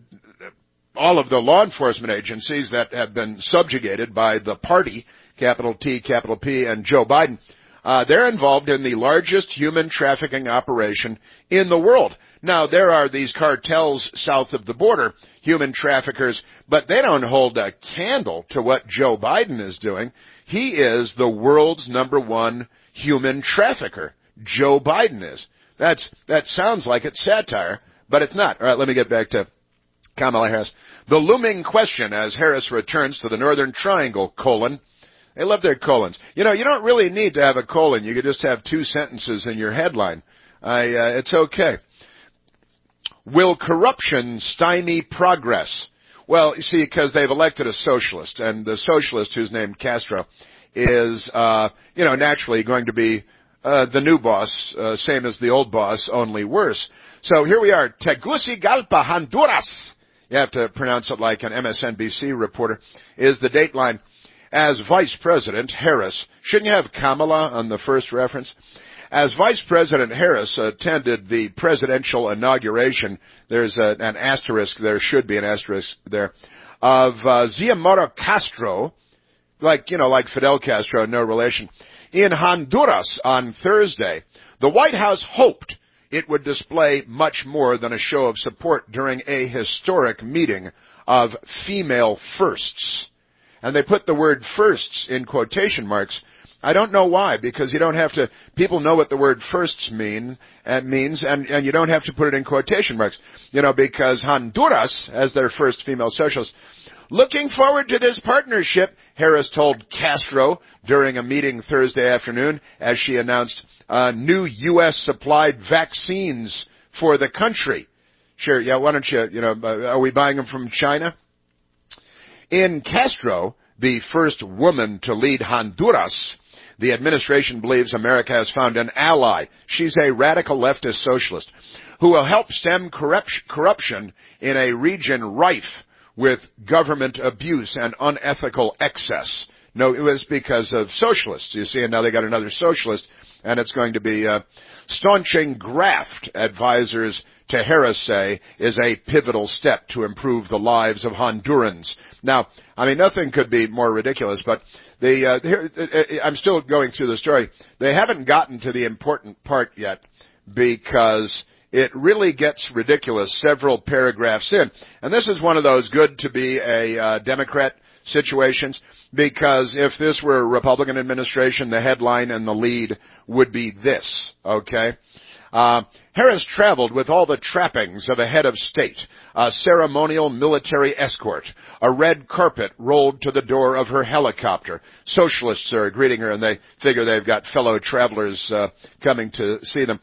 all of the law enforcement agencies that have been subjugated by the party, capital T, capital P, and Joe Biden. Uh, they're involved in the largest human trafficking operation in the world. Now, there are these cartels south of the border, human traffickers, but they don't hold a candle to what Joe Biden is doing. He is the world's number one human trafficker. Joe Biden is. That's, that sounds like it's satire, but it's not. All right, let me get back to Kamala Harris. The looming question as Harris returns to the Northern Triangle, colon. They love their colons. You know, you don't really need to have a colon. You could just have two sentences in your headline. I, uh, it's okay. Will corruption stymie progress? Well, you see, because they've elected a socialist, and the socialist, who's named Castro, is, uh, you know, naturally going to be uh, the new boss, uh, same as the old boss, only worse. So here we are, Tegucigalpa, Honduras. You have to pronounce it like an M S N B C reporter, is the dateline. As Vice President Harris, shouldn't you have Kamala on the first reference? As Vice President Harris attended the presidential inauguration, there's a, an asterisk, there should be an asterisk there, of uh, Xiomara Castro, like, you know, like Fidel Castro, no relation, in Honduras on Thursday. The White House hoped it would display much more than a show of support during a historic meeting of female firsts. And they put the word firsts in quotation marks. I don't know why, because you don't have to, people know what the word firsts mean, and means, and, and you don't have to put it in quotation marks. You know, because Honduras, as their first female socialist, looking forward to this partnership, Harris told Castro during a meeting Thursday afternoon as she announced uh, new U S supplied vaccines for the country. Sure, yeah, why don't you, you know, are we buying them from China? In Castro, the first woman to lead Honduras, the administration believes America has found an ally. She's a radical leftist socialist who will help stem corruption in a region rife with government abuse and unethical excess. No, it was because of socialists, you see, and now they got another socialist, and it's going to be uh, staunching graft, advisors to Harris say, is a pivotal step to improve the lives of Hondurans. Now, I mean, nothing could be more ridiculous, but the, uh, here, I'm still going through the story. They haven't gotten to the important part yet because it really gets ridiculous several paragraphs in. And this is one of those good to be a uh, Democrat situations, because if this were a Republican administration, the headline and the lead would be this, okay? Uh, Harris traveled with all the trappings of a head of state, a ceremonial military escort, a red carpet rolled to the door of her helicopter. Socialists are greeting her, and they figure they've got fellow travelers uh, coming to see them.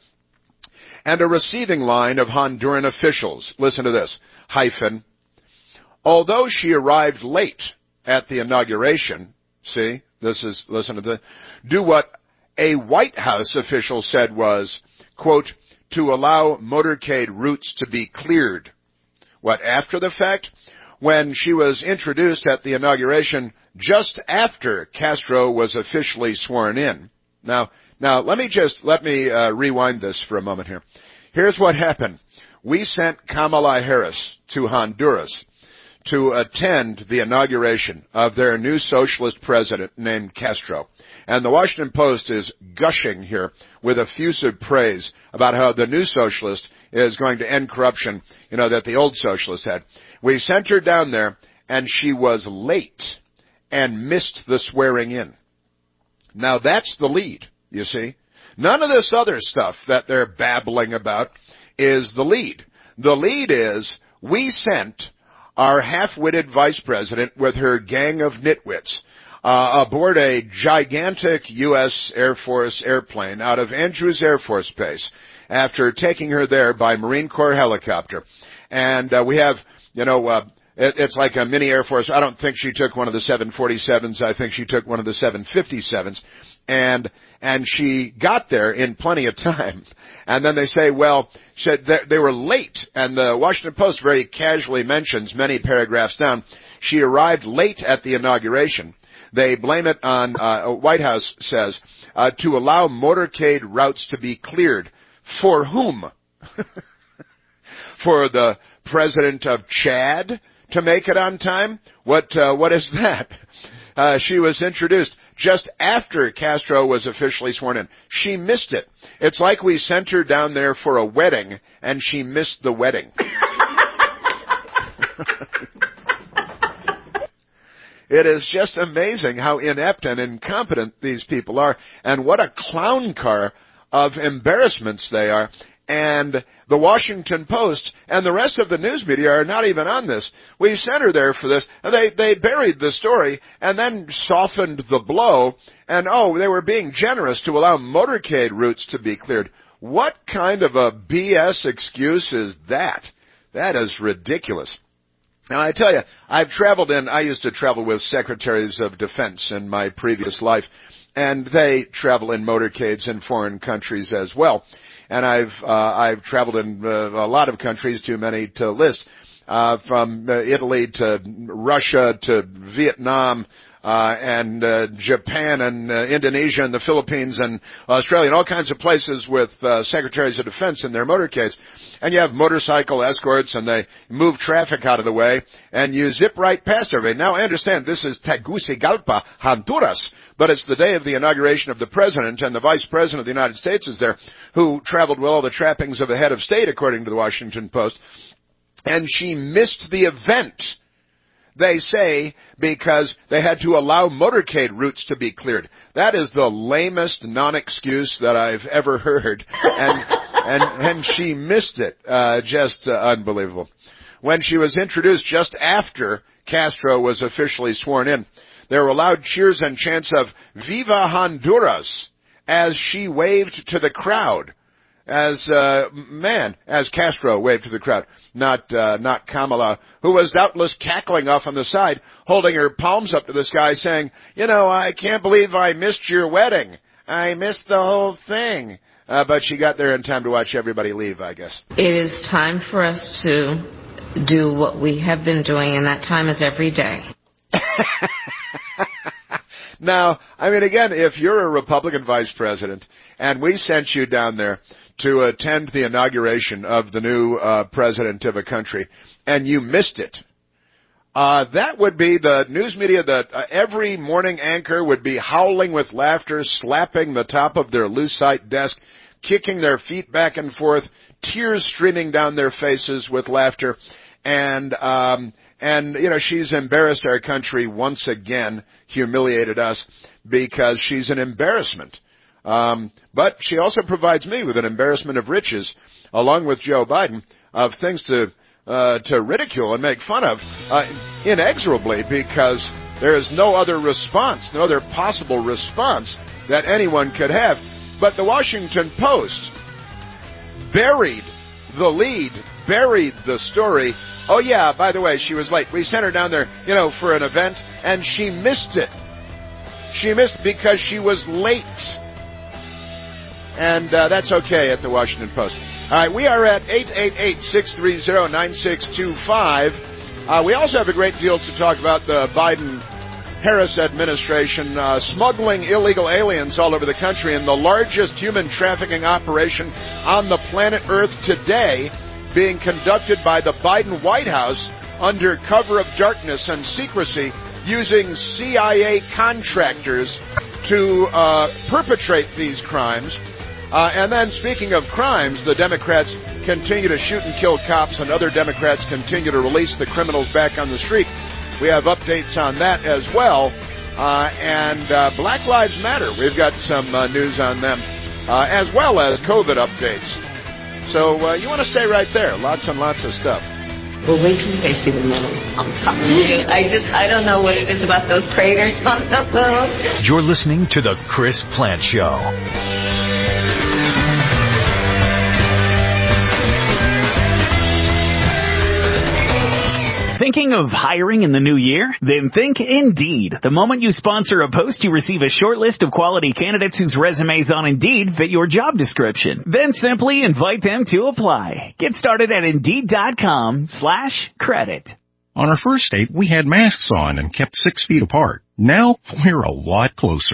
And a receiving line of Honduran officials. Listen to this, hyphen. Although she arrived late at the inauguration, see, this is, listen to this, do what a White House official said was, quote, to allow motorcade routes to be cleared. What, after the fact? When she was introduced at the inauguration just after Castro was officially sworn in. Now, now let me just, let me uh, rewind this for a moment here. Here's what happened. We sent Kamala Harris to Honduras to attend the inauguration of their new socialist president named Castro. And the Washington Post is gushing here with effusive praise about how the new socialist is going to end corruption, you know, that the old socialist had. We sent her down there, and she was late and missed the swearing in. Now, that's the lead, you see. None of this other stuff that they're babbling about is the lead. The lead is we sent our half-witted vice president with her gang of nitwits uh, aboard a gigantic U S Air Force airplane out of Andrews Air Force Base after taking her there by Marine Corps helicopter. And uh, we have, you know, uh, it, it's like a mini Air Force. I don't think she took one of the seven forty-sevens. I think she took one of the seven fifty-sevens. And and she got there in plenty of time. And then they say, well, said they were late. And the Washington Post very casually mentions, many paragraphs down, she arrived late at the inauguration. They blame it on, uh, White House says, uh, to allow motorcade routes to be cleared. For whom? For the president of Chad to make it on time? What, uh, what is that? Uh, she was introduced just after Castro was officially sworn in. She missed it. It's like we sent her down there for a wedding, and she missed the wedding. It is just amazing how inept and incompetent these people are, and what a clown car of embarrassments they are. And the Washington Post and the rest of the news media are not even on this. We sent her there for this, and they, they buried the story and then softened the blow, and oh, they were being generous to allow motorcade routes to be cleared. What kind of a B S excuse is that? That is ridiculous. Now, I tell you, I've traveled in, I used to travel with secretaries of defense in my previous life, and they travel in motorcades in foreign countries as well. And I've, uh, I've traveled in uh, a lot of countries, too many to list, uh, from uh, Italy to Russia to Vietnam, uh, and, uh, Japan and, uh, Indonesia and the Philippines and Australia and all kinds of places with, uh, secretaries of defense in their motorcades. And you have motorcycle escorts, and they move traffic out of the way, and you zip right past everybody. Now, I understand this is Tegucigalpa, Honduras, but it's the day of the inauguration of the president, and the vice president of the United States is there, who traveled with all the trappings of a head of state, according to the Washington Post. And she missed the event, they say, because they had to allow motorcade routes to be cleared. That is the lamest non-excuse that I've ever heard. And and and she missed it. Uh, just uh, unbelievable. When she was introduced just after Castro was officially sworn in, there were loud cheers and chants of "Viva Honduras" as she waved to the crowd. As, uh, man, as Castro waved to the crowd. Not, uh, not Kamala, who was doubtless cackling off on the side, holding her palms up to the sky saying, you know, I can't believe I missed your wedding. I missed the whole thing. Uh, but she got there in time to watch everybody leave, I guess. It is time for us to do what we have been doing, and that time is every day. Now, I mean, again, if you're a Republican vice president and we sent you down there to attend the inauguration of the new uh, president of a country and you missed it, uh, that would be the news media that uh, every morning anchor would be howling with laughter, slapping the top of their lucite desk, kicking their feet back and forth, tears streaming down their faces with laughter, and um And, you know, she's embarrassed our country once again, humiliated us, because she's an embarrassment. Um, but she also provides me with an embarrassment of riches, along with Joe Biden, of things to uh, to ridicule and make fun of, uh, inexorably, because there is no other response, no other possible response that anyone could have. But the Washington Post buried the lead, buried the story. Oh, yeah, by the way, she was late. We sent her down there, you know, for an event, and she missed it. She missed because she was late. And uh, that's okay at the Washington Post. All right, we are at eight eight eight, six three zero, nine six two five. Uh, we also have a great deal to talk about the Biden-Harris administration uh, smuggling illegal aliens all over the country, and the largest human trafficking operation on the planet Earth today being conducted by the Biden White House under cover of darkness and secrecy, using C I A contractors to uh, perpetrate these crimes. Uh, and then, speaking of crimes, the Democrats continue to shoot and kill cops, and other Democrats continue to release the criminals back on the street. We have updates on that as well. Uh, and uh, Black Lives Matter, we've got some uh, news on them, uh, as well as COVID updates. So uh, you want to stay right there. Lots and lots of stuff. Well, wait till they see the moon. I'm telling you. I just, I don't know what it is about those craters on the moon. You're listening to The Chris Plant Show. Thinking of hiring in the new year? Then think Indeed. The moment you sponsor a post, you receive a short list of quality candidates whose resumes on Indeed fit your job description. Then simply invite them to apply. Get started at Indeed.com slash credit. On our first date, we had masks on and kept six feet apart. Now, we're a lot closer.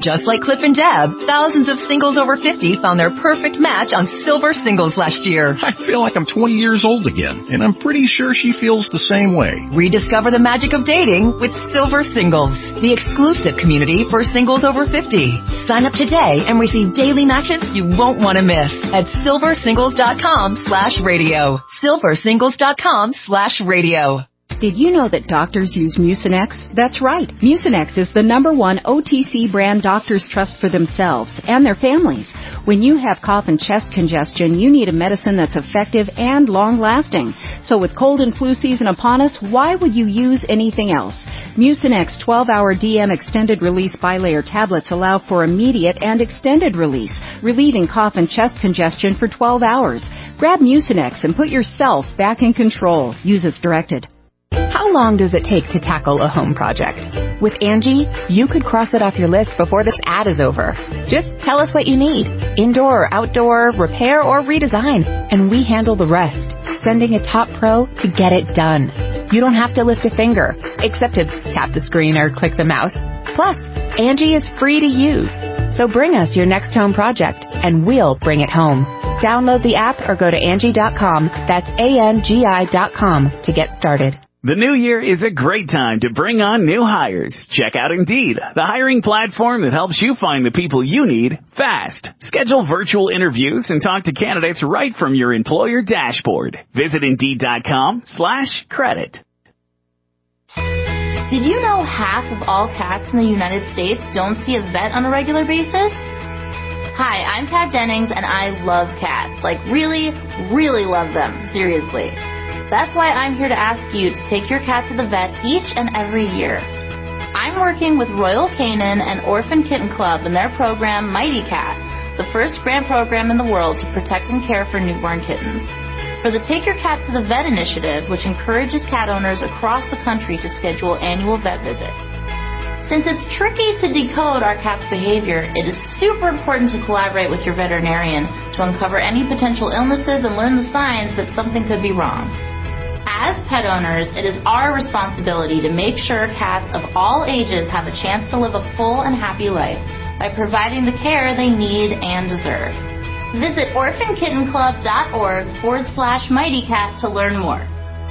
Just like Cliff and Deb, thousands of singles over fifty found their perfect match on Silver Singles last year. I feel like I'm twenty years old again, and I'm pretty sure she feels the same way. Rediscover the magic of dating with Silver Singles, the exclusive community for singles over fifty. Sign up today and receive daily matches you won't want to miss at silversingles.com slash radio. silversingles.com slash radio. Did you know that doctors use Mucinex? That's right. Mucinex is the number one O T C brand doctors trust for themselves and their families. When you have cough and chest congestion, you need a medicine that's effective and long-lasting. So with cold and flu season upon us, why would you use anything else? Mucinex twelve-hour D M extended-release bilayer tablets allow for immediate and extended release, relieving cough and chest congestion for twelve hours. Grab Mucinex and put yourself back in control. Use as directed. How long does it take to tackle a home project? With Angie, you could cross it off your list before this ad is over. Just tell us what you need, indoor or outdoor, repair or redesign, and we handle the rest, sending a top pro to get it done. You don't have to lift a finger, except to tap the screen or click the mouse. Plus, Angie is free to use. So bring us your next home project, and we'll bring it home. Download the app or go to Angie dot com, that's A N G I dot com, to get started. The new year is a great time to bring on new hires. Check out Indeed, the hiring platform that helps you find the people you need fast. Schedule virtual interviews and talk to candidates right from your employer dashboard. Visit Indeed.com slash credit. Did you know half of all cats in the United States don't see a vet on a regular basis? Hi, I'm Kat Dennings, and I love cats. Like, really, really love them. Seriously. That's why I'm here to ask you to take your cat to the vet each and every year. I'm working with Royal Canin and Orphan Kitten Club in their program Mighty Cat, the first grant program in the world to protect and care for newborn kittens. For the Take Your Cat to the Vet initiative, which encourages cat owners across the country to schedule annual vet visits. Since it's tricky to decode our cat's behavior, it is super important to collaborate with your veterinarian to uncover any potential illnesses and learn the signs that something could be wrong. As pet owners, it is our responsibility to make sure cats of all ages have a chance to live a full and happy life by providing the care they need and deserve. Visit orphankittenclub.org forward slash Mighty Cat to learn more.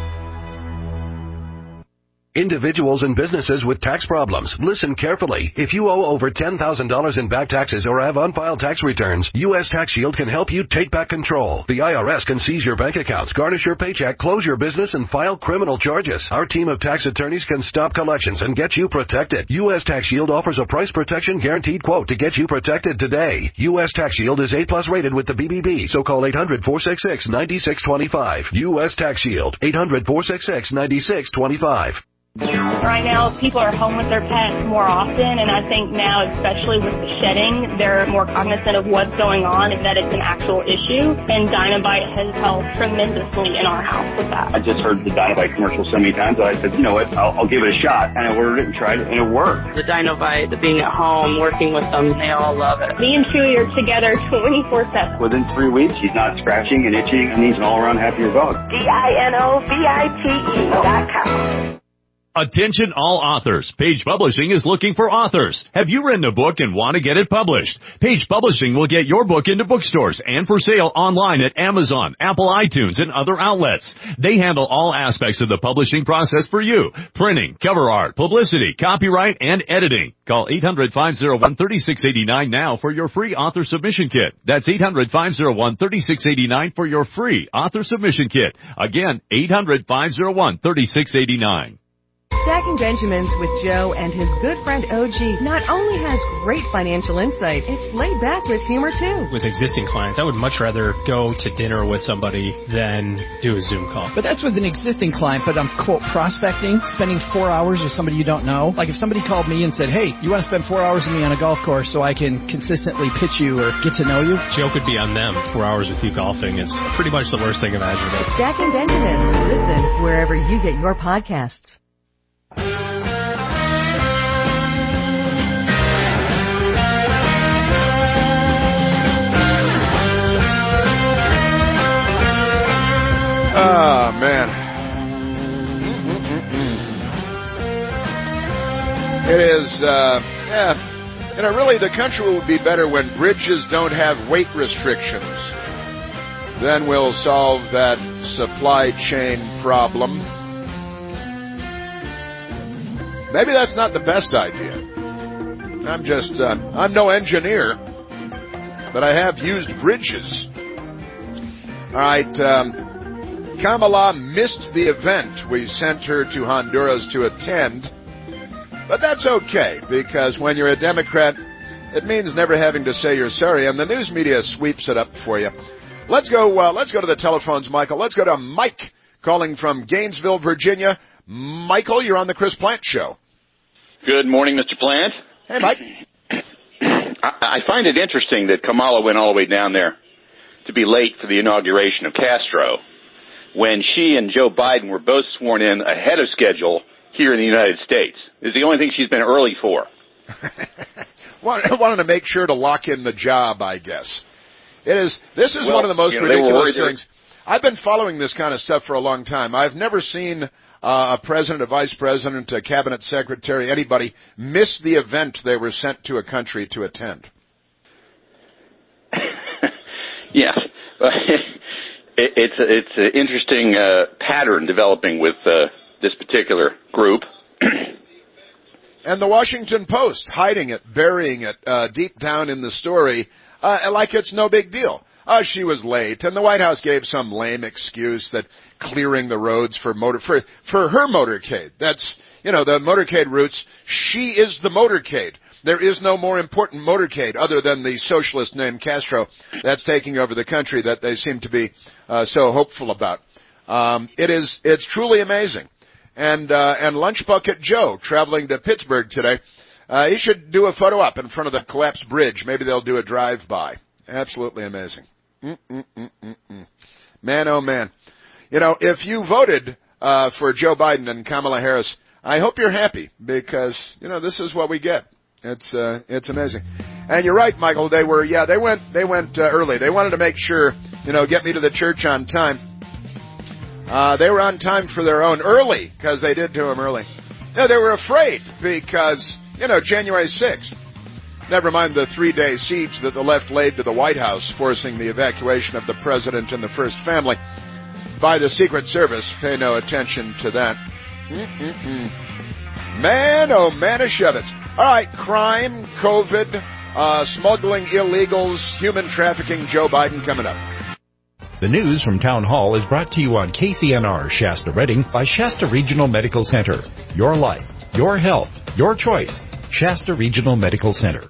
Individuals and businesses with tax problems, listen carefully. If you owe over ten thousand dollars in back taxes or have unfiled tax returns, U S Tax Shield can help you take back control. The I R S can seize your bank accounts, garnish your paycheck, close your business, and file criminal charges. Our team of tax attorneys can stop collections and get you protected. U S Tax Shield offers a price protection guaranteed quote to get you protected today. U S Tax Shield is A plus rated with the B B B, so call eight hundred, four six six, nine six two five. U S Tax Shield, eight hundred, four six six, nine six two five. Right now, people are home with their pets more often, and I think now, especially with the shedding, they're more cognizant of what's going on and that it's an actual issue, and Dynabite has helped tremendously in our house with that. I just heard the Dynabite commercial so many times, I said, you know what, I'll, I'll give it a shot, and I ordered it and tried it, and it worked. The Dynabite, the being at home, working with them, they all love it. Me and Chewy are together twenty-four seven. Within three weeks, he's not scratching and itching, and he's an all-around happier dog. D I N O V I T E dot com. Attention all authors. Page Publishing is looking for authors. Have you written a book and want to get it published? Page Publishing will get your book into bookstores and for sale online at Amazon, Apple iTunes, and other outlets. They handle all aspects of the publishing process for you. Printing, cover art, publicity, copyright, and editing. Call eight hundred, five oh one, three six eight nine now for your free author submission kit. That's eight hundred, five oh one, three six eight nine for your free author submission kit. Again, eight hundred, five oh one, three six eight nine. Stacking Benjamins with Joe and his good friend O G not only has great financial insight, it's laid back with humor too. With existing clients, I would much rather go to dinner with somebody than do a Zoom call. But that's with an existing client, but I'm, quote, prospecting, spending four hours with somebody you don't know. Like if somebody called me and said, hey, you want to spend four hours with me on a golf course so I can consistently pitch you or get to know you? Joe could be on them. Four hours with you golfing is pretty much the worst thing imaginable. Stacking Benjamins. Listen wherever you get your podcasts. Ah, man. It is, uh, yeah, You know, really, the country will be better when bridges don't have weight restrictions. Then we'll solve that supply chain problem. Maybe that's not the best idea. I'm just, uh, I'm no engineer, but I have used bridges. All right, um, Kamala missed the event. We sent her to Honduras to attend. But that's okay, because when you're a Democrat, it means never having to say you're sorry, and the news media sweeps it up for you. Let's go, uh, let's go to the telephones, Michael. Let's go to Mike calling from Gainesville, Virginia. Michael, you're on the Chris Plant Show. Good morning, Mister Plant. Hey, Mike. I, I find it interesting that Kamala went all the way down there to be late for the inauguration of Castro when she and Joe Biden were both sworn in ahead of schedule here in the United States. Is the only thing she's been early for. Wanted to make sure to lock in the job, I guess. It is. This is well, one of the most you know, ridiculous things. I've been following this kind of stuff for a long time. I've never seen uh, a president, a vice president, a cabinet secretary, anybody miss the event they were sent to a country to attend. Yes. it, it's it's an interesting uh, pattern developing with uh, this particular group. And the Washington Post hiding it, burying it uh, deep down in the story uh, like it's no big deal. Uh, she was late, and the White House gave some lame excuse that clearing the roads for motor for for her motorcade. That's, you know, the motorcade routes. She is the motorcade. There is no more important motorcade other than the socialist named Castro that's taking over the country that they seem to be uh, so hopeful about. Um, it is it's truly amazing. And uh, and Lunch Bucket Joe traveling to Pittsburgh today. Uh, he should do a photo op in front of the collapsed bridge. Maybe they'll do a drive-by. Absolutely amazing. Mm-mm-mm-mm-mm. Man, oh man. You know, if you voted uh, for Joe Biden and Kamala Harris, I hope you're happy because, you know, this is what we get. It's uh, it's amazing. And you're right, Michael. They were, yeah, they went they went uh, early. They wanted to make sure, you know, get me to the church on time. Uh, they were on time for their own early because they did to them early. No, they were afraid because, you know, January sixth. Never mind the three-day siege that the left laid to the White House, forcing the evacuation of the president and the first family by the Secret Service. Pay no attention to that. Mm-mm-mm. Man, oh, Manischewitz. All right, crime, COVID, uh, smuggling illegals, human trafficking, Joe Biden coming up. The news from Town Hall is brought to you on K C N R Shasta Redding by Shasta Regional Medical Center. Your life, your health, your choice. Shasta Regional Medical Center.